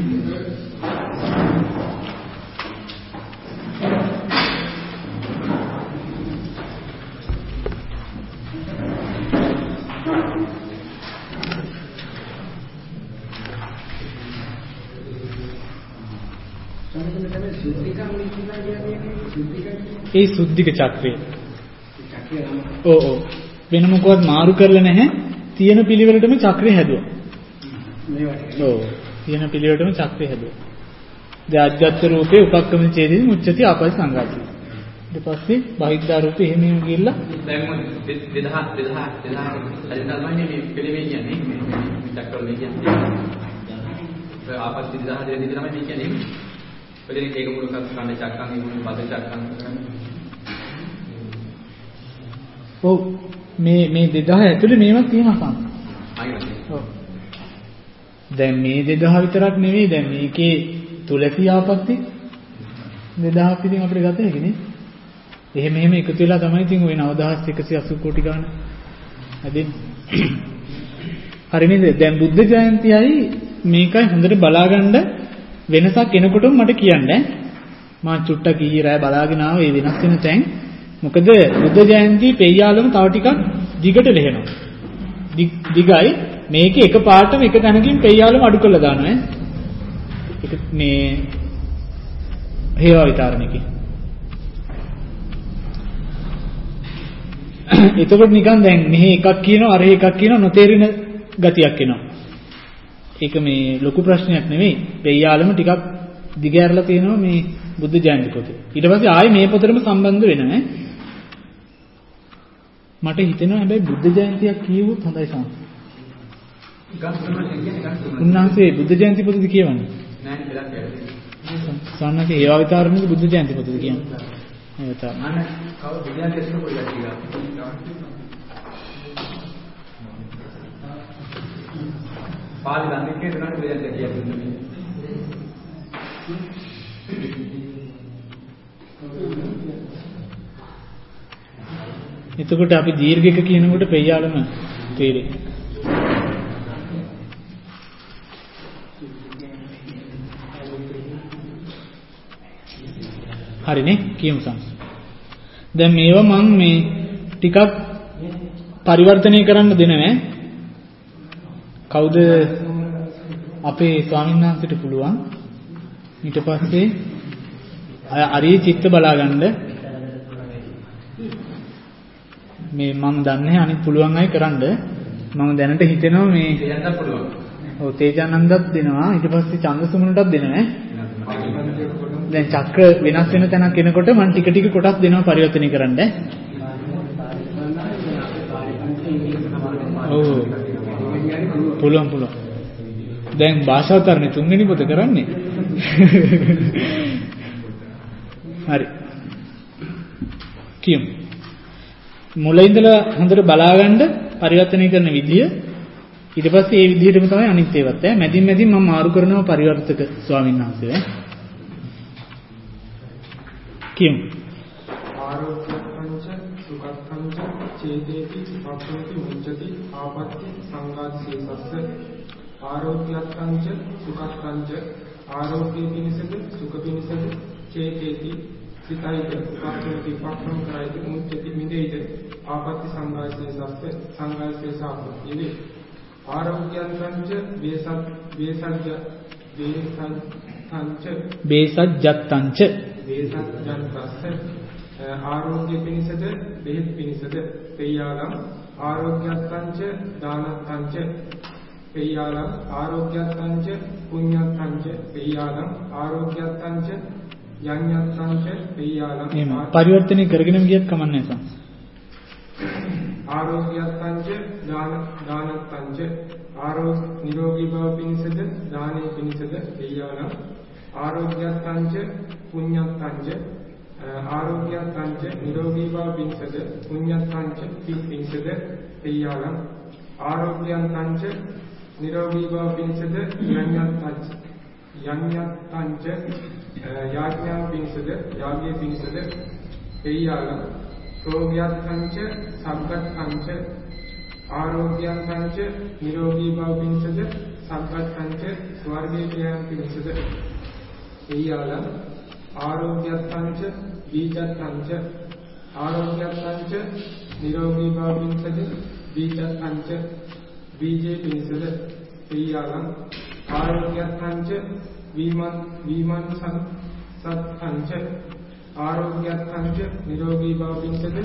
ඒ සුද්ධික චක්‍රය. ඔව් ඔව්. වෙන මොකවත් මාරු කරලා නැහැ. තියෙන පිළිවෙලටම චක්‍රය හැදුවා. ඔව්. තියෙන පිළිවෙලටම චක්‍රය හැදුවා. දැන් අජ්ජත් රූපේ උපක්‍රම ඡේදෙදි මුච්චති ආපස් සංඝාති. ඊට පස්සේ බහිද්ධා රූපේ එහෙම එහෙම ගිහිල්ලා දැන් මොකද 2000 හරිනම් මේ පිළිවෙල කියන්නේ මේ චක්‍රවල කියන්නේ. ආපස් 2000 දෙන්නේ තමයි මේ කියන්නේ. ඔතන ඒක මුල කන්න චක්‍රන් ඒ මුල බද චක්‍රන් ඔව් මේ 2000 ඇතුලේ මේවත් තියෙනවා සම්. ඔව්. දැන් මේ 2000 විතරක් නෙවෙයි දැන් මේකේ තුලසී ආපත්‍ති 2000ක් ඉතින් අපිට ගත හැකි නේ. එහෙම එකතු වෙලා තමයි ඉතින් ওই 9180 කෝටි ගාන හැදෙන්නේ. හරි නේද? දැන් බුද්ධ ජයන්තියයි මේකයි හොඳට බලාගන්න වෙනසක් එනකොටම මට කියන්න. මම චුට්ටක් ඊයේ රෑ බලාගෙන ආවා මේ වෙනස් වෙන තැන්. මොකද බුද්ධ ජයන්ති පෙయ్యාලම තව ටිකක් දිගට ලෙහෙනවා. දිගයි මේකේ එක පාටම එක තැනකින් පෙయ్యාලම අඩු කරලා දානවා. ඒක මේ හේවා විතරණකේ. එතකොට නිකන් දැන් මෙහි එකක් කියනවා අර එකක් කියනවා නොතේරෙන ගතියක් එනවා. ඒක මේ ලොකු ප්‍රශ්නයක් නෙවෙයි. පෙయ్యාලම ටිකක් දිග ඇරලා තියෙනවා මේ බුද්ධ ජයන්ති පොතේ. ඊට පස්සේ ආයේ මේ පොතටම සම්බන්ධ වෙනවා. මට හිතෙනවා හැබැයි බුද්ධ ජයන්තියක් කියවුවොත් හොඳයි සම්. උන්වහන්සේ බුද්ධ ජයන්ති පොතද කියවන්නේ? නෑ නේද කියලා. සන්නකේ ඒවා විතරනේ බුද්ධ ජයන්ති පොතද කියන්නේ. ඒ විතර. අනේ කව විද්‍යාව කෙස්න පොඩ්ඩක් කියලා. පාලි දන්නේ කියලා බුද්ධ ජයන්ති කියන්නේ. එතකොට අපි දීර්ඝක කියනකොට පෙయ్యාලම තේරෙයි. හරිනේ කියමු සංස්. දැන් මේවා මම මේ ටිකක් පරිවර්තනය කරන්න දෙනවා. කවුද අපේ ස්වාමීන් වහන්සේට පුළුවන් ඊට පස්සේ අරිය චිත්ත බලාගන්න මේ මම දන්නේ අනිත් පුළුවන් අය කරන්න මම දැනට හිතෙනවා මේ තේජානන්දත් පුළුවන්. ඔව් තේජානන්දත් දෙනවා ඊට පස්සේ චන්දසුමනටත් දෙනවා. දැන් චක්‍ර වෙනස් වෙන තැනක් එනකොට මම ටික ටික කොටස් දෙනවා පරිවර්තනය කරන්න. ඔව් පුළුවන්. දැන් භාෂාතරණේ තුන්වෙනි පොත කරන්නේ. හරි. කියමු. මුල ඉඳලා හොඳට බලාගන්න පරිවර්තනය කරන විදිය. ඊට පස්සේ ඒ විදිහටම තමයි අනිත් ඒවත්. මැදින් මැදින් මම මාරු කරනවා පරිවර්තක ස්වාමීන් වහන්සේ. කියමු. ආරෝප්‍යංච සුඛංච චේතේති පස්සති මුච්ඡති ආපත්‍ති සංඝාතසේසස්ස ආරෝප්‍යංච සුඛංච ආරෝප්‍ය පිණිසද සුඛ පිණිසද චේතේති සිතයිද පස්සති පක්ඛම් කරයිද මුච්ඡති මිදෙයිද ආපත්‍ති සංඝාතසේසස්ස සංඝාතසේසාපත්‍ති ආරෝප්‍යංච බේසජ්ජත්තංච ආරෝග්‍ය පිණිසද බෙහෙත් පිණිසද පෙయ్యාලම් ආරෝග්‍යත්තංච දානත්තංච පෙయ్యාලම් ආරෝග්‍යත්තංච පුඤ්ඤත්තංච පෙయ్యාලම් ආරෝග්‍යත්තංච යඤ්ඤත්තංච පෙయ్యාලම් එහෙම පරිවර්තනය කරගෙනම ගියත් කමන්නේ නැහැ. ආරෝග්‍යත්තංච දානත්තංච ආරෝග්‍ය නිරෝගී බව පිණිසද දානේ පිණිසද පෙయ్యාලම් ආරෝග්‍යත්තංච පුඤ්ඤත්තංච ආරෝග්‍යත්තංච නිරෝගී බව පිණිසද පුඤ්ඤත්තංච පිණිසද පෙయ్యාලම් ආරෝග්‍යත්තංච නිරෝගී බව පිණිසද යඤ්ඤත්තංච යාඥා පිණිසද යාග්‍ය පිණිසද පෙయ్యාලම් රෝග්‍යත්තංච සග්ගත්තංච ආරෝග්‍යත්තංච නිරෝගී බව පිණිසද සග්ගත්තංච ස්වර්ගයේ යාම පිණිසද පෙయ్యාලම් ආරෝග්‍යත්තංච බීජත්තංච ආරෝග්‍යත්තංච නිරෝගී භව පිණිසද බීජත්තංච බීජේ පිණිසද පෙయ్యාලම් ආරෝග්‍යත්තංච විමංසත්තංච ආරෝග්‍යත්තංච නිරෝගී භව පිණිසද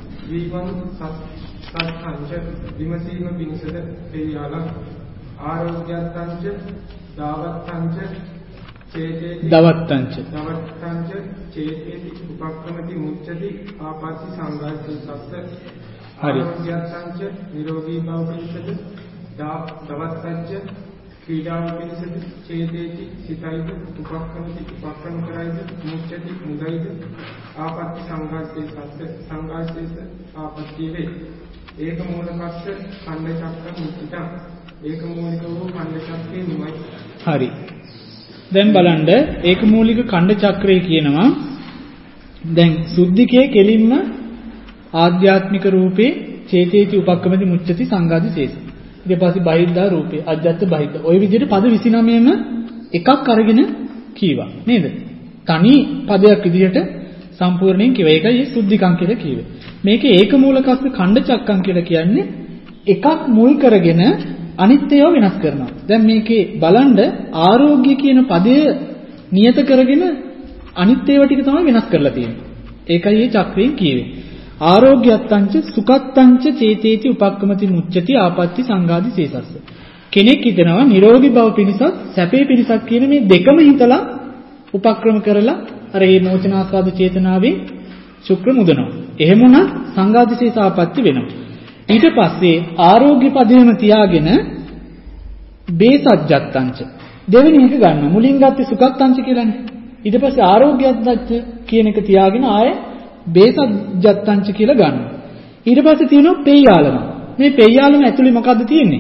විමංසත්තංච විමසීම පිණිසද පෙయ్యාලම් ආරෝග්‍යත්තංච දාවත්තංච දවත්තංච චේතේති උපක්‍රමති මුච්ඡති ආපස්සි සංඝාතසස්ස ආරෝග්‍යත්තංච නිරෝගී භව පිණිසද දවත්තංච ක්‍රීඩාව පිණිසද චේතේති සිතයිද උපක්‍රමති උපක්‍රම කරයිද මුච්ඡති මුදයිද ආපස්සි සංඝාතසස්ස ආපස්සි වේ ඒක මූලකස්ස ඛණ්ඩ චක්‍ර මුච්ඡිතං ඒක මූලික වූ ඛණ්ඩ චක්‍රේ නිමයි. හරි. දැන් බලන්න ඒක මූලික ඛණ්ඩ චක්‍රය කියනවා. දැන් සුද්ධිකේ කෙලින්ම ආධ්‍යාත්මික රූපේ චේතේති උපක්කමති මුච්ඡති සංඝාදි ශේෂ. ඊට පස්සේ බහිද්ධා රූපේ අජ්ජත් බහිද්ධ. ওই විදිහට පද 29ම එකක් අරගෙන කීවා නේද? තනි පදයක් විදිහට සම්පූර්ණයෙන් කිව්ව. ඒකයි මේ සුද්ධිකම් කියලා කිව්වේ. මේකේ ඒකමූලකස්ස ඛණ්ඩ චක්කම් කියලා කියන්නේ එකක් මුල් කරගෙන අනිත් ඒවා වෙනස් කරනවා. දැන් මේකේ බලන්න ආරෝග්‍ය කියන පදය නියත කරගෙන අනිත් ඒවා ටික තමයි වෙනස් කරලා තියෙන්නේ. ඒකයි මේ චක්‍රයෙන් කියවේ. ආරෝග්‍යත්තංච සුඛත්තංච චේතේති උපක්කමති මුච්චති ආපත්‍ති සංඝාදි සේසස්ස. කෙනෙක් හිතනවා නිරෝගී බව පිණිසත් සැපේ පිණිසත් කියන මේ දෙකම හිතලා උපක්‍රම කරලා අර මේ මෝචනාස්වාද චේතනාවෙන් ශුක්‍ර මුදනවා. එහෙම වුණත් සංඝාදි සේස ආපත්‍ති වෙනවා. ඊට පස්සේ ආරෝග්‍ය පදේම තියාගෙන බේසජ්ජත්තංච දෙවෙනි එක ගන්නවා. මුලින් ගත්තේ සුඛත්තංච කියලානේ. ඊට පස්සේ ආරෝග්‍යත්තංච කියන එක තියාගෙන ආයේ බේසජ්ජත්තංච කියලා ගන්නවා. ඊට පස්සේ තියෙනවා පෙය්‍යාලම. මේ පෙය්‍යාලම ඇතුලේ මොකද්ද තියෙන්නේ?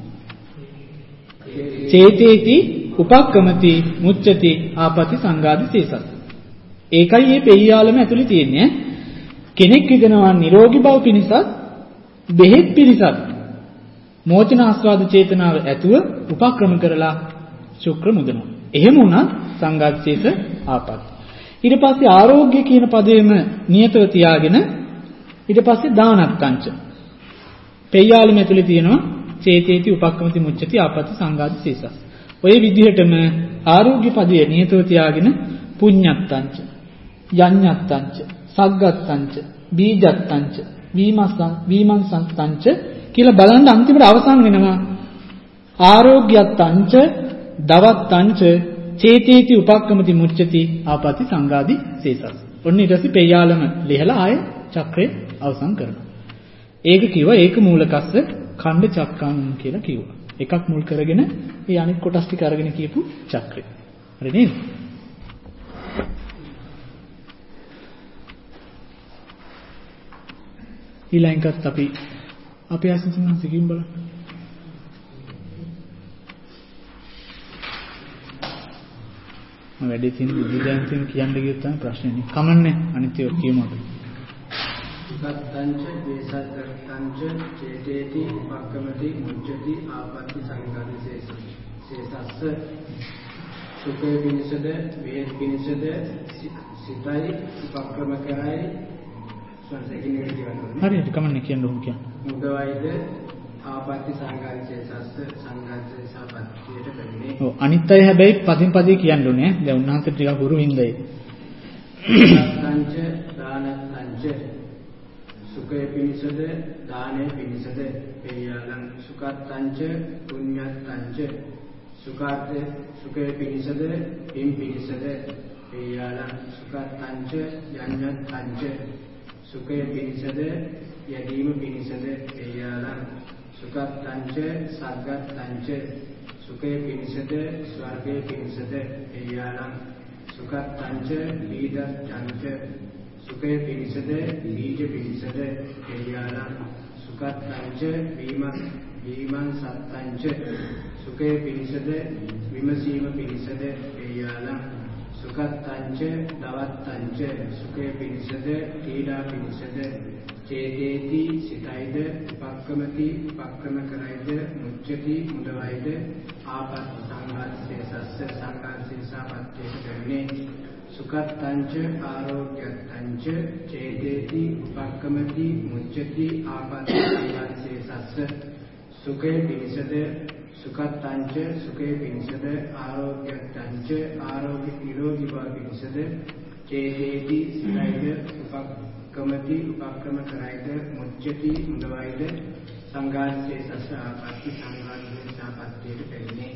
චේතේති උපක්කමති මුච්චති ආපති සංඝාදි සේසස්. ඒකයි මේ පෙය්‍යාලම ඇතුලේ තියෙන්නේ. කෙනෙක් හිතනවා නිරෝගී බව පිණිසත් බෙහෙත් පිණිසත් මෝචන ආස්වාද චේතනාව ඇතුව උපක්‍රම කරලා ශුක්‍ර මුදනවා. එහෙම වුණත් සංඝාදි සේස ආපත්. ඊට පස්සේ ආරෝග්‍ය කියන පදේම නියතව තියාගෙන ඊට පස්සේ දානත්තංච පෙය්‍යාලම ඇතුලේ තියෙනවා චේතේති උපක්කමති මුච්චති ආපති සංඝාදි සේසස්. ඔය විදිහටම ආරෝග්‍ය පදයේ නියතව තියාගෙන පුඤ්ඤත්තංච යඤ්ඤත්තංච සග්ගත්තංච බීජත්තංච වීමංසත්තංච කියලා බලන්න අන්තිමට අවසන් වෙනවා ආරෝග්‍යත්තංච දවත්තංච චේතේති උපක්කමති මුච්චති ආපති සංඝාදි සේසස්. ඔන්න ඊට පස්සේ පෙය්‍යාලම ලිහලා ආය චක්‍රය අවසන් කරනවා. ඒක කිව්වා ඒක මූලකස්ස ඛණ්ඩ චක්කම් කියලා කිව්වා. එකක් මුල් කරගෙන ඒ අනිත් කොටස් ටික අරගෙන කියපු චක්‍රය. හරි නේද? ඊළඟට අපි අසුතුන් සිකින් බලන්න. මම වැඩි තියෙන බුද්ධයන්තෙන් කියන්න ගියොත් තමයි ප්‍රශ්නේ. කමන්නේ අනිත් ඒවා කියමු අපි. සත්තංච වේසත්තංච චේතේති උපක්කමති මුච්චති ආපත්‍ති සංඝාදි සේසස්ස සුඛේ පිනිසද වේද පිනිසද සිතයි උපක්‍රම කරයි සංසේකිනේ කියනවා. හරියට කමන්නේ කියන්න ඕන කියන්නේ. මුදවයිද ආපත්‍ති සංඝාදි සේසස්ස සංඝාදි සේසපත්තියට බැන්නේ. ඔව් අනිත් අය හැබැයි පදින් පදේ කියන්න ඕනේ. දැන් උන්වහන්සේ ටිකක් ගුරු වින්දයි. සත්තංච දානත්තංච සුඛේ පිනිසද දානේ පිනිසද පෙය්‍යාලං සුඛත්තංච පුඤ්ඤත්තංච සුඛාත් සුඛේ පිනිසද පින් පිනිසද පෙය්‍යාලං සුඛත්තංච යඤ්ඤත්තංච සුඛේ පිනිසද යදීම පිනිසද පෙය්‍යාලං සුඛත්තංච සග්ගත්තංච සුඛේ පිනිසද ස්වර්ගේ පිනිසද පෙය්‍යාලං සුඛත්තංච බීජත්තංච සුඛේ පිනිසද බීජ පිනිසද පෙය්‍යාලං සුඛත්තංච වීමං සත්තංච සුඛේ පිනිසද විමසීම පිනිසද පෙය්‍යාලං සුඛත්තංච දවත්තංච සුඛේ පිනිසද ක්‍රීඩා පිනිසද චේතේති සිතයිද උපක්කමති උපක්‍රම කරයිද මුච්චති මුදවයිද ආපත් සංඝාදි සේසස්ස සංඝාදි සේසපත්තියට බැන්නේ. සුඛත්තංච ආරෝග්‍යත්තංච චේතේති උපක්කමති මුච්චති ආපත් සංඝාදි සේසස්ස සුඛේ පිනිසද සුඛත්තංච සුඛේ පිනිසද ආරෝග්‍යත්තංච ආරෝග්‍ය නිරෝගී බව පිනිසද චේතේති සිතයිද උපක්කමති උපක්‍රම කරයිද මුච්චති මුදවයිද සංඝාදි සේසස්ස ආපත්‍ති සංඝාදි සේසපත්තියට බැන්නේ.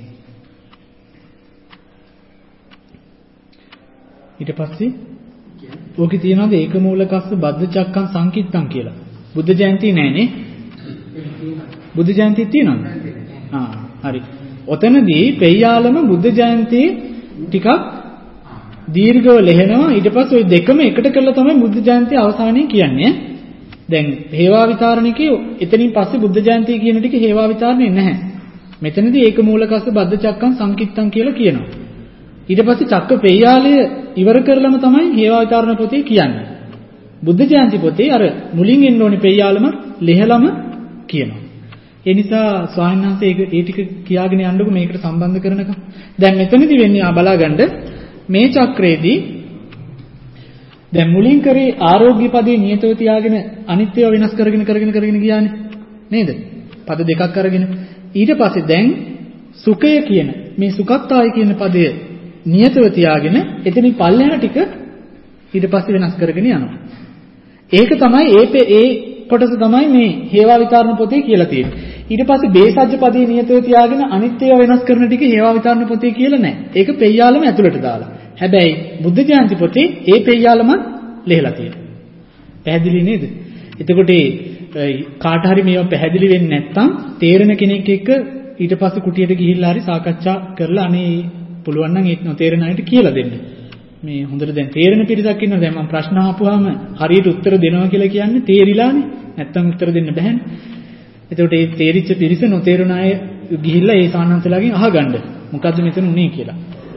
ඊට පස්සේ ඕකේ තියනවාද ඒක මූලකස්ස බද්ධ චක්කම් සංකිට්ඨම් කියලා. බුද්ධ ජයන්ති නෑනේ. බුද්ධ ජයන්ති තියෙනවද? හරි. ඔතනදී පෙය්‍යාලම බුද්ධ ජයන්ති ටිකක් දීර්ඝව ලෙහෙනවා. ඊට පස්සේ ওই දෙකම එකට කරලා තමයි බුද්ධ ජයන්ති අවසානයේ කියන්නේ. දැන් හේවා විතරණිකේ එතනින් පස්සේ බුද්ධ ජයන්ති කියන ටික හේවා විතරණේ නැහැ. මෙතනදී ඒක මූලකස්ස බද්ධ චක්කම් සංකිට්ඨම් කියලා කියනවා. ඊට පස්සේ චක්ක පෙය්‍යාලය ඉවර කරලම තමයි හේවා විතරණ පොතේ කියන්නේ. බුද්ධ ජයන්ති පොතේ අර මුලින් එන්න ඕනේ පෙය්‍යාලම ලෙහලම කියනවා. ඒ නිසා ස්වාමීන් වහන්සේ ඒ ටික කියාගෙන යන්නකො මේකට සම්බන්ධ කරනකම්. දැන් මෙතනදී වෙන්නේ බලාගන්න මේ චක්‍රයේදී දැන් මුලින් කරේ ආරෝග්‍ය පදේ නියතව තියාගෙන අනිත්‍යව වෙනස් කරගෙන ගියානේ නේද? පද දෙකක් අරගෙන ඊට පස්සේ දැන් සුඛය කියන මේ සුඛත්තාය කියන පදය නියතව තියාගෙන එතනින් පල්ලෙහා ටික ඊට පස්සේ වෙනස් කරගෙන යනවා. ඒක තමයි ඒ කොටස තමයි මේ හේවා විතරණ පොතේ කියලා තියෙන්නේ. ඊට පස්සේ බේසජ්ජ පදේ නියතව තියාගෙන අනිත්‍යව වෙනස් කරන ටික හේවා විතරණ පොතේ කියලා නැහැ. ඒක පෙය්‍යාලම ඇතුළට දාලා. හැබැයි බුද්ධ ජයන්ති පොතේ ඒ පෙය්‍යාලම ලියලා තියෙනවා. පැහැදිලි නේද? එතකොට කාට හරි මේවා පැහැදිලි වෙන්නේ නැත්නම් තේරෙන කෙනෙක් එක්ක ඊට පස්සේ කුටියට ගිහිල්ලා හරි සාකච්ඡා කරලා අනේ පුළුවන් නම් ඒක නොතේරෙන අයට කියලා දෙන්න. මේ හොඳට දැන් තේරෙන පිරිසක් ඉන්නවා. දැන් මම ප්‍රශ්න අහපුවාම හරියට උත්තර දෙනවා කියලා කියන්නේ තේරිලානේ. නැත්තම් උත්තර දෙන්න බෑනේ. එතකොට මේ තේරිච්ච පිරිස නොතේරුණ අය ගිහිල්ලා ඒ සානන්තලාගෙන් අහගන්න. මොකද්ද මෙතන උනේ කියලා.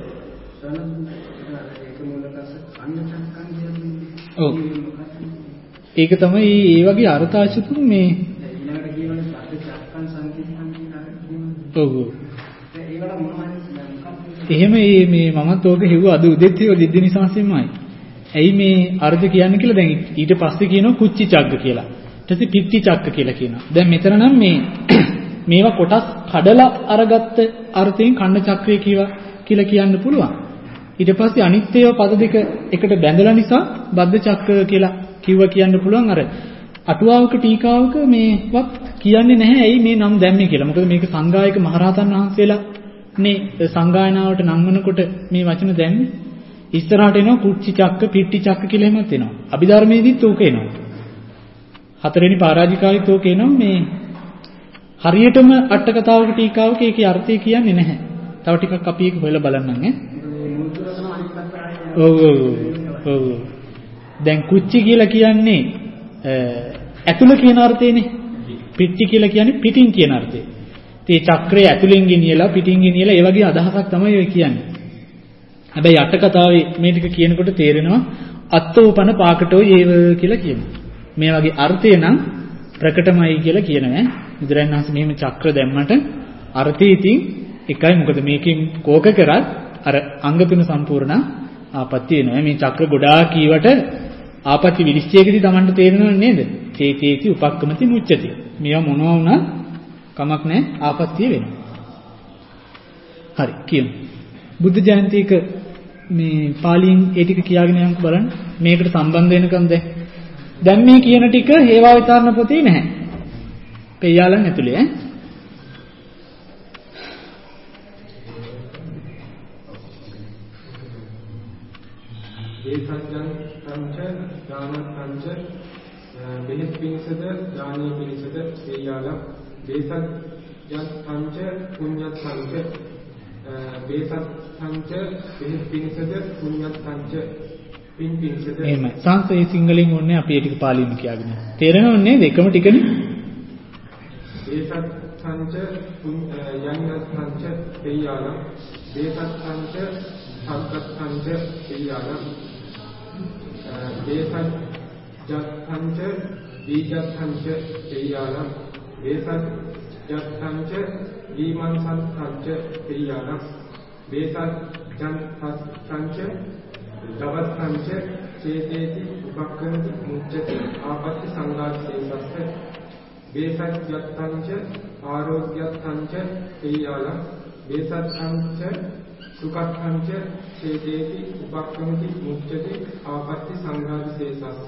ඔව්. ඒක තමයි ඒ වගේ අර්ථාශතුන් මේ ඊළඟට කියවනේ චක්කන් සංකීර්ණ කියන ඔව්. එහෙම මේ මමත් ඕක හිව්වා අද උදෙත් හිව්වා දිද්දිනි සංසෙමයි. ඇයි මේ අර්ථ කියන්නේ කියලා දැන් ඊට පස්සේ කියනවා කුච්චි චග්ග කියලා. ඊට පස්සේ පිට්ටි චක්ක කියලා කියනවා. දැන් මෙතන නම් මේවා කොටස් කඩලා අරගත්ත අර්ථයෙන් ඛණ්ඩ චක්‍රය කියලා කියන්න පුළුවන්. ඊට පස්සේ අනිත්‍යව පද දෙක එකට බැඳලා නිසා බද්ධ චක්‍ර කියලා කිව්වා කියන්න පුළුවන්. අර අටුවාවක ටීකාවක මේවත් කියන්නේ නැහැ. ඇයි මේ නම් දැම්මේ කියලා. මොකද මේක සංගායක මහරහතන් වහන්සේලා නේ සංගායනාවට නම් වෙනකොට මේ වචන දැම්මේ. ඉස්සරහට එනවා කුච්චි චක්ක පිට්ටි චක්ක කියලා එහෙමත් එනවා. අභිධර්මයේදීත් ඕක එනවා. හතරවෙනි පරාජිකාවෙත් ඕක එනවා. මේ හරියටම අට කතාවක ටීකාවක ඒකේ අර්ථය කියන්නේ නැහැ. තව ටිකක් අපි ඒක හොයලා බලන්නම් ඈ. ඔව්. දැන් කුච්චි කියලා කියන්නේ ඇතුළ කියන අර්ථයනේ. පිට්ටි කියලා කියන්නේ පිටින් කියන අර්ථය. ඒ චක්‍රය ඇතුලෙන් ගෙනියලා පිටින් ගෙනියලා ඒ වගේ අදහසක් තමයි ඔය කියන්නේ. හැබැයි අට කතාවේ මේ ටික කියනකොට තේරෙනවා අත්තෝපන පාකටෝ ඒව කියලා කියනවා. මේ වගේ අර්ථය නම් ප්‍රකටමයි කියලා කියනවා. බුදුරජාණන් වහන්සේ මෙහෙම චක්‍ර දැම්මට අර්ථය ඉතින් එකයි. මොකද මේකෙන් කෝක කරත් අර අංග තුන සම්පූර්ණ ආපත්‍ය වෙනවා. මේ චක්‍ර ගොඩාක් කීවට ආපත්‍ය විනිශ්චයකදී Tamanට තේරෙනව නේද? චේතේති උපක්කමති මුච්චති. මේවා මොනවා වුණත් කමක් නැහැ ආපත්‍ය වෙනවා. හරි කියමු. බුද්ධ ජයන්තික මේ පාලියෙන් ඒ ටික කියාගෙන යන්න බලන්න. මේකට සම්බන්ධ වෙනකම් දැන් මේ කියන ටික හේවා විතරණ පොතේ නැහැ. පෙය්‍යාලන් ඇතුලේ ඈ. ඒ සත්‍යං සංච ඥාන සංච බෙහෙත් පිණිසද ඥානීය පිණිසද පෙය්‍යාලම් බේසත් යත් සංච පුඤ්ඤත් සංච බේසත් සංච බෙහෙත් පිණිසද පුඤ්ඤත් සංච පින් පිණිසද එහෙමයි. සංස්කෘත සිංහලෙන් ඕනේ අපි ඒ ටික පාලියෙන් කියාගෙන. තේරෙනව නේද? එකම ටිකනේ. බේසත් සංච යන්නත් සංච පෙය්‍යාලම් බේසත් සංච සංකත් සංච පෙය්‍යාලම් බේසත් යත් සංච බීජත් සංච පෙය්‍යාලම් බේසත් යත් සංච දීමන් සංච පෙය්‍යාලම් බේසත් ජන් සංච දවත් සංච චේතේති උපක්ඛන්ති මුච්චති ආපත්ති සංඝාතේසස්ස බේසත් යත් සංච ආරෝග්‍යත් සංච පෙය්‍යාලම් බේසත් සංච සුඛත් සංච චේතේති උපක්ඛන්ති මුච්චති ආපත්ති සංඝාතේසස්ස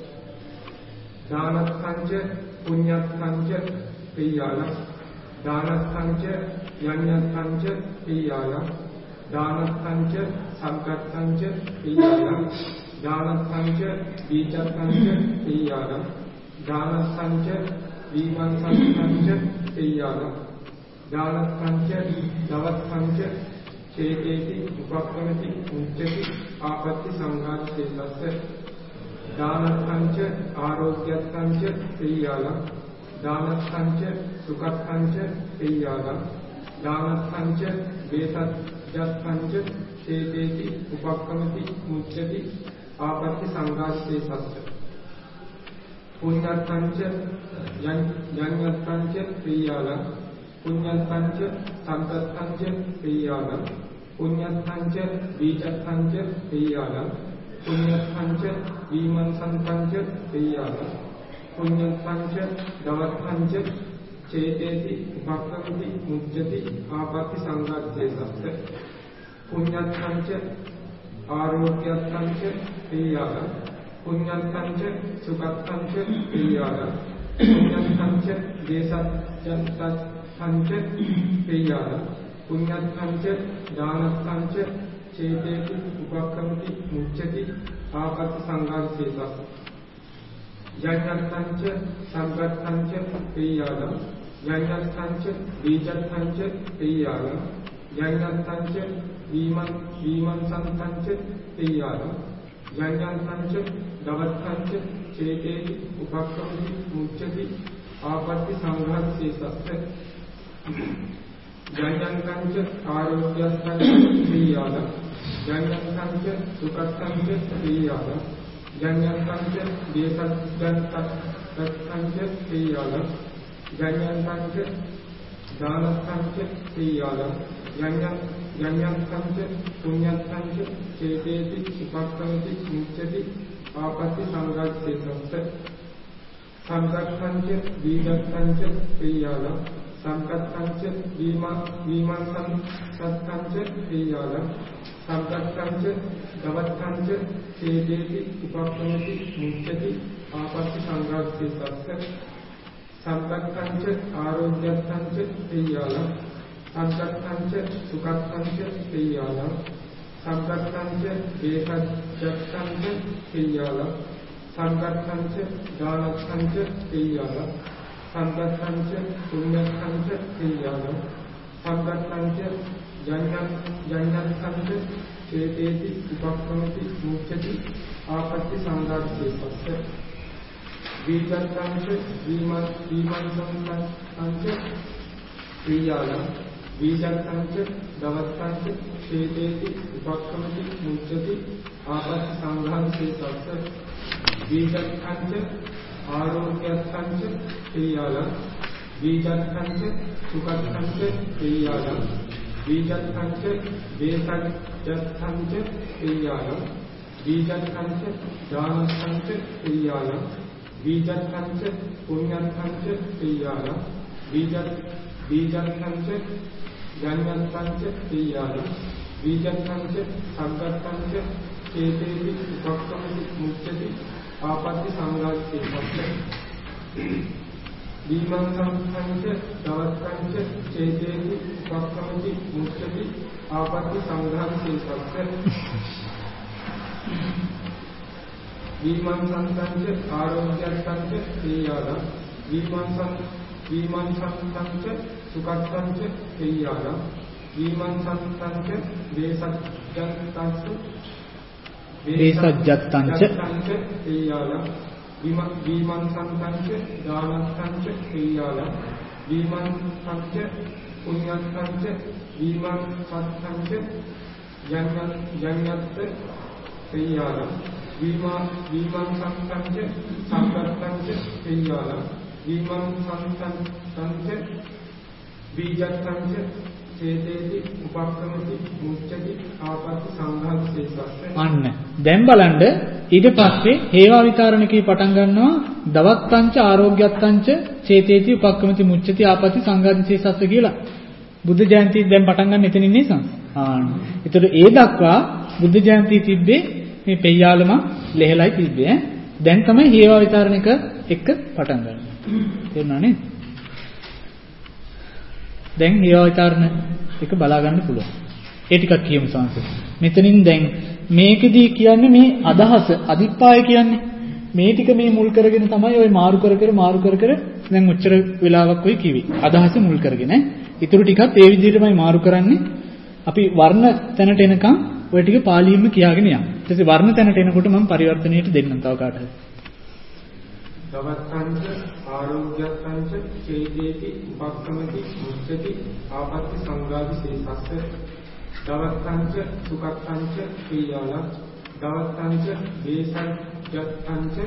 දානත් සංච පුඤ්ඤත් සංච පෙය්‍යාලම් දානත් සංච යඤ්ඤත් සංච පෙය්‍යාලම් දානත් සංච සංකත් සංච පෙය්‍යාලම් දානත් සංච බීජත් සංච පෙය්‍යාලම් දානත් සංච දීමන් සංච පෙය්‍යාලම් දානත් සංච දවත් සංච චේතේති උපක්ඛමති මුච්චති ආපත්ති සංඝාතේසස්ස දානත් සංච ආරෝග්‍යත් සංච පෙය්‍යාලම් දානත් සංච සුඛත් සංච පෙය්‍යාලම් දානත් සංච බේසත් යත් සංච චේතේති උපක්ඛමති මුච්චති ආපත්ති සංඝාතේසස්ස පුඤ්ඤත් සංච යඤ්ඤත් සංච පෙය්‍යාලම් පුඤ්ඤත් සංච සංකත් සංච පෙය්‍යාලම් පුඤ්ඤත්තංච බීජත්තංච තේයාලං පුඤ්ඤත්තංච විමංසන්තංච තේයාලං පුඤ්ඤත්තංච දවත්තංච චේතේති උපක්ඛමති මුච්ඡති ආපත්‍ති සංඝාතේසස්ස පුඤ්ඤත්තංච ආරෝග්‍යත්තංච තේයාලං පුඤ්ඤත්තංච සුඛත්තංච තේයාලං පුඤ්ඤත්තංච දේසත්තංච තේයාලං පුඤ්ඤත්තංච දානත්තංච චේතේති උපක්ඛමති මුච්ඡති ආපත්‍ති සංඝාතේසස්ස යඤ්ඤත්තංච සංගත්තංච තේයාලං යඤ්ඤත්තංච බීජත්තංච තේයාලං යඤ්ඤත්තංච විමංසන්තංච තේයාලං යඤ්ඤත්තංච දවත්තංච චේතේති උපක්ඛමති මුච්ඡති ආපත්‍ති සංඝාතේසස්ස යඤ්ඤත්තංච ආරෝග්‍යත්තංච තේයාලං යඤ්ඤත්තංච සුඛත්තංච තේයාලං යඤ්ඤත්තංච දේසත්තංච තේයාලං යඤ්ඤත්තංච දානත්තංච තේයාලං යඤ්ඤත්තංච පුඤ්ඤත්තංච චේතේති උපක්ඛමති මුච්ඡති ආපත්‍ති සංඝාතේසස්ස සංගත්තංච දීගත්තංච තේයාලං සංකත්තංච විමංසන්තංච තේයාලං සංකත්තංච දවත්තංච චේතේති උපක්ඛමති මුච්ඡති ආපත්‍ති සංඝාතේසස්ස සංකත්තංච ආරෝග්‍යත්තංච තේයාලං සංකත්තංච සුඛත්තංච තේයාලං සංකත්තංච දේසත්තංච තේයාලං සංකත්තංච දානත්තංච තේයාලං සංකත්තංච පුඤ්ඤත්තංච තේයාලං සංකත්තංච යඤ්ඤත්තංච චේතේති උපක්ඛමති මුච්ඡති ආපත්‍ති සංඝාතේසස්ස බීජත්තංච විමංසන්තංච තේයාලං බීජත්තංච දවත්තංච චේතේති උපක්ඛමති මුච්ඡති ආපත්‍ති සංඝාතේසස්ස බීජත්තංච ආරෝග්‍යත්තංච තේයාලං බීජත්තංච සුඛත්තංච තේයාලං බීජත්තංච දේසත්තංච තේයාලං බීජත්තංච දානත්තංච තේයාලං බීජත්තංච පුඤ්ඤත්තංච තේයාලං බීජත්තංච යඤ්ඤත්තංච තේයාලං බීජත්තංච සංගත්තංච චේතේති උපක්ඛමති මුච්ඡති ආපත්‍ති සංඝාතේසස්ස විමංසන්තංච දවත්තංච චේතේති උපක්ඛමති මුච්ඡති ආපත්‍ති සංඝාතේසස්ස විමංසන්තංච ආරෝග්‍යත්තංච තේයාලං විමංසන්තංච සුඛත්තංච තේයාලං විමංසන්තංච දේසජ්ජත්තංච තේයාලං විමංසන්තංච දානත්තංච තේයාලං විමංසන්තංච පුඤ්ඤත්තංච විමංසන්තංච යඤ්ඤත්ත තේයාලං විමංසන්තංච සංගත්තංච තේයාලං විමංසන්තංච බීජත්තංච චේතේති උපක්ඛමති මුච්ඡති ආපත්‍ති සංඝාතේසස්ස අන්න දැන් බලන්න ඊට පස්සේ හේවා විතරණකේ පටන් ගන්නවා දවත්තංච ආරෝග්‍යත්තංච චේතේති උපක්ඛමති මුච්ඡති ආපත්‍ති සංඝාතේසස්ස කියලා බුද්ධ ජයන්ති දැන් පටන් ගන්න එතනින් නේද? ඒතර ඒ දක්වා බුද්ධ ජයන්ති තිබ්බේ මේ පෙయ్యාලම ලෙහෙලයි තිබ්බේ. දැන් තමයි හේවා විතරණක එක පටන් ගන්න. තේරුණා නේද? දැන් හේවා විතරණ එක බලා ගන්න පුළුවන්. ඒ ටිකක් කියමු සංසද. මෙතනින් දැන් මේකෙදී කියන්නේ මේ අදහස අදිප්පාය කියන්නේ මේ ටික මේ මුල් කරගෙන තමයි ඔය මාරු කර කර දැන් උච්චර වෙලාවක් ඔය කිවි. අදහස මුල් කරගෙන ඊටු ටිකත් ඒ විදිහටමයි මාරු කරන්නේ. අපි වර්ණ තැනට එනකම් ඔය ටික පාලියෙන්ම කියාගෙන යමු. ඊට පස්සේ වර්ණ තැනට එනකොට මම පරිවර්තනයට දෙන්නම් තව කාට හරි. දවත්තංච ආරෝග්‍යත්තංච චේතේති උපක්ඛමති මුච්ඡති ආපත්‍ති සංඝාතේසස්ස දවත්තංච සුඛත්තංච තේයාලං දවත්තංච දේසජ්ජත්තංච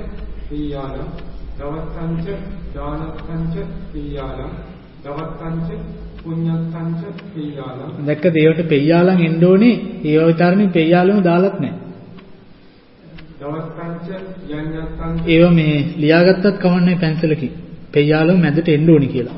තේයාලං දවත්තංච දානත්තංච තේයාලං දවත්තංච පුඤ්ඤත්තංච පෙය්‍යාලං. දැක්කද ඒවට පෙය්‍යාලං එන්න ඕනේ. ඒව විතරනේ පෙය්‍යාලම දාලත් නැහැ. දවත්තංච යඤ්ඤත්තං. ඒව මේ ලියාගත්තත් කමන්නේ පැන්සලකින්. පෙය්‍යාලම මැදට එන්න ඕනේ කියලා.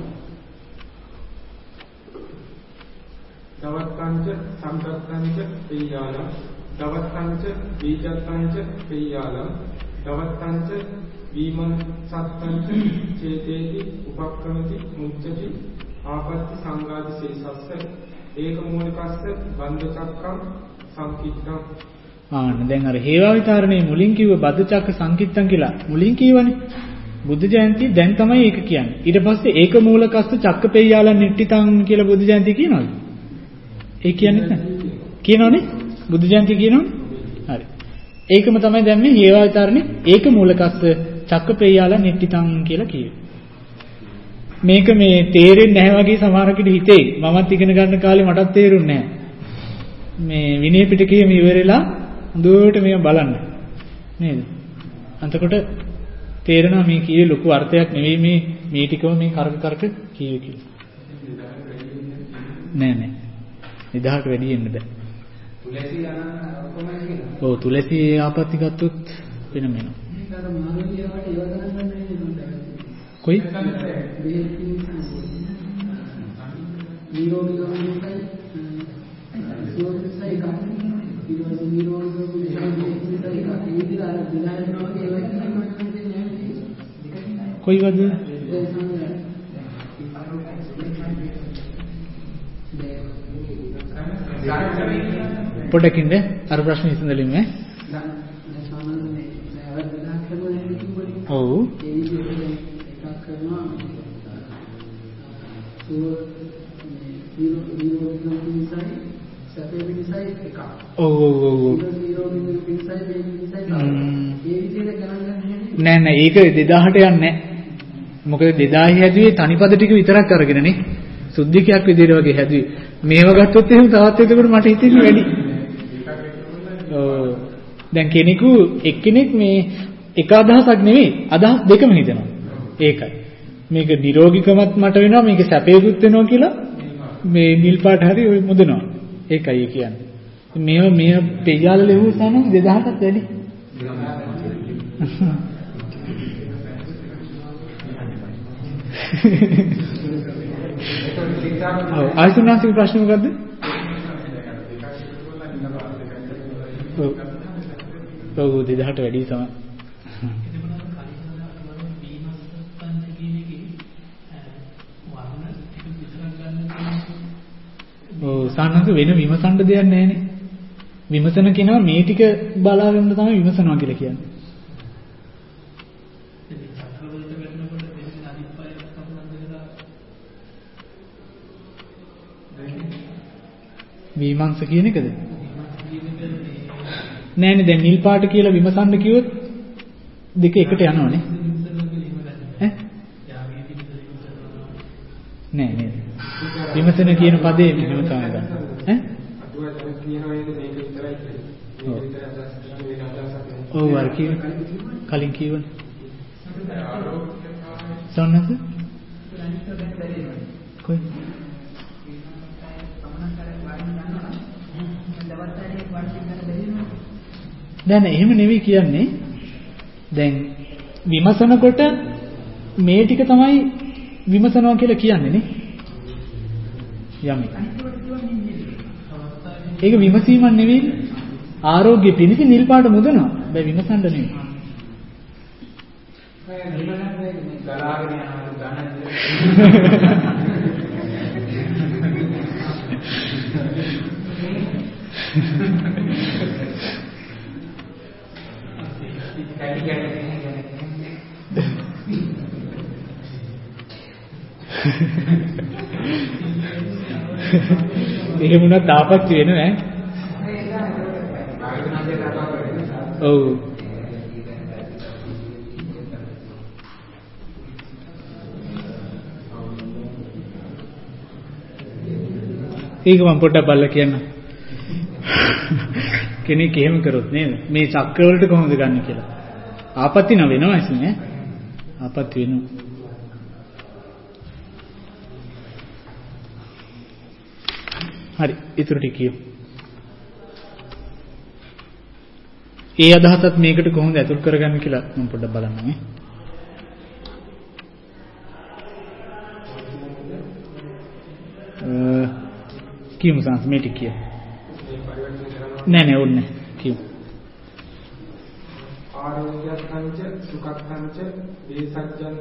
දවත්තංච සම්පත්තංච පෙය්‍යාලං. දවත්තංච බීජත්තංච පෙය්‍යාලං. දවත්තංච වීමන් සත්තංච චේතේති උපක්ඛමති මුච්චති ආපත්‍ති සංඝාති සේසස්ස ඒක මූලිකස්ස බන්ධ චක්කම් සංකිට්ඨං. දැන් අර හේවා විතරනේ මුලින් කිව්ව බද්ධ චක්ක සංකිට්ඨං කියලා මුලින් කියවනේ. බුද්ධ ජයන්ති දැන් තමයි ඒක කියන්නේ. ඊට පස්සේ ඒක මූලකස්ස චක්කපෙය්‍යාලං නිට්ඨිතං කියලා බුද්ධ ජයන්ති කියනවද? ඒ කියන්නේ නැහැ. කියනවනේ? බුද්ධ ජයන්ති කියනවනේ? හරි. ඒකම තමයි දැන් මේ හේවා විතරනේ ඒක මූලකස්ස චක්කපෙය්‍යාලං නිට්ඨිතං කියලා කියුවේ. මේක මේ තේරෙන්නේ නැහැ වගේ සමහරකට හිතේ. මමත් ඉගෙන ගන්න කාලේ මටත් තේරුන්නේ නැහැ. මේ විනය පිටකයේ මේ ඉවරලා හොඳට මේව බලන්න. නේද? අන්තකොට තේරෙනවා මේ කීයේ ලොකු අර්ථයක් නෙවෙයි මේ ටිකම මේ කරක කියුවේ කියලා. නෑ. 1000ට වැඩි වෙන්න බෑ. තුලසී යන කොහොමද කියලා? ඔව් තුලසී ආපත්‍ති ගත්තොත් වෙනම වෙනවා. කොයි? කොයි වද? පොඩකින්ද අර ප්‍රශ්න විසඳලිමු ඈ. ඔව්. නෑ ඒක 2000ට යන්නේ නෑ. මොකද 2000 හැදුවේ තනිපද ටික විතරක් අරගෙනනේ. සුද්ධිකයක් විදිහට වගේ හැදුවේ. මේව ගත්තොත් එහෙම තවත් එතකොට මට හිතෙන්නේ වැඩි. දැන් එක්කෙනෙක් මේ එක අදහසක් නෙවෙයි අදහස් දෙකම හිතනවා. ඒකයි. මේක නිරෝගීකමත් මට වෙනවා මේක සැපේකුත් වෙනවා කියලා මේ නිල් පාට හරි ඔය මුදනවා. ඒකයි කියන්නේ. මේ පෙය්‍යාල ලැබුව සානම 2000ටත් වැඩි. ආයතනාසික ප්‍රශ්න මොකද්ද? ඔව් 2000ට වැඩි තමයි. ඔව් සානක වෙන විමසන්න දෙයක් නැහැනේ. විමසන කෙනා මේ ටික බලාගෙන තමයි විමසනවා කියලා කියන්නේ. විමංශ කියන එකද? නෑනේ දැන් නිල් පාට කියලා විමසන්න කිව්වොත් දෙක එකට යනවනේ. ඈ? නෑ නේද? විමසන කියන පදේ මෙහෙම තමයි ගන්න. ඈ? අතුවා කියනවා මේක විතරයි කියන්නේ. ඔව් අර කලින් කියවනේ. සොන්නස? කොයි? දැන් එහෙම නෙවෙයි කියන්නේ. දැන් විමසනකොට මේ ටික තමයි විමසනවා කියලා කියන්නේ නේ. යමි. ඒක විමසීමක් නෙවෙයි. ආරෝග්‍ය පිණිස නිල් පාට මුදනවා. බෑ විමසන්න නෙවෙයි. එහෙම වුණත් ආපත්‍ය වෙනවා ඈ. ඔව්. ඒක මම පොඩ්ඩක් බලලා කියන්න. කෙනෙක් එහෙම කරොත් නේද? මේ චක්‍ර වලට කොහොමද ගන්න කියලා. ආපත්‍ය න වෙනවා ඉතින් ආපත්‍ය වෙනවා. හරි. ඊටු ටික කියමු. ඒ අදහසත් මේකට කොහොමද ඇතුල් කරගන්නේ කියලා මම පොඩ්ඩක් බලන්නම් නේ. කියමු සංස් මේ ටික කියමු. නෑ ඕනේ කියමු. ආරෝග්‍යස්තංච සුඛස්තංච වේසජ්ජං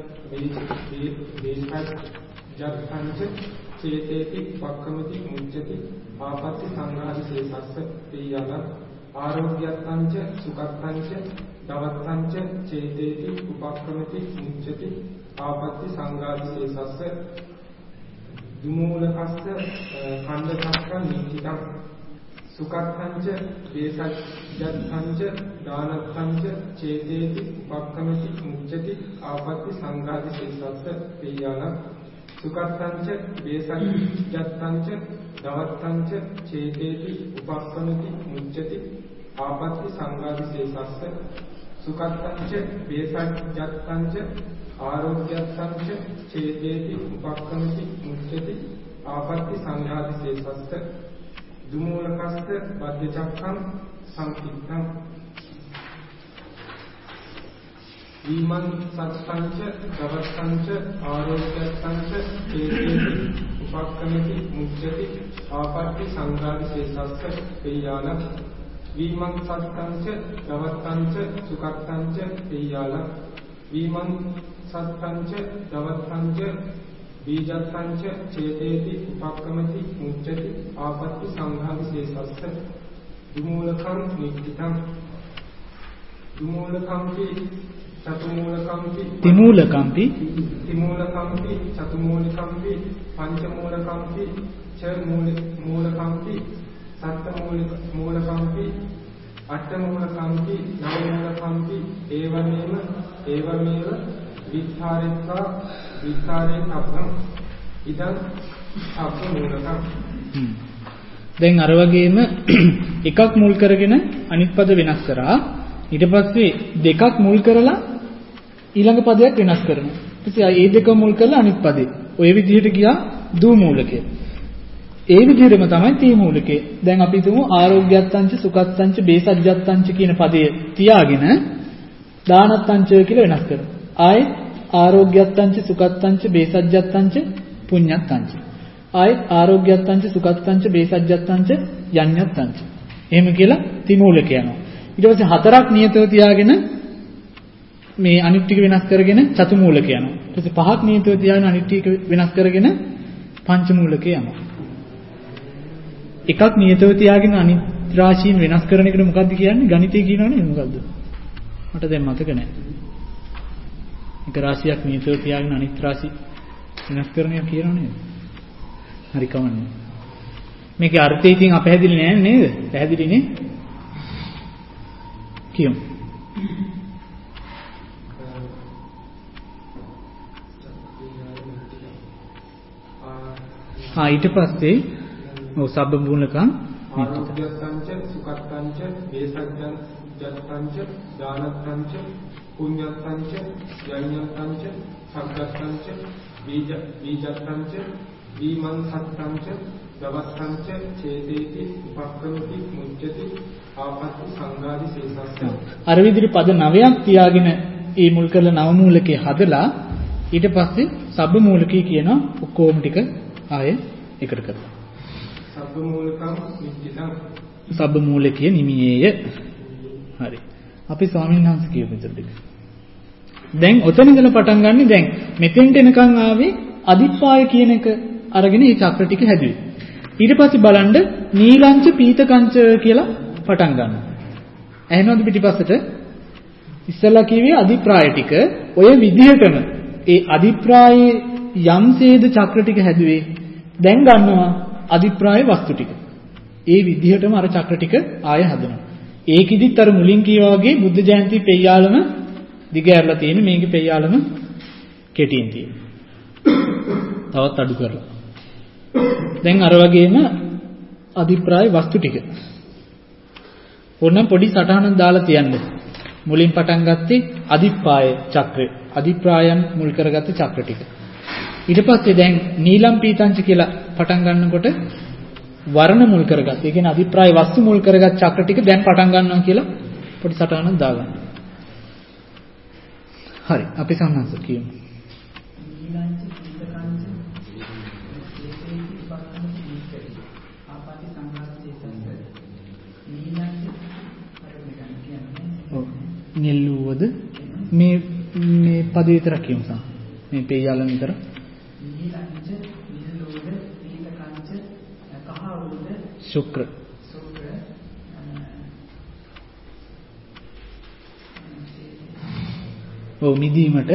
වේසජ්ජත්ංච චේතේති පක්ඛමති මුච්ඡති ආපත්‍ති සංඝාදි සේසස්ස පියයන ආරෝග්‍යස්තංච සුඛස්තංච දවත්තංච චේතේති උපක්ඛමති මුච්ඡති ආපත්‍ති සංඝාදි සේසස්ස දුමූලකස්ස ඛණ්ඩසක්ඛ නිහිතං සුඛත්තංච වේසජ්ජත්තංච දානත්තංච චේතේති උපක්ඛමති මුච්ඡති ආපත්‍ති සංඝාදි සේසස්ස පියයන සුඛත්තංච වේසජ්ජත්තංච දවත්තංච චේතේති උපක්ඛමති මුච්ඡති ආපත්‍ති සංඝාදි සේසස්ස සුඛත්තංච වේසජ්ජත්තංච ආරෝග්‍යත්තංච චේතේති උපක්ඛමති මුච්ඡති ආපත්‍ති සංඝාදි සේසස්ස දුමූලකස්ස බද්ධචක්ඛං සංකිට්ඨං විමන් සත්තංච දවත්තංච ආරෝග්‍යත්තංච චේතේති උපක්ඛමති මුච්ඡති ආපත්‍ති සංඝාදි සේසස්ස පියයන විමන් සත්තංච දවත්තංච සුඛත්තංච පියයන විමන් සත්තංච දවත්තංච බීජත්තංච චේතේති උපක්ඛමති මුච්ඡති ආපත්‍ති සංඝාදි සේසස්ස දුමූලකං නික්ඛිතං දුමූලකම්පි චතුමූලකම්පි තිමූලකම්පි චතුමූලකම්පි පංචමූලකම්පි ච මූලකම්පි සත්තමූලකම්පි අට්ඨමූලකම්පි නවමූලකම්පි ඒවමේව විස්තරයෙන් අප්‍රම් ඉදන් අප්‍රමූලකම්. දැන් අර වගේම එකක් මුල් කරගෙන අනිත් පද වෙනස් කරා. ඊට පස්සේ දෙකක් මුල් කරලා ඊළඟ පදයක් වෙනස් කරනවා. ඊට ඒ දෙක මුල් කරලා අනිත් පදේ. ඔය විදිහට ගියා දූ මූලකය. ඒ විදිහටම තමයි තී මූලකය. දැන් අපි හිතමු ආරෝග්‍යත්තංච සුඛත්තංච බේසජ්ජත්තංච කියන පදයේ තියාගෙන දානත්තංච කියලා වෙනස් කරනවා. ආයේ ආරෝග්‍යත්තංච සුඛත්තංච බේසජ්ජත්තංච පුඤ්ඤත්තංච. ආයේ ආරෝග්‍යත්තංච සුඛත්තංච බේසජ්ජත්තංච යඤ්ඤත්තංච. එහෙම කියලා තිමූලක යනවා. ඊට පස්සේ හතරක් නියතව තියාගෙන මේ අනිත් ටික වෙනස් කරගෙන චතුමූලක යනවා. ඊට පස්සේ පහක් නියතව තියාගෙන අනිත් ටික වෙනස් කරගෙන පංචමූලක යනවා. එකක් නියතව තියාගෙන අනිත් රාශීන් වෙනස් කරන එකට මොකද්ද කියන්නේ? ගණිතය කියනවනේ මොකද්ද? මට දැන් මතක නැහැ. එක රාශියක් නියතව තියාගෙන අනිත් රාශි වෙනස් කරන එක කියනව නේද? හරි කමන්නේ. මේකේ අර්ථය ඉතින් අපැහැදිලි නෑ නේද? පැහැදිලි නේ? කියමු. ඊට පස්සේ සබ්බ මූලකං ආරෝග්‍යත්තංච සුඛත්තංච වේසජ්ජං ජත්තංච දානත්තංච පුඤ්ඤත්තංච යඤ්ඤත්තංච සග්ගත්තංච බීජත්තංච විමං සත්තංච දවත්තංච චේතේති උපක්ඛමති මුච්ඡති ආපත්‍ති සංඝාදි සේසස්ස. අර විදිහට පද 9ක් තියාගෙන ඒ මුල් කරලා නව මූලකේ හදලා ඊට පස්සේ සබ්බ මූලකී කියනවා ඔක්කොම ටික ආයේ එකට කරලා. සබ්බ මූලකම් නිච්චිතං. සබ්බ මූලකයේ නිමියේය. හරි. අපි ස්වාමීන් වහන්සේ කියපු විදිහට. දැන් ඔතන ඉඳලා පටන් ගන්න දැන් මෙතෙන්ට එනකන් ආවේ අදිප්පාය කියන එක අරගෙන මේ චක්‍ර ටික හැදුවේ. ඊට පස්සේ බලන්න නීලංච පීතකංච කියලා පටන් ගන්නවා. ඇහෙනවද පිටිපස්සට? ඉස්සලා කිව්වේ අදිප්‍රාය ටික ඔය විදිහටම ඒ අදිප්‍රායේ යම්සේද චක්‍ර ටික හැදුවේ දැන් ගන්නවා අදිප්‍රාය වස්තු ටික. ඒ විදිහටම අර චක්‍ර ටික ආය හදනවා. ඒකෙදිත් අර මුලින් කිව්වා වගේ බුද්ධ ජයන්ති පෙయ్యාලම දිගහැරලා තියෙන මේකේ පෙయ్యාලම කෙටියෙන් තියෙන. තවත් අඩු කරලා. දැන් අර වගේම අදිප්‍රාය වස්තු ටික. ඕනම් පොඩි සටහනක් දාලා තියන්න. මුලින් පටන් ගත්තේ අදිප්පාය චක්‍රය. අදිප්‍රායන් මුල් කරගත්තේ චක්‍ර ටික. ඊට පස්සේ දැන් නීලම් පීතංච කියලා පටන් ගන්නකොට වර්ණ මුල් කරගත්. ඒ කියන්නේ අභිප්‍රාය වස්තු මුල් කරගත් චක්‍ර ටික දැන් පටන් ගන්නවා කියලා පොඩි සටහනක් දාගන්න. හරි. අපි සම්හස කියමු. නිල්ලුවද මේ පද විතරක් කියමු සම්. මේ පෙය්‍යාලම විතර. ශුක්‍ර ඔව් මිදීමට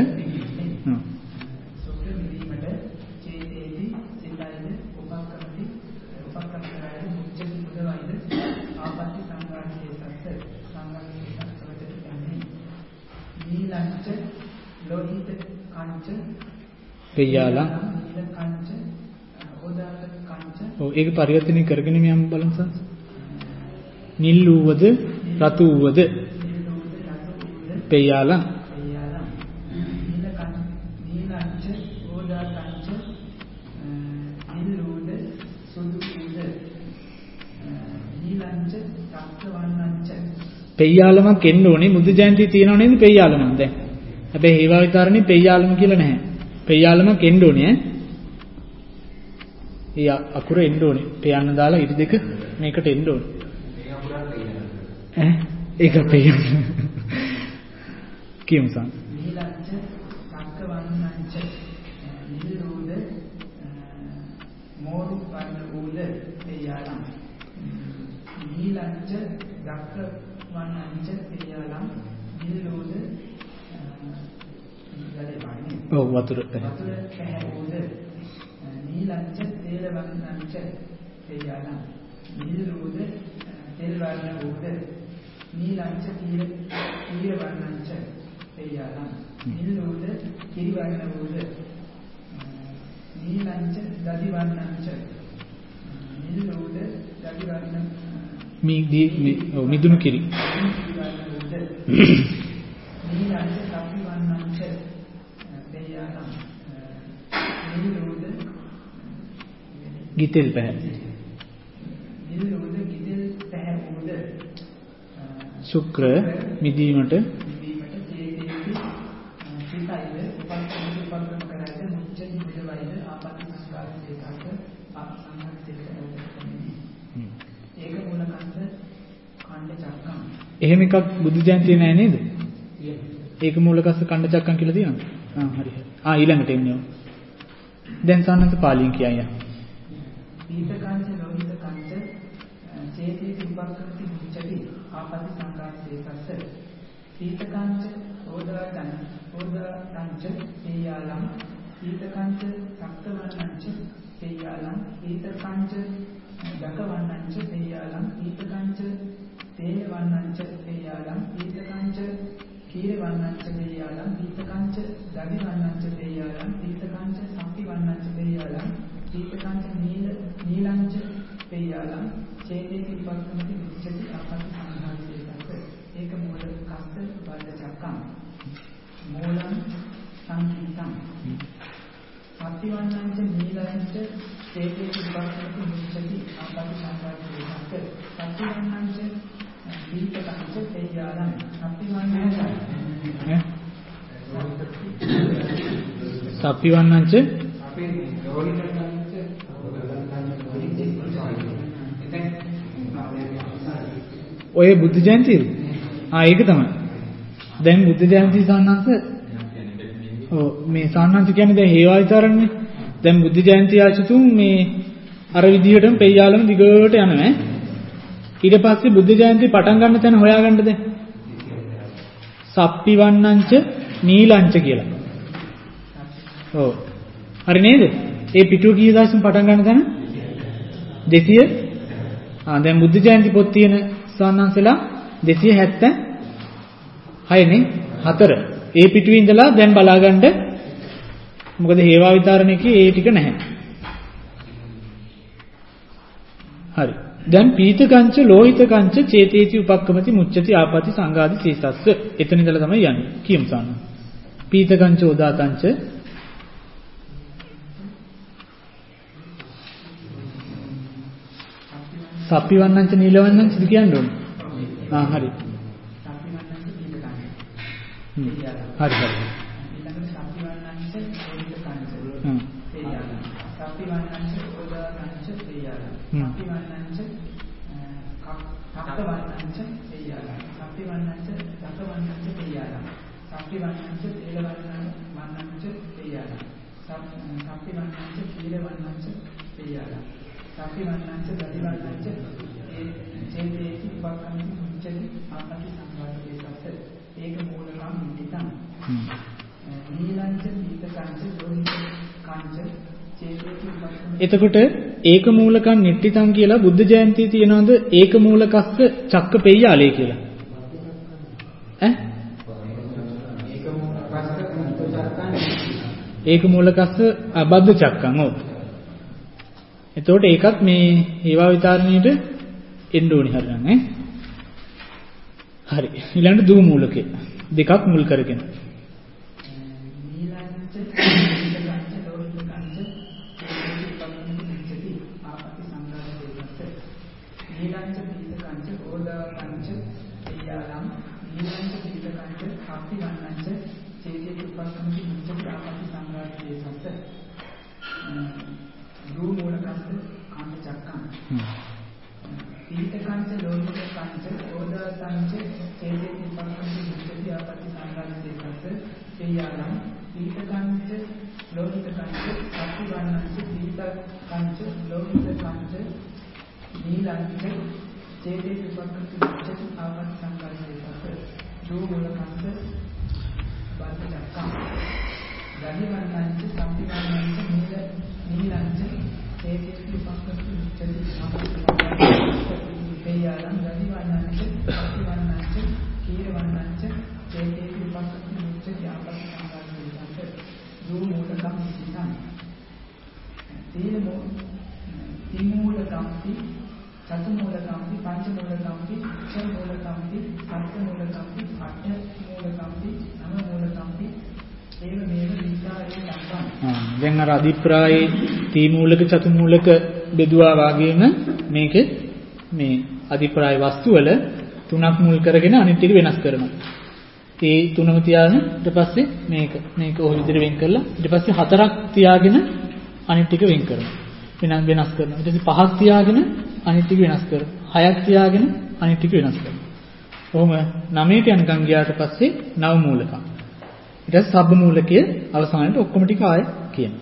පෙය්‍යාලා ඔව් ඒක පරිවර්තනය කරගෙන යමු බලමු සර්. නිල් වූවද රතු වූවද පෙය්‍යාලා පෙය්‍යාලමක් එන්න ඕනේ. බුද්ධ ජයන්තිය තියෙනව නේද පෙය්‍යාලමක් දැන්. හැබැයි ඒවා විතරනේ පෙය්‍යාලම කියලා නැහැ. පෙය්‍යාලමක් එන්න ඕනේ ඈ. ඒ අකුර එන්න ඕනේ. පෙයන්න දාලා ඉරි දෙක මේකට එන්න ඕනේ. ඒක පෙයන්න. කියමු සම්. නීලංච සංකවන්නංච නිලෝද මෝරු වර්ණ උද පෙය්‍යාලම්. නීලංච දක්වන්නංච පෙය්‍යාලම් නිලෝද ඔව් වතුර පැහැවුද නීලංච තේල වර්ණංච පෙය්‍යාලම් නිලෝද තෙල් වර්ණ උද නීලංච කීර වර්ණංච පෙය්‍යාලම් නිලෝද කිරි වර්ණ උද නීලංච දදි වර්ණංච නිලෝද දදි වර්ණ මිදුණු කිරි නීලංච සප්පි වර්ණංච පෙය්‍යාලම් නිලෝද ගිතෙල් පැහැ නිලෝද ගිතෙල් පැහැවුද ශුක්‍ර මිදීමට චේතේති සිතයිද උපක්‍රම කරයිද මුච්චති මුදවයිද ආපත්‍ය සංස්කාර දෙකක ඒක මූලකන්ද ඛණ්ඩ චක්කම්. එහෙම එකක් බුද්ධ ජයන්තියේ නෑ නේද? ඒක මූලකස්ස ඛණ්ඩ චක්කම් කියලා තියෙනවද? හරි. ඊළඟට එන්නේ. දැන් සානන්ත පාලියෙන් කියයි. පීතකාංච ලෝහිත කාංච චේතේති උපක්‍රමති මුච්චති ආපත්‍ය සංස්කාර දෙකක පීතකාංච ඕදාතංච පෙය්‍යාලම් පීතකාංච සක්තවන්නංච පෙය්‍යාලම් පීතකාංච දකවන්නංච පෙය්‍යාලම් පීතකාංච තේලවන්නංච පෙය්‍යාලම් පීතකාංච කීරවන්නංච පෙය්‍යාලම් පීතකාංච දවිවන්නංච පෙය්‍යාලම් පීතකාංච සම්පිවන්නංච පෙය්‍යාලම් පීතකාංච නීලංච පෙය්‍යාලම් චේතේති උපක්‍රමති මුච්චති ආපත්‍ය සංස්කාර දෙකක ඒක මූල කස්ස වර්ධ චක්කම් මූලං සංකීතං සත්‍යවන්නංච නීලංච චේතේති උපක්‍රමති මුච්චති ආපත්‍ය සංස්කාර දෙකක සත්‍යවන්නංච දීපකංච පෙය්‍යාලම් සත්‍යවන්නංච සප්පිවන්නංච අපේ රෝහිතංච ඔය බුද්ධ ජයන්තිය ඒක තමයි. දැන් බුද්ධ ජයන්ති සාන්නංශ මේ සාන්නංශ කියන්නේ දැන් හේවා විතරන්නේ. දැන් බුද්ධ ජයන්ති ආචතුන් මේ අර විදිහටම පෙය්‍යාලම දිගට යනවා. ඊට පස්සේ බුද්ධ ජයන්ති පටන් ගන්න තැන හොයාගන්න දැන්. සප්පිවන්නංච නීලංච කියලා. ඔව්. හරි නේද? ඒ පිටුව කී දාසෙන් පටන් ගන්න තැන 200 දැන් බුද්ධ ජයන්ති පොත් තියෙන සාන්නංශලා 276 නේ 4. ඒ පිටුවේ ඉඳලා දැන් බලාගන්න. මොකද හේවා විතරණේකේ ඒ ටික නැහැ. හරි. දැන් පීතකංච ලෝහිතකංච චේතේති උපක්කමති මුච්චති ආපති සංඝාදි සීසස්ස. එතන ඉඳලා තමයි යන්නේ. කියමු සාන්න. පීතකංච උදාතංච සප්පිවන්නංච නීලවන්නංච කියන්න ඕනේ. හරි. සප්පිවන්නංච දීපකාංච. හරි හරි. ඊළඟට සප්පිවන්නංච දීපකාංච. තේයාලම්. සප්පිවන්නංච ඕදාකාංච තේයාලම්. සප්පිවන්නංච කප්පවන්නංච තේයාලම්. සප්පිවන්නංච දසවන්නංච තේයාලම්. සප්පිවන්නංච තේලවන්නංච තේයාලම්. සප්පිවන්නංච කීලවන්නංච තේයාලම්. සප්පිවන්නංච දදිවන්නංච චේතේති උපක්ඛන්ති මුච්චති ආපති සංවාදයේ සත්‍ය ඒක මූලකම් නිතං නීලංච දීපකාංච දෝහිත කාංච චේතේති උපක්ඛන්ති. එතකොට ඒක මූලකම් නිට්ඨිතං කියලා බුද්ධ ජයන්තියේ තියනවාද ඒක මූලකස්ස චක්ක පෙය්‍යාලේ කියලා? ඒක මූලකස්ස අබද්ද චක්කං. ඔව්. එතකොට ඒකත් මේ හේවා විතරණයට එන්න ඕනි හරියන්නේ. හරි. ඊළඟ දූ මූලකේ දෙකක් මුල් කරගෙන. නීලංච දීපකාංච දෝහිත කාංච චේතේති උපක්ඛන්ති මුච්චති ආපති සංවාදයේ සත්‍ය. නීලංච දීපකාංච ඕදාකාංච තේයාලම්. නීලංච දීපකාංච කප්පිවන්නංච චේතේති උපක්ඛන්ති මුච්චති ආපති සංවාදයේ සත්‍ය. දූ මූලකස්ස කාංච චක්කං. දීපකාංච දෝහිත කාංච ඕදාකාංච චේතේති උපක්ඛන්ති මුච්චති ආපති සංවාදයේ සත්‍ය. තේයාලම්. දීපකාංච ලෝහිත කාංච කප්පිවන්නංච දීපකාංච ලෝහිත කාංච නීලංච චේතේති උපක්ඛන්ති මුච්චති ආපති සංවාදයේ සත්‍ය. දූ මූලකස්ස බද්ද චක්කං. දදිවන්නංච සම්පිවන්නංච නීලංච චේතේති උපක්ඛන්ති මුච්චති ආපති සංවාදයේ සත්‍ය. තේයාලම්. දදිවන්නංච සම්පිවන්නංච කීරවන්නංච චේතේති උපක්ඛන්ති මුච්චති ආපති සංවාදයේ සත්‍ය. දූ මූලකම් නිතං තිමූලකම්පි චතුමූලකම්පි පංචමූලකම්පි ඡමූලකම්පි සප්තමූලකම්පි අට්ඨමූලකම්පි නවමූලකම්පි ඒව මේව විචාරයේ ලබන. දැන් අර අධිප්‍රායේ තිමූලක චතුමූලක බෙදුවා වගේම මේකේ මේ අධිප්‍රාය වස්තු වල තුනක් මුල් කරගෙන අනිත් ටික වෙනස් කරනවා. ඒ තුනම තියාගෙන ඊට පස්සේ මේක ඔය විදිහට වෙන් කරලා ඊට පස්සේ හතරක් තියාගෙන අනිත් ටික වෙන් කරනවා. වෙනස් කරනවා. ඊට පස්සේ පහක් තියාගෙන අනිත් ටික වෙනස් කරනවා. හයක් තියාගෙන අනිත් ටික වෙනස් කරනවා. කොහොම 9ට යනකම් ගියාට පස්සේ නව මූලකම්. ඊට පස්සේ සබ්බ මූලකයේ අවසානයේ ඔක්කොම ටික ආය කියනවා.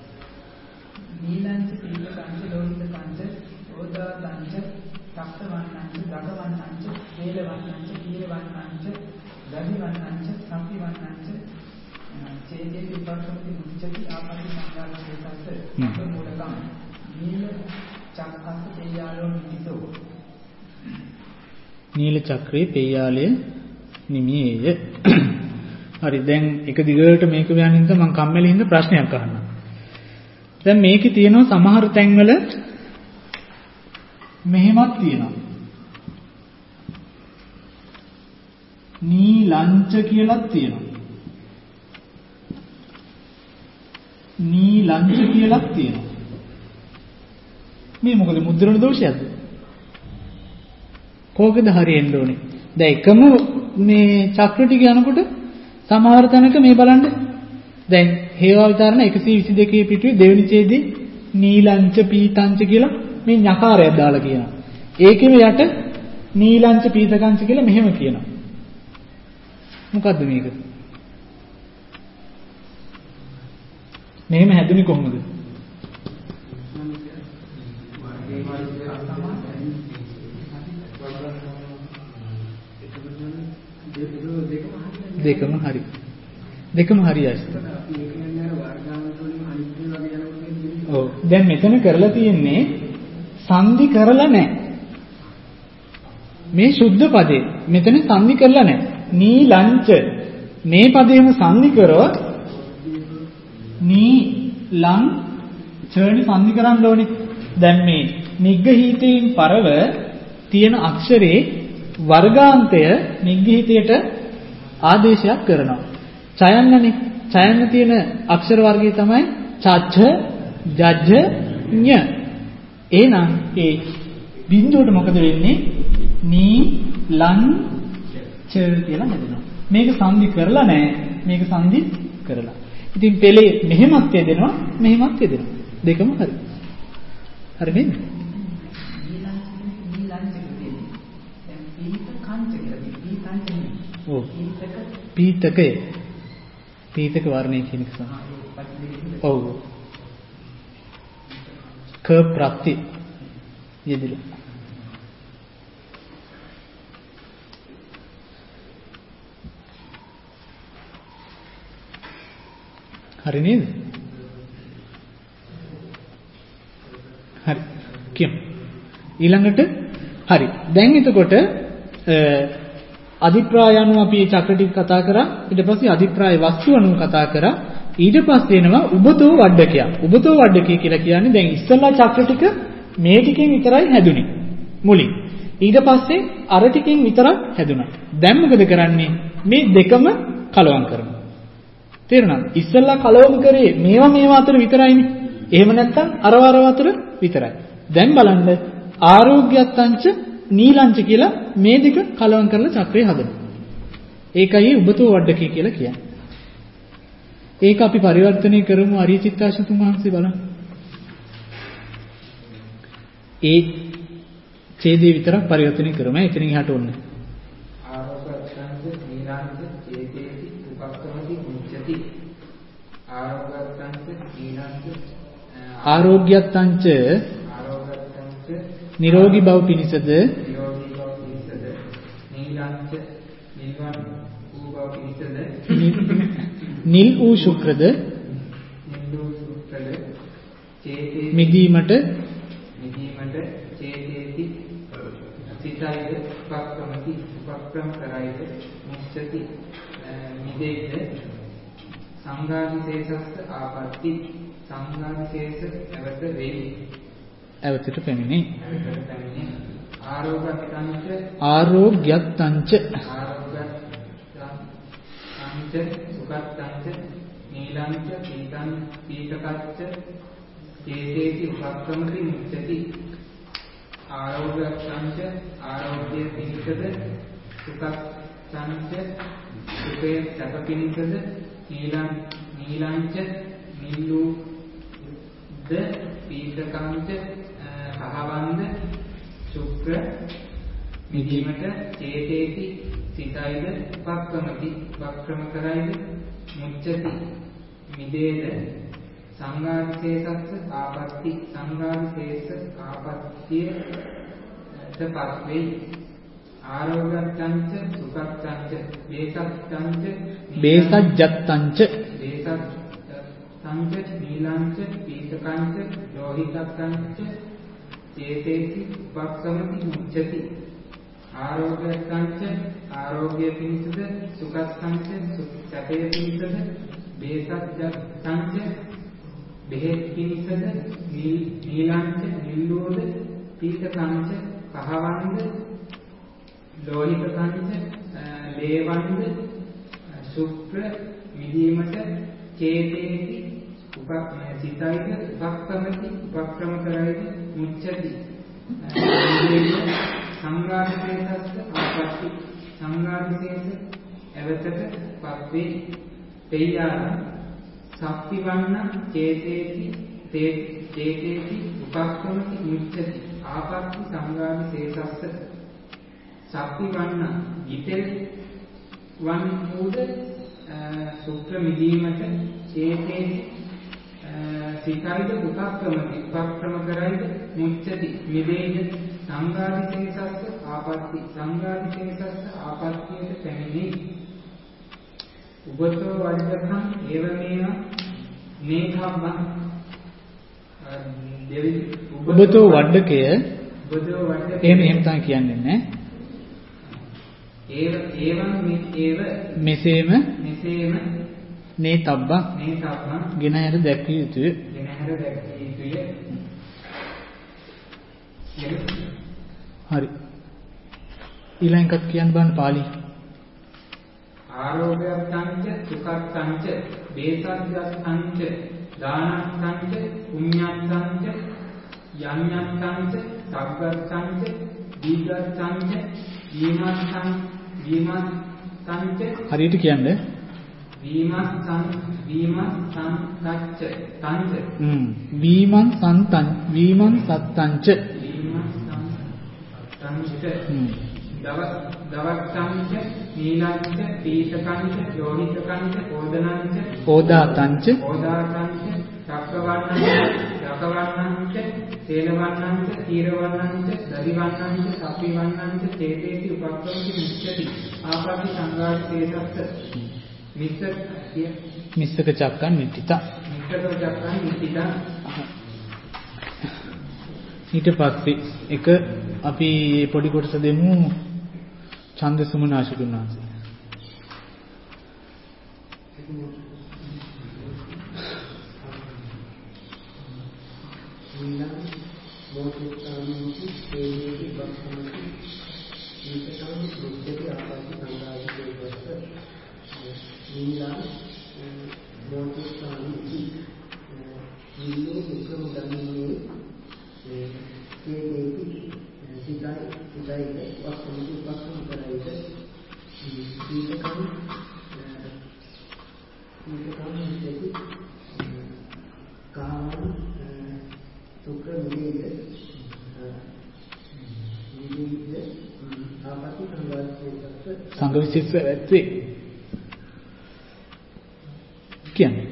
නීලංච දීපකාංච ලෝහිත කාංච ඕදාකාංච කප්පවන්නංච දගවන්නංච වේලවන්නංච කීරවන්නංච දදිවන්නංච සම්පිවන්නංච චේතේති උපක්ඛන්ති මුච්චති ආපති සංවාදයේ සත්‍ය. මූලකම් නීල චක්කස්ස තේයාලෝ නිමිතෝ. නීල චක්‍රේ පෙය්‍යාලය නිමියේය. හරි දැන් එක දිගට මේක කියන්න හින්දා මම කම්මැලි හින්දා ප්‍රශ්නයක් අහන්නම්. දැන් මේකේ තියෙනවා සමහර තැන්වල මෙහෙමත් තියෙනවා. නීලංච කියලාත් තියෙනවා. නීලංච කියලාත් තියෙනවා. මේ මොකද මුද්‍රණ දෝෂයක්ද? කෝකද හරියෙන්න ඕනේ. දැන් එකම මේ චක්‍ර ටික යනකොට සමහර තැනක මේ බලන්න දැන් හේවා විතරණ 122 පිටුවේ දෙවෙනි ඡේදයේ නීලංච පීතංච කියලා මේ ඤකාරයක් දාලා කියනවා. ඒකෙම යට නීලංච පීතකංච කියලා මෙහෙම කියනවා. මොකද්ද මේක? මෙහෙම හැදුනේ කොහොමද? දෙකම හරි. දෙකම හරියයි. ඔව්. දැන් මෙතන කරලා තියෙන්නේ සංදි කරලා නැහැ. මේ සුද්ධ පදේ මෙතන සංදි කරලා නැහැ. නීලංච මේ පදේම සංදි කරොත් නී ලං චර්ණි සංදි කරන්න ඕනේ. දැන් මේ නිග්ගහීතයෙන් පරව තියෙන අක්ෂරේ වර්ගාන්තය නිග්ගහීතයට ආදේශයක් කරනවා. චයන්නනේ. චයන්න තියෙන අක්ෂර වර්ගය තමයි චච්ඡ, ජජ්ජ, ඤ. එහෙනම් ඒ බිඳුවට මොකද වෙන්නේ? නී ලං ච කියලා හැදෙනවා. මේක සංදි කරලා නැහැ. මේක සංදි කරලා. ඉතින් පෙළේ මෙහෙමත් යදෙනවා මෙහෙමත් යදෙනවා. දෙකම හරි. හරි නේද? ඔව්. පීතක වර්ණය කියන එක. ඔව්. ක ප්‍රත්‍ය යෙදিলা. හරි නේද? හරි. කියමු. ඊළඟට හරි. දැන් එතකොට අධිප්‍රාය අනුව අපි මේ චක්‍ර ටික කතා කරා. ඊට පස්සේ අධිප්‍රාය වස්තු අනුව කතා කරා. ඊට පස්සේ එනවා උබතෝ වඩ්ඩකය. උබතෝ වඩ්ඩකය කියලා කියන්නේ දැන් ඉස්සල්ලා චක්‍ර ටික මේ ටිකෙන් විතරයි හැදුනේ මුලින්. ඊට පස්සේ අර ටිකෙන් විතරක් හැදුනා. දැන් මොකද කරන්නේ? මේ දෙකම කලවම් කරනවා. තේරුණාද? ඉස්සල්ලා කලවම් කරේ මේවා අතර විතරයිනේ. එහෙම නැත්නම් අරව අතර විතරයි. දැන් බලන්න ආරෝග්‍යත්තංච නීලංච කියලා මේ දෙක කලවම් කරලා චක්‍රය හදනවා. ඒකයි උබතෝ වඩ්ඩකය කියලා කියන්නේ. ඒක අපි පරිවර්තනය කරමු අරිය චිත්තාශතුන් වහන්සේ බලන්න. ඒ ඡේදේ විතරක් පරිවර්තනය කරමු. එතනින් එහාට ඕනේ. ආරෝගත්තංච නීලංච චේතේති උපක්ඛමති මුච්ඡති. ආරෝගත්තංච නීලංච ආරෝග්‍යත්තංච නිරෝගී බව පිණිසද නීලංච නිල්වන් වූ බව පිණිසද නිල් වූ ශුක්‍රද චේතේ මිදීමට චේතේති සිතයිද උපක්‍රම කරයිද මුච්ඡති මිදේද සංඝාදිශේෂස්ස ආපත්‍ති සංඝාදිශේෂ නැවත වෙයි. ඇවතට පැමිණේ. ආරෝගත්තංච සුඛත්තංච නීලංච පීතකච්ච චේතේති උපක්‍රමති මුච්ඡති. ආරෝගත්තංච ආරෝග්‍ය පිණිසද සුඛත්තංච සුඛේ සැප පිණිසද නීලංච නිල්ලුද පීතකංච කහවන්ද ශුක්‍ර මිදීමට චේතේති සිතයිද උපක්‍රම කරයිද මුච්ඡති මිදේද සංඝාදිශේෂස්ස ආපත්‍ති සංඝාදිශේෂ ආපත්‍තියට පත්වෙයි. ආරෝගත්තංච සුඛත්තංච බේසජ්ජත්තංච සංජ නීලංච පීතකංච ලෝහිතංච චේතේති උපක්ඛමති මුච්ඡති. ආරෝග්‍යංච ආරෝග්‍ය පිණිසද සුඛංච සැපේ පිණිසද බේසජ්ජත්තංච බෙහෙත් පිණිසද නීලංච නිල්ලෝද පීතකංච කහවන්ද ලෝහිතංච ලේවන්ද ශුක්‍ර මිදීමට චේතේති සිතයිද උපක්‍රම කරයිද මුච්ඡති. සංඝාදිශේෂස්ස ආපත්‍ති සංඝාදිශේෂ ඇවතට පත්වේ. තේයාර සප්පිවන්න චේතේති උපක්‍රමති මුච්ඡති. ආපත්‍ති සංඝාදිශේෂස්ස සප්පිවන්න ගිතෙල් වන් වූද සුක්‍ර මිදීමට චේතේති සිතයිද උපක්‍රම කරයිද මුච්ඡති. මිදේද සංඝාදිශේෂස්ස ආපත්‍ති සංඝාදිශේෂස්ස ආපත්‍තියට පැමිණේ. උබතෝ වඩ්ඩකං ඒවමේව මේඛම්මං උබතෝ වඩ්ඩකය එහෙම තමයි කියන්නේ නැහැ. මෙසේම නේතබ්බං ගෙනහැර දැක්විය යුතුය. හරි. ඊළඟට කියන්න බලන්න පාළි. ආරෝග්‍යත්තංච සුඛත්තංච බේසජ්ජත්තංච දානත්තංච පුඤ්ඤත්තංච යඤ්ඤත්තංච සග්ගච්ඡංච දීඝච්ඡංච විමස්සංච හරියට කියන්නේ විමස්සං වීමන් සත්තංච දවක්ඛංච නීලංච පීතකංච යෝනිතකංච ඕදාතංච චක්කවන්නංච සේනවන්නංච තීරවන්නංච දරිවන්නංච සප්පිවන්නංච චේතේති උපක්ඛමති මිච්ඡති ආපatti සංඝාතේසස්ස මිස්සක චක්කන් නිත්‍තිත. ඊට පස්සේ එක අපි පොඩි කොටස දෙමු ඡන්ද සුමනාශිකුන් වහන්සේ. සංඝ විශේෂ ඇත්තේ කියන්නේ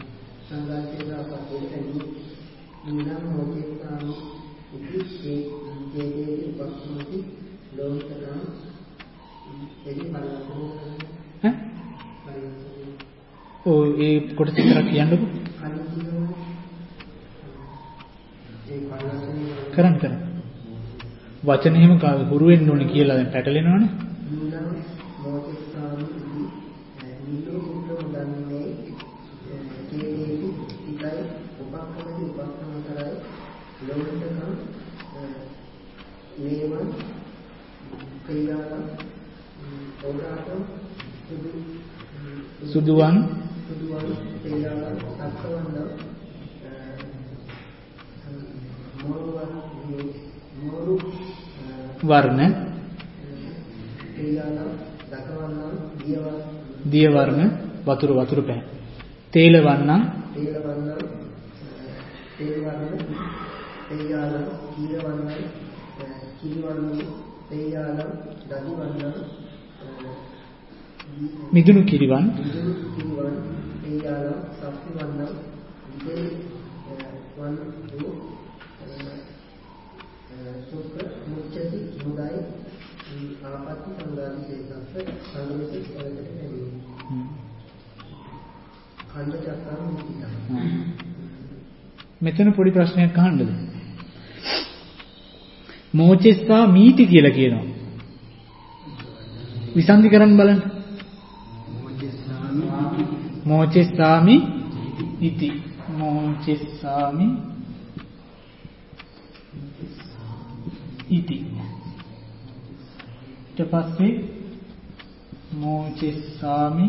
ඒ කොටස විතරක් කියන්නකො කරන්න වචන එහෙම හුරු වෙන්න ඕනේ කියලා දැන් පැටලෙනවනේ. සුදුවන් වර්ණ දිය වර්ණ වතුර පැහැ තේල වර්ණ මිදුණු කිරිවන් මෙතන පොඩි ප්‍රශ්නයක් අහන්නද? මෝචෙස්සා මීති කියලා කියනවා. විසන්ධි කරන්න බලන්න. මෝචෙස්සාමි ඉති මෝචෙස්සාමි ඉති ඊට පස්සේ මෝචෙස්සාමි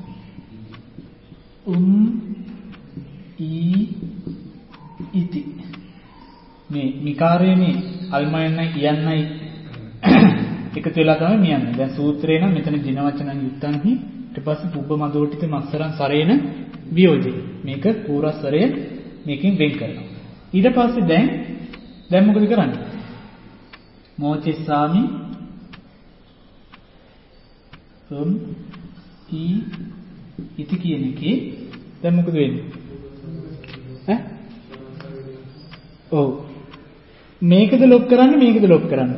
ඉති මේ මිකාරයේනේ අල්මයන්යි කියන්නයි එකතු වෙලා තමයි මියන්නේ. දැන් සූත්‍රේ නම් මෙතන ජින වචනන් යුක්තන්හි ඊට පස්සේ පුබ්බ මදෝටිත මස්සරන් සරේන වියෝජේ. මේක පූර්වස්වරය මේකෙන් වෙන් කරනවා. ඊට පස්සේ දැන් මොකද කරන්නේ? මෝචෙස්සාමි ඉති කියන එකේ දැන් මොකද වෙන්නේ? ඔව් මේකද ලොක් කරන්නේ මේකද ලොක් කරන්නේ?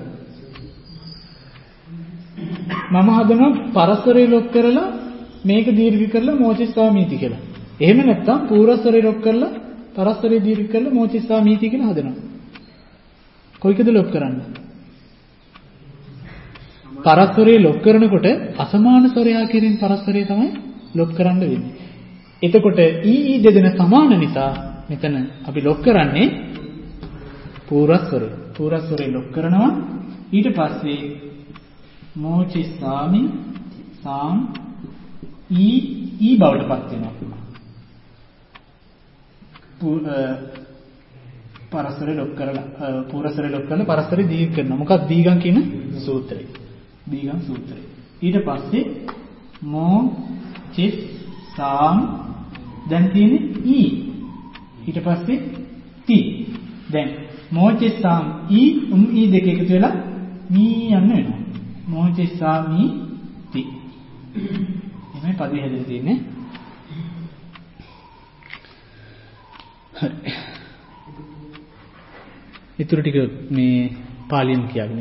මම හදනවා පරස්පරේ ලොක් කරලා මේක දීර්ඝ කරලා මෝචෙස්සාමීති කියලා. එහෙම නැත්නම් පූර්වස්වරේ ලොක් කරලා පරස්පරේ දීර්ඝ කරලා මෝචෙස්සාමීති කියලා හදනවා. කොයිකද ලොක් කරන්නේ? පරස්පරේ ලොක් කරනකොට අසමාන ස්වරයා කියන පරස්පරේ තමයි ලොක් කරන්න වෙන්නේ. එතකොට ඊ දෙදෙන සමාන නිසා මෙතන අපි ලොක් කරන්නේ පූර්වස්වරේ. පූර්වස්වරේ ලොක් කරනවා. ඊට පස්සේ මෝචෙස්සාමි සාම් ඊ බවට පත් වෙනවා. පරස්පරය ලොක් කරලා පූර්වසරය ලොක් කරලා පරස්පරය දීර්ඝ කරනවා. මොකක්ද දීගම් කියන සූත්‍රය. දීගම් සූත්‍රය. ඊට පස්සේ මෝ චිස් සාම් දැන් තියෙන්නේ ඊ. ඊට පස්සේ ති. දැන් මෝ චිස් සාම් ඊ ඊ දෙක එකතු වෙලා මී යන්න වෙනවා. මෝ චිස් සාම් ඊ ති. එමේ පදේ හැදෙලා තියෙන්නේ. හරි. ඊටු ටික මේ පාලියෙන් කියන්න.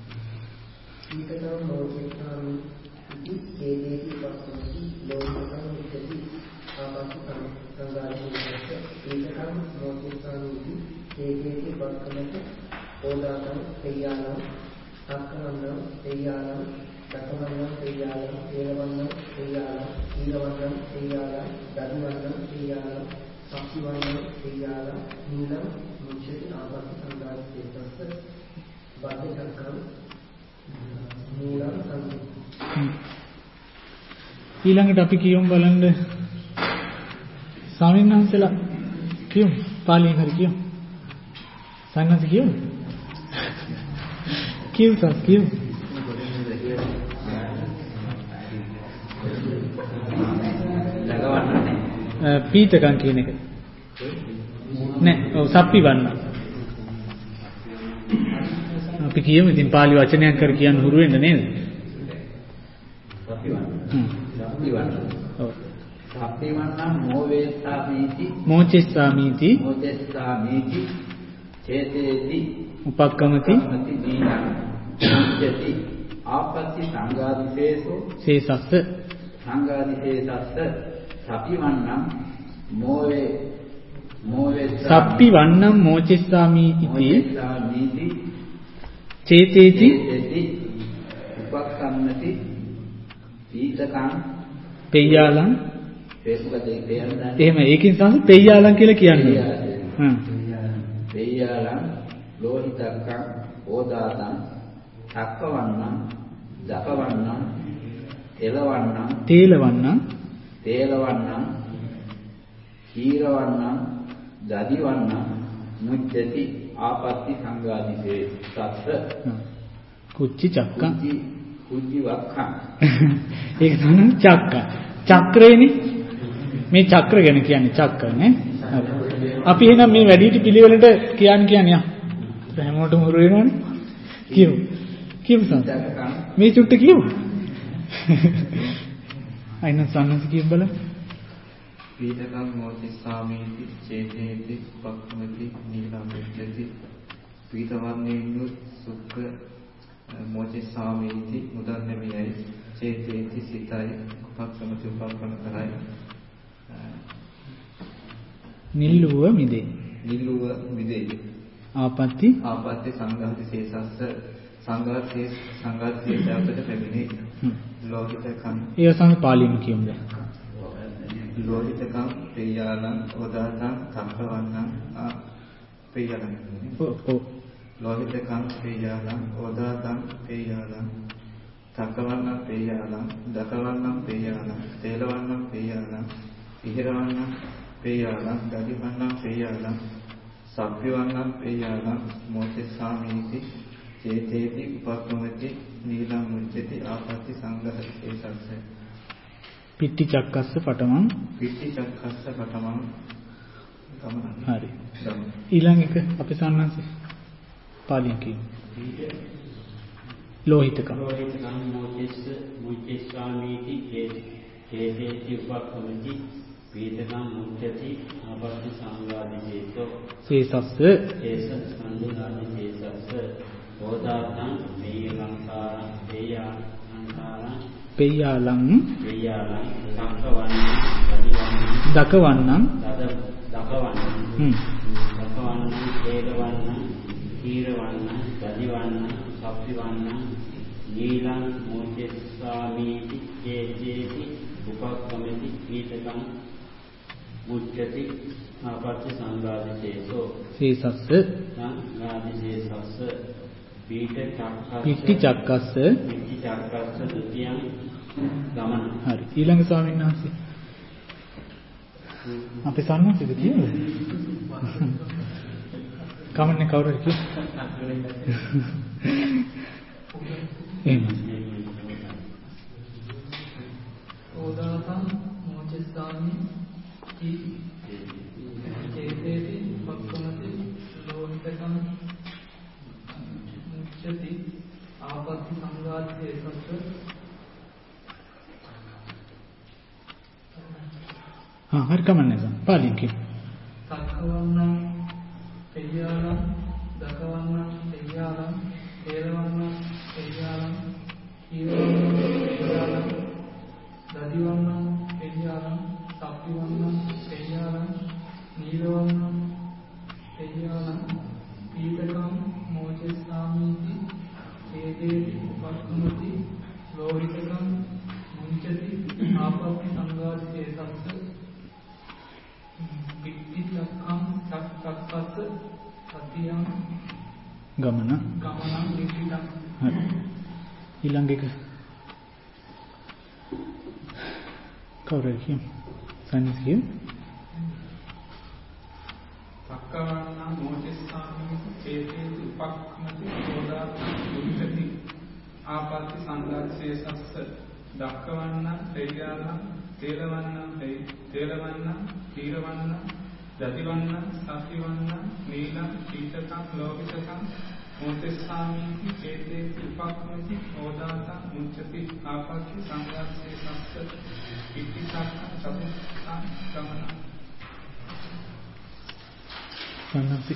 ඊළඟට අපි කියමු බලන්න ස්වාමීන් වහන්සේලා කියමු පාලියෙන් හරි කියමු සංඝස කියමු කියමු පීඨකම් කියන එක නෑ ඔව් සප්පි වන්න අපි කියමු ඉතින් පාලි වචනයක් කර කියන්න හුරු වෙන්න නේද සප්පි වන්න ඔව් සප්පි වන්න මොචෙස්සාමීති චේතේති උපක්කමති නිච්ඡති ආපත්‍ති සංඝාදිශේෂෝ සේසස්ස සංඝාදිශේෂස්ස සප්පි වන්නම් සප්පි වන්නම් මොචෙස්සාමි ඉති චේතේති උපක්කම්මති පීතකං පෙය්‍යාලං එහෙම ඒකෙන් සංස පෙය්‍යාලං කියලා කියන්නේ පෙය්‍යාලං ලෝහිතක්කං ඕදාතං චක්කවන්නම් දකවන්නම් එලවන්නම් තේලවන්නම් කීරවන්නම් දදිවන්නම් මුච්ඡති ආපත්‍ති සංඝාදිසේ සත්ත කුච්චි චක්කං කුච්චි වක්ඛං ඒක තමයි චක්‍රේනේ මේ චක්‍ර ගැන කියන්නේ චක්‍ර නේ අපි එහෙනම් මේ වැඩිහිටි පිළිවෙලට කියන්නේ හැමෝටම හුරු වෙනවනේ කියමු මේ චුට්ට කියමු අයින සම්මත කියන්න බලන්න පීඨකම් මොචිස්සාමීති චේතේති උපක්ඛමති නීලම්පෙති පීඨවන්නේනු සුඛ මොචිස්සාමීති මුදන්නමියයි චේතේති සිතයි උපක්ඛමති උපක්ඛම කරයි නිල්ලුව මිදේ ආපත්‍ති සංඝාති ශේෂස්ස සංඝාති ශේෂාපද පැමිණේ ලෝහිතකම් ඒ සම පාලිම කියමු දැන් ලෝහිතකම් පෙය්‍යාලං ඕදාතං කම්පවන්නං පෙය්‍යාලං ලෝහිතකම් පෙය්‍යාලං ඕදාතං පෙය්‍යාලං තකවන්නං පෙය්‍යාලං දකවන්නං පෙය්‍යාලං තේලවන්නං පෙය්‍යාලං ඉහිරවන්නං පෙය්‍යාලං දදිවන්නං පෙය්‍යාලං සප්පිවන්නං පෙය්‍යාලං මොචෙස්සාමීති චේතේති උපක්ඛමති නීලං මුච්ඡති ආපත්‍ති සංඝාති ඒසස්ස පිට්ටි චක්කස්ස පඨමං ගමන හරි ඊළඟ එක අපි සම්මානසේ පාලියෙන් කියමු ලෝහිතකම් මුච්ඡස්සාමීති චේතේති උපක්ඛමති පීඨකම් මුච්ඡති ආපත්‍ති සංඝාදිසේසෝ සේසස්ස සංඝාදිසේසස්ස ඕදාතං පෙය්‍යාලං දකවන්නං තේලවන්නං කීරවන්නං දදිවන්නං සප්පිවන්නං නීලං මොචෙස්සාමීති චේතේති උපක්ඛමති පීඨකං මුච්ඡති ආපත්‍ති සංඝාදිසේසෝ සේසස්ස සංඝාදිසේසස්ස පිට්ටි චක්කස්ස ද්විතියං ගමන හරි ඊළඟ ස්වාමීන් වහන්සේ අපි සම්මාසිත කියමු කමන්නේ කවුරුද කිව්වේ? එහෙම. ඕදාතං මොචස්සාමි චේතේති පක්ඛමති ලෝහිතකම් මුච්ඡති ආපත්ති සංඝාතේ සත්‍ය හරි කමන්නේ සම්. පාලියෙන් කිව්ව. සක්කවන්නං පෙය්‍යාලං දකවන්නං පෙය්‍යාලං හේරවන්නං පෙය්‍යාලං කීවන්නං පෙය්‍යාලං දදිවන්නං පෙය්‍යාලං සප්පිවන්නං පෙය්‍යාලං නීලවන්නං පෙය්‍යාලං පීතකම් මොචස්සාමිති චේතේති උපක්ඛමති ලෝහිතකම් මුංචති ආපත්ති සංඝාතේ සත්‍ය පිට්ටි චක්ඛං චක්ඛස්ස සතියං ගමන විචිතං. හරි. ඊළඟ එක කවුරුද කියන්නේ? සන්නිස් කියන්නේ? සක්කවන්න මොචස්සාමි චේතේති උපක්ඛමති සෝදාතං මුච්ඡති ආපත්ති සංඝාතේ සස්ස දක්කවන්න පෙය්‍යාලං තේලවන්න තේලවන්න තීරවන්න දතිවන්න සතිවන්න නීලං පීතකං ලෝකිතකං මොචස්සාමි චේතේති උපක්ඛමති සෝදාතං මුච්ඡති ආපත්ති සංඝාතේ සස්ස පිටිසක්ඛ චතුක්ඛං ගමන සන්නසි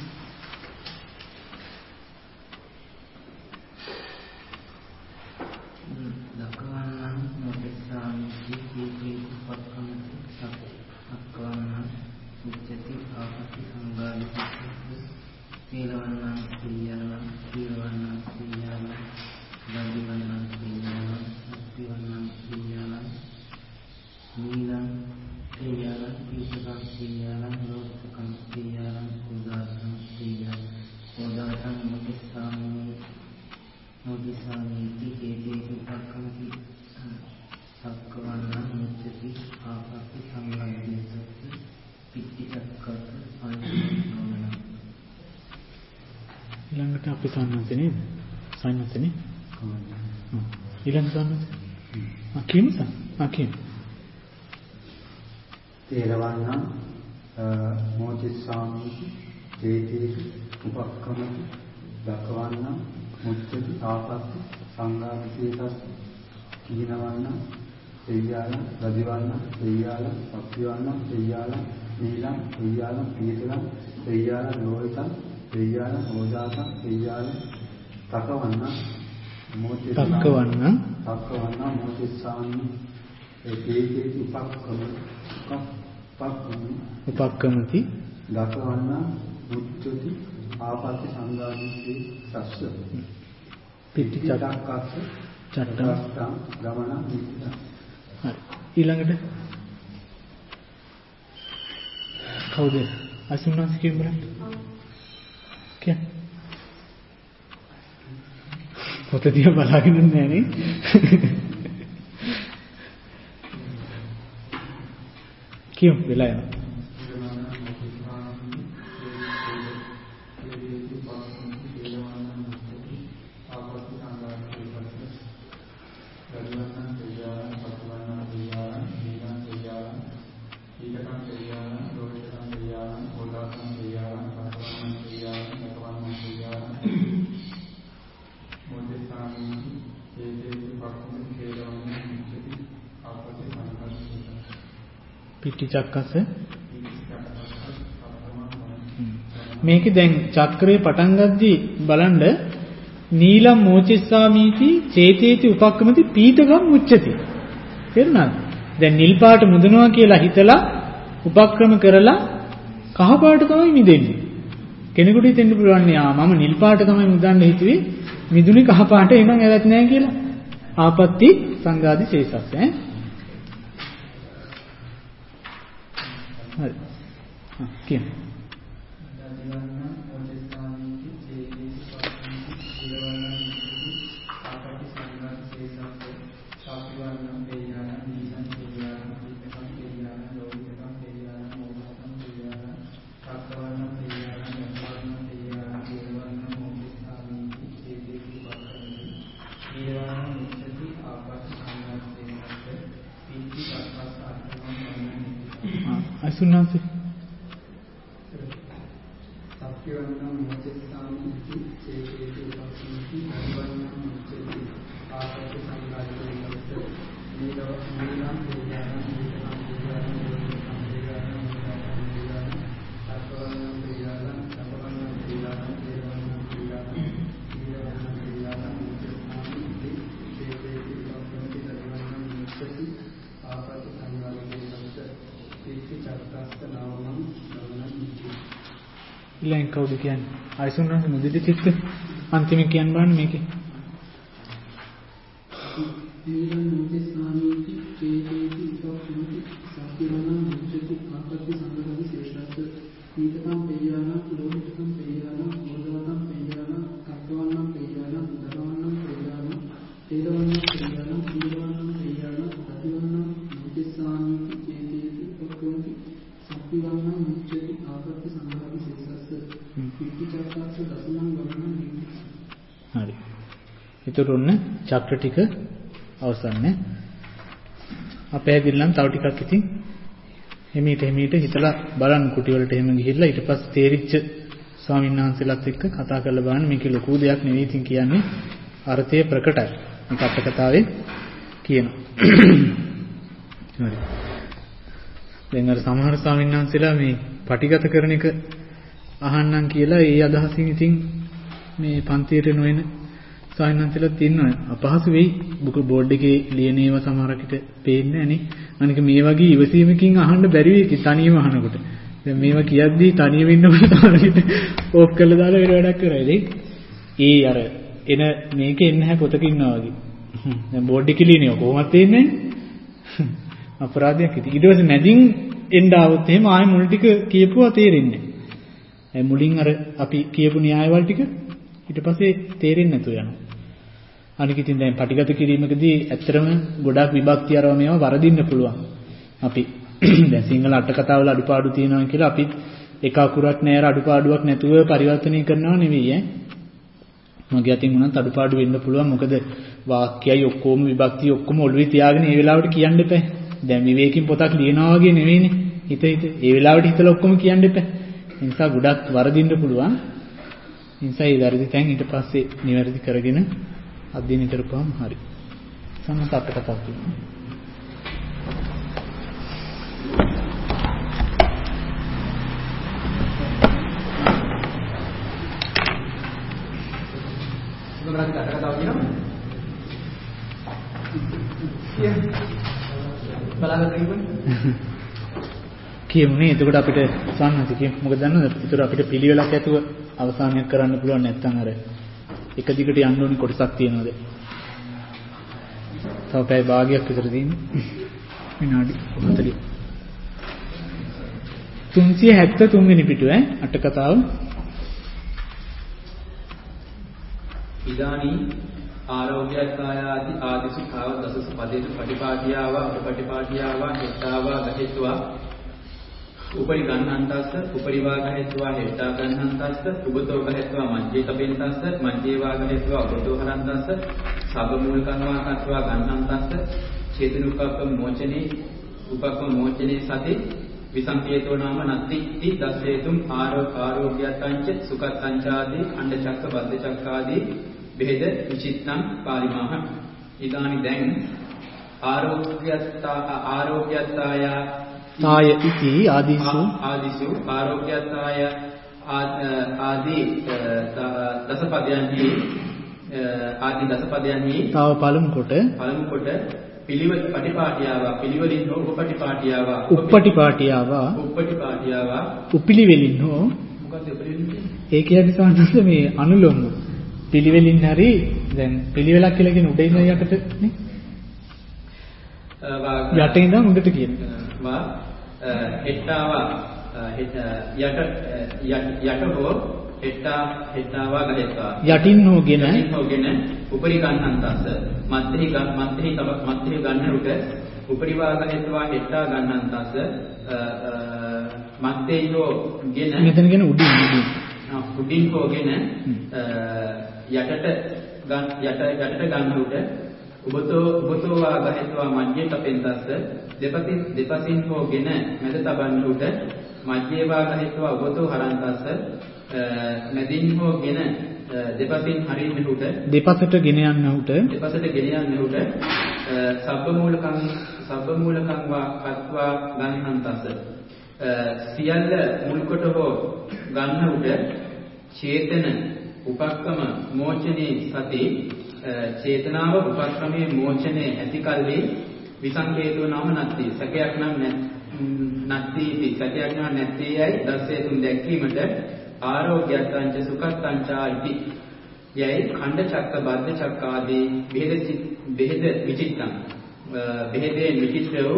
දකවන්නං මොචස්සාමි චේතේති උපක්ඛමති සක්කවන්නං මුච්ඡති ආපත්ති සංඝාතේ තීලවන්නං පෙය්‍යාලං තීරවන්නං පෙය්‍යාලං දදිවන්නං පෙය්‍යාලං සප්පිවන්නං පෙය්‍යාලං නීලං පෙය්‍යාලං පීතකං පෙය්‍යාලං ලෝහිතකං පෙය්‍යාලං උදාතං පෙය්‍යාලං උදාතං මොචස්සාමිති චේතේති උපක්ඛමති සක්කවන්නං මුච්ඡති ආපත්ති සංඝාතේ සත්‍ය පිට්ටි චක්ඛස්ස පංචමනෝමන. ඊළඟට අපි සන්නසේ නේද? සන්නසේ ඊළඟ සන්නසේ. කියමුද? කියමු. තේරවන්නං මොචස්සාමි චේතේති උපක්ඛමති දක්වන්නං මුච්ඡති ආපත්ති සංඝාතේ සස්ස කීනවන්නං පෙය්‍යාලං දදිවන්නං පෙය්‍යාලං සප්පිවන්නං පෙය්‍යාලං නීලං පෙය්‍යාලං පීතලං පෙය්‍යාලං ලෝහිතං පෙය්‍යාලං ඕදාතං පෙය්‍යාලං තකවන්නං තක්කවන්නං මොචස්සාමි චේතේති උපක්ඛමති දකවන්නං මුච්ඡති ආපත්ති සංඝාතේ සස්ස පිට්ටි චක්ඛස්ස චට්ටං ගමන විචිතං. හරි. ඊළඟට කවුද? අසුන්නාස් කියන බලන්න. කියන්නේ පොත දිහා බලාගෙන ඉන්නේ නේ. කියමු වෙලා යනවා. පිට්ටි චක්කස මේකේ දැන් චක්‍රේ පටන් ගද්දී බලන්න නීලම් මොචස්සාමීති චේතේති උපක්ඛමති පීතකම් මුච්ඡති. තේරුණාද? දැන් නිල් පාට මුදනවා කියලා හිතලා උපක්‍රම කරලා කහ පාට තමයි මිදෙන්නේ. කෙනෙකුට හිතෙන්න පුළුවන් නේ මම නිල් පාට තමයි මුදන්න හිතුවේ මිදුනේ කහ පාට එහෙනම් ඇවත් නැහැ කියලා. ආපත්‍ති සංඝාති ශේෂස්ස හරි. කියන්න. අසුනාසි සක්්‍යවන්නම් මොචෙස්සාමි ඉති චේතේති උපස්සීති අනිවන්නම් මුච්චති ආපති සංඝාතේ වස්ත නීලම් ඊළඟ කවුද කියන්නේ? අයසුන්නාස මුදිත චිත්ත අන්තිමේ කියන්න බලන්න මේකේ. ඊළඟ මුදිත ස්වාමීති චේතේති උපස්සීති සක්්‍යවන්නම් මුච්චති ආපති සංඝාතේ ශේෂාත් නීතකම් පේයානම් ලෝහිතකම් පේයානම් මොදවනම් පේයානම් කක්කවන්නම් පේයානම් දරවන්නම් පේයානම් තේරවන්නම් පේයානම් සීලවන්නම් පේයානම් අතිවන්නම් මුදිස්සාමීති චේතේති උපක්ඛෝති සක්්‍යවන්නම් මුච්චති ආපති සංඝාතේ ශේෂාත් පිටිචක්කස්ස දසුනම් ගමනම් නීති. හරි. ඊට උන්න චක්‍ර ටික අවසන් නේ. අපේ ඇදින්නම් තව ටිකක් ඉතින් හිමීට හිතලා බලන්න කුටි වලට එහෙම ගිහිල්ලා ඊට පස්සේ තේරිච්ච ස්වාමීන් වහන්සේලාත් එක්ක කතා කරලා බලන්න මේක ලොකු දෙයක් නෙවෙයි ඉතින් කියන්නේ අර්ථය ප්‍රකටයි. මේක අට කතාවේ කියනවා. හරි. දැන් අර සමහර ස්වාමීන් වහන්සේලා මේ පටිගත කරන එක අහන්නම් කියලා ඒ අදහසින් ඉතින් මේ පන්තියට නොයන ස්වාමීන් වහන්සේලාත් ඉන්නවා. අපහසු වෙයි. බුක බෝඩ් එකේ ලියන ඒවා සමහරකට පේන්නේ නැහනේ. අනික මේ වගේ ඉවසීමකින් අහන්න බැරි වෙයි තනියම අහනකොට. දැන් මේවා කියද්දී තනියම ඉන්නකොට තමයි ඕෆ් කරලා දාලා වෙන වැඩක් කරයි. ඒ අර එන මේකේ එන්නේ නැහැ පොතක ඉන්නවා වගේ. දැන් බෝඩ් එකේ ලියන්නේ කොහොමද තේන්නේ? අපරාධයක් ඉතින්. ඊට පස්සේ මැදින් එන්න આવොත් එහෙම ආයෙ මුල් ටික කියපුවා තේරෙන්නේ නැහැ. මුලින් අර අපි කියපු න්‍යායවල ටික ඊට පස්සේ තේරෙන්නේ නැතුව යනවා. අනික ඉතින් දැන් පටිගත කිරීමකදී ඇත්තටම ගොඩාක් විභක්ති අරව මේවා වරදින්න පුළුවන්. අපි දැන් සිංහල අට කතාවල අඩුපාඩු තියෙනවා කියලා අපි එක අකුරක් නෑර අඩුපාඩුවක් නැතුව පරිවර්තනය කරනවා නෙවෙයි ඈ. මගේ අතින් උනත් අඩුපාඩු වෙන්න පුළුවන්. මොකද වාක්‍යයයි ඔක්කොම විභක්ති ඔක්කොම ඔළුවේ තියාගෙන ඒ වෙලාවට කියන්න එපා. දැන් විවේකීන් පොතක් ලියනවා වගේ නෙවෙයිනේ. හිත ඒ වෙලාවට හිතලා ඔක්කොම කියන්න එපා. ඒ නිසා ගොඩක් වරදින්න පුළුවන්. ඒ නිසා ඒ වැරදි තැන් ඊට පස්සේ නිවැරදි කරගෙන අධ්‍යයනය කරපුවාම හරි. සම්මත අට කතාවක් තියෙනවා. සුබරාජ් අට කතාවක් තියෙනවා. කියමුනේ. එතකොට අපිට සම්මත කියමු. මොකද දන්නවද? ඒතර අපිට පිළිවෙලක් ඇතුව අවසානයක් කරන්න පුළුවන් නැත්නම් අර එක දිගට යන්න ඕනි කොටසක් තියෙනවද? තව පැය භාගයක් විතර තියෙන්නේ. විනාඩි 40. 373 වෙනි පිටුව අට කතාව. ඉදානි ආරෝග්‍යකායාති ආදිසු කාව දසස පදේසු පටිපාටියාව උපටිපාටියාව හෙට්ටාවා ගහෙත්වා උපරි ගන්නන්තස්ස උපරිවා ගහෙත්වා හෙට්ටා ගන්නන්තස්ස උබතෝ ගහෙත්වා මජ්ජේ තබෙන්තස්ස මජ්ජේවා ගහෙත්වා උබතෝ හරන්තස්ස සබමූලකන්වා කත්වා ගන්නන්තස්ස චේතනුපක්කම මොචනේ උපක්කම මොචනේ සති විසම්පේතෝ නාම නත්ති ති දස්සේතුම් ආරෝග්‍යයන්ච සුඛංචාදී අණ්ඩචක්ක බද්ධචක්කාදී බෙහෙද විචිත්තං පාරිමාහ. ඉදානි දැන් ආරෝග්‍යත්තාය තාය ඉති ආදීසු ආරෝග්‍යත්තාය ආදී දසපදයන්හි ආදී දසපදයන්හි තව පළමු කොට පිළිවෙල පටිපාටියාව පිළිවෙලින් හෝ උපටිපාටියාව උපිලිවෙලින් හෝ මොකක්ද උපිලිවෙලින් ඒ කියන්නේ සාමාන්‍යයෙන් මේ අනුලෝම පිළිවෙලින් හරි දැන් පිළිවෙලක් කියලා කියන උඩ ඉන්න යටට නේ යට ඉඳන් උඩට කියනවා හෙට්ටාව යට හෝ හෙට්ටාවා ගහෙත්වා යටින් හොගෙන උපරි ගන්නන්තස්ස මත්හි ගන්න රුට උපරිවා ගහෙත්වා හෙට්ටා ගන්නන්තස්ස මත්තේයෝ ගෙන මෙතන කියන උඩින් හොගෙන යටට ගන්න රුට උබතෝ වා ගහෙත්වා මජ්ජේ තපෙන්තස්ස දෙපසින් හෝගෙන මැද තබන්නට මජ්ජේ වා ගහෙත්වා උබතෝ හරන්තස්ස මැදින් හෝගෙන දෙපසින් හරින්නට දෙපසට ගෙන යන්නට සබ්බමූලකං වා කତ୍වා ගන්හන්තස්ස සියල්ල මුල් කොට හෝ ගන්නට චේතන උපක්‍රම මෝචනේ සති චේතනාව උපක්‍රමයේ මෝචනේ ඇති කල්හි විසංකේතෝ නාම නැත්ති සැකයක් නම් නැත්ති සැකයක් නම් නැත්ති යයි දස්සේ තුන් දැක්වීමට ආරෝග්‍යයන්ච සුඛත්තංචායිති යයි ඛණ්ඩ චක්ක බද්ධ චක්ක ආදී බෙහෙද විචිත්තං බෙහෙදෙන් විචිත්‍ර වූ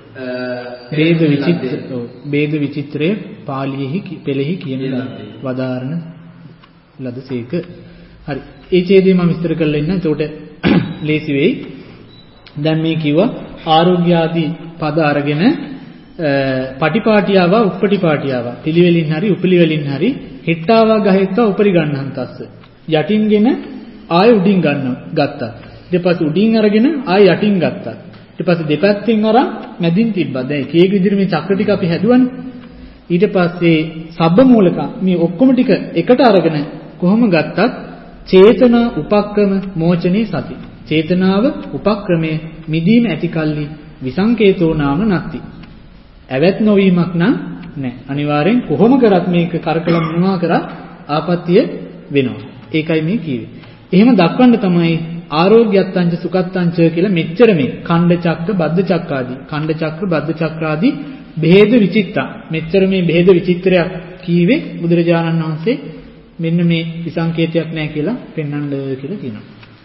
බේද විචිත්‍රයේ පාළියෙහි පෙළෙහි කියන වදාරණ ලදසේක. හරි. ඒ ඡේදය මම විස්තර කරලා ඉන්න. එතකොට ලේසි වෙයි. දැන් මේ කිව්වා ආරෝග්‍ය ආදී පද අරගෙන පටිපාටියාව උප්පටිපාටියාව පිළිවෙලින් හරි උපිළිවෙලින් හරි හෙට්ටාවා ගහෙත්වා උපරි ගන්නහන්තස්ස යටින්ගෙන ආය උඩින් ගත්තා. ඊට පස්සේ උඩින් අරගෙන ආය යටින් ගත්තා. ඊට පස්සේ දෙපැත්තෙන් අරන් මැදින් තිබ්බා. දැන් එක එක විදිහට මේ චක්‍ර ටික අපි හැදුවනේ. ඊට පස්සේ සබ්බ මූලක මේ ඔක්කොම ටික එකට අරගෙන කොහොම ගත්තත් චේතනා උපක්‍රම මෝචනේ සති. චේතනාව උපක්‍රමයේ මිදීම ඇති කල්ලි විසංකේතෝ නාම නැති. ඇවැත් නොවීමක් නම් නැහැ. අනිවාර්යෙන් කොහොම කරත් මේක කරකලම් මොනවා කරත් ආපත්‍ය වෙනවා. ඒකයි මේ කිව්වේ. එහෙම දක්වන්න තමයි ආරෝග්‍යත්තංච සුඛත්තංච කියලා මෙච්චර මේ ඛණ්ඩ චක්‍ර බද්ධ චක්‍රාදී බෙහෙද විචිත්තා. මෙච්චර මේ බෙහෙද විචිත්‍රයක් කීවේ බුදුරජාණන් වහන්සේ මෙන්න මේ විසංකේතයක් නැහැ කියලා පෙන්වන්න කියලා කියනවා.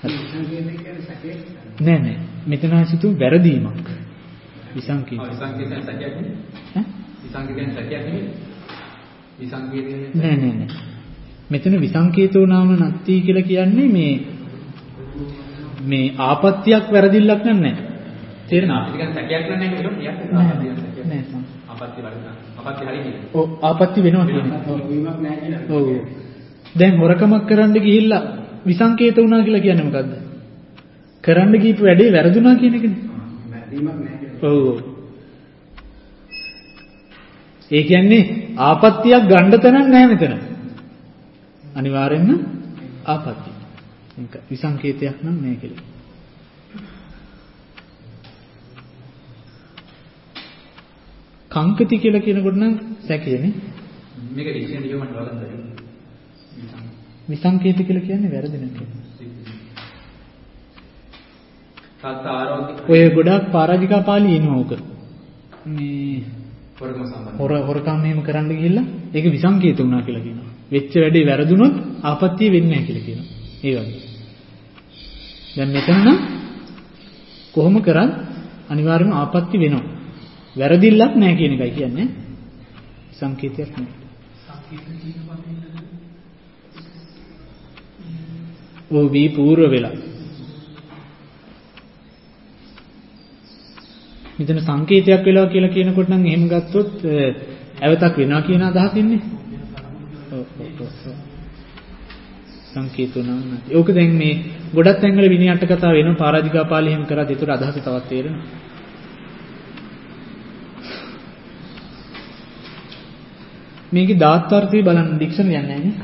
නෑ. මෙතන සිතු වැරදීමක්. විසංකේතය. විසංකේතයෙන් සැකයක් නෙමෙයි. විසංකේතයෙන් සැකයක් නෙමෙයි. විසංකේතයෙන් නෑ. මෙතන විසංකේතෝ නාම නැති කියලා කියන්නේ මේ ආපත්‍යක් වැරදිල්ලක් නෑ. තේරෙනවද? ඒක සැකයක් නෑ නේද? නෑ. ආපත්‍ය වරදිනා. ආපත්‍ය හරියන්නේ. ඔව් ආපත්‍ය වෙනවා කියන්නේ. වීමක් නෑ කියලා. ඔව්. දැන් හොරකමක් කරන්න ගිහිල්ලා විසංකේත වුණා කියලා කියන්නේ මොකද්ද? කරන්න ගිහපු වැඩේ වැරදුනා කියන එකනේ. වීමක් නෑ කියලා. ඔව්. ඒ කියන්නේ ආපත්‍යක් ගන්න තැනක් නැහැ මෙතන. අනිවාර්යෙන්ම ආපත්‍ය. ඒක විසංකේතයක් නම් නෑ කියලා. කංකති කියලා කියනකොට නම් සැකයනේ. මේක ඩික්ෂනරි එකේ මට බලන්න බැහැ. විසංකේත කියලා කියන්නේ වැරදි නේද? සත් ආරෝග්‍ය ඔය ගොඩාක් පරාජිකා පාළි එනවා උක. මේ හොරකම සම්බන්ධ. හොරකම් එහෙම කරන්න ගිහිල්ලා ඒක විසංකේත වුණා කියලා කියනවා. වෙච්ච වැඩේ වැරදුනොත් ආපත්‍ය වෙන්නේ නැහැ කියලා කියනවා. ඒ වගේ. දැන් මෙතන නම් කොහොම කරත් අනිවාර්යයෙන්ම ආපත්‍ය වෙනවා. වැරදිල්ලක් නැහැ කියන එකයි කියන්නේ. සංකේතයක් නෙවෙයි. ඕ වී පූර්ව වෙලා. මෙතන සංකේතයක් වෙලා කියලා කියනකොට නම් එහෙම ගත්තොත් ඇවතක් වෙනවා කියන අදහස ඉන්නේ. ඔව්. සංකේතෝ නම් නැති. ඕක දැන් මේ ගොඩක් තැන්වල විනය අට කතා වෙනවා පරාජිකා පාළි එහෙම කරාද ඒතර අදහස තවත් තේරෙනවා. මේකේ දාත්තාර්ථය බලන්න ඩික්ෂනරි යන්නේ නැහැ නේ.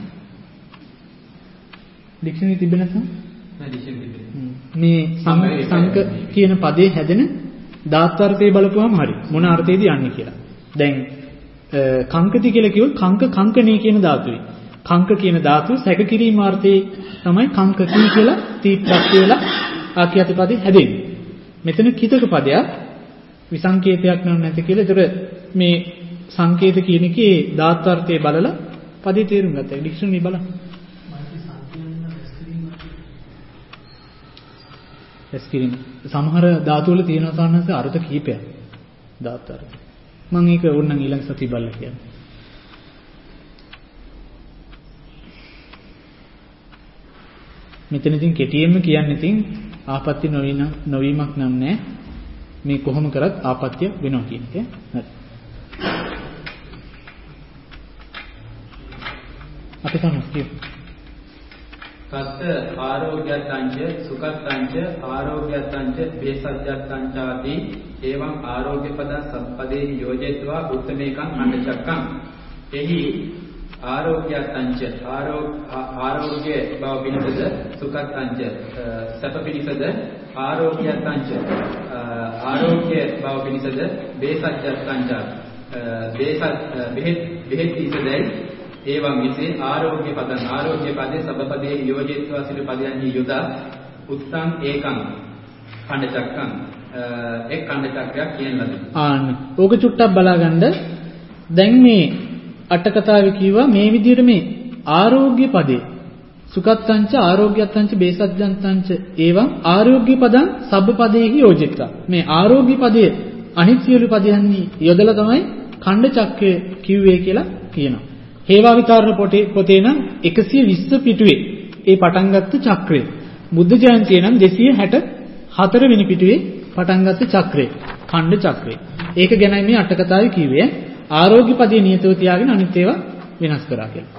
ඩික්ෂනරි තිබෙන්නේ නැත්නම් නෑ ඩික්ෂනරි තිබෙන්නේ. මේ සංක කියන පදේ හැදෙන දාත්තාර්ථය බලපුවම හරි මොන අර්ථයේද යන්නේ කියලා. දැන් කංකති කියලා කිව්වොත් කංකණී කියන ධාතුවේ. කංක කියන ධාතුව සැක කිරීම අර්ථයේ තමයි කංකකී කියලා තීප්‍රත්‍ය වෙලා ආඛ්‍යාත පදේ හැදෙන්නේ. මෙතන කිතක පදයක් විසංකේතයක් නැති කියලා. ඒතර මේ සංකේත කියන එකේ දාත්තාර්ථය බලලා පදේ තේරුම් ගත්තා. ඩික්ෂනරි බලන්න. එස්කිරින් සමහර ධාතු වල තියෙන සාහනස අර්ථ කීපයක් දාත්තාර්ථ. මම ඒක ඕනනම් ඊළඟ සතිය බලලා කියන්නම්. මෙතන ඉතින් කෙටියෙන්ම කියන්නේ ඉතින් ආපත්‍ය නොවීමක් නම් නැහැ. මේ කොහොම කරත් ආපත්‍ය වෙනවා කියන එක. හරි. අපි තමයි කියමු. තත් ආරෝග්‍යත්තංච සුඛත්තංච ආරෝග්‍යත්තංච බේසජ්ජත්තංචාති එවං ආරෝග්‍ය පද සම්පදේ යෝජෙත්වා උත්තමේකං අණ්ඩචක්කං එහි ආරෝග්‍යත්තංච ආරෝග්‍ය බව පිණිසද සුඛත්තංච සැප පිණිසද ආරෝග්‍යත්තංච ආරෝග්‍ය බව පිණිසද බේසජ්ජත්තංච බෙහෙත් පිණිසදයි එවං විසේ ආරෝග්‍ය පදං ආරෝග්‍ය පදේ සබ්බපදේ යෝජිත්වා සිට පදයන්හි යොදා උත්තං ඒකං ඛණ්ඩචක්කං එක් ඛණ්ඩචක්‍රයක් කියන ලද. ඕක චුට්ටක් බලාගන්න. දැන් මේ අට කතාවේ කිව්වා මේ විදිහට මේ ආරෝග්‍ය පදේ සුඛත්තංච ආරෝග්‍යත්තංච බේසජ්ජන්තංච එවං ආරෝග්‍ය පදං සබ්බපදේහි යෝජිත්වා. මේ ආරෝග්‍ය පදයේ අනිත් සියලු පදයන්හි යොදලා තමයි ඛණ්ඩචක්‍රය කිව්වේ කියලා කියනවා. හේවා විතරණ පොතේ නම් 120 පිටුවේ ඒ පටන් ගත්ත චක්‍රය. බුද්ධ ජයන්තියේ නම් 264 වෙනි පිටුවේ පටන් ගත්ත චක්‍රය. ඛණ්ඩ චක්‍රය. ඒක ගැනයි මේ අට කතාවේ කිව්වේ. ආරෝග්‍ය පදයේ නියතව තියාගෙන අනිත් ඒවා වෙනස් කරා කියලා.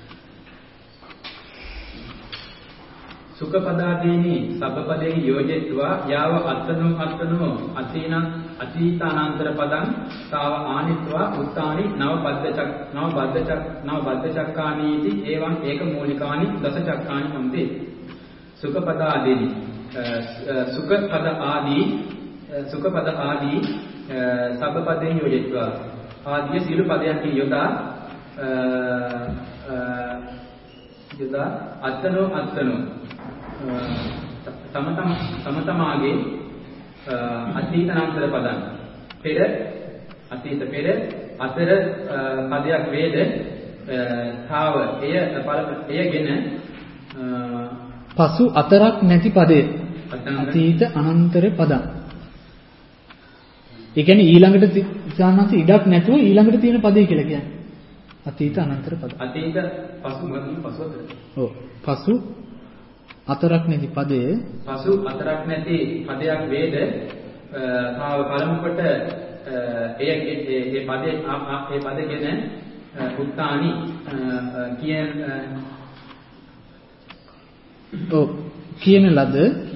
සුඛපදාදීනි සබ්බපදේ යෝජෙත්වා යාව අත්තනෝ අතීතානන්තර පදං තාව ආනිත්වා උත්තානි නවබද්ධචක්කානීති එවං ඒක මූලිකානි දස චක්කානි සම්පේ සුඛපදාදීනි සුඛපද ආදී සබ්බපදේ යෝජෙත්වා ආදී සියලු පදයන්හි යොදා අත්තනෝ තමතමාගේ අතීතනාන්තර පදං පෙර අතීත පෙර අතර පදයක් වේද තාව එයගෙන පසු අතරක් නැති පදේ අතීත අනන්තර පදං. ඒ කියන්නේ ඊළඟට සාමාන්‍ය ඉඩක් නැතුව ඊළඟට තියෙන පදේ කියලා කියන්නේ. අතීත අනන්තර පද. අතීත පසු අතර. ඔව්. පසු අතරක් නැති පදයේ පසු අතරක් නැති පදයක් වේද තාව පළමු කොට ඒ පදගෙන උත්තානි කියන ලද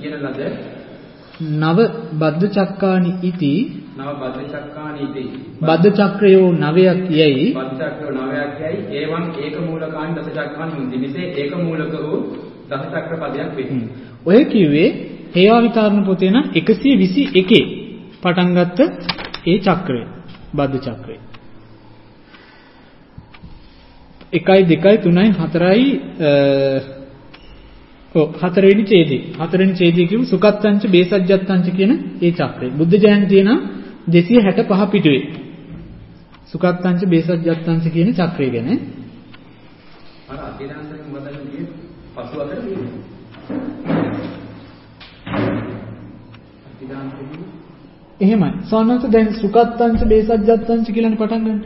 නව බද්ධ චක්කානි ඉති බද්ධ චක්‍රයෝ නවයක් යයි ඒවං ඒක මූලකානි දස චක්කානි මුන්ති මිසේ ඒක මූලක වූ දස චක්‍ර පදයක් වේ. ඔය කිව්වේ හේවා විතරණ පොතේ නම් 121 පටන් ගත්ත ඒ චක්‍රය බද්ධ චක්‍රය. 1 2 3 4යි හතරවෙනි ඡේදයේ කියමු සුඛත්තංච බේසජ්ජත්තංච කියන ඒ චක්‍රය. බුද්ධ ජයන්තියේ නම් 265 පිටුවේ සුඛත්තංච බේසජ්ජත්තංච කියන චක්‍රය ගැන අර අතිදාන්තයෙන් වදන්නේ පසු අතර තියෙනවා. අතිදාන්තයෙන් එහෙමයි. සාමාන්‍යයෙන් දැන් සුඛත්තංච බේසජ්ජත්තංච කියලානේ පටන් ගන්න.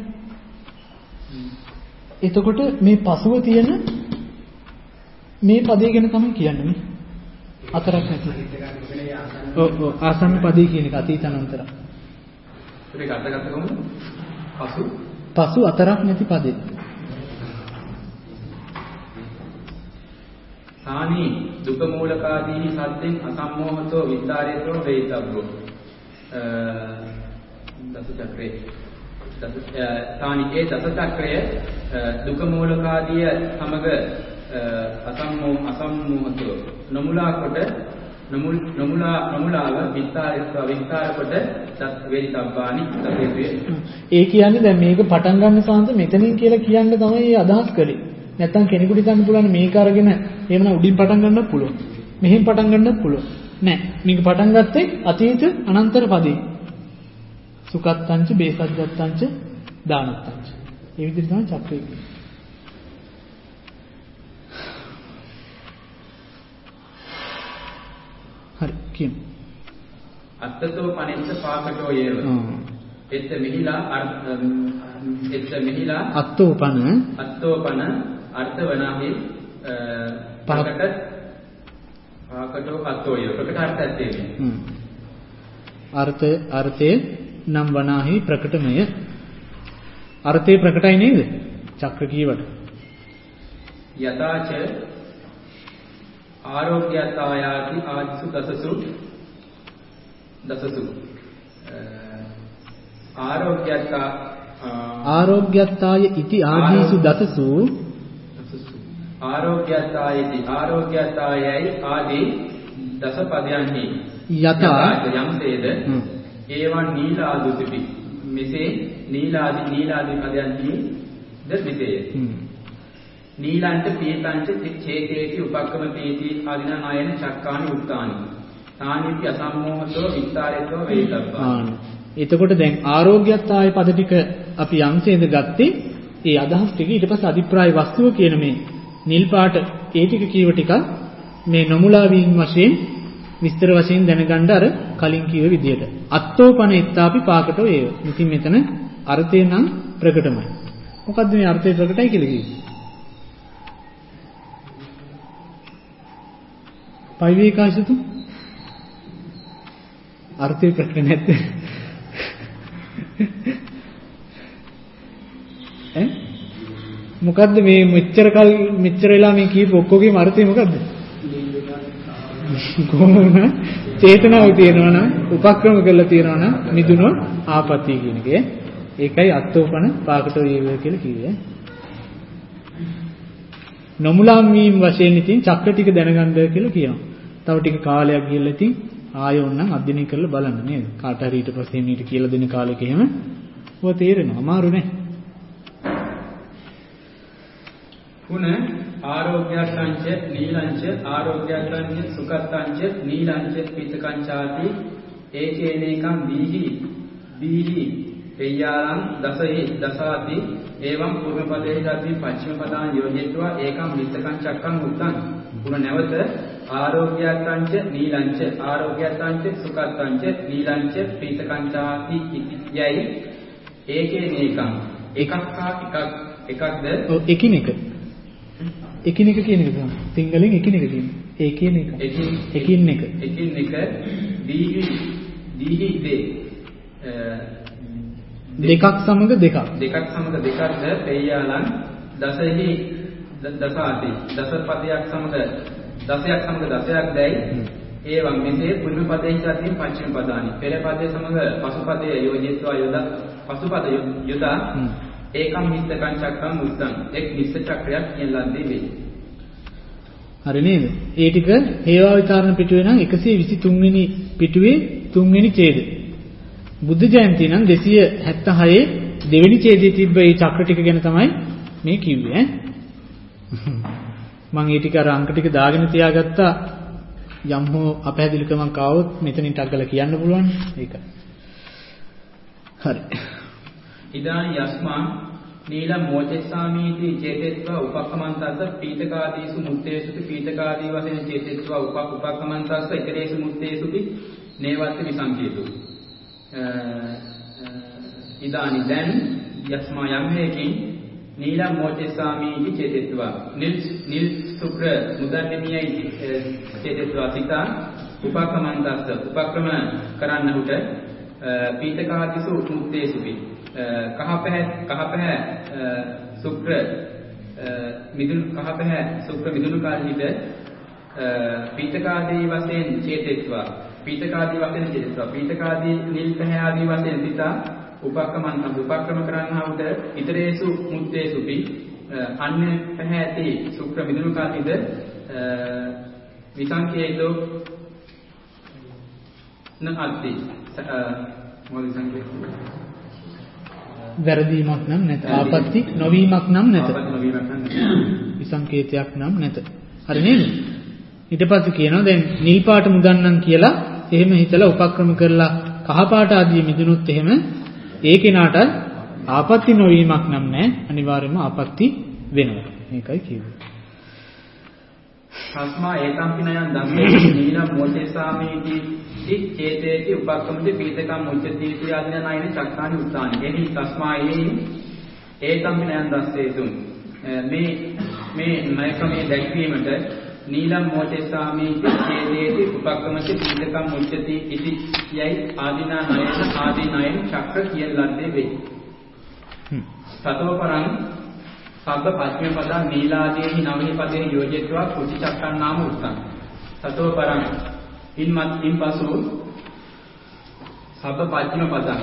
එතකොට මේ පසුව තියෙන මේ පදේ ගැන තමයි කියන්නේ මේ අතරක් නැති. ඔව් ආසන්න පදේ කියන එක අතීත අනන්තර. ඒක අර්ථගත කොහොමද? පසු අතරක් නැති පදේ. සානි දුක මූලකාදීනි සත්‍යෙන් අසම්මෝහතෝ විද්දාරේතෝ වේතබ්බෝ දස චක්‍රේ සානිකේ දස චක්‍රය දුක මූලකාදිය සමග අසම්මෝහතෝ නොමුලා කොට නොමුලාව විස්තර කොට වේතබ්බානි දසේවේ. ඒ කියන්නේ දැන් මේක පටන් ගන්න සාන්ත මෙතනින් කියලා කියන්න තමයි අදහස් කරේ. නැත්තම් කෙනෙකුට හිතන්න පුළුවන් මේක අරගෙන එහෙමනම් උඩින් පටන් ගන්නත් පුළුවන්. මෙහෙන් පටන් ගන්නත් පුළුවන්. නෑ. මේක පටන් ගත්තේ අතීත අනන්තර පදේ. සුඛත්තංච බේසජ්ජත්තංච දානත්තංච. මේ විදිහට තමයි චක්‍රය කියන්නේ. හරි කියමු. අත්තතෝ පනෙච්ච පාකටෝ යේව. එත්ත මිහිලා අත්තෝපන අර්ථ වනාහි පාකට පාකටෝ අත්තෝය ප්‍රකට අර්ථයක් තියෙනවා. අර්ථයේ නම් වනාහි ප්‍රකටමය. අර්ථේ ප්‍රකටයි නේද? චක්‍ර කීවට. ආරෝග්‍යතායාති ආදිසු දසසු ආරෝග්‍යතාය ඉති ආදීසු දසසු ආරෝග්‍යතායති ආරෝග්‍යතායයි ආදී දස පදයන්හි යතා යම්සේද ඒවන් නීලාදුතිපි මෙසේ නීලාදී පදයන්හි ද මෙසේය නීලංච පීතංච චේතේති උපක්කම පීති ආදින ආයන චක්කානි උත්තානි තානිත්‍ය අසම්මෝහතෝ විස්තරයතෝ වේතබ්බා. එතකොට දැන් ආරෝග්‍යතාය පද ටික අපි යම්සේද ගත්තේ ඒ අදහස් ටික ඊට පස්සේ අධිප්‍රාය වස්තුව කියන මේ නිල් පාට ඒ ටික කීව ටික මේ නොමුලා වීම වශයෙන් විස්තර වශයෙන් දැනගන්න අර කලින් කීව විදියට අත්තෝපන එත්තාපි පාකටෝ ඒව. ඉතින් මෙතන අර්ථය නම් ප්‍රකටමයි. මොකද්ද මේ අර්ථය ප්‍රකටයි කියලා කිව්වේ? පයිවේකාශතු අර්ථය ප්‍රකට නැද්ද? මොකද්ද මේ මෙච්චර වෙලා මේ කීප ඔක්කොගේම අර්ථය මොකද්ද? කොහොමද චේතනාව තියෙනවා නම් උපක්‍රම කරලා තියෙනවා නම් මිදුණු ආපත්‍ය කියන එකේ ඒකයි අත්තෝපන පාකටෝ වේව කියලා කිව්වේ. නොමුලාම් වීම වශයෙන් ඉතින් චක්‍ර ටික දැනගන්න කියලා කියනවා. තව ටික කාලයක් ගිහලා ඉතින් ආයෙත් අධ්‍යයනය කරලා බලන්න නේද? කාට හරි ඊට පස්සේ මේක කියලා දෙන කාලෙක එහෙම ඔය තේරෙනවා. අමාරු නෑ. පුන ආරෝග්‍යස්සංච නීලංච ආරෝග්‍යස්සංච සුඛත්තංච නීලංච පිතකංචාති ඒකේනේකම් දීහි පෙය්‍යාලං දසාති එවං පූර්ව පදේ ධර්මී පච්චම පදාන් යෝජිත්වා ඒකම් විත්තකං චක්කං උත්තං පුන නැවත ආරෝග්‍යස්සංච නීලංච ආරෝග්‍යස්සංච සුඛත්තංච නීලංච පිතකංචාති යයි ඒකේනේකම් එකක් එකක්ද එකිනෙක එකිනෙක කියන එක තමයි. සිංහලෙන් එකිනෙක කියන්නේ. එකිනෙක. එකිනෙක. දීහි දෙකක් සමග දෙකක්. දෙකක් සමග දෙකක්ද පෙය්‍යාලං දසෙහි දසාති. දස පදයක් සමග දසයක් සමග දසයක් දැයි. ඒවම් මෙසේ පුන්න පදේ ඉස්සතින් පංචම පදානි. පෙර පදයේ සමග පසු පදයේ යෝජිත්වා යොදා පසු පද යොදා ඒකම් මිත්තකං චක්කං මුත්තං එක් මිත්ත චක්‍රයක් කියන ලද්දේ වෙයි. හරි නේද? ඒ ටික හේවා විචාරණ පිටුවේ නම් 123 වෙනි පිටුවේ 3 වෙනි ඡේද. බුද්ධ ජයන්ති නම් 276 දෙවෙනි ඡේදයේ තිබ්බ මේ චක්‍ර ටික ගැන තමයි මේ කිව්වේ ඈ. මම ඒ ටික අර අංක ටික දාගෙන තියාගත්තා. යම් හෝ අපහැදිලිකමක් ආවොත් මෙතනින් ටග්ගලා කියන්න පුළුවන්. ඒකයි. හරි. ඉදානි යස්මා නීලම් මොචෙස්සාමීති චේතෙත්වා උපක්ඛමන්තස්ස පීතකාදීසු මුත්තේසුති පීතකාදී වශයෙන් චේතෙත්වා උපක්ඛමන්තස්ස ඉතරේසු මුත්තේසුති නේවත්ති විසංකේතු. ඉදානි දැන් යස්මා යම් හේකින් නීලම් මොචෙස්සාමීති චේතෙත්වා නිල් සුක්‍ර මුදන්නියයි චේතෙත්වා සිතා උපක්ඛමන්තස්ස උපක්‍රම කරන්නහුට පීතකාදීසු මුත්තේසුති කහ පැහැ සුක්‍ර මිදුණු කාලෙහිද පීතකාදී වශයෙන් චේතෙත්වා පීතකාදී නිල් පැහැ ආදී වශයෙන් සිතා උපක්‍රම කරන්නා උට ඉතරේසු මුත්තේසුපි අන්‍ය පැහැ ඇති සුක්‍ර මිදුණු කාලෙහිද විසංකේතෝ නඅත්ති මොකද සංකේතය වැරදීමක් නම් නැත. ආපත්‍ති නොවීමක් නම් නැත. විසංකේතයක් නම් නැත. හරි නේද? ඊට පස්සේ කියනවා දැන් නිල් පාට මුදන්නම් කියලා එහෙම හිතලා උපක්‍රම කරලා කහ පාට ආදී මිදුනොත් එහෙම ඒ කෙනාට ආපත්‍ති නොවීමක් නම් නැහැ. අනිවාර්යයෙන්ම ආපත්‍ති වෙනවා. මේකයි කියන්නේ. තස්මා ඒකම්පිනයන් ධම්මේ නීලම් මොචේසාමීති චේතේති උපක්ඛමති පීතකම් මුච්චති ආදින නයින චක්කානි උත්තානි. එනි තස්මා ඒකම්පිනයන් දස්සේතුන් මේ නයකමේ දැක්වීමට නීලම් මොචේසාමීති චේතේති උපක්ඛමති පීතකම් මුච්චති ඉති යයි ආදින නයන චක්‍ර කියන ලද්දේ වෙයි. සතෝපරං සබ්බ පච්චම පදා නීලාදීහි නවහි පදේ යෝජිත්වා කුචි චක්කන් නාම උත්තං. තතෝ පරං ඉන්පසු සබ්බ පච්චිම පදං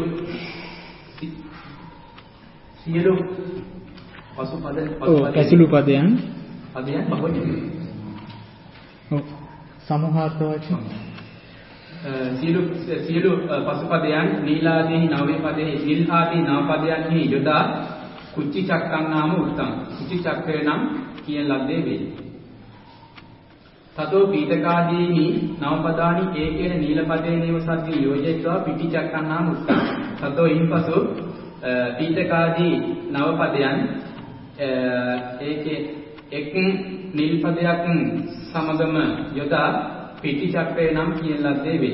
සියලු පසුපද පැසළු පදයන් බහුවචන සමූහාර්ථ වචන සියලු පසුපදයන් නීලාදී නව පදේ නිල්හාදී නව පදයන්හි යොදා කුච්චි චක්කං නාම උත්තං කුච්චි චක්‍රය නම් කියන ලද්දේ වේ. තතෝ පීඨකාදීනි නව පදානි ඒකේන නීල පදේ නේව සද්දී යෝජිතවා පිටි චක්කං නාම උත්තං. තතෝ ඉන්පසු පීඨකාදී නව පදයන් ඒකේ එක් නිල් පදයක් සමගම යොදා පිටි චක්‍රය නම් කියන ලද්දේ වේ.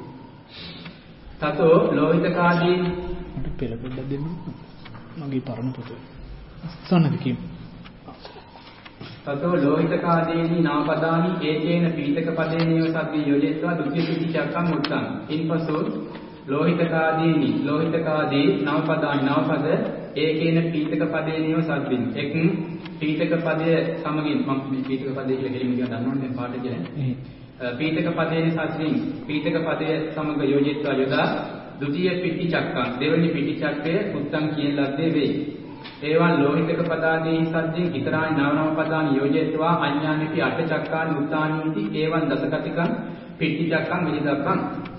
තතෝ ලෝහිතකාදී මට පෙළ පොඩ්ඩක් දෙන්න මගේ පරණ පොත සන්නද කියමු. තතෝ ලෝහිතකාදීනි නාපදානි ඒකේන පීඨක පදේනේව සද්දී යෝජිතවා දුක්ඛ පිටි චක්කං උත්තං. ඉන්පසු ලෝහිතකාදී නවපදානි නවපද ඒකේන පීඨක පදේනේව සද්දින් එක් පීඨක පදයේ සමගින් මම පීඨක පදේ කියලා කෙලින්ම කියන්න දන්නවනේ පාඩේ කියලා. පීඨක පදයේ සද්දින් පීඨක පදයේ සමග යෝජිතවා යොදා ද්විතීය පිටි චක්කං දෙවනි පිටි චක්‍රය උත්තං කියන ලද්දේ වේ. ඒවන් ලෝහිතක පදාදී සද්දින් ඊතරානි නව පදානි යෝජිතවා අඤ්ඤානිපි අට චක්කානි උත්තානීති ඒවන් දසකතිකං පිටි චක්කං විදක්කං.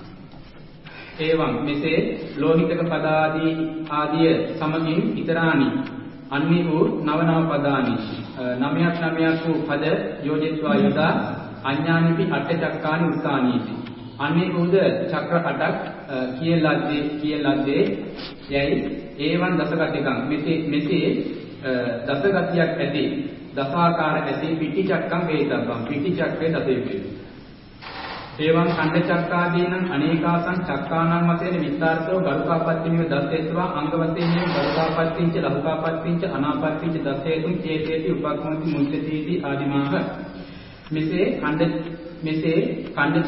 ඒවං මෙසේ ලෝහිතක පදාදී ආදිය සමගින් ඊතරානි අන්‍ය වූ නව පදානි නවයක් වූ පද යෝජිතවා යොදා අඤ්ඤානිපි අට චක්කානි උත්තානීති අන්‍ය වූද චක්‍ර 8ක් කියන ලද්දේ යයි ඒවන් දසගතිකං මෙසේ දසගතියක් ඇති දසාකාර ඇති පිටි චක්කං වේතබ්බං පිටි චක්‍රේ දසෙව්වේ. ඒවන් ඛණ්ඩ චක්කාදීනං අනේකාසං චක්කානං වශයෙන් විස්තරතෝ ගරුකාපත්තිමිව දස්සේත්වා අංග වශයෙන් ගරුකාපත්තිංච ලහුකාපත්තිංච අනාපත්තිංච දස්සේතුං චේතේති උපක්ඛමති මුච්චතිති ආදිමාහ. මෙසේ ඛණ්ඩ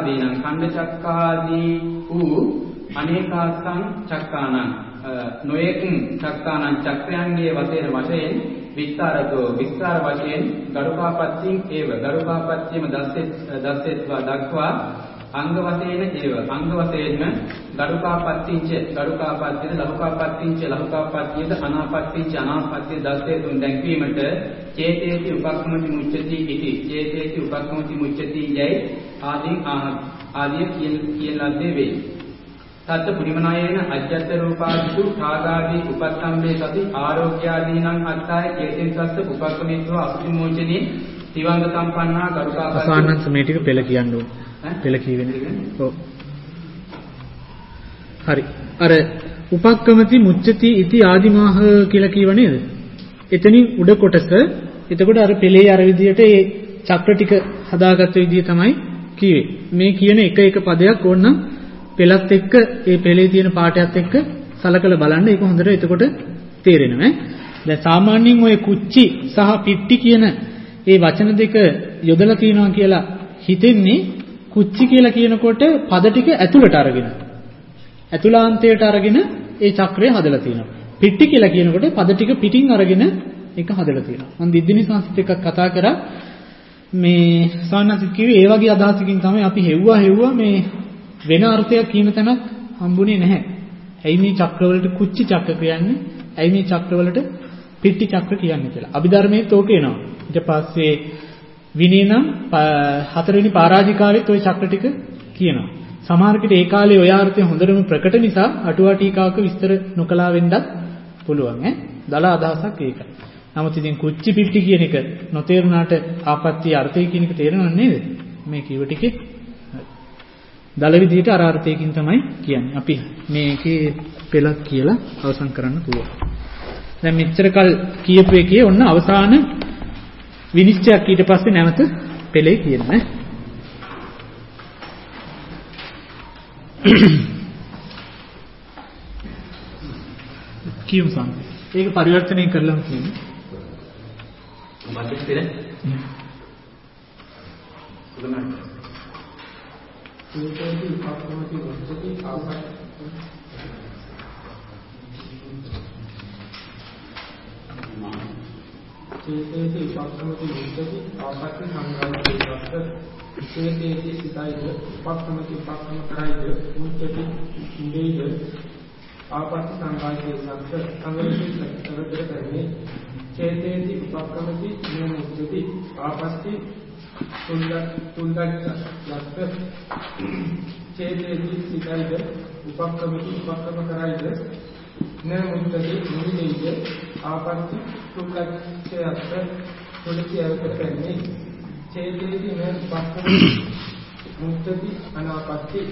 චක්කාදී වූ අනේකාසං චක්කානං නොයෙකුන් චක්කානං චක්‍රයන්ගේ වශයෙන් විස්තරතෝ විස්තර වශයෙන් ගරුකාපත්තිං ඒව ගරුකාපත්තියම දස්සෙත්වා දක්වා අංග වශයෙන් ඒව අංග වශයෙන්ම ගරුකාපත්තිංච ගරුකාපත්තියද ලහුකාපත්තිංච ලහුකාපත්තියද අනාපත්තිංච අනාපත්තිය දස්සේතුන් දැක්වීමට චේතේති උපක්ඛමති මුච්චති ඉති චේතේති උපක්ඛමති මුච්චති යයි ආදී කියන ලද්දේ වේ. තත් පුරිමනායේන අජ්ජත් රූපාදිසු රාගාදී උපත්තම්බේ සති ආරෝග්‍යාදීනං අත්තාය චේතෙන් සස්ස උපක්ඛමේත්ව අසුචි මොචනේ තිවංග සම්පන්නා ගරුකාපත්ති අසානන්ත මේ ටික පෙළ කියන්න ඕන. පෙළ කියවෙන්නේ. ඔව්. හරි. අර උපක්ඛමති මුච්චති ඉති ආදිමාහ කියලා කියව නේද? එතනින් උඩ කොටස එතකොට අර පෙළේ අර විදියට ඒ චක්‍ර ටික හදාගත්ත විදිය තමයි කිව්වේ. මේ කියන එක පදයක් ඕනනම් පෙළත් එක්ක ඒ පෙළේ තියෙන පාටයත් එක්ක සලකලා බලන්න ඒක හොඳට එතකොට තේරෙනවා. දැන් සාමාන්‍යයෙන් ඔය කුච්චි සහ පිට්ටි කියන ඒ වචන දෙක යොදලා තියෙනවා කියලා හිතෙන්නේ කුච්චි කියලා කියනකොට පද ටික ඇතුළට අරගෙන ඇතුළාන්තයට අරගෙන ඒ චක්‍රය හදලා තියෙනවා. පිට්ටි කියලා කියනකොට පද ටික පිටින් අරගෙන ඒක හදලා තියෙනවා. මම දිද්දිනි සංස්කෘත එකක් කතා කරා මේ සාන්නසික කිව්වේ ඒ වගේ අදහසකින් තමයි අපි හෙව්වා මේ වෙන අර්ථයක් කියන තැනක් හම්බුනේ නැහැ. ඇයි මේ චක්‍රවලට කුච්චි චක්‍ර කියන්නේ? ඇයි මේ චක්‍රවලට පිට්ටි චක්‍ර කියන්නේ කියලා. අභිධර්මයේත් ඕක එනවා. ඊට පස්සේ විනය නම් 4 වෙනි පරාජිකාවෙත් ওই චක්‍ර ටික කියනවා. සමහරකට ඒ කාලේ ඔය ආර්ථය හොඳටම ප්‍රකට නිසා අටුවා ටීකාවක විස්තර නොකලා වෙන්නත් පුළුවන් ඈ. දල අදහසක් ඒකයි. නමුත් ඉතින් කුච්චි පිට්ටි කියන එක නොතේරුණාට ආපත්‍ය අර්ථය කියන එක තේරෙනව නේද? මේ කිව්ව ටිකේ දල විදිහට අර අර්ථයකින් තමයි කියන්නේ. අපි මේකේ පෙළක් කියලා අවසන් කරන්න පුළුවන්. දැන් මෙච්චර කල් කියපු එකේ ඔන්න අවසාන විනිශ්චයක් ඊට පස්සේ නැවත පෙළේ කියනවා. කියමු සංකේත. ඒක පරිවර්තනය කරලාම කියන්නේ. මතක තියලා. සුදුමයි. චේතේති උපක්ඛමති මුච්චති ආපත්ති චේතේති උපක්ඛමති මුච්චති ආපත්‍ය සංගායති සත්ත චේතේති සිතයිද උපක්ඛමති උපක්ඛම කරයිද මුච්චති ඉඳේද ආපත්‍ය සංගායති සත්ත සංගායති සත්ත කරන්නේ චේතේති උපක්ඛමති මුච්චති ආපත්‍ය තුන්දක් ලක්ක චේතේති සිතයිද උපක්ඛමති උපක්ඛම කරයිද න මුත්තේ මුනිදෙයිද ආපත්‍ය තුන්ලක්ෂයත් තුලකියවත කරන්නේ චේතේති න උපක්ඛමති මුත්තති අනාපත්‍ය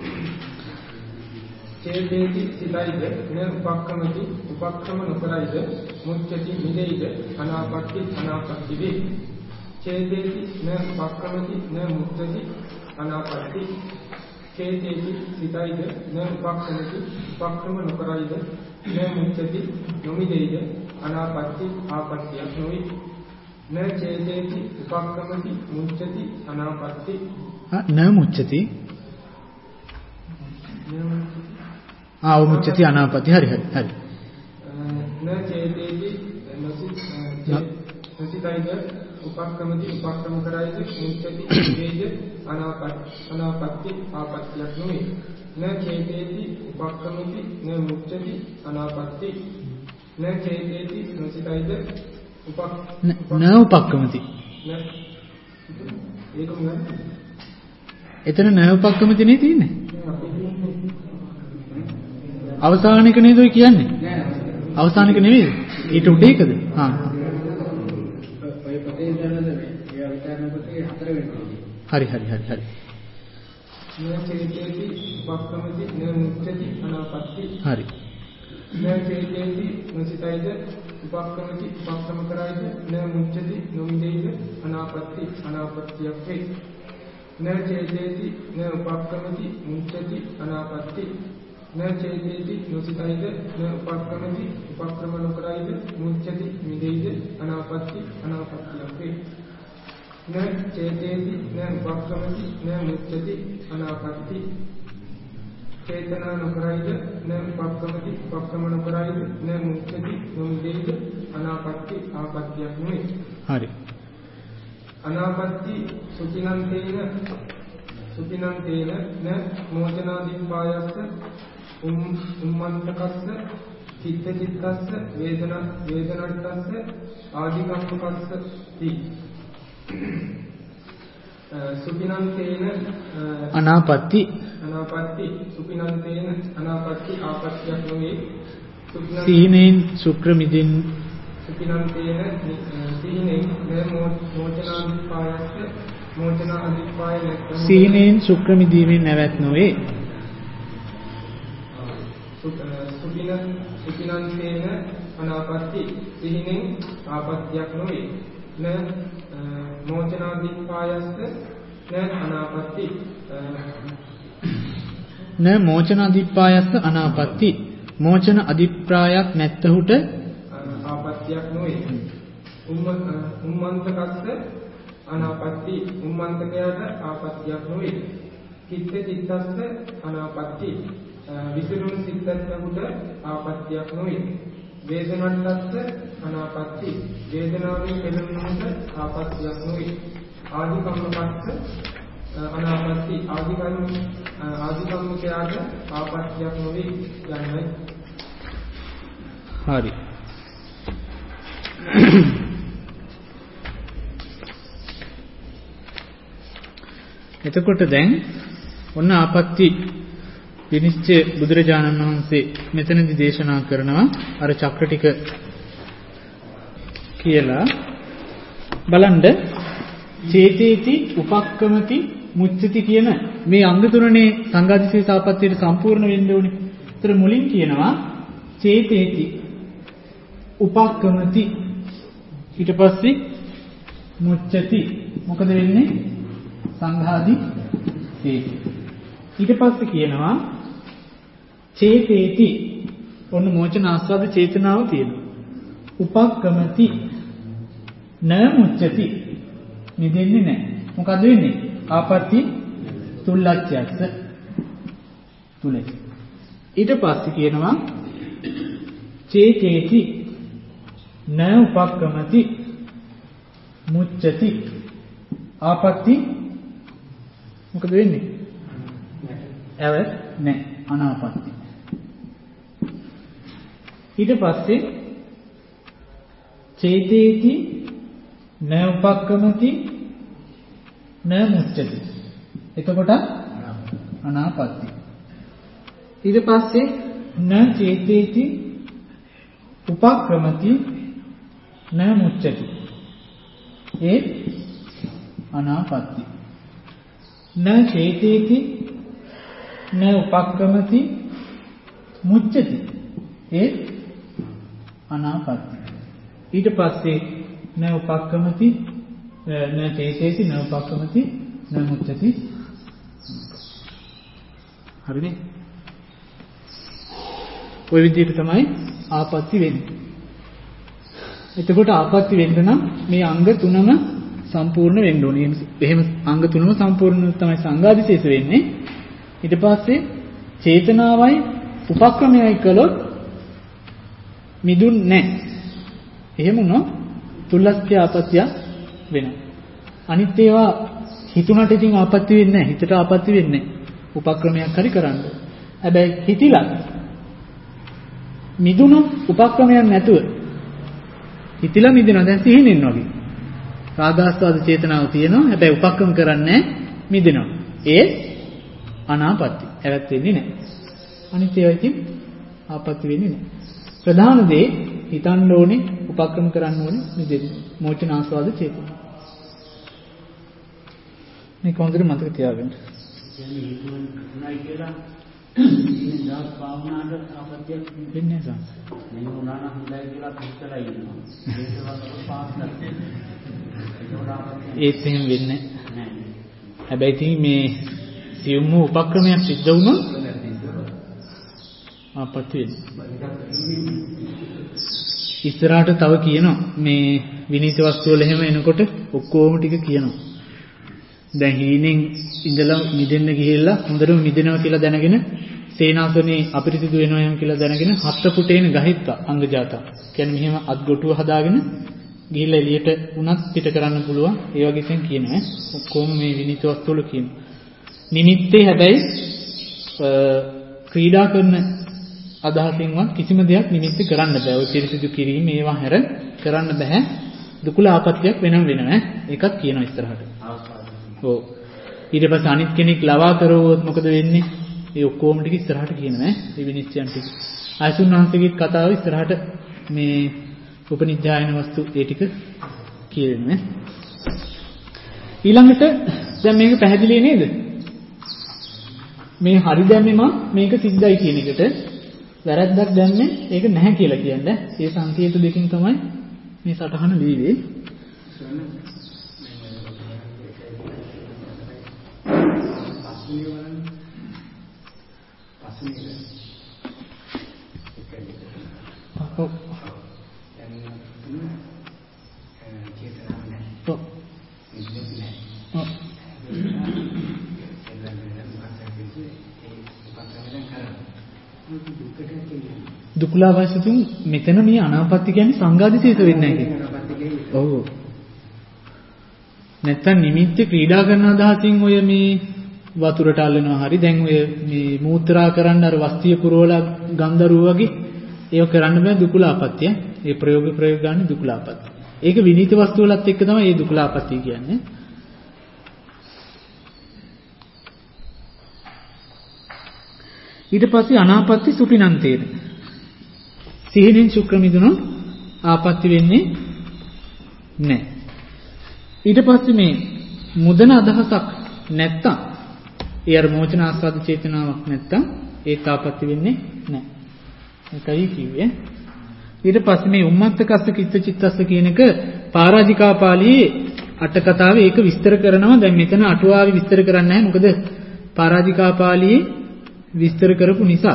චේතේති සිතයිද න උපක්ඛමති උපක්ඛම නොකරයිද මුත්තති මිදෙයිද අනාපත්‍ය අනාපත්‍ය වේ චේතේති න උපක්ඛමති න මුත්තති අනාපත්‍ය චේතේති සිතයිද න උපක්ඛමති උපක්ඛම නොකරයිද න මුච්චති නොමිදෙයිද අනාපත්‍ය ආපත්‍යක් නොවේ න චේතේති උපක්ඛමති මුච්චති අනාපත්‍ය න මුච්චති මුච්චති අනාපත්‍ය හරි න චේතේති නසිතයිද උපක්ඛමති උපක්ඛම කරයිද මුච්චති වේද අනාපත්‍ය ආපත්‍යක් නොවේ න චේතේති උපක්ඛමති න මුච්චති අනාපත්‍ය න චේතේති නසිතයිද න උපක්ඛමති ඒකම එතන න උපක්ඛමති නේ තියෙන්නේ අවසානික නේද ඔය කියන්නේ අවසානික නෙවෙයි ඊට උඩ එකද හරි න චේතේති උපක්ඛමති න මුච්චති අනාපත්‍ය හරි න චේතේති නසිතයිද උපක්ඛමති උපක්ඛම කරයිද න මුච්චති නොමිදෙයිද අනාපත්‍ය අනාපත්‍යක් වේ න චේතේති න උපක්ඛමති මුච්චති අනාපත්‍ය න චේතේති නසිතයිද න උපක්ඛමති උපක්ඛම නොකරයිද මුච්චති මිදෙයිද අනාපත්‍ය අනාපත්‍යක් වේ න චේතේති න උපක්ඛමති න මුච්චති අනාපත්‍ය චේතනා නොකරයිද න උපක්ඛමති උපක්ඛම නොකරයිද න මුච්චති නොමිදෙයිද අනාපත්‍ය ආපත්‍යක් නෙවේ හරි අනාපත්‍ය සුචිනන්තේන න මෝචනාදීපායස්ස උම්මන්තකස්ස චිත්තචිත්තස්ස වේදනට්ටස්ස ආදිකම්මකස්ස ති සුපිනන්තේන අනාපත්‍ය සුපිනන්තේන අනාපත්‍ය ආපත්‍යක් නොවේ සීනෙන් සුක්‍ර මිදින් සුපිනන්තේන සීනෙන් මෝචනාදීපායස්ස මෝචනා අධිපාය නැත්නම් සීනෙන් සුක්‍ර මිදීමෙන් නැවැත් නොවේ සුපිනන්තේන අනාපත්‍ය සීනෙන් ආපත්‍යක් නොවේ න මෝචනාදීපායස්ස න අනාපත්‍ය න මෝචන අධිපායස්ස අනාපත්‍ය මෝචන අධිප්‍රායක් නැත්තහුට ආපත්‍යක් නොවේ උම්මන්තකස්ස අනාපත්‍ය උම්මන්තකයට ආපත්‍යක් නොවේ චිත්ත චිත්තස්ස අනාපත්‍ය විසිරුණු සිත්තන්ට ආපත්‍යක් නොවේ වේදනට්ටස්ස අනාපත්‍ය වේදනාවෙන් පෙළෙනුනට ආපත්‍යක් නොවේ ආදිකම්මකස්ස අනාපත්‍ය ආදිකම්මකයට ආපත්‍යක් නොවේ යන්නයි හරි එතකොට දැන් ඔන්න ආපත්‍ති විනිශ්චය බුදුරජාණන් වහන්සේ මෙතනදී දේශනා කරනවා අර චක්‍ර ටික කියලා බලන්න චේතේති උපක්කමති මුච්චති කියන මේ අංග තුනනේ සංඝාදිසේ සාපත්‍යයට සම්පූර්ණ වෙන්න ඕනේ. ඒතර මුලින් කියනවා චේතේති උපක්කමති ඊට පස්සේ මුච්චති මොකද වෙන්නේ සංඝාදි සේති ඊට පස්සේ කියනවා චේතේති ඔන්න මෝචන ආස්වාද චේතනාව තියෙනවා උපක්කමති න මුච්චති නිදෙන්නේ නැහැ මොකද වෙන්නේ ආපත්‍ති තුල්ලක්ෂයක්ස තුලයි ඊට පස්සේ කියනවා චේතේති න උපක්කමති මුච්චති. ආපත්‍ති මොකද වෙන්නේ? ඇව නැහැ. අනාපත්‍ති. ඊට පස්සේ චේතේති න උපක්කමති න මුච්චති. එතකොට අනාපත්‍ති. ඊට පස්සේ න චේතේති උපක්‍රමති න මුච්චති. ඒ අනාපත්‍ති. න චේතේති න උපක්‍රමති මුච්චති. ඒ අනාපත්‍ති. ඊට පස්සේ න උපක්‍රමති න චේතේති න උපක්‍රමති න මුච්චති. හරිනේ? ඔය විදිහට තමයි ආපත්‍ති වෙන්නේ. එතකොට ආපත්‍ති වෙන්න නම් මේ අංග තුනම සම්පූර්ණ වෙන්න ඕනේ. එහෙම අංග තුනම සම්පූර්ණ තමයි සංඝාදිශේෂ වෙන්නේ. ඊට පස්සේ චේතනාවයි උපක්‍රමයයි කළොත් මිදුන්නේ නැහැ. එහෙම වුණොත් තුල්ලස්ත්‍ය ආපත්‍ය වෙනවා. අනිත් ඒවා හිතුණට ඉතින් ආපත්‍ය වෙන්නේ නැහැ. හිතට ආපත්‍ය වෙන්නේ නැහැ. උපක්‍රමයක් හරි කරන්න. හැබැයි හිතිලා මිදුණු උපක්‍රමයක් නැතුව හිතිලා මිදිනවා. දැන් සිහිනෙන් වගේ. රාගාස්වාද චේතනාව තියෙනවා. හැබැයි උපක්‍රම කරන්නේ මිදිනවා. ඒ අනාපත්‍ති. ඇවත් වෙන්නේ නැහැ. අනිත් ඒවා ඉතින් ආපත්‍ති වෙන්නේ නැහැ. ප්‍රධාන දේ හිතන්න ඕනේ, උපක්‍රම කරන්න ඕනේ මිදෙන්න. මෝචන ආස්වාද චේතනාව. මේ කොහොමද මතක තියාගන්න? කියන්නේ හේතුන් උනායි කියලා ඉතින් දාස් භාවනාවට අපත්‍යක් වෙන්නේ නැහැ. මේ උනා නම් හොඳයි කියලා පිටලා ඉන්නවා. ඒකවල පාස් නැහැ. ඒත් එහෙම වෙන්නේ නැහැ. හැබැයි ඉතින් මේ සියුම් වූ උපක්‍රමයක් සිද්ධ වුණොත් ආපත්‍ය වෙනවා. ඉස්සරහට තව කියනවා මේ විනීත වස්තු වල එහෙම එනකොට ඔක්කොම ටික කියනවා. දැන් හීනෙන් ඉඳලා මිදෙන්න ගිහිල්ලා හොඳටම මිදෙනවා කියලා දැනගෙන සේනාසනේ අපිරිසිදු වෙනවා යම් කියලා දැනගෙන හත් පුටේන ගහිත්තා අංගජාතා. කියන්නේ මෙහෙම අත්ගොටුව හදාගෙන ගිහිල්ලා එළියට උනත් පිට කරන්න පුළුවන්. ඒ වගේ තැන් කියනවා. ඔක්කොම මේ විනීත වස්තු වල කියනවා. නිමිත්තේ හැබැයි ක්‍රීඩා කරන අදහසින්වත් කිසිම දෙයක් නිමිති කරන්න බෑ. ඔය පිරිසිදු කිරීම ඒවා හැර කරන්න බෑ. දුකුල ආපත්‍යක් වෙනම වෙනවා. ඒකත් කියනවා ඉස්සරහට. ඔව්. ඊට පස්සේ අනිත් කෙනෙක් ලවා කරවුවොත් මොකද වෙන්නේ? ඒ ඔක්කොම ටික ඉස්සරහට කියනවා. මේ විනිශ්චයන් ටික. ආයසුන් වහන්සේගේ කතාව ඉස්සරහට මේ උපනිජ්ජායන වස්තු ඒ ටික කියවෙන්නේ. ඊළඟට දැන් මේක පැහැදිලි නේද? මේ හරි දැම්මෙම මේක සිද්ධයි කියන එකට වැරද්දක් දැම්මේ ඒක නැහැ කියලා කියන්නේ. ඒ සංකේත දෙකකින් තමයි මේ සටහන ලියවේ. දුක්ඛලා වාසිතුන් මෙතන මේ අනාපත්‍ය කියන්නේ සංඝාදිශේෂ වෙන්නේ නැහැ කියන්නේ. ඔව්. නැත්තම් නිමිත්ත ක්‍රීඩා කරන අදහසින් ඔය මේ වතුරට අල්ලනවා හරි දැන් ඔය මේ මූත්‍රා කරන්න අර වස්තිය පුරවලා ගන්දරුව වගේ ඒක කරන්න බෑ දුක්ඛලාපත්‍ය. ඒ ප්‍රයෝග ගන්න දුක්ඛලාපත්‍ය. ඒක විනීත වස්තු වලත් එක්ක තමයි මේ දුක්ඛලාපත්‍ය කියන්නේ. ඊට පස්සේ අනාපත්‍ය සුපිනන්තේන සිහිනෙන් ශුක්‍ර මිදුණොත් ආපත්‍ය වෙන්නේ නැහැ. ඊට පස්සේ මේ මුදන අදහසක් නැත්තම් ඒ අර මෝචන ආස්වාද චේතනාවක් නැත්තම් ඒක ආපත්‍ය වෙන්නේ නැහැ. ඒකයි කිව්වේ. ඊට පස්සේ මේ උම්මත්තකස්ස කිත්ත චිත්තස්ස කියන එක පරාජිකා පාළියේ අට කතාවේ ඒක විස්තර කරනවා. දැන් මෙතන අටුවාවේ විස්තර කරන්නේ නැහැ. මොකද පරාජිකා පාළියේ විස්තර කරපු නිසා.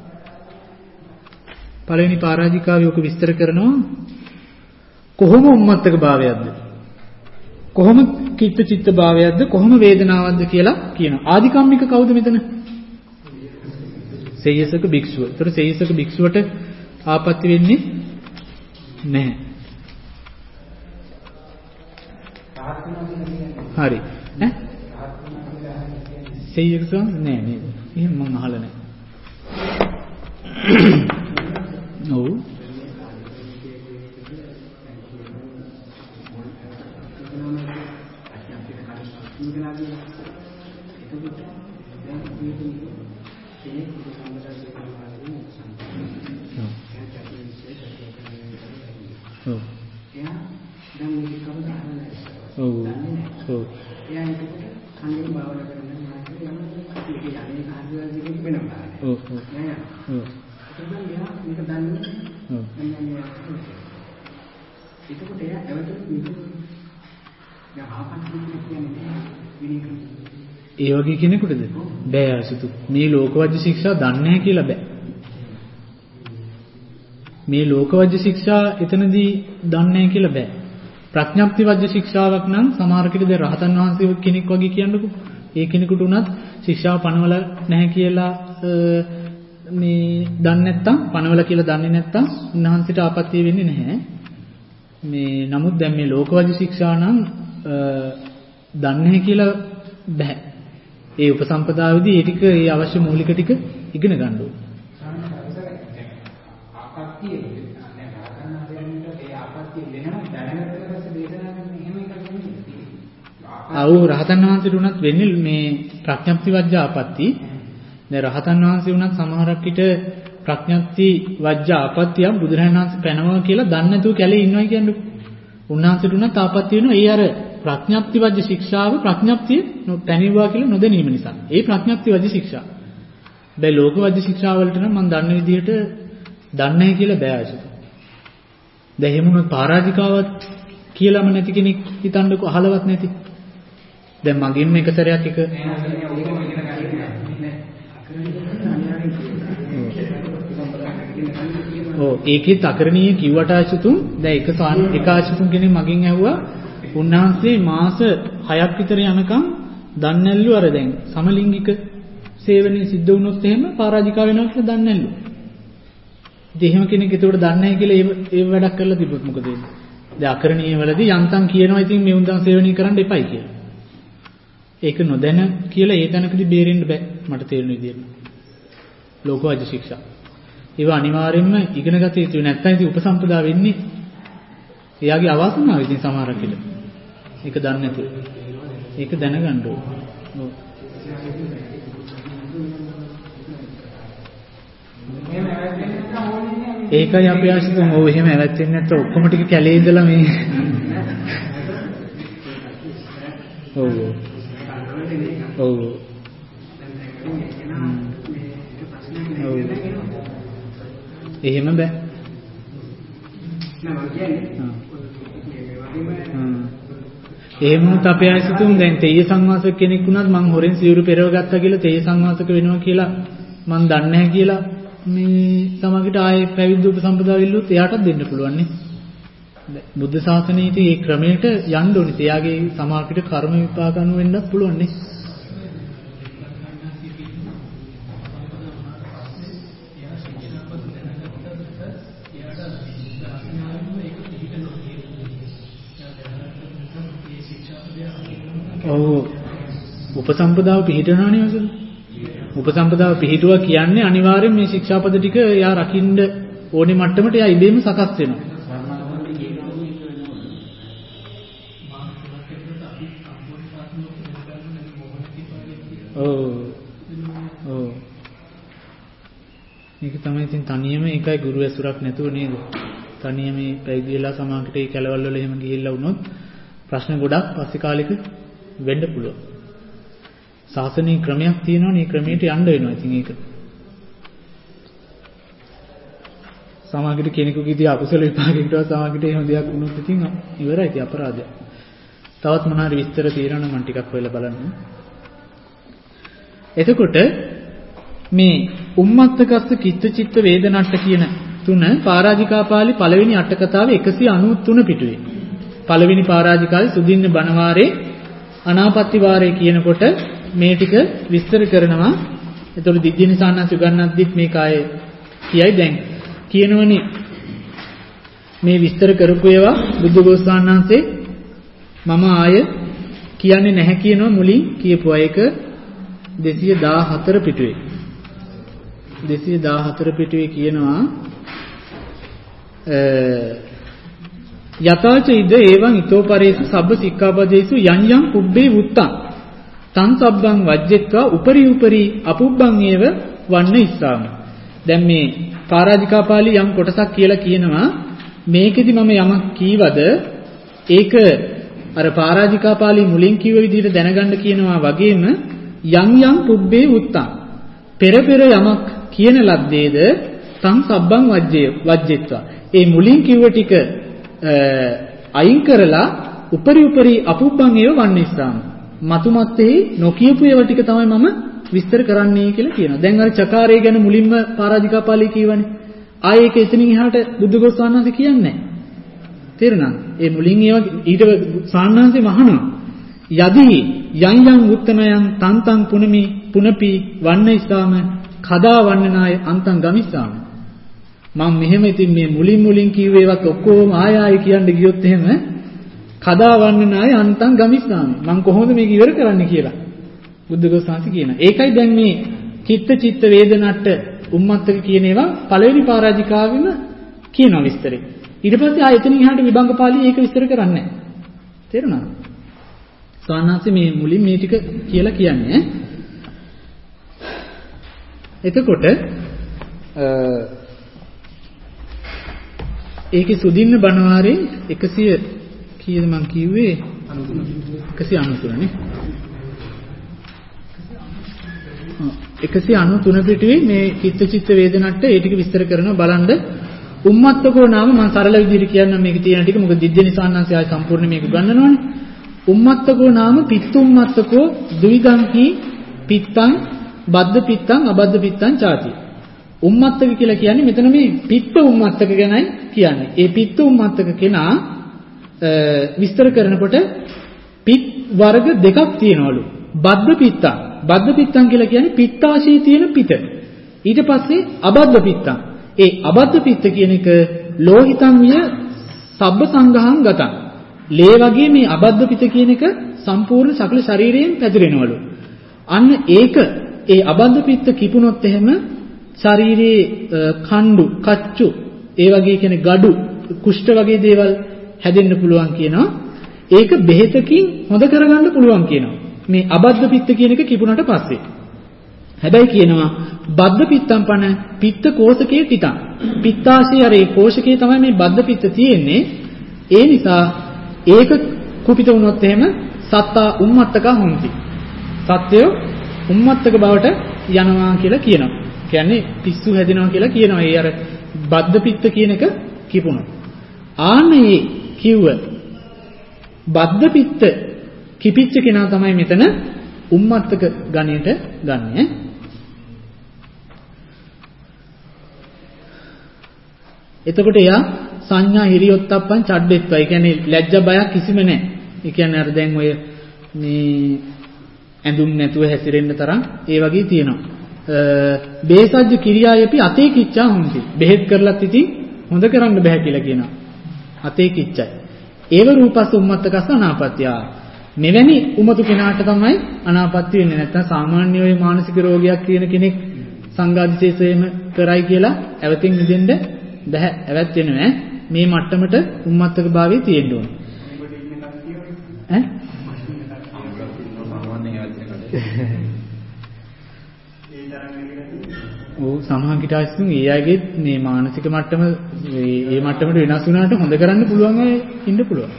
පළවෙනි පරාජිකාවේ ඔක විස්තර කරනවා කොහොම උම්මත්තක භාවයක්ද? කොහොම කිත්ත චිත්ත භාවයක්ද? කොහොම වේදනාවක්ද කියලා කියනවා. ආධිකම්මික කවුද මෙතන? සේයසක භික්ෂුව. ඒතර සේයසක භික්ෂුවට ආපත්‍ය වෙන්නේ නැහැ. හරි. ඈ? සෙයියක නෑ නේද? එහෙම මං අහලා නෑ. ඔව්. ඒ වගේ කෙනෙකුටද බෑ අසුතු මේ ලෝකවජ්‍ය ශික්ෂා දන්නේ නැහැ කියලා බෑ. මේ ලෝකවජ්‍ය ශික්ෂා එතනදී දන්නේ නැහැ කියලා බෑ. ප්‍රඥප්ති වජ්‍ය ශික්ෂාවක් නම් සමහර කෙනෙක් දැන් රහතන් වහන්සේ කෙනෙක් වගේ කියන්නකො. ඒ කෙනෙකුට උනත් ශික්ෂාව පනවල නැහැ කියලා මේ දන්නේ නැත්තම් පනවල කියලා දන්නේ නැත්තම් උන්වහන්සේට ආපත්‍ය වෙන්නේ නැහැ. මේ නමුත් දැන් මේ ලෝකවජ්‍ය ශික්ෂා නම් දන්නේ නැහැ කියලා බෑ. ඒ උපසම්පදාවේදී ඒ ටික ඒ අවශ්‍ය මූලික ටික ඉගෙන ගන්න ඕනේ. රහතන් වහන්සේට උනත් වෙන්නේ මේ ප්‍රඥප්ති වජ්ජ ආපත්‍ති. දැන් රහතන් වහන්සේ උනත් සමහරක් විට ප්‍රඥප්ති වජ්ජ ආපත්‍තිය බුදුරජාණන් වහන්සේ පැනවවා කියලා දන්නේ නැතුව කැලේ ඉන්නවා කියන්නේ. උන්වහන්සේට උනත් ආපත්‍ති වෙනවා. ඒ අර ප්‍රඥප්ති වජ්ජ ශික්ෂාව ප්‍රඥප්තිය පැනවවා කියලා නොදැනීම නිසා. ඒ ප්‍රඥප්ති වජ්ජ ශික්ෂා. බෑ ලෝක වජ්ජ ශික්ෂා වලට නම් මම දන්න විදිහට දන්නේ නැහැ කියලා බෑ අයිසු. දැන් එහෙම වුණොත් පරාජිකාවක් කියලාම නැති කෙනෙක් හිතන්නකො අහලවත් නැති. දැන් මගින්ම එක සැරයක් එක ඒකෙත් අකරණීය කිව්වට ආශිතුන් දැන් එක ආශිතුන් කෙනෙක් මගෙන් ඇහුවා උන්වහන්සේ මාස 6ක් විතර යනකම් දන්නේ නැල්ලු අර දැන් සමලිංගික සේවනයේ සිද්ධ වුණොත් එහෙම පරාජිකා වෙනවා කියලා දන්නේ නැල්ලු. ඉතින් එහෙම කෙනෙක් ඒකට දන්නේ නැහැ කියලා ඒ වැඩක් කරලා තිබ්බොත් මොකද වෙන්නේ? දැන් අකරණීය වලදී යන්තම් කියනවා ඉතින් මේ උන්දන් සේවනය කරන්න එපයි කියලා. ඒක නොදැන කියලා ඒ තැනකදී බේරෙන්න බෑ මට තේරෙන විදිහට. ලෝකවජ්‍ය ශික්ෂා. ඒවා අනිවාර්යයෙන්ම ඉගෙන ගත යුතුයි. නැත්නම් ඉතින් උපසම්පදා වෙන්නේ එයාගේ අවාසනාව ඉතින් සමහරක් විට. ඒක දන්නේ නැතුව. ඒක දැනගන්න ඕනේ. ඔව්. ඒකයි අපි ආශිතුන් ඔව් එහෙම ඇවත් වෙන්නේ නැත්නම් ඔක්කොම ටික කැලේ ඉඳලා මේ ඔව් ඔව් එහෙම බෑ එහෙම වුණත් අපේ ආශිතුන් දැන් තේය සංවාසක කෙනෙක් වුණත් මං හොරෙන් සිවුරු පෙරව ගත්තා කියලා තේය සංවාසක වෙනවා කියලා මං දන්නේ නැහැ කියලා මේ සමගිට ආයේ පැවිදි උපසම්පදා වෙල්ලුත් එයාටත් දෙන්න පුළුවන් නේ. බුද්ධ ශාසනයේ මේ ක්‍රමයට යන්න ඕනේ. එයාගේ සමාජික කර්ම විපාක අනුව වෙන්නත් පුළුවන් නේ. ඔව් උපසම්පදාව පිළිහිටනවනේ වසල. උපසම්පදාව පිළිහිටුවා කියන්නේ අනිවාර්යෙන් මේ ශික්ෂාපද ටික එයා රකින්න ඕනේ මට්ටමට එයා ඉබේම සකස් වෙනවා. ඔව් මේක තමයි ඉතින් තනියම ඒකයි ගුරු ඇසුරක් නැතුව නේද? තනියම මේ පැවිදි වෙලා සමාජයට ඒ කැලවල් වල එහෙම ගිහිල්ලා වුණොත් ප්‍රශ්න ගොඩක් පස්සේ කාලෙක වෙන්න පුළුවන්. ශාසනීය ක්‍රමයක් තියෙනවනේ. මේ ක්‍රමයට යන්න වෙනවා. ඉතින් ඒක සමාජයට කෙනෙකුගේදී අකුසල විපාකයකට සමාජයට එහෙම දෙයක් වුණොත් ඉතින් ඉවරයි. ඉතින් අපරාධය. තවත් මොනවාරි විස්තර තියෙනවා නම් මම ටිකක් හොයලා බලන්න. එතකොට මේ උම්මත්තකස්ස කිච්චචිත්ත වේදනට්ට කියන තුන පරාජිකාපාලි පළවෙනි අට කතාවේ 193 පිටුවේ. පළවෙනි පරාජිකාවේ සුදින්න බණවාරේ අනාපත්‍ති වාරේ කියනකොට මේ ටික විස්තර කරනවා. එතකොට දිග්ගිනි සාන්නස් උගන්වද්දිත් මේක ආයේ කියයි දැන් කියනවනේ මේ විස්තර කරපු ඒවා බුද්ධ ගෝසාන්නන්සේ මම ආය කියන්නේ නැහැ කියනවා මුලින් කියපුවා. ඒක 214 පිටුවේ. 214 පිටුවේ කියනවා යතාච ඉද එවං ඊතෝ පරේසු සබ්බ සික්ඛාපදේසු යං යං කුබ්බේ වුත්තං තං සබ්බං වජ්ජෙත්වා උපරි උපරි අපුබ්බං ඒව වන්න ඉස්සාම. දැන් මේ පරාජිකාපාලි යම් කොටසක් කියලා කියනවා. මේකෙදි මම යමක් කීවද ඒක අර පරාජිකාපාලි මුලින් කිව්ව විදිහට දැනගන්න කියනවා වගේම යං යං පුබ්බේ වුත්තං පෙර පෙර යමක් කියන ලද්දේද තං සබ්බං වජ්ජෙත්වා. ඒ මුලින් කිව්ව ටික අයින් කරලා උපරි උපරි අපුබ්බං ඒව වන්නේස්සාම. මතුමත්තේ නොකියපු ඒවා ටික තමයි මම විස්තර කරන්නේ කියලා කියනවා. දැන් අර චකාරය ගැන මුලින්ම පරාජිකාපාලි කියවනේ. ආයේ ඒක එතනින් එහාට බුද්ධඝෝසානන්සේ කියන්නේ නැහැ. තේරුණාද? ඒ මුලින් ඒවා ඊට සාන්නාංශේ මහනවා. යදි යං යං උත්තමයන් තන්තං පුනපි වන්නේස්සාම කදා වන්නනාය අන්තං ගමිස්සාම. මම මෙහෙම ඉතින් මේ මුලින් කිව්ව ඒවත් ඔක්කොම ආය කියන්න ගියොත් එහෙම කදා වන්නනාය අන්තං ගමිස්සාම. මම කොහොමද මේක ඉවර කරන්න කියලා බුද්ධඝෝසානන්සේ කියනවා. ඒකයි දැන් මේ චිත්ත වේදනට්ට උම්මත්තක කියන ඒවා පළවෙනි පරාජිකාවෙම කියනවා විස්තරේ. ඊට පස්සේ ආයතනින් එහාට විභංගපාලිය ඒක විස්තර කරන්නේ නැහැ. තේරුණාද? සාන්නාංශේ මේ මුලින් මේ ටික කියලා කියන්නේ. එතකොට ඒකේ සුදින්න බණවාරේ 100 කීයද මං කිව්වේ 193 නේ. 193 පිටුවේ මේ චිත්ත වේදනට්ට ඒ ටික විස්තර කරනවා බලන්න. උම්මත්තකෝ නාම මම සරල විදිහට කියන්නම් මේක තියෙන ටික මොකද දිද්දෙනි සාන්නාංශය ආයි සම්පූර්ණ මේක උගන්වනවනේ. උම්මත්තකෝ නාම පිත්තුම්මත්තකෝ ද්විගංකි පිත්තං බද්ද පිත්තං අබද්ද පිත්තං ചാති. උම්මත්තක කියලා කියන්නේ මෙතන මේ පිත්ත උම්මත්තක ගැනයි කියන්නේ. ඒ පිත්ත උම්මත්තක කෙනා විස්තර කරනකොට පිත් වර්ග දෙකක් තියෙනවලු. බද්ද පිත්තං. බද්ද පිත්තං කියලා කියන්නේ පිත්තාශී තියෙන පිට. ඊට පස්සේ අබද්ද පිත්තං. ඒ අබද්ද පිත්ත කියන එක ලෝහිතං විය සබ්බ සංඝහං ගතං. ලේ වගේ මේ අබද්ද පිත්ත කියන එක සම්පූර්ණ සකල ශරීරයෙන් පැතිරෙනවලු. අන්න ඒක ඒ අබද්ද පිත්ත කිපුණොත් එහෙම ශරීරයේ කණ්ඩු, කච්චු, ඒ වගේ කියන්නේ gadu, කුෂ්ඨ වගේ දේවල් හැදෙන්න පුළුවන් කියනවා. ඒක බෙහෙතකින් හොද කරගන්න පුළුවන් කියනවා. මේ අබද්ද පිත්ත කියන එක කිපුණට පස්සේ. හැබැයි කියනවා බද්ද පිත්තම් පන පිත්ත කෝෂකයේ පිටං. පිත්තාශය අර ඒ කෝෂකයේ තමයි මේ බද්ද පිත්ත තියෙන්නේ. ඒ නිසා ඒක කුපිත වුණොත් එහෙම සත්තා උම්මත්තක හොಂತಿ. සත්‍යය උම්මත්තක බවට යනවා කියලා කියනවා. කියන්නේ පිස්සු හැදෙනවා කියලා කියනවා. ඒ අර බද්ද පිත්ත කියන එක කිපුණා. ආන්නේ කිව්ව බද්ද පිත්ත කිපිච්ච කෙනා තමයි මෙතන උම්මත්තක ගණයට ගන්නෙ. එතකොට එයා සංඥා හිරියොත්ප්පං චඩ්ඩෙත්වා. ඒ කියන්නේ ලැජ්ජ බයක් කිසිම නැහැ. ඒ කියන්නේ අර දැන් ඔය මේ ඇඳුම් නැතුව හැසිරෙන්න තරම් ඒ වගේ තියෙනවා. බේසජ්ජ කිරියායපි අතේ කිච්චා හොಂತಿ. බෙහෙත් කරලත් ඉතින් හොඳ කරන්න බෑ කියලා කියනවා. අතේ කිච්චයි. ඒව රූපස්ස උම්මත්තකස්ස අනාපත්‍ය. මෙවැනි උමතු කෙනාට තමයි අනාපත්‍ය වෙන්නේ. නැත්නම් සාමාන්‍ය ඔය මානසික රෝගයක් කියන කෙනෙක් සංඝාදිශේෂයෙම කරයි කියලා ඇවතින් මිදෙන්න බෑ. ඇවත් වෙන්නේ මේ මට්ටමට උම්මත්තක භාවයේ තියෙන්න ඕනේ. ඈ? ඔව් සමහරවිට ඒ අයගේ මේ මානසික මට්ටම මේ මට්ටමට වෙනස් වුණාට හොඳ කරන්න පුළුවන් අය ඉන්න පුළුවන්.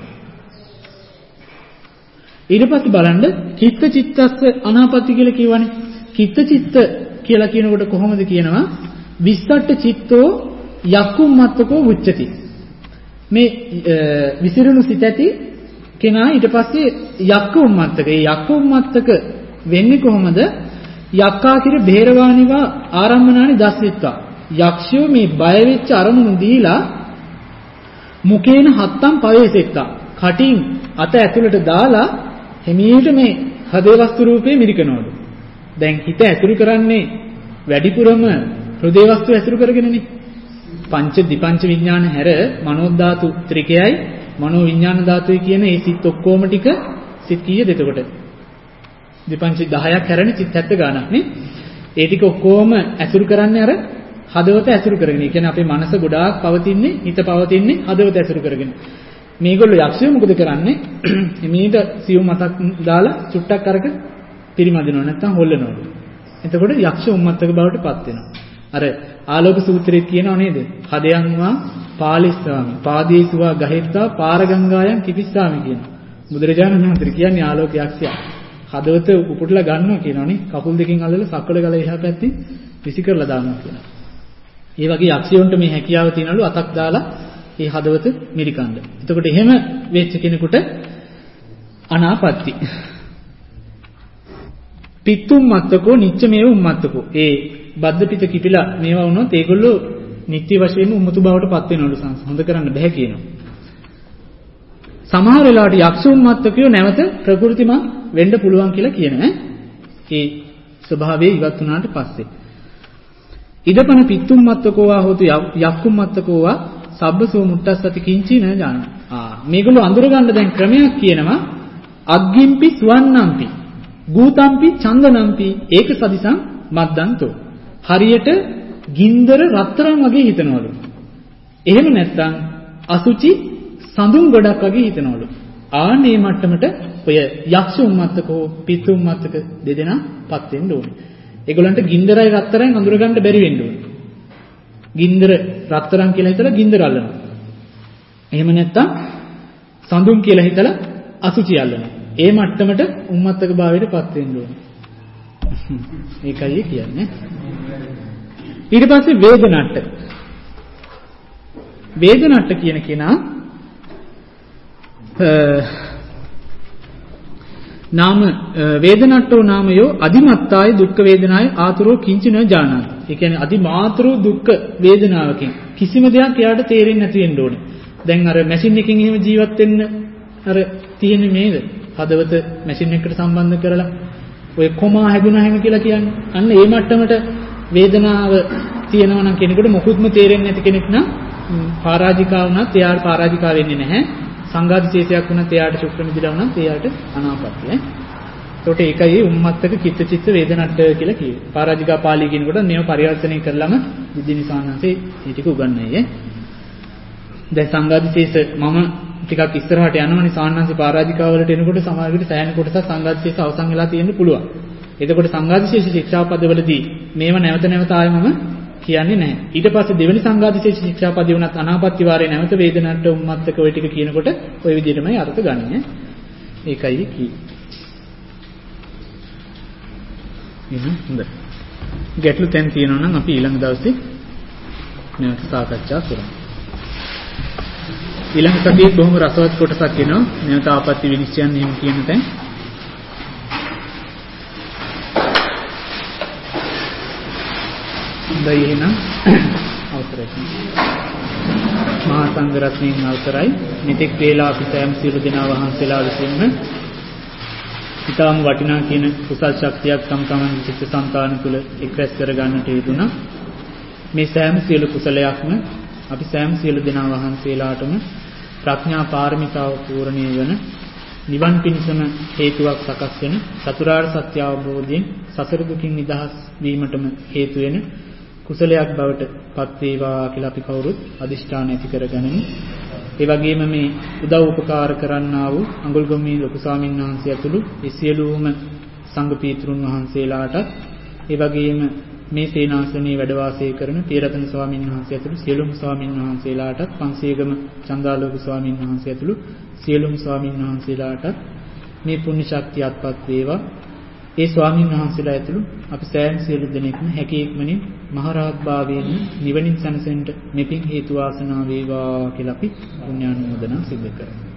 ඊට පස්සේ බලන්න චිත්ත චිත්තස්ස අනාපත්‍ය කියලා කියවනේ. චිත්ත චිත්ත කියලා කියනකොට කොහොමද කියනවා? විස්සට්ට චිත්තෝ යක්කුම්මත්තකෝ උච්චති. මේ විසිරුණු සිත ඇති කෙනා ඊට පස්සේ යක්ක උම්මත්තක. ඒ යක්ක උම්මත්තක වෙන්නේ කොහොමද? යක්කා කිර බේරවානිවා ආරම්මනානි දස්විත්වා. යක්ෂයෝ මේ බය වෙච්ච අරමුණු දීලා මුකේන හත්තම් පවේසෙත්තා. කටින් අත ඇතුළට දාලා හිමීට මේ හදේ වස්තු රූපේ මිරිකනවලු. දැන් හිත ඇසුරු කරන්නේ වැඩිපුරම හෘදේ වස්තු ඇසුරු කරගෙනනේ. පංච දිපංච විඥාන හැර මනෝ ධාතු ත්‍රිකයයි මනෝ විඥාන ධාතුයි කියන මේ සිත් ඔක්කොම ටික සිත් කීයද එතකොට? විපංචි 10ක් හැරෙන සිත් 70 ගාණක් නේ. ඒ ටික ඔක්කොම ඇසුරු කරන්නේ අර හදවත ඇසුරු කරගෙන. ඒ කියන්නේ අපේ මනස ගොඩාක් පවතින්නේ, හිත පවතින්නේ හදවත ඇසුරු කරගෙන. මේගොල්ලෝ යක්ෂයෝ මොකද කරන්නේ? මේක සියුම් මතක් දාලා චුට්ටක් අරක පිරිමදිනවා නැත්නම් හොල්ලනවා. එතකොට යක්ෂ උම්මත්තක බවට පත් වෙනවා. අර ආලෝක සූත්‍රයේ කියනවා නේද? හදයන්වා පාලිස්සාමි, පාදේසුවා ගහෙත්තා පාරගංගායන් කිපිස්සාමි කියන. බුදුරජාණන් වහන්සේ කියන්නේ ආලෝක යක්ෂයා. හදවත උපුටලා ගන්නවා කියනවනේ. කකුල් දෙකෙන් අල්ලලා සක්වල ගල එහා පැත්තේ විසි කරලා දානවා කියනවා. ඒ වගේ යක්ෂයන්ට මේ හැකියාව තියනලු අතක් දාලා ඒ හදවත මිරිකන්න. එතකොට එහෙම වෙච්ච කෙනෙකුට අනාපත්‍ති. පිත්තුම් මත්තකෝ නිච්චමේව උම්මත්තකෝ. ඒ බද්ධ පිට කිපිලා මේවා වුණොත් ඒගොල්ලෝ නිත්‍ය වශයෙන්ම උම්මතු බවට පත් වෙනවලු හොඳ කරන්න බෑ කියනවා. සමහර වෙලාවට යක්ෂ උම්මත්තකයෝ නැවත ප්‍රകൃතිමත් වෙන්න පුළුවන් කියලා කියනවා. ඒ ස්වභාවය ඉවත් වුණාට පස්සේ. ඉදපන පිත්තුම් මත්තකෝවා හොතු යක්කුම් මත්තකෝවා සබ්බසෝ මුට්ටස්සති කිංචි න ජාන. මේගොල්ලෝ අඳුර ගන්න දැන් ක්‍රමයක් කියනවා. අග්ගිම්පි සුවන්නම්පි ගූතම්පි චන්දනම්පි ඒක සදිසං මද්දන්තෝ. හරියට ගින්දර රත්තරන් වගේ හිතනවලු. එහෙම නැත්නම් අසුචි සඳුන් ගොඩක් වගේ හිතනවලු. ආනේ මට්ටමට ඔය යක්ෂ උම්මත්තකෝ පිත්තු උම්මත්තක දෙදෙනාපත් වෙන්න ඕනේ. ඒගොල්ලන්ට ගින්දරයි රත්තරන් අඳුර ගන්න බැරි වෙන්න ඕනේ. ගින්දර රත්තරන් කියලා හිතලා ගින්දර අල්ලනවා. එහෙම නැත්නම් සඳුන් කියලා හිතලා අසුචි අල්ලනවා. ඒ මට්ටමට උම්මත්තක භාවයට පත් වෙන්න ඕනේ. ඒකයි කියන්නේ. ඊට පස්සේ වේදනට්ට. වේදනට්ට කියන කෙනා නාම වේදනට්ටෝ නාමයෝ අදිමත්තාය දුක්ඛ වේදනාය ආතුරෝ කිංචන ජානාති. ඒ කියන්නේ අදිමාතුරු දුක්ඛ වේදනාවකින් කිසිම දෙයක් එයාට තේරෙන්නේ නැති වෙන්න ඕනේ. දැන් අර මැෂින් එකකින් එහෙම ජීවත් වෙන්න අර තියෙන්නේ මේද? හදවත මැෂින් එකකට සම්බන්ධ කරලා ඔය කොමා හැදුනා හැම කියලා කියන්නේ. අන්න ඒ මට්ටමට වේදනාව තියෙනවා නම් කෙනෙකුට මොකුත්ම තේරෙන්නේ නැති කෙනෙක් නම් පරාජිකා වුණත් එයාට පරාජිකා වෙන්නේ නැහැ. සංඝාදිශේෂයක් වුණත් එයාට ශුක්‍ර නිදිලා වුණත් එයාට අනාපත්‍යයි. ඒකට ඒකයි උම්මත්තක චිත්ත වේදනට්ට කියලා කියනවා. පරාජිකා පාළි කියනකොට මේව පරිවර්තනය කරලම විදිනිසානන්සේ මේ ටික උගන්වන්නේ. දැන් සංඝාදිශේෂ මම ටිකක් ඉස්සරහට යනවනේ සාන්නන්සේ පරාජිකාවලට එනකොට සමහරවිට සෑහෙන කොටසක් සංඝාදිශේෂ අවසන් වෙලා තියෙන්න පුළුවන්. එතකොට සංඝාදිශේෂ ශික්ෂාපදවලදී මේව නැවත නැවත ආයෙමම කියන්නේ නැහැ. ඊට පස්සේ දෙවෙනි සංඝාදිශේෂ ශික්ෂාපදේ වුණත් අනාපත්‍ය වාරේ නැවත වේදනට්ට උම්මත්තක ඔය ටික කියනකොට ඔය විදිහටමයි අර්ථ ගන්නෙ. ඒකයි කියන්නේ. හොඳයි. ගැටලු තැන් තියෙනවා නම් අපි ඊළඟ දවසේ නැවත සාකච්ඡා කරමු. ඊළඟ සතියේ බොහොම රසවත් කොටසක් එනවා. නැවත ආපත්‍ය විනිශ්චයන් එහෙම කියන තැන්. හොඳයි එහෙනම් අවසරයි. මහා සංඝ රත්නයන් අවසරයි. මෙතෙක් වේලා අපි සෑම සියලු දෙනා වහන්සේලා විසින්ම ඊටම වටිනා කියන කුසල් ශක්තියක් තම තමන්ගේ චිත්ත සංතාන තුළ එක්රැස් කර ගන්නට යෙදුණා. මේ සෑම සියලු කුසලයක්ම අපි සෑම සියලු දෙනා වහන්සේලාටම ප්‍රඥා පාරමිතාව පූර්ණණය වෙන නිවන් පිණසම හේතුවක් සකස් වෙන චතුරාර්ය සත්‍ය අවබෝධයෙන් සසර දුකින් නිදහස් වීමටම හේතු වෙන කුසලයක් බවට පත් වේවා කියලා අපි කවුරුත් අදිෂ්ඨාන ඇති කරගනිමු. ඒ වගේම මේ උදව් උපකාර කරන්නා වූ අඟුල්ගොම්මී ලොකු ස්වාමීන් වහන්සේ ඇතුළු ඒ සියලුම සංඝ පීතෘන් වහන්සේලාට ඒ වගේම මේ සේනාසනයේ වැඩ වාසය කරන පියරතන ස්වාමීන් වහන්සේ ඇතුළු සියලුම ස්වාමීන් වහන්සේලාට පන්සියගම චන්දාලෝක ස්වාමීන් වහන්සේ ඇතුළු සියලුම ස්වාමීන් වහන්සේලාට මේ පුණ්‍ය ශක්තිය අත්පත් වේවා. ඒ ස්වාමීන් වහන්සේලා ඇතුළු අපි සෑම සියලු දෙනෙක්ම හැකි ඉක්මනින් මහරහත් භාවයෙන් නිවනින් සැනසෙන්න මෙපින් හේතු වාසනා වේවා කියලා අපි පුණ්‍යානුමෝදනා සිදු කරමු.